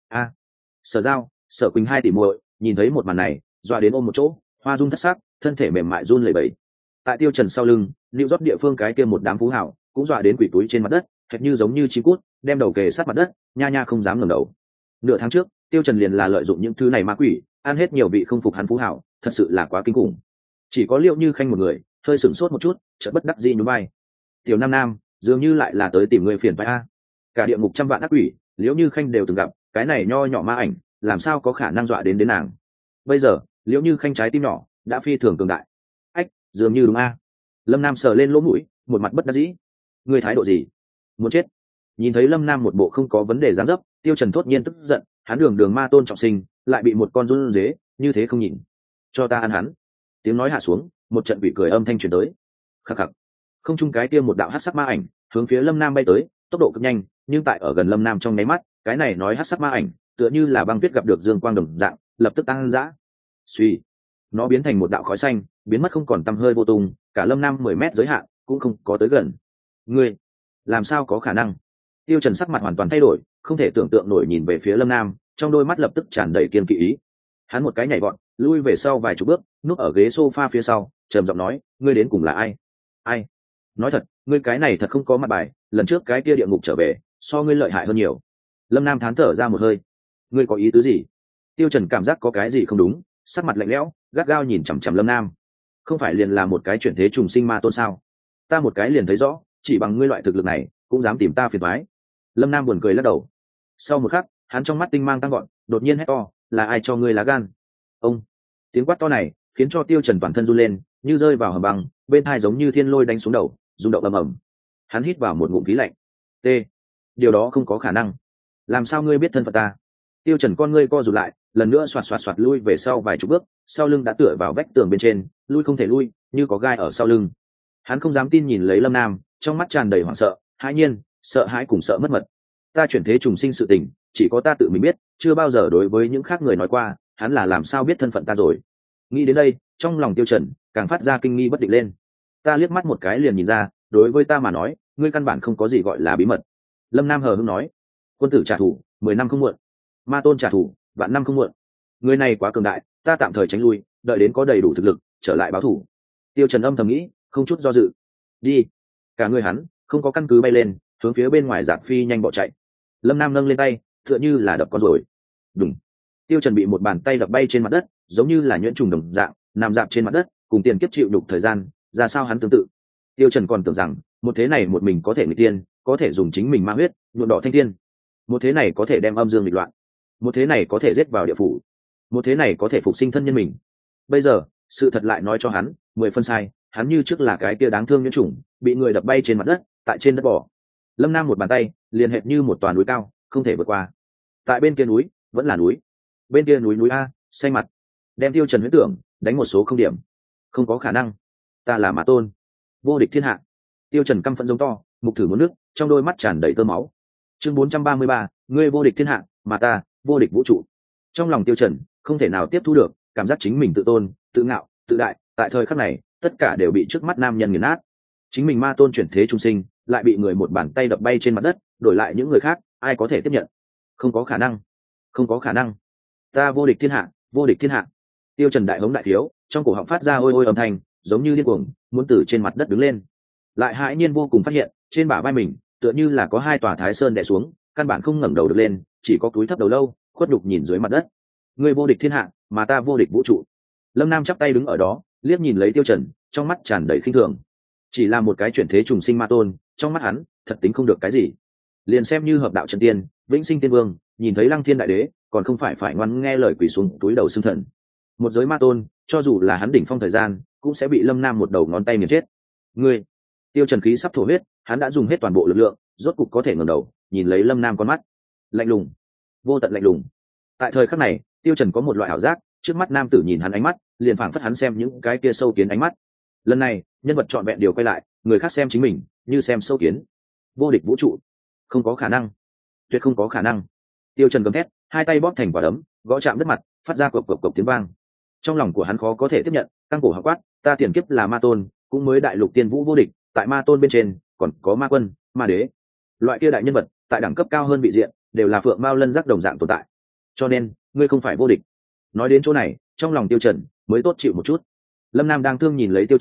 Sở Giao, Sở Quỳnh hai tỷ muội nhìn thấy một màn này, dọa đến ôm một chỗ, hoa dung thất sắc, thân thể mềm mại run lẩy bẩy. Tại Tiêu Trần sau lưng, Lưu Rót địa phương cái kia một đám phú hảo cũng dọa đến quỷ túi trên mặt đất, hệt như giống như chim cút, đem đầu kề sát mặt đất, nha nha không dám ngẩng đầu. Nửa tháng trước, Tiêu Trần liền là lợi dụng những thứ này ma quỷ, ăn hết nhiều vị không phục hắn phú hảo, thật sự là quá kinh khủng. Chỉ có Liệu Như Khanh một người, hơi sửng sốt một chút, chợt bất đắc dĩ nhún vai. Tiểu Nam Nam, dường như lại là tới tìm người phiền phải a. Cả địa ngục trăm vạn ác quỷ, Liễu Như Khanh đều từng gặp, cái này nho nhỏ ma ảnh, làm sao có khả năng dọa đến nàng. Bây giờ, Liễu Như Khanh trái tim nhỏ đã phi thường cường đại. Ách, dường như đúng a. Lâm Nam sờ lên lỗ mũi, một mặt bất đắc dĩ. Ngươi thái độ gì? Muốn chết? Nhìn thấy Lâm Nam một bộ không có vấn đề dáng dấp, Tiêu Trần thốt nhiên tức giận, hắn đường ma tôn trọng sinh, lại bị một con run dế như thế không nhìn. Cho ta ăn hắn. Tiếng nói hạ xuống, một trận quỷ cười âm thanh truyền tới. Khắc khắc. Không trung cái kia một đạo hắc sắc ma ảnh, hướng phía Lâm Nam bay tới, tốc độ cực nhanh, nhưng tại ở gần Lâm Nam trong nháy mắt, cái này nói hắc sắc ma ảnh, tựa như là băng tuyết gặp được dương quang đồng dạng, lập tức tăng dã. Suy, nó biến thành một đạo khói xanh, biến mất không còn tăm hơi vô tung, cả Lâm Nam 10 mét giới hạn cũng không có tới gần. Ngươi, làm sao có khả năng? Tiêu Trần sắc mặt hoàn toàn thay đổi, không thể tưởng tượng nổi nhìn về phía Lâm Nam, trong đôi mắt lập tức tràn đầy kiên kỵ ý. Hắn một cái nhảy vọt, lui về sau vài chục bước, núp ở ghế sofa phía sau, trầm giọng nói, ngươi đến cùng là ai? Ai? Nói thật, ngươi cái này thật không có mặt bài, lần trước cái kia địa ngục trở về, so ngươi lợi hại hơn nhiều. Lâm Nam thán thở ra một hơi. Ngươi có ý tứ gì? Tiêu Trần cảm giác có cái gì không đúng, sắc mặt lạnh lẽo, gắt gao nhìn chằm chằm Lâm Nam. Không phải liền là một cái chuyển thế trùng sinh ma tôn sao? Ta một cái liền thấy rõ, chỉ bằng ngươi loại thực lực này, cũng dám tìm ta phiền toái. Lâm Nam buồn cười lắc đầu. Sau một khắc, hắn trong mắt tinh mang tăng gọn, đột nhiên hét to, là ai cho ngươi lá gan? Ông! Tiếng quát to này khiến cho Tiêu Trần toàn thân run lên, như rơi vào hầm băng, bên hai giống như thiên lôi đánh xuống đầu, rung động ầm ầm. Hắn hít vào một ngụm khí lạnh. T. Điều đó không có khả năng. Làm sao ngươi biết thân phận ta? Tiêu Trần con ngươi co rụt lại, lần nữa xoạt xoạt xoạt lui về sau vài chục bước, sau lưng đã tựa vào vách tường bên trên, lui không thể lui, như có gai ở sau lưng. Hắn không dám tin nhìn lấy Lâm Nam, trong mắt tràn đầy hoảng sợ, hãi nhiên, sợ hãi cùng sợ mất mật. Ta chuyển thế trùng sinh sự tình, chỉ có ta tự mình biết, chưa bao giờ đối với những khác người nói qua, hắn là làm sao biết thân phận ta rồi. Nghĩ đến đây, trong lòng Tiêu Trần càng phát ra kinh nghi bất định lên. Ta liếc mắt một cái liền nhìn ra, đối với ta mà nói, ngươi căn bản không có gì gọi là bí mật. Lâm Nam hờ hững nói, quân tử trả thù 10 năm không muộn, ma tôn trả thù vạn năm không muộn. Người này quá cường đại, ta tạm thời tránh lui, đợi đến có đầy đủ thực lực trở lại báo thù. Tiêu Trần âm thầm nghĩ, không chút do dự. Đi. Cả người hắn không có căn cứ bay lên, hướng phía bên ngoài giạt phi nhanh bỏ chạy. Lâm Nam nâng lên tay, tựa như là đập con rồi. Đùng. Tiêu Trần bị một bàn tay đập bay trên mặt đất, giống như là nhuyễn trùng đồng dạng, nằm dạp trên mặt đất, cùng tiền kiếp chịu đục thời gian, ra sao hắn tương tự. Tiêu Trần còn tưởng rằng, một thế này một mình có thể nghịch tiên, có thể dùng chính mình ma huyết, nhuộm đỏ thanh tiên. Một thế này có thể đem âm dương nghịch loạn. Một thế này có thể giết vào địa phủ. Một thế này có thể phục sinh thân nhân mình. Bây giờ, sự thật lại nói cho hắn, 10 phân sai, hắn như trước là cái kia đáng thương nhuyễn trùng, bị người đập bay trên mặt đất, tại trên đất bỏ. Lâm Nam một bàn tay, liền hệt như một toàn núi cao, không thể vượt qua. Tại bên kia núi, vẫn là núi. Bên kia núi a, xanh mặt. Đem Tiêu Trần huyễn tưởng, đánh một số không điểm. Không có khả năng. Ta là Ma tôn, vô địch thiên hạ. Tiêu Trần căm phẫn giống to, mục thử muốn nước, trong đôi mắt tràn đầy tơ máu. Chương 433, ngươi vô địch thiên hạ, mà ta, vô địch vũ trụ. Trong lòng Tiêu Trần không thể nào tiếp thu được, cảm giác chính mình tự tôn, tự ngạo, tự đại, tại thời khắc này, tất cả đều bị trước mắt nam nhân nghiền nát. Chính mình ma tôn chuyển thế trung sinh, lại bị người một bàn tay đập bay trên mặt đất, đổi lại những người khác, ai có thể tiếp nhận? Không có khả năng, không có khả năng. Ta vô địch thiên hạ, vô địch thiên hạ. Tiêu Trần đại hống đại thiếu, trong cổ họng phát ra ôi ôi âm thanh, giống như điên cuồng, muốn từ trên mặt đất đứng lên. Lại hãi nhiên vô cùng phát hiện, trên bả vai mình, tựa như là có hai tòa thái sơn đè xuống, căn bản không ngẩng đầu được lên, chỉ có cúi thấp đầu lâu, khuất nhục nhìn dưới mặt đất. Ngươi vô địch thiên hạ, mà ta vô địch vũ trụ. Lâm Nam chắp tay đứng ở đó, liếc nhìn lấy Tiêu Trần, trong mắt tràn đầy khinh thường. Chỉ là một cái chuyển thế trùng sinh ma tôn, trong mắt hắn, thật tính không được cái gì. Liền xem như hợp đạo chân tiên, vĩnh sinh tiên vương, nhìn thấy Lăng Thiên đại đế, còn không phải ngoan nghe lời quỳ xuống túi đầu xưng thần. Một giới ma tôn, cho dù là hắn đỉnh phong thời gian, cũng sẽ bị Lâm Nam một đầu ngón tay nghiền chết. Ngươi, Tiêu Trần khí sắp thổ huyết, hắn đã dùng hết toàn bộ lực lượng, rốt cục có thể ngẩng đầu, nhìn lấy Lâm Nam con mắt, lạnh lùng, vô tận lạnh lùng. Tại thời khắc này, Tiêu Trần có một loại ảo giác, trước mắt nam tử nhìn hắn ánh mắt, liền phảng phất hắn xem những cái kia sâu kiến ánh mắt. Lần này, nhân vật trọn vẹn điều quay lại, người khác xem chính mình, như xem sâu kiến. Vô địch vũ trụ, không có khả năng, tuyệt không có khả năng. Tiêu Trần gầm thét, hai tay bóp thành quả đấm, gõ chạm đất mặt, phát ra cộp cộp cộp tiếng vang. Trong lòng của hắn khó có thể tiếp nhận, căng cổ họng quát, ta tiền kiếp là ma tôn, cũng mới đại lục tiên vũ vô địch, tại ma tôn bên trên, còn có ma quân, ma đế. Loại kia đại nhân vật, tại đẳng cấp cao hơn vị diện, đều là phượng mao lân giác đồng dạng tồn tại. Cho nên, ngươi không phải vô địch. Nói đến chỗ này, trong lòng Tiêu Trần mới tốt chịu một chút. Lâm Nam đang thương nhìn lấy Tiêu Trần,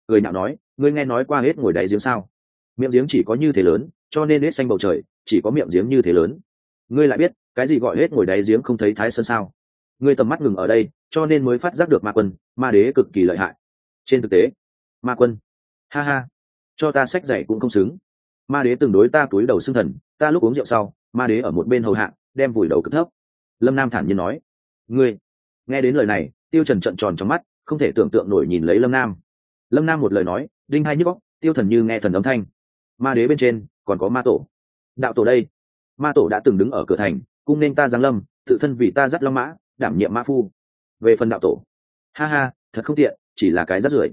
cười nhạo nói, ngươi nghe nói qua hết ngồi đáy giếng sao? Miệng giếng chỉ có như thế lớn, cho nên hết xanh bầu trời chỉ có miệng giếng như thế lớn. Ngươi lại biết cái gì gọi hết ngồi đáy giếng không thấy Thái Sơn sao? Ngươi tầm mắt ngừng ở đây, cho nên mới phát giác được ma quân, ma đế cực kỳ lợi hại. Trên thực tế, ma quân, ha ha, cho ta sách dạy cũng không xứng. Ma đế từng đối ta túi đầu xưng thần, ta lúc uống rượu sau, ma đế ở một bên hầu hạ, đem vùi đầu cực thấp. Lâm Nam thản nhiên nói. Ngươi, nghe đến lời này, Tiêu Trần trợn tròn trong mắt, không thể tưởng tượng nổi nhìn lấy Lâm Nam. Lâm Nam một lời nói, đinh hai nhức óc, Tiêu Thần như nghe thần âm thanh. Ma đế bên trên còn có ma tổ, đạo tổ đây. Ma tổ đã từng đứng ở cửa thành, cung nên ta giáng lâm, tự thân vì ta dắt long mã, đảm nhiệm mã phu. Về phần đạo tổ, ha ha, thật không tiện, chỉ là cái rác rưởi.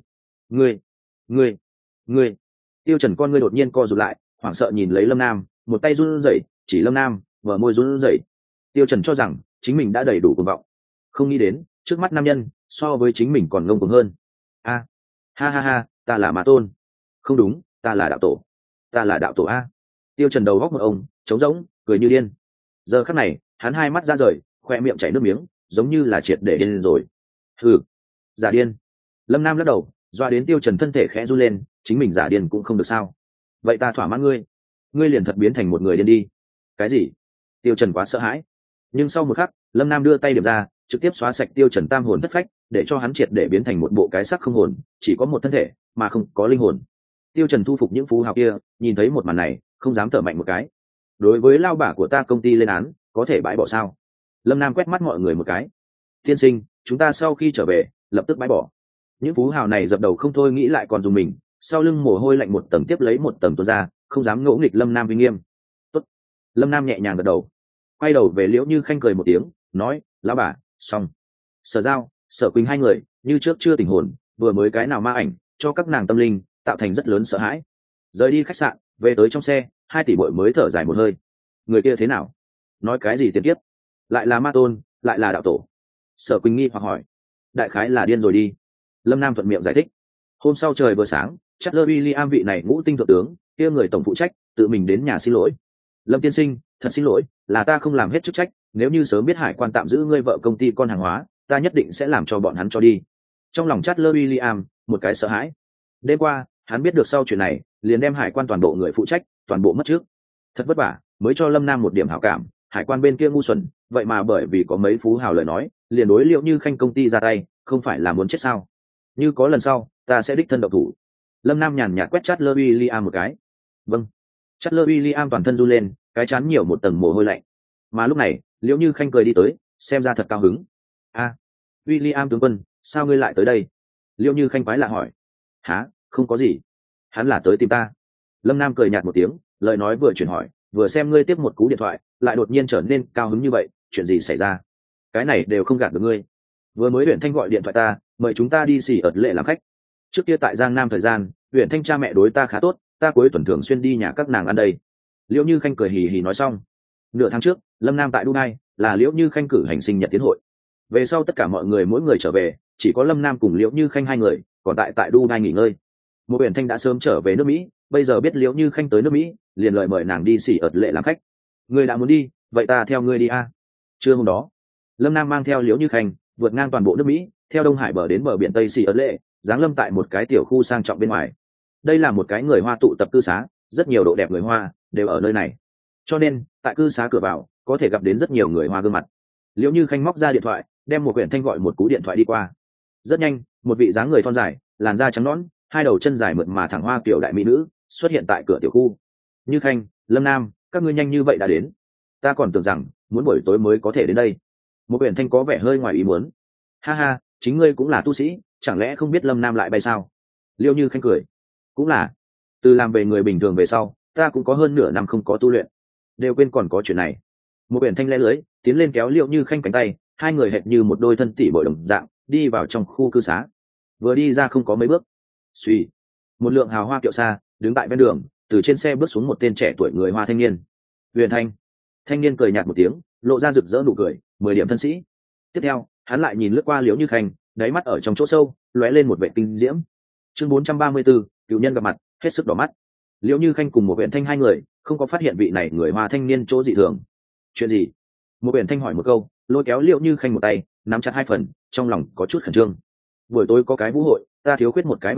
Ngươi. Tiêu Trần con ngươi đột nhiên co rụt lại, hoảng sợ nhìn lấy Lâm Nam, một tay run rẩy, chỉ Lâm Nam, bờ môi run rẩy. Tiêu Trần cho rằng chính mình đã đầy đủ cuồng vọng, không nghĩ đến trước mắt nam nhân so với chính mình còn ngông cuồng hơn. A, ha, ta là Ma Tôn. Không đúng, ta là đạo tổ. Ta là đạo tổ a. Tiêu Trần đầu góc một ông, trống rỗng, cười như điên. Giờ khắc này, hắn hai mắt ra rời, khoe miệng chảy nước miếng, giống như là triệt để điên rồi. Hừ, giả điên. Lâm Nam lắc đầu, doa đến Tiêu Trần thân thể khẽ run lên, chính mình giả điên cũng không được sao? Vậy ta thỏa mãn ngươi liền thật biến thành một người điên đi. Cái gì? Tiêu Trần quá sợ hãi. Nhưng sau một khắc, Lâm Nam đưa tay điểm ra, trực tiếp xóa sạch Tiêu Trần tam hồn thất phách, để cho hắn triệt để biến thành một bộ cái xác không hồn, chỉ có một thân thể, mà không có linh hồn. Tiêu Trần thu phục những phú hào kia, nhìn thấy một màn này, không dám thở mạnh một cái. Đối với lao bả của ta công ty lên án, có thể bãi bỏ sao? Lâm Nam quét mắt mọi người một cái. Tiên sinh, chúng ta sau khi trở về, lập tức bãi bỏ. Những phú hào này dập đầu không thôi nghĩ lại còn dùng mình, sau lưng mồ hôi lạnh một tầng tiếp lấy một tầng tuôn ra, không dám ngỗ nghịch Lâm Nam uy nghiêm. Tốt. Lâm Nam nhẹ nhàng gật đầu, quay đầu về Liễu Như Khanh cười một tiếng, nói, lão bà, xong. Sở Giao, Sở Quỳnh hai người như trước chưa tỉnh hồn, vừa mới cái nào ma ảnh cho các nàng tâm linh tạo thành rất lớn sợ hãi. Rời đi khách sạn, về tới trong xe, 2 tỷ bội mới thở dài một hơi. Người kia thế nào? Nói cái gì tiên tiếp? Lại là Ma Tôn, lại là đạo tổ. Sở Quỳnh nghi hoặc hỏi. Đại khái là điên rồi đi. Lâm Nam thuận miệng giải thích. Hôm sau trời vừa sáng, Chatler William vị này ngũ tinh thượng tướng, kia người tổng phụ trách, tự mình đến nhà xin lỗi. Lâm tiên sinh, thật xin lỗi, là ta không làm hết chức trách, nếu như sớm biết hải quan tạm giữ ngươi vợ công ty con hàng hóa, ta nhất định sẽ làm cho bọn hắn cho đi. Trong lòng Chatler William, một cái sợ hãi. Đêm qua, hắn biết được sau chuyện này, liền đem hải quan toàn bộ người phụ trách, toàn bộ mất trước. Thật vất vả, mới cho Lâm Nam một điểm hảo cảm, hải quan bên kia ngu xuẩn, vậy mà bởi vì có mấy phú hào lời nói, liền đối Liễu Như Khanh công ty ra tay, không phải là muốn chết sao? Như có lần sau, ta sẽ đích thân động thủ. Lâm Nam nhàn nhạt quét Chatler William một cái. Vâng. Chatler William toàn thân run lên, cái chán nhiều một tầng mồ hôi lạnh. Mà lúc này, Liễu Như Khanh cười đi tới, xem ra thật cao hứng. A, William tướng quân, sao ngươi lại tới đây? Liễu Như Khanh quái lạ hỏi. Hả, không có gì. Hắn là tới tìm ta. Lâm Nam cười nhạt một tiếng, lời nói vừa chuyển hỏi, vừa xem ngươi tiếp một cú điện thoại, lại đột nhiên trở nên cao hứng như vậy, chuyện gì xảy ra? Cái này đều không gạt được ngươi. Vừa mới Uyển Thanh gọi điện thoại ta, mời chúng ta đi xỉ ợt lệ làm khách. Trước kia tại Giang Nam thời gian, Uyển Thanh cha mẹ đối ta khá tốt, ta cuối tuần thường xuyên đi nhà các nàng ăn đây. Liễu Như Khanh cười hì hì nói xong. Nửa tháng trước, Lâm Nam tại Dubai, là Liễu Như Khanh cử hành sinh nhật tiến hội. Về sau tất cả mọi người mỗi người trở về, chỉ có Lâm Nam cùng Liễu Như Khanh hai người còn tại Dubai nghỉ ngơi. Một Uyển Thanh đã sớm trở về nước Mỹ, bây giờ biết Liễu Như Khanh tới nước Mỹ, liền lời mời nàng đi xỉ ợt lệ làm khách. Ngươi đã muốn đi, vậy ta theo ngươi đi a. Trưa hôm đó, Lâm Nam mang theo Liễu Như Khanh vượt ngang toàn bộ nước Mỹ, theo Đông Hải bờ đến bờ biển Tây xỉ ợt lệ, giáng lâm tại một cái tiểu khu sang trọng bên ngoài. Đây là một cái người Hoa tụ tập cư xá, rất nhiều độ đẹp người Hoa đều ở nơi này, cho nên tại cư xá cửa vào có thể gặp đến rất nhiều người Hoa gương mặt. Liễu Như Khanh móc ra điện thoại, đem một Uyển Thanh gọi một cú điện thoại đi qua. Rất nhanh, một vị dáng người thon dài, làn da trắng nõn, hai đầu chân dài mượt mà thẳng hoa kiểu đại mỹ nữ xuất hiện tại cửa tiểu khu. Như Khanh, Lâm Nam, các ngươi nhanh như vậy đã đến. Ta còn tưởng rằng muốn buổi tối mới có thể đến đây. Một Uyển Thanh có vẻ hơi ngoài ý muốn. Ha ha, chính ngươi cũng là tu sĩ, chẳng lẽ không biết Lâm Nam lại bay sao? Liễu Như Khanh cười. Cũng là, từ làm về người bình thường về sau, ta cũng có hơn nửa năm không có tu luyện, đều quên còn có chuyện này. Một Uyển Thanh lẽ lưới tiến lên kéo Liễu Như Khanh cánh tay, hai người hệt như một đôi thân tỷ muội đồng dạng đi vào trong khu cư xá. Vừa đi ra không có mấy bước, suy, một lượng hào hoa kiệu xa đứng tại ven đường, từ trên xe bước xuống một tên trẻ tuổi người Hoa thanh niên. Uyển Thanh. Thanh niên cười nhạt một tiếng, lộ ra rực rỡ nụ cười, 10 điểm thân sĩ. Tiếp theo, hắn lại nhìn lướt qua Liễu Như Khanh, đáy mắt ở trong chỗ sâu lóe lên một vẻ kinh diễm. Chương 434, cựu nhân gặp mặt, hết sức đỏ mắt. Liễu Như Khanh cùng một Uyển Thanh hai người không có phát hiện vị này người Hoa thanh niên chỗ dị thường. Chuyện gì? Một Uyển Thanh hỏi một câu, lôi kéo Liễu Như Khanh một tay, nắm chặt hai phần, trong lòng có chút khẩn trương. Buổi tối có cái vũ hội, ta thiếu khuyết một cái bạn gái,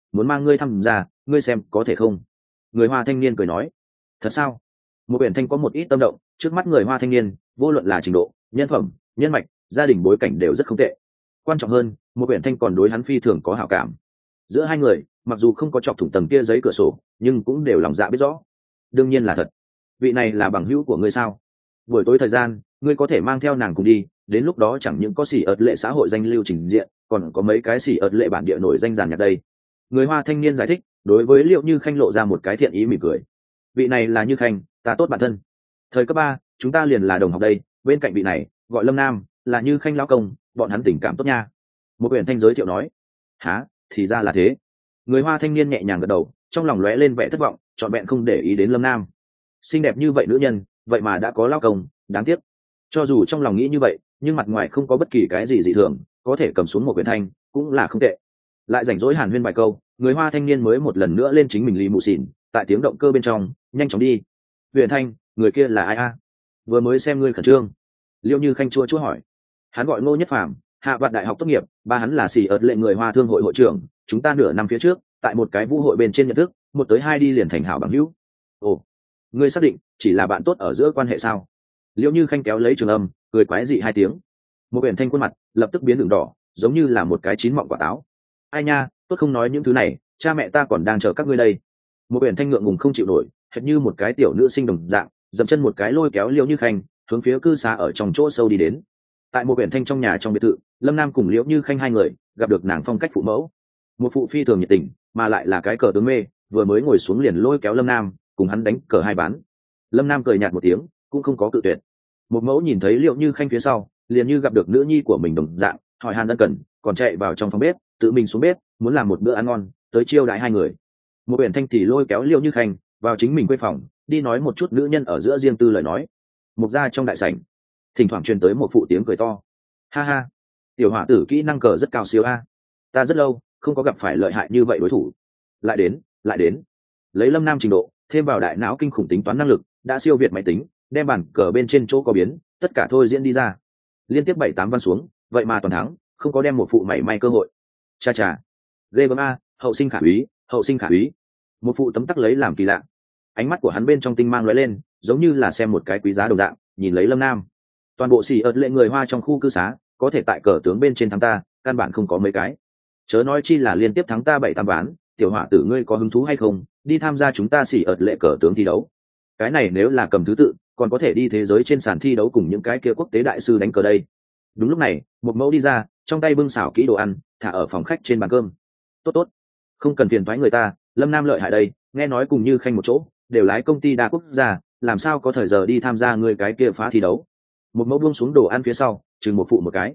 muốn mang ngươi tham gia, ngươi xem có thể không? Người hoa thanh niên cười nói. Thật sao? Một biển thanh có một ít tâm động, trước mắt người hoa thanh niên vô luận là trình độ, nhân phẩm, nhân mạch, gia đình bối cảnh đều rất không tệ. Quan trọng hơn, một biển thanh còn đối hắn phi thường có hảo cảm. Giữa hai người mặc dù không có chọc thủng tầng kia giấy cửa sổ, nhưng cũng đều lòng dạ biết rõ. Đương nhiên là thật. Vị này là bằng hữu của ngươi sao? Buổi tối thời gian ngươi có thể mang theo nàng cùng đi, đến lúc đó chẳng những có xỉ ợt lệ xã hội danh lưu trình diện, còn có mấy cái xỉ ợt lệ bản địa nổi danh giàn nhạc đây. Người hoa thanh niên giải thích, đối với Liệu Như Khanh lộ ra một cái thiện ý mỉm cười. Vị này là Như Khanh, ta tốt bạn thân. Thời cấp 3, chúng ta liền là đồng học đây, bên cạnh vị này gọi Lâm Nam, là Như Khanh lão công, bọn hắn tình cảm tốt nha. Một huyện thanh giới thiệu nói. Hả, thì ra là thế. Người hoa thanh niên nhẹ nhàng gật đầu, trong lòng lóe lên vẻ thất vọng, trọn vẹn không để ý đến Lâm Nam. Xinh đẹp như vậy nữ nhân, vậy mà đã có lão công, đáng tiếc. Cho dù trong lòng nghĩ như vậy, nhưng mặt ngoài không có bất kỳ cái gì dị thường, có thể cầm xuống một huyện thanh cũng là không tệ. Lại rảnh rỗi hàn huyên vài câu, người hoa thanh niên mới một lần nữa lên chính mình lì mù xỉn, tại tiếng động cơ bên trong nhanh chóng đi. Huyền thanh, người kia là ai a? Vừa mới xem ngươi khẩn trương. Liêu Như Khanh chua hỏi. Hắn gọi Ngô Nhất Phàm, hạ vạn đại học tốt nghiệp, ba hắn là xì ợt lệ người hoa thương hội hội trưởng, chúng ta nửa năm phía trước tại một cái vũ hội bên trên nhận thức, một tới hai đi liền thành hảo bằng hữu. Ồ, ngươi xác định chỉ là bạn tốt ở giữa quan hệ sao? Liêu Như Khanh kéo lấy trường âm, cười quái dị hai tiếng. Một biển thanh khuôn mặt lập tức biến đường đỏ, giống như là một cái chín mọng quả táo. Ai nha, tốt không nói những thứ này, cha mẹ ta còn đang chờ các ngươi đây. Một biển thanh ngượng ngùng không chịu nổi, hệt như một cái tiểu nữ sinh đồng dạng, dậm chân một cái lôi kéo Liễu Như Khanh hướng phía cư xá ở trong chỗ sâu đi đến. Tại một biển thanh trong nhà trong biệt thự, Lâm Nam cùng Liễu Như Khanh hai người gặp được nàng phong cách phụ mẫu, một phụ phi thường nhiệt tình, mà lại là cái cờ tướng mê, vừa mới ngồi xuống liền lôi kéo Lâm Nam cùng hắn đánh cờ hai bán. Lâm Nam cười nhạt một tiếng, cũng không có cự tuyệt. Một mẫu nhìn thấy Liễu Như Khanh phía sau, liền như gặp được nữ nhi của mình đồng dạng, hỏi han ân cần, còn chạy vào trong phòng bếp, tự mình xuống bếp, muốn làm một bữa ăn ngon, tới chiêu đãi hai người. Một biển thanh thì lôi kéo Liễu Như Khanh vào chính mình quê phòng, đi nói một chút nữ nhân ở giữa riêng tư lời nói. Một ra trong đại sảnh, thỉnh thoảng truyền tới một phụ tiếng cười to. Ha ha, tiểu hỏa tử kỹ năng cờ rất cao siêu a, ta rất lâu không có gặp phải lợi hại như vậy đối thủ. Lại đến, lấy Lâm Nam trình độ, thêm vào đại não kinh khủng tính toán năng lực, đã siêu việt máy tính, đem bản cờ bên trên chỗ có biến, tất cả thôi diễn đi ra. Liên tiếp 7-8 văn xuống, vậy mà toàn thắng, không có đem một phụ mảy may cơ hội. Cha cha, ghê gớm a, hậu sinh khả úy. Một phụ tấm tắc lấy làm kỳ lạ. Ánh mắt của hắn bên trong tinh mang lóe lên, giống như là xem một cái quý giá đồng dạng, nhìn lấy Lâm Nam. Toàn bộ xì ợt lệ người hoa trong khu cư xá, có thể tại cờ tướng bên trên thắng ta, căn bản không có mấy cái. Chớ nói chi là liên tiếp thắng ta 7-8 ván, tiểu hỏa tử ngươi có hứng thú hay không, đi tham gia chúng ta xì ợt lệ cờ tướng thi đấu. Cái này nếu là cầm thứ tự, còn có thể đi thế giới trên sàn thi đấu cùng những cái kia quốc tế đại sư đánh cờ đây. Đúng lúc này, một mẫu đi ra, trong tay bưng xảo kỹ đồ ăn, thả ở phòng khách trên bàn cơm. Tốt, không cần phiền thoái người ta, Lâm Nam lợi hại đây, nghe nói cùng Như Khanh một chỗ, đều lái công ty đa quốc gia, làm sao có thời giờ đi tham gia người cái kia phá thi đấu. Một mẫu buông xuống đồ ăn phía sau, chừng một phụ một cái.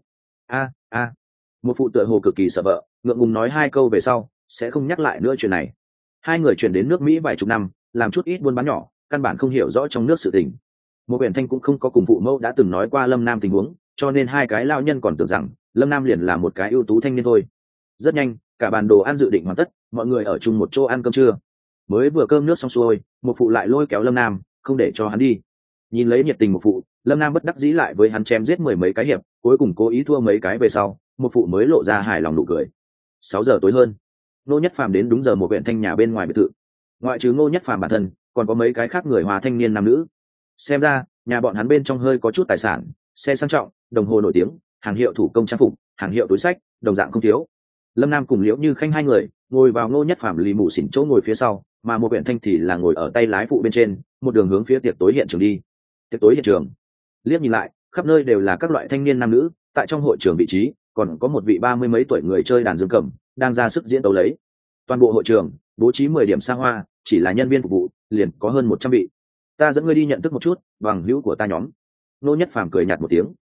A. Một phụ tựa hồ cực kỳ sợ vợ, ngượng ngùng nói hai câu về sau, sẽ không nhắc lại nữa chuyện này. Hai người chuyển đến nước Mỹ vài chục năm, làm chút ít buôn bán nhỏ, căn bản không hiểu rõ trong nước sự tình. Một biển thanh cũng không có cùng phụ mẫu đã từng nói qua Lâm Nam tình huống, cho nên hai cái lao nhân còn tưởng rằng Lâm Nam liền là một cái ưu tú thanh niên thôi. Rất nhanh, cả bàn đồ ăn dự định hoàn tất, mọi người ở chung một chỗ ăn cơm trưa. Mới vừa cơm nước xong xuôi, một phụ lại lôi kéo Lâm Nam, không để cho hắn đi. Nhìn lấy nhiệt tình một phụ, Lâm Nam bất đắc dĩ lại với hắn chém giết 10 mấy cái hiệp, cuối cùng cố ý thua mấy cái về sau, một phụ mới lộ ra hài lòng nụ cười. 6 giờ tối hơn, Ngô Nhất Phàm đến đúng giờ một viện thanh nhà bên ngoài biệt thự. Ngoại trừ Ngô Nhất Phàm bản thân, còn có mấy cái khác người hòa thanh niên nam nữ. Xem ra, nhà bọn hắn bên trong hơi có chút tài sản, xe sang trọng, đồng hồ nổi tiếng, hàng hiệu thủ công trang phục, hàng hiệu túi sách, đồng dạng không thiếu. Lâm Nam cùng Liễu Như Khanh hai người ngồi vào Ngô Nhất Phàm lì mù xỉn chỗ ngồi phía sau, mà một viện thanh thì là ngồi ở tay lái phụ bên trên, một đường hướng phía tiệc tối hiện trường đi. Tiệc tối hiện trường, liếc nhìn lại, khắp nơi đều là các loại thanh niên nam nữ, tại trong hội trường vị trí còn có một vị 30 mấy tuổi người chơi đàn dương cầm đang ra sức diễn tấu lấy. Toàn bộ hội trường bố trí 10 điểm xa hoa, chỉ là nhân viên phục vụ liền có hơn 100 vị. Ta dẫn ngươi đi nhận thức một chút bằng hữu của ta nhóm. Ngô Nhất Phàm cười nhạt một tiếng.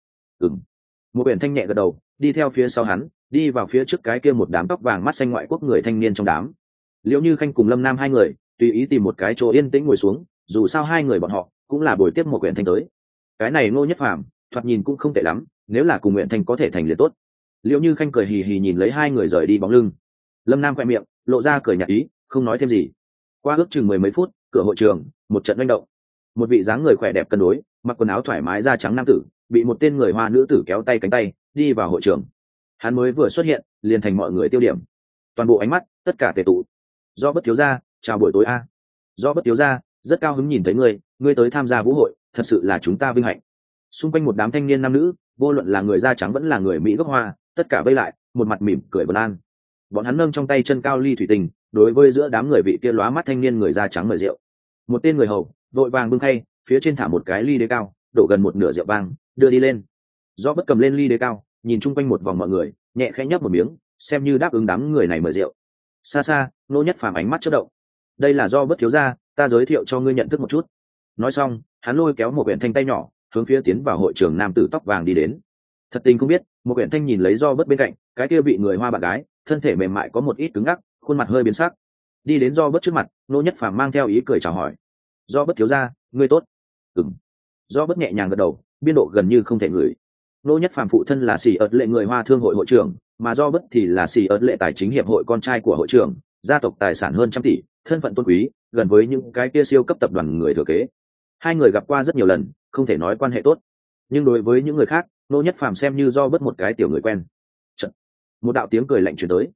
Một biển thanh nhẹ gật đầu, đi theo phía sau hắn, đi vào phía trước cái kia một đám tóc vàng mắt xanh ngoại quốc người thanh niên trong đám. Liễu Như Khanh cùng Lâm Nam hai người tùy ý tìm một cái chỗ yên tĩnh ngồi xuống, dù sao hai người bọn họ cũng là buổi tiếp một quyển thanh tới. Cái này Ngô Nhất Phàm thoạt nhìn cũng không tệ lắm, nếu là cùng nguyện thanh có thể thành liền tốt. Liễu Như Khanh cười hì hì nhìn lấy hai người rời đi bóng lưng. Lâm Nam khoe miệng lộ ra cười nhạt ý, không nói thêm gì. Qua ước chừng 10 mấy phút, cửa hội trường một trận manh động. Một vị dáng người khỏe đẹp cân đối, mặc quần áo thoải mái da trắng nam tử bị một tên người hoa nữ tử kéo tay cánh tay đi vào hội trường. Hắn mới vừa xuất hiện liền thành mọi người tiêu điểm. toàn bộ ánh mắt tất cả tề tụ. Do bất thiếu gia, chào buổi tối a. Do bất thiếu gia, rất cao hứng nhìn thấy ngươi tới tham gia vũ hội, thật sự là chúng ta vinh hạnh. Xung quanh một đám thanh niên nam nữ, vô luận là người da trắng vẫn là người Mỹ gốc Hoa, tất cả vây lại, một mặt mỉm cười vân an. Bọn hắn nâng trong tay chân cao ly thủy tinh, đối với giữa đám người vị kia lóa mắt thanh niên người da trắng mời rượu. Một tên người hầu vội vàng bưng khay, phía trên thả một cái ly đế cao, đổ gần một nửa rượu vang, đưa đi lên. Do bất cầm lên ly đế cao, nhìn chung quanh một vòng mọi người, nhẹ khẽ nhấp một miếng, xem như đáp ứng đám người này mời rượu. Xa xa, Ngô Nhất Phàm ánh mắt chớp động. Đây là do bất thiếu gia, ta giới thiệu cho ngươi nhận thức một chút. Nói xong, hắn lôi kéo một quyển thanh tay nhỏ, hướng phía tiến vào hội trường nam tử tóc vàng đi đến. Thật tình không biết, một quyển thanh nhìn lấy do bất bên cạnh, cái kia bị người Hoa bạn gái, thân thể mềm mại có một ít cứng ngắc, khuôn mặt hơi biến sắc. Đi đến do bất trước mặt, Ngô Nhất Phàm mang theo ý cười chào hỏi. Do bất thiếu gia, ngươi tốt. Ừm. Do bất nhẹ nhàng gật đầu, biên độ gần như không thể ngửi. Ngô Nhất Phàm phụ thân là Sĩ ợt lệ người Hoa thương hội hội trưởng, mà do bất thì là Sĩ ợt lệ tài chính hiệp hội con trai của hội trưởng, gia tộc tài sản hơn trăm tỷ, thân phận tôn quý, gần với những cái kia siêu cấp tập đoàn người thừa kế. Hai người gặp qua rất nhiều lần, không thể nói quan hệ tốt, nhưng đối với những người khác, Ngô Nhất Phàm xem như do bất một cái tiểu người quen. Chật. Một đạo tiếng cười lạnh truyền tới.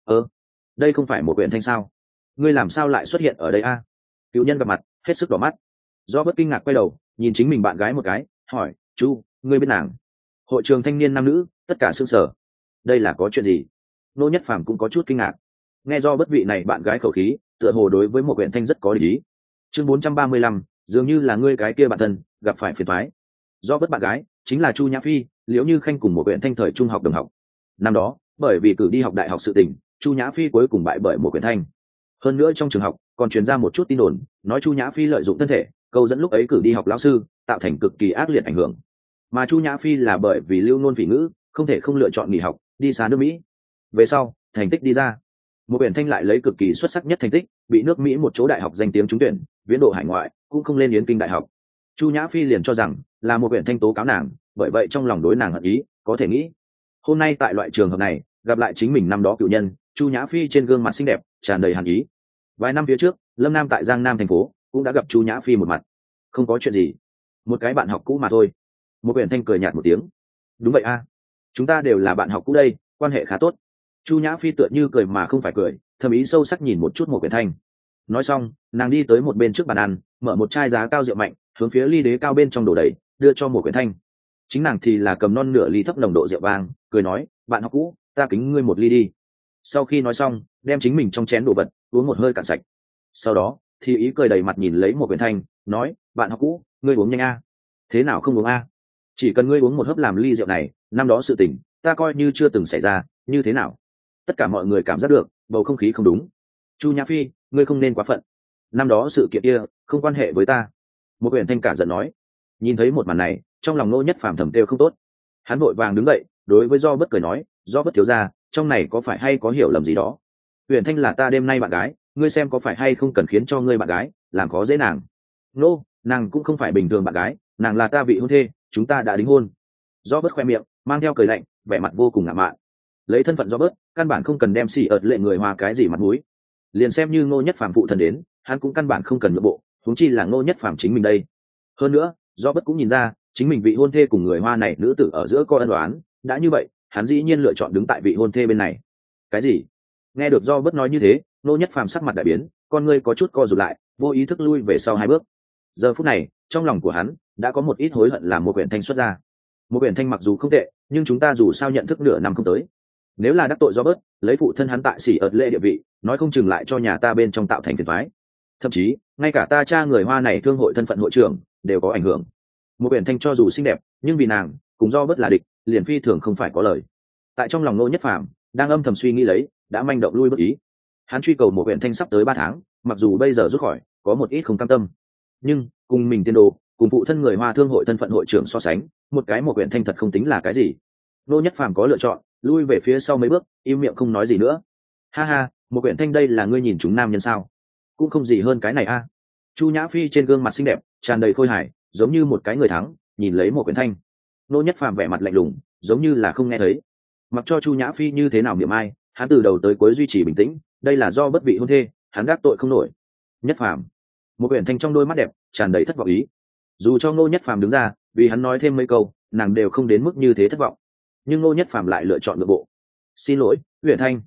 Đây không phải một quyển thanh sao? Ngươi làm sao lại xuất hiện ở đây a? Cựu nhân gặp mặt, hết sức đỏ mắt. Do bất kinh ngạc quay đầu, nhìn chính mình bạn gái một cái, hỏi, "Chu, ngươi biết nàng?" Hội trường thanh niên nam nữ, tất cả sững sờ. Đây là có chuyện gì? Ngô Nhất Phàm cũng có chút kinh ngạc. Nghe do bất vị này bạn gái khẩu khí, tựa hồ đối với một quyển thanh rất có ý. Chương 435, dường như là ngươi cái kia bạn thân, gặp phải phiền toái. Do bất bạn gái, chính là Chu Nhã Phi, Liễu Như Khanh cùng một quyển thanh thời trung học đồng học. Năm đó, bởi vì cử đi học đại học sự tình, Chu Nhã Phi cuối cùng bại bởi một quyển thanh. Hơn nữa trong trường học còn truyền ra một chút tin đồn, nói Chu Nhã Phi lợi dụng thân thể, câu dẫn lúc ấy cử đi học lão sư, tạo thành cực kỳ ác liệt ảnh hưởng. Mà Chu Nhã Phi là bởi vì lưu nôn phỉ ngữ, không thể không lựa chọn nghỉ học, đi xa nước Mỹ. Về sau, thành tích đi ra, một quyển thanh lại lấy cực kỳ xuất sắc nhất thành tích, bị nước Mỹ một chỗ đại học danh tiếng trúng tuyển, viễn độ hải ngoại, cũng không lên Yến Kinh đại học. Chu Nhã Phi liền cho rằng là một quyển thanh tố cáo nàng, bởi vậy trong lòng đối nàng hận ý, có thể nghĩ. Hôm nay tại loại trường hợp này, gặp lại chính mình năm đó cựu nhân, Chu Nhã Phi trên gương mặt xinh đẹp, tràn đầy hàn ý. Vài năm phía trước, Lâm Nam tại Giang Nam thành phố cũng đã gặp Chu Nhã Phi một mặt. Không có chuyện gì, một cái bạn học cũ mà thôi. Một quyển thanh cười nhạt một tiếng. Đúng vậy a, chúng ta đều là bạn học cũ đây, quan hệ khá tốt. Chu Nhã Phi tựa như cười mà không phải cười, thầm ý sâu sắc nhìn một chút một quyển thanh. Nói xong, nàng đi tới một bên trước bàn ăn, mở một chai giá cao rượu mạnh, hướng phía ly đế cao bên trong đổ đầy, đưa cho một quyển thanh. Chính nàng thì là cầm non nửa ly thấp nồng độ rượu vang, cười nói, bạn học cũ, ta kính ngươi một ly đi. Sau khi nói xong, đem chính mình trong chén đồ vật uống một hơi cạn sạch. Sau đó thì ý cười đầy mặt nhìn lấy một quyển thanh, nói, bạn học cũ, ngươi uống nhanh a. Thế nào không uống a? Chỉ cần ngươi uống một hớp làm ly rượu này, năm đó sự tình ta coi như chưa từng xảy ra, như thế nào? Tất cả mọi người cảm giác được bầu không khí không đúng. Chu Nhã Phi, ngươi không nên quá phận. Năm đó sự kiện kia không quan hệ với ta. Một quyển thanh cả giận nói. Nhìn thấy một màn này, trong lòng Ngô Nhất Phàm thầm kêu không tốt. Hắn vội vàng đứng dậy, đối với do bất cười nói, do bất thiếu gia, trong này có phải hay có hiểu lầm gì đó? Uyển Thanh là ta đêm nay bạn gái, ngươi xem có phải hay không cần khiến cho ngươi bạn gái làm khó dễ nàng. Nô, nàng cũng không phải bình thường bạn gái, nàng là ta vị hôn thê, chúng ta đã đính hôn. Do bất khoe miệng, mang theo cười lạnh, vẻ mặt vô cùng ngạo mạn. Lấy thân phận do bớt, căn bản không cần đem xì ợt lệ người Hoa cái gì mặt mũi. Liền xem như Ngô Nhất Phàm phụ thần đến, hắn cũng căn bản không cần nhượng bộ, huống chi là Ngô Nhất Phàm chính mình đây. Hơn nữa, do bất cũng nhìn ra, chính mình vị hôn thê cùng người Hoa này nữ tử ở giữa có ân oán, đã như vậy, hắn dĩ nhiên lựa chọn đứng tại vị hôn thê bên này. Cái gì? Nghe được do bất nói như thế, Ngô Nhất Phàm sắc mặt đại biến, con ngươi có chút co rụt lại, vô ý thức lui về sau hai bước. Giờ phút này, trong lòng của hắn đã có một ít hối hận làm một quyển thanh xuất ra. Một quyển thanh mặc dù không tệ, nhưng chúng ta dù sao nhận thức nửa năm không tới. Nếu là đắc tội do bớt, lấy phụ thân hắn tại xỉ ợt lệ địa vị, nói không chừng lại cho nhà ta bên trong tạo thành phiền toái. Thậm chí, ngay cả ta cha người Hoa này thương hội thân phận hội trưởng đều có ảnh hưởng. Một quyển thanh cho dù xinh đẹp, nhưng vì nàng cùng do bớt là địch, liền phi thường không phải có lời. Tại trong lòng Ngô Nhất Phàm đang âm thầm suy nghĩ lấy, đã manh động lui bước ý. Hắn truy cầu một quyển thanh sắp tới 3 tháng, mặc dù bây giờ rút khỏi, có một ít không cam tâm, nhưng cùng mình tiên đồ, cùng phụ thân người Hoa thương hội thân phận hội trưởng so sánh, một quyển thanh thật không tính là cái gì. Ngô Nhất Phàm có lựa chọn, lui về phía sau mấy bước, im miệng không nói gì nữa. Ha ha, một quyển thanh đây là ngươi nhìn chúng nam nhân sao? Cũng không gì hơn cái này a. Chu Nhã Phi trên gương mặt xinh đẹp, tràn đầy khôi hài, giống như một cái người thắng, nhìn lấy một quyển thanh. Ngô Nhất Phàm vẻ mặt lạnh lùng, giống như là không nghe thấy. Mặc cho Chu Nhã Phi như thế nào miệng ai, hắn từ đầu tới cuối duy trì bình tĩnh, đây là do bất vị hôn thê, hắn gác tội không nổi. Nhất Phàm, một quyển thanh trong đôi mắt đẹp tràn đầy thất vọng ý. Dù cho Ngô Nhất Phàm đứng ra, vì hắn nói thêm mấy câu, nàng đều không đến mức như thế thất vọng. Nhưng Ngô Nhất Phàm lại lựa chọn nội bộ. Xin lỗi, Uyển Thanh.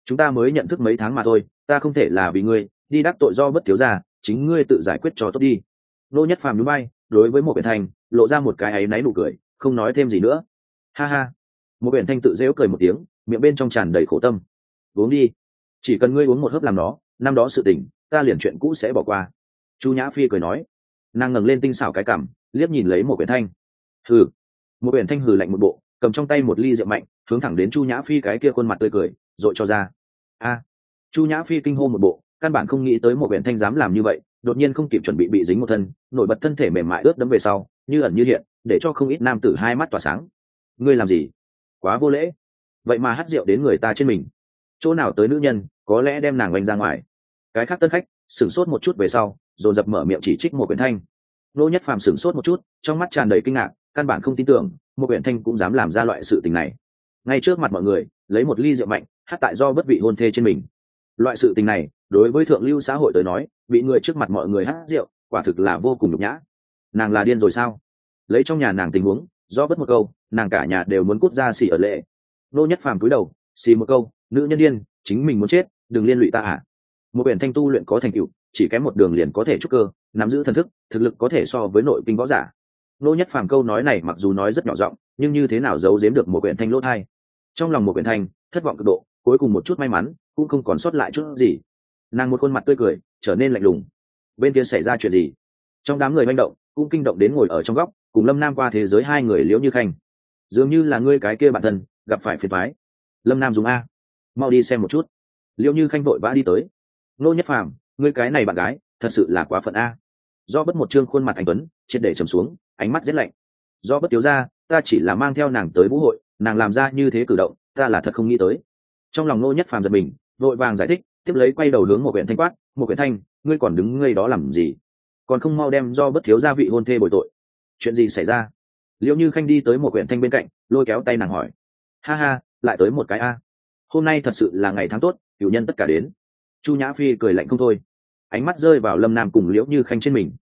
chúng ta mới nhận thức mấy tháng mà thôi, ta không thể là vì ngươi đi đắc tội do bất thiếu gia, chính ngươi tự giải quyết cho tốt đi. Nô Nhất Phàm nhún vai, đối với một biển thanh lộ ra một cái áy náy nụ cười, không nói thêm gì nữa. Ha ha. Một biển thanh tự dễu cười một tiếng, miệng bên trong tràn đầy khổ tâm. Uống đi, chỉ cần ngươi uống một hớp làm nó, năm đó sự tình ta liền chuyện cũ sẽ bỏ qua. Chu Nhã Phi cười nói. Nàng ngẩng lên tinh xảo cái cằm, liếc nhìn lấy một biển thanh. Hừ. Một biển thanh hừ lạnh một bộ, cầm trong tay một ly rượu mạnh, hướng thẳng đến Chu Nhã Phi cái kia khuôn mặt tươi cười dội cho ra. A. Chu Nhã Phi kinh hô một bộ, căn bản không nghĩ tới một biển thanh dám làm như vậy, đột nhiên không kịp chuẩn bị dính một thân, nổi bật thân thể mềm mại ướt đẫm về sau, như ẩn như hiện, để cho không ít nam tử hai mắt tỏa sáng. Ngươi làm gì? Quá vô lễ. Vậy mà hắt rượu đến người ta trên mình. Chỗ nào tới nữ nhân, có lẽ đem nàng oanh ra ngoài. Cái khác tân khách sửng sốt một chút về sau, dồn dập mở miệng chỉ trích một biển thanh. Nô Nhất Phàm sửng sốt một chút, trong mắt tràn đầy kinh ngạc, căn bản không tin tưởng một biển thanh cũng dám làm ra loại sự tình này. Ngay trước mặt mọi người, lấy một ly rượu mạnh hát tại do bất vị hôn thê trên mình. Loại sự tình này đối với thượng lưu xã hội tới nói, bị người trước mặt mọi người hát rượu quả thực là vô cùng nhục nhã. Nàng là điên rồi sao? Lấy trong nhà nàng tình huống, do bất một câu, nàng cả nhà đều muốn cút ra xỉ ở lệ. Nô Nhất Phàm cúi đầu xì một câu, nữ nhân điên, chính mình muốn chết, đừng liên lụy ta à. Một biển thanh tu luyện có thành tựu, chỉ kém một đường liền có thể trúc cơ, nắm giữ thần thức, thực lực có thể so với nội kinh võ giả. Nô Nhất Phàm câu nói này mặc dù nói rất nhỏ giọng, nhưng như thế nào giấu giếm được một biển thanh lỗ thai. Trong lòng một biển thanh thất vọng cực độ, cuối cùng một chút may mắn cũng không còn sót lại chút gì. Nàng một khuôn mặt tươi cười trở nên lạnh lùng. Bên kia xảy ra chuyện gì? Trong đám người manh động cũng kinh động đến ngồi ở trong góc cùng Lâm Nam qua thế giới hai người Liễu Như Khanh. Dường như là ngươi cái kia bạn thân gặp phải phiền toái. Lâm Nam dùng a, mau đi xem một chút. Liễu Như Khanh vội vã đi tới. Nô Nhất Phàm, ngươi cái này bạn gái thật sự là quá phận a. Do bất một trương khuôn mặt anh tuấn triệt để trầm xuống, ánh mắt rất lạnh. Do bất thiếu gia, ta chỉ là mang theo nàng tới vũ hội, nàng làm ra như thế cử động, ta là thật không nghĩ tới. Trong lòng Nô Nhất Phàm giật mình, vội vàng giải thích, tiếp lấy quay đầu hướng một huyện thanh quát, một huyện thanh, ngươi còn đứng ngây đó làm gì? Còn không mau đem do bất thiếu gia vị hôn thê bồi tội. Chuyện gì xảy ra? Liễu Như Khanh đi tới một huyện thanh bên cạnh, lôi kéo tay nàng hỏi. Ha ha, lại tới một cái a. Hôm nay thật sự là ngày tháng tốt, cửu nhân tất cả đến. Chu Nhã Phi cười lạnh không thôi, ánh mắt rơi vào Lâm Nam cùng Liễu Như Khanh trên mình.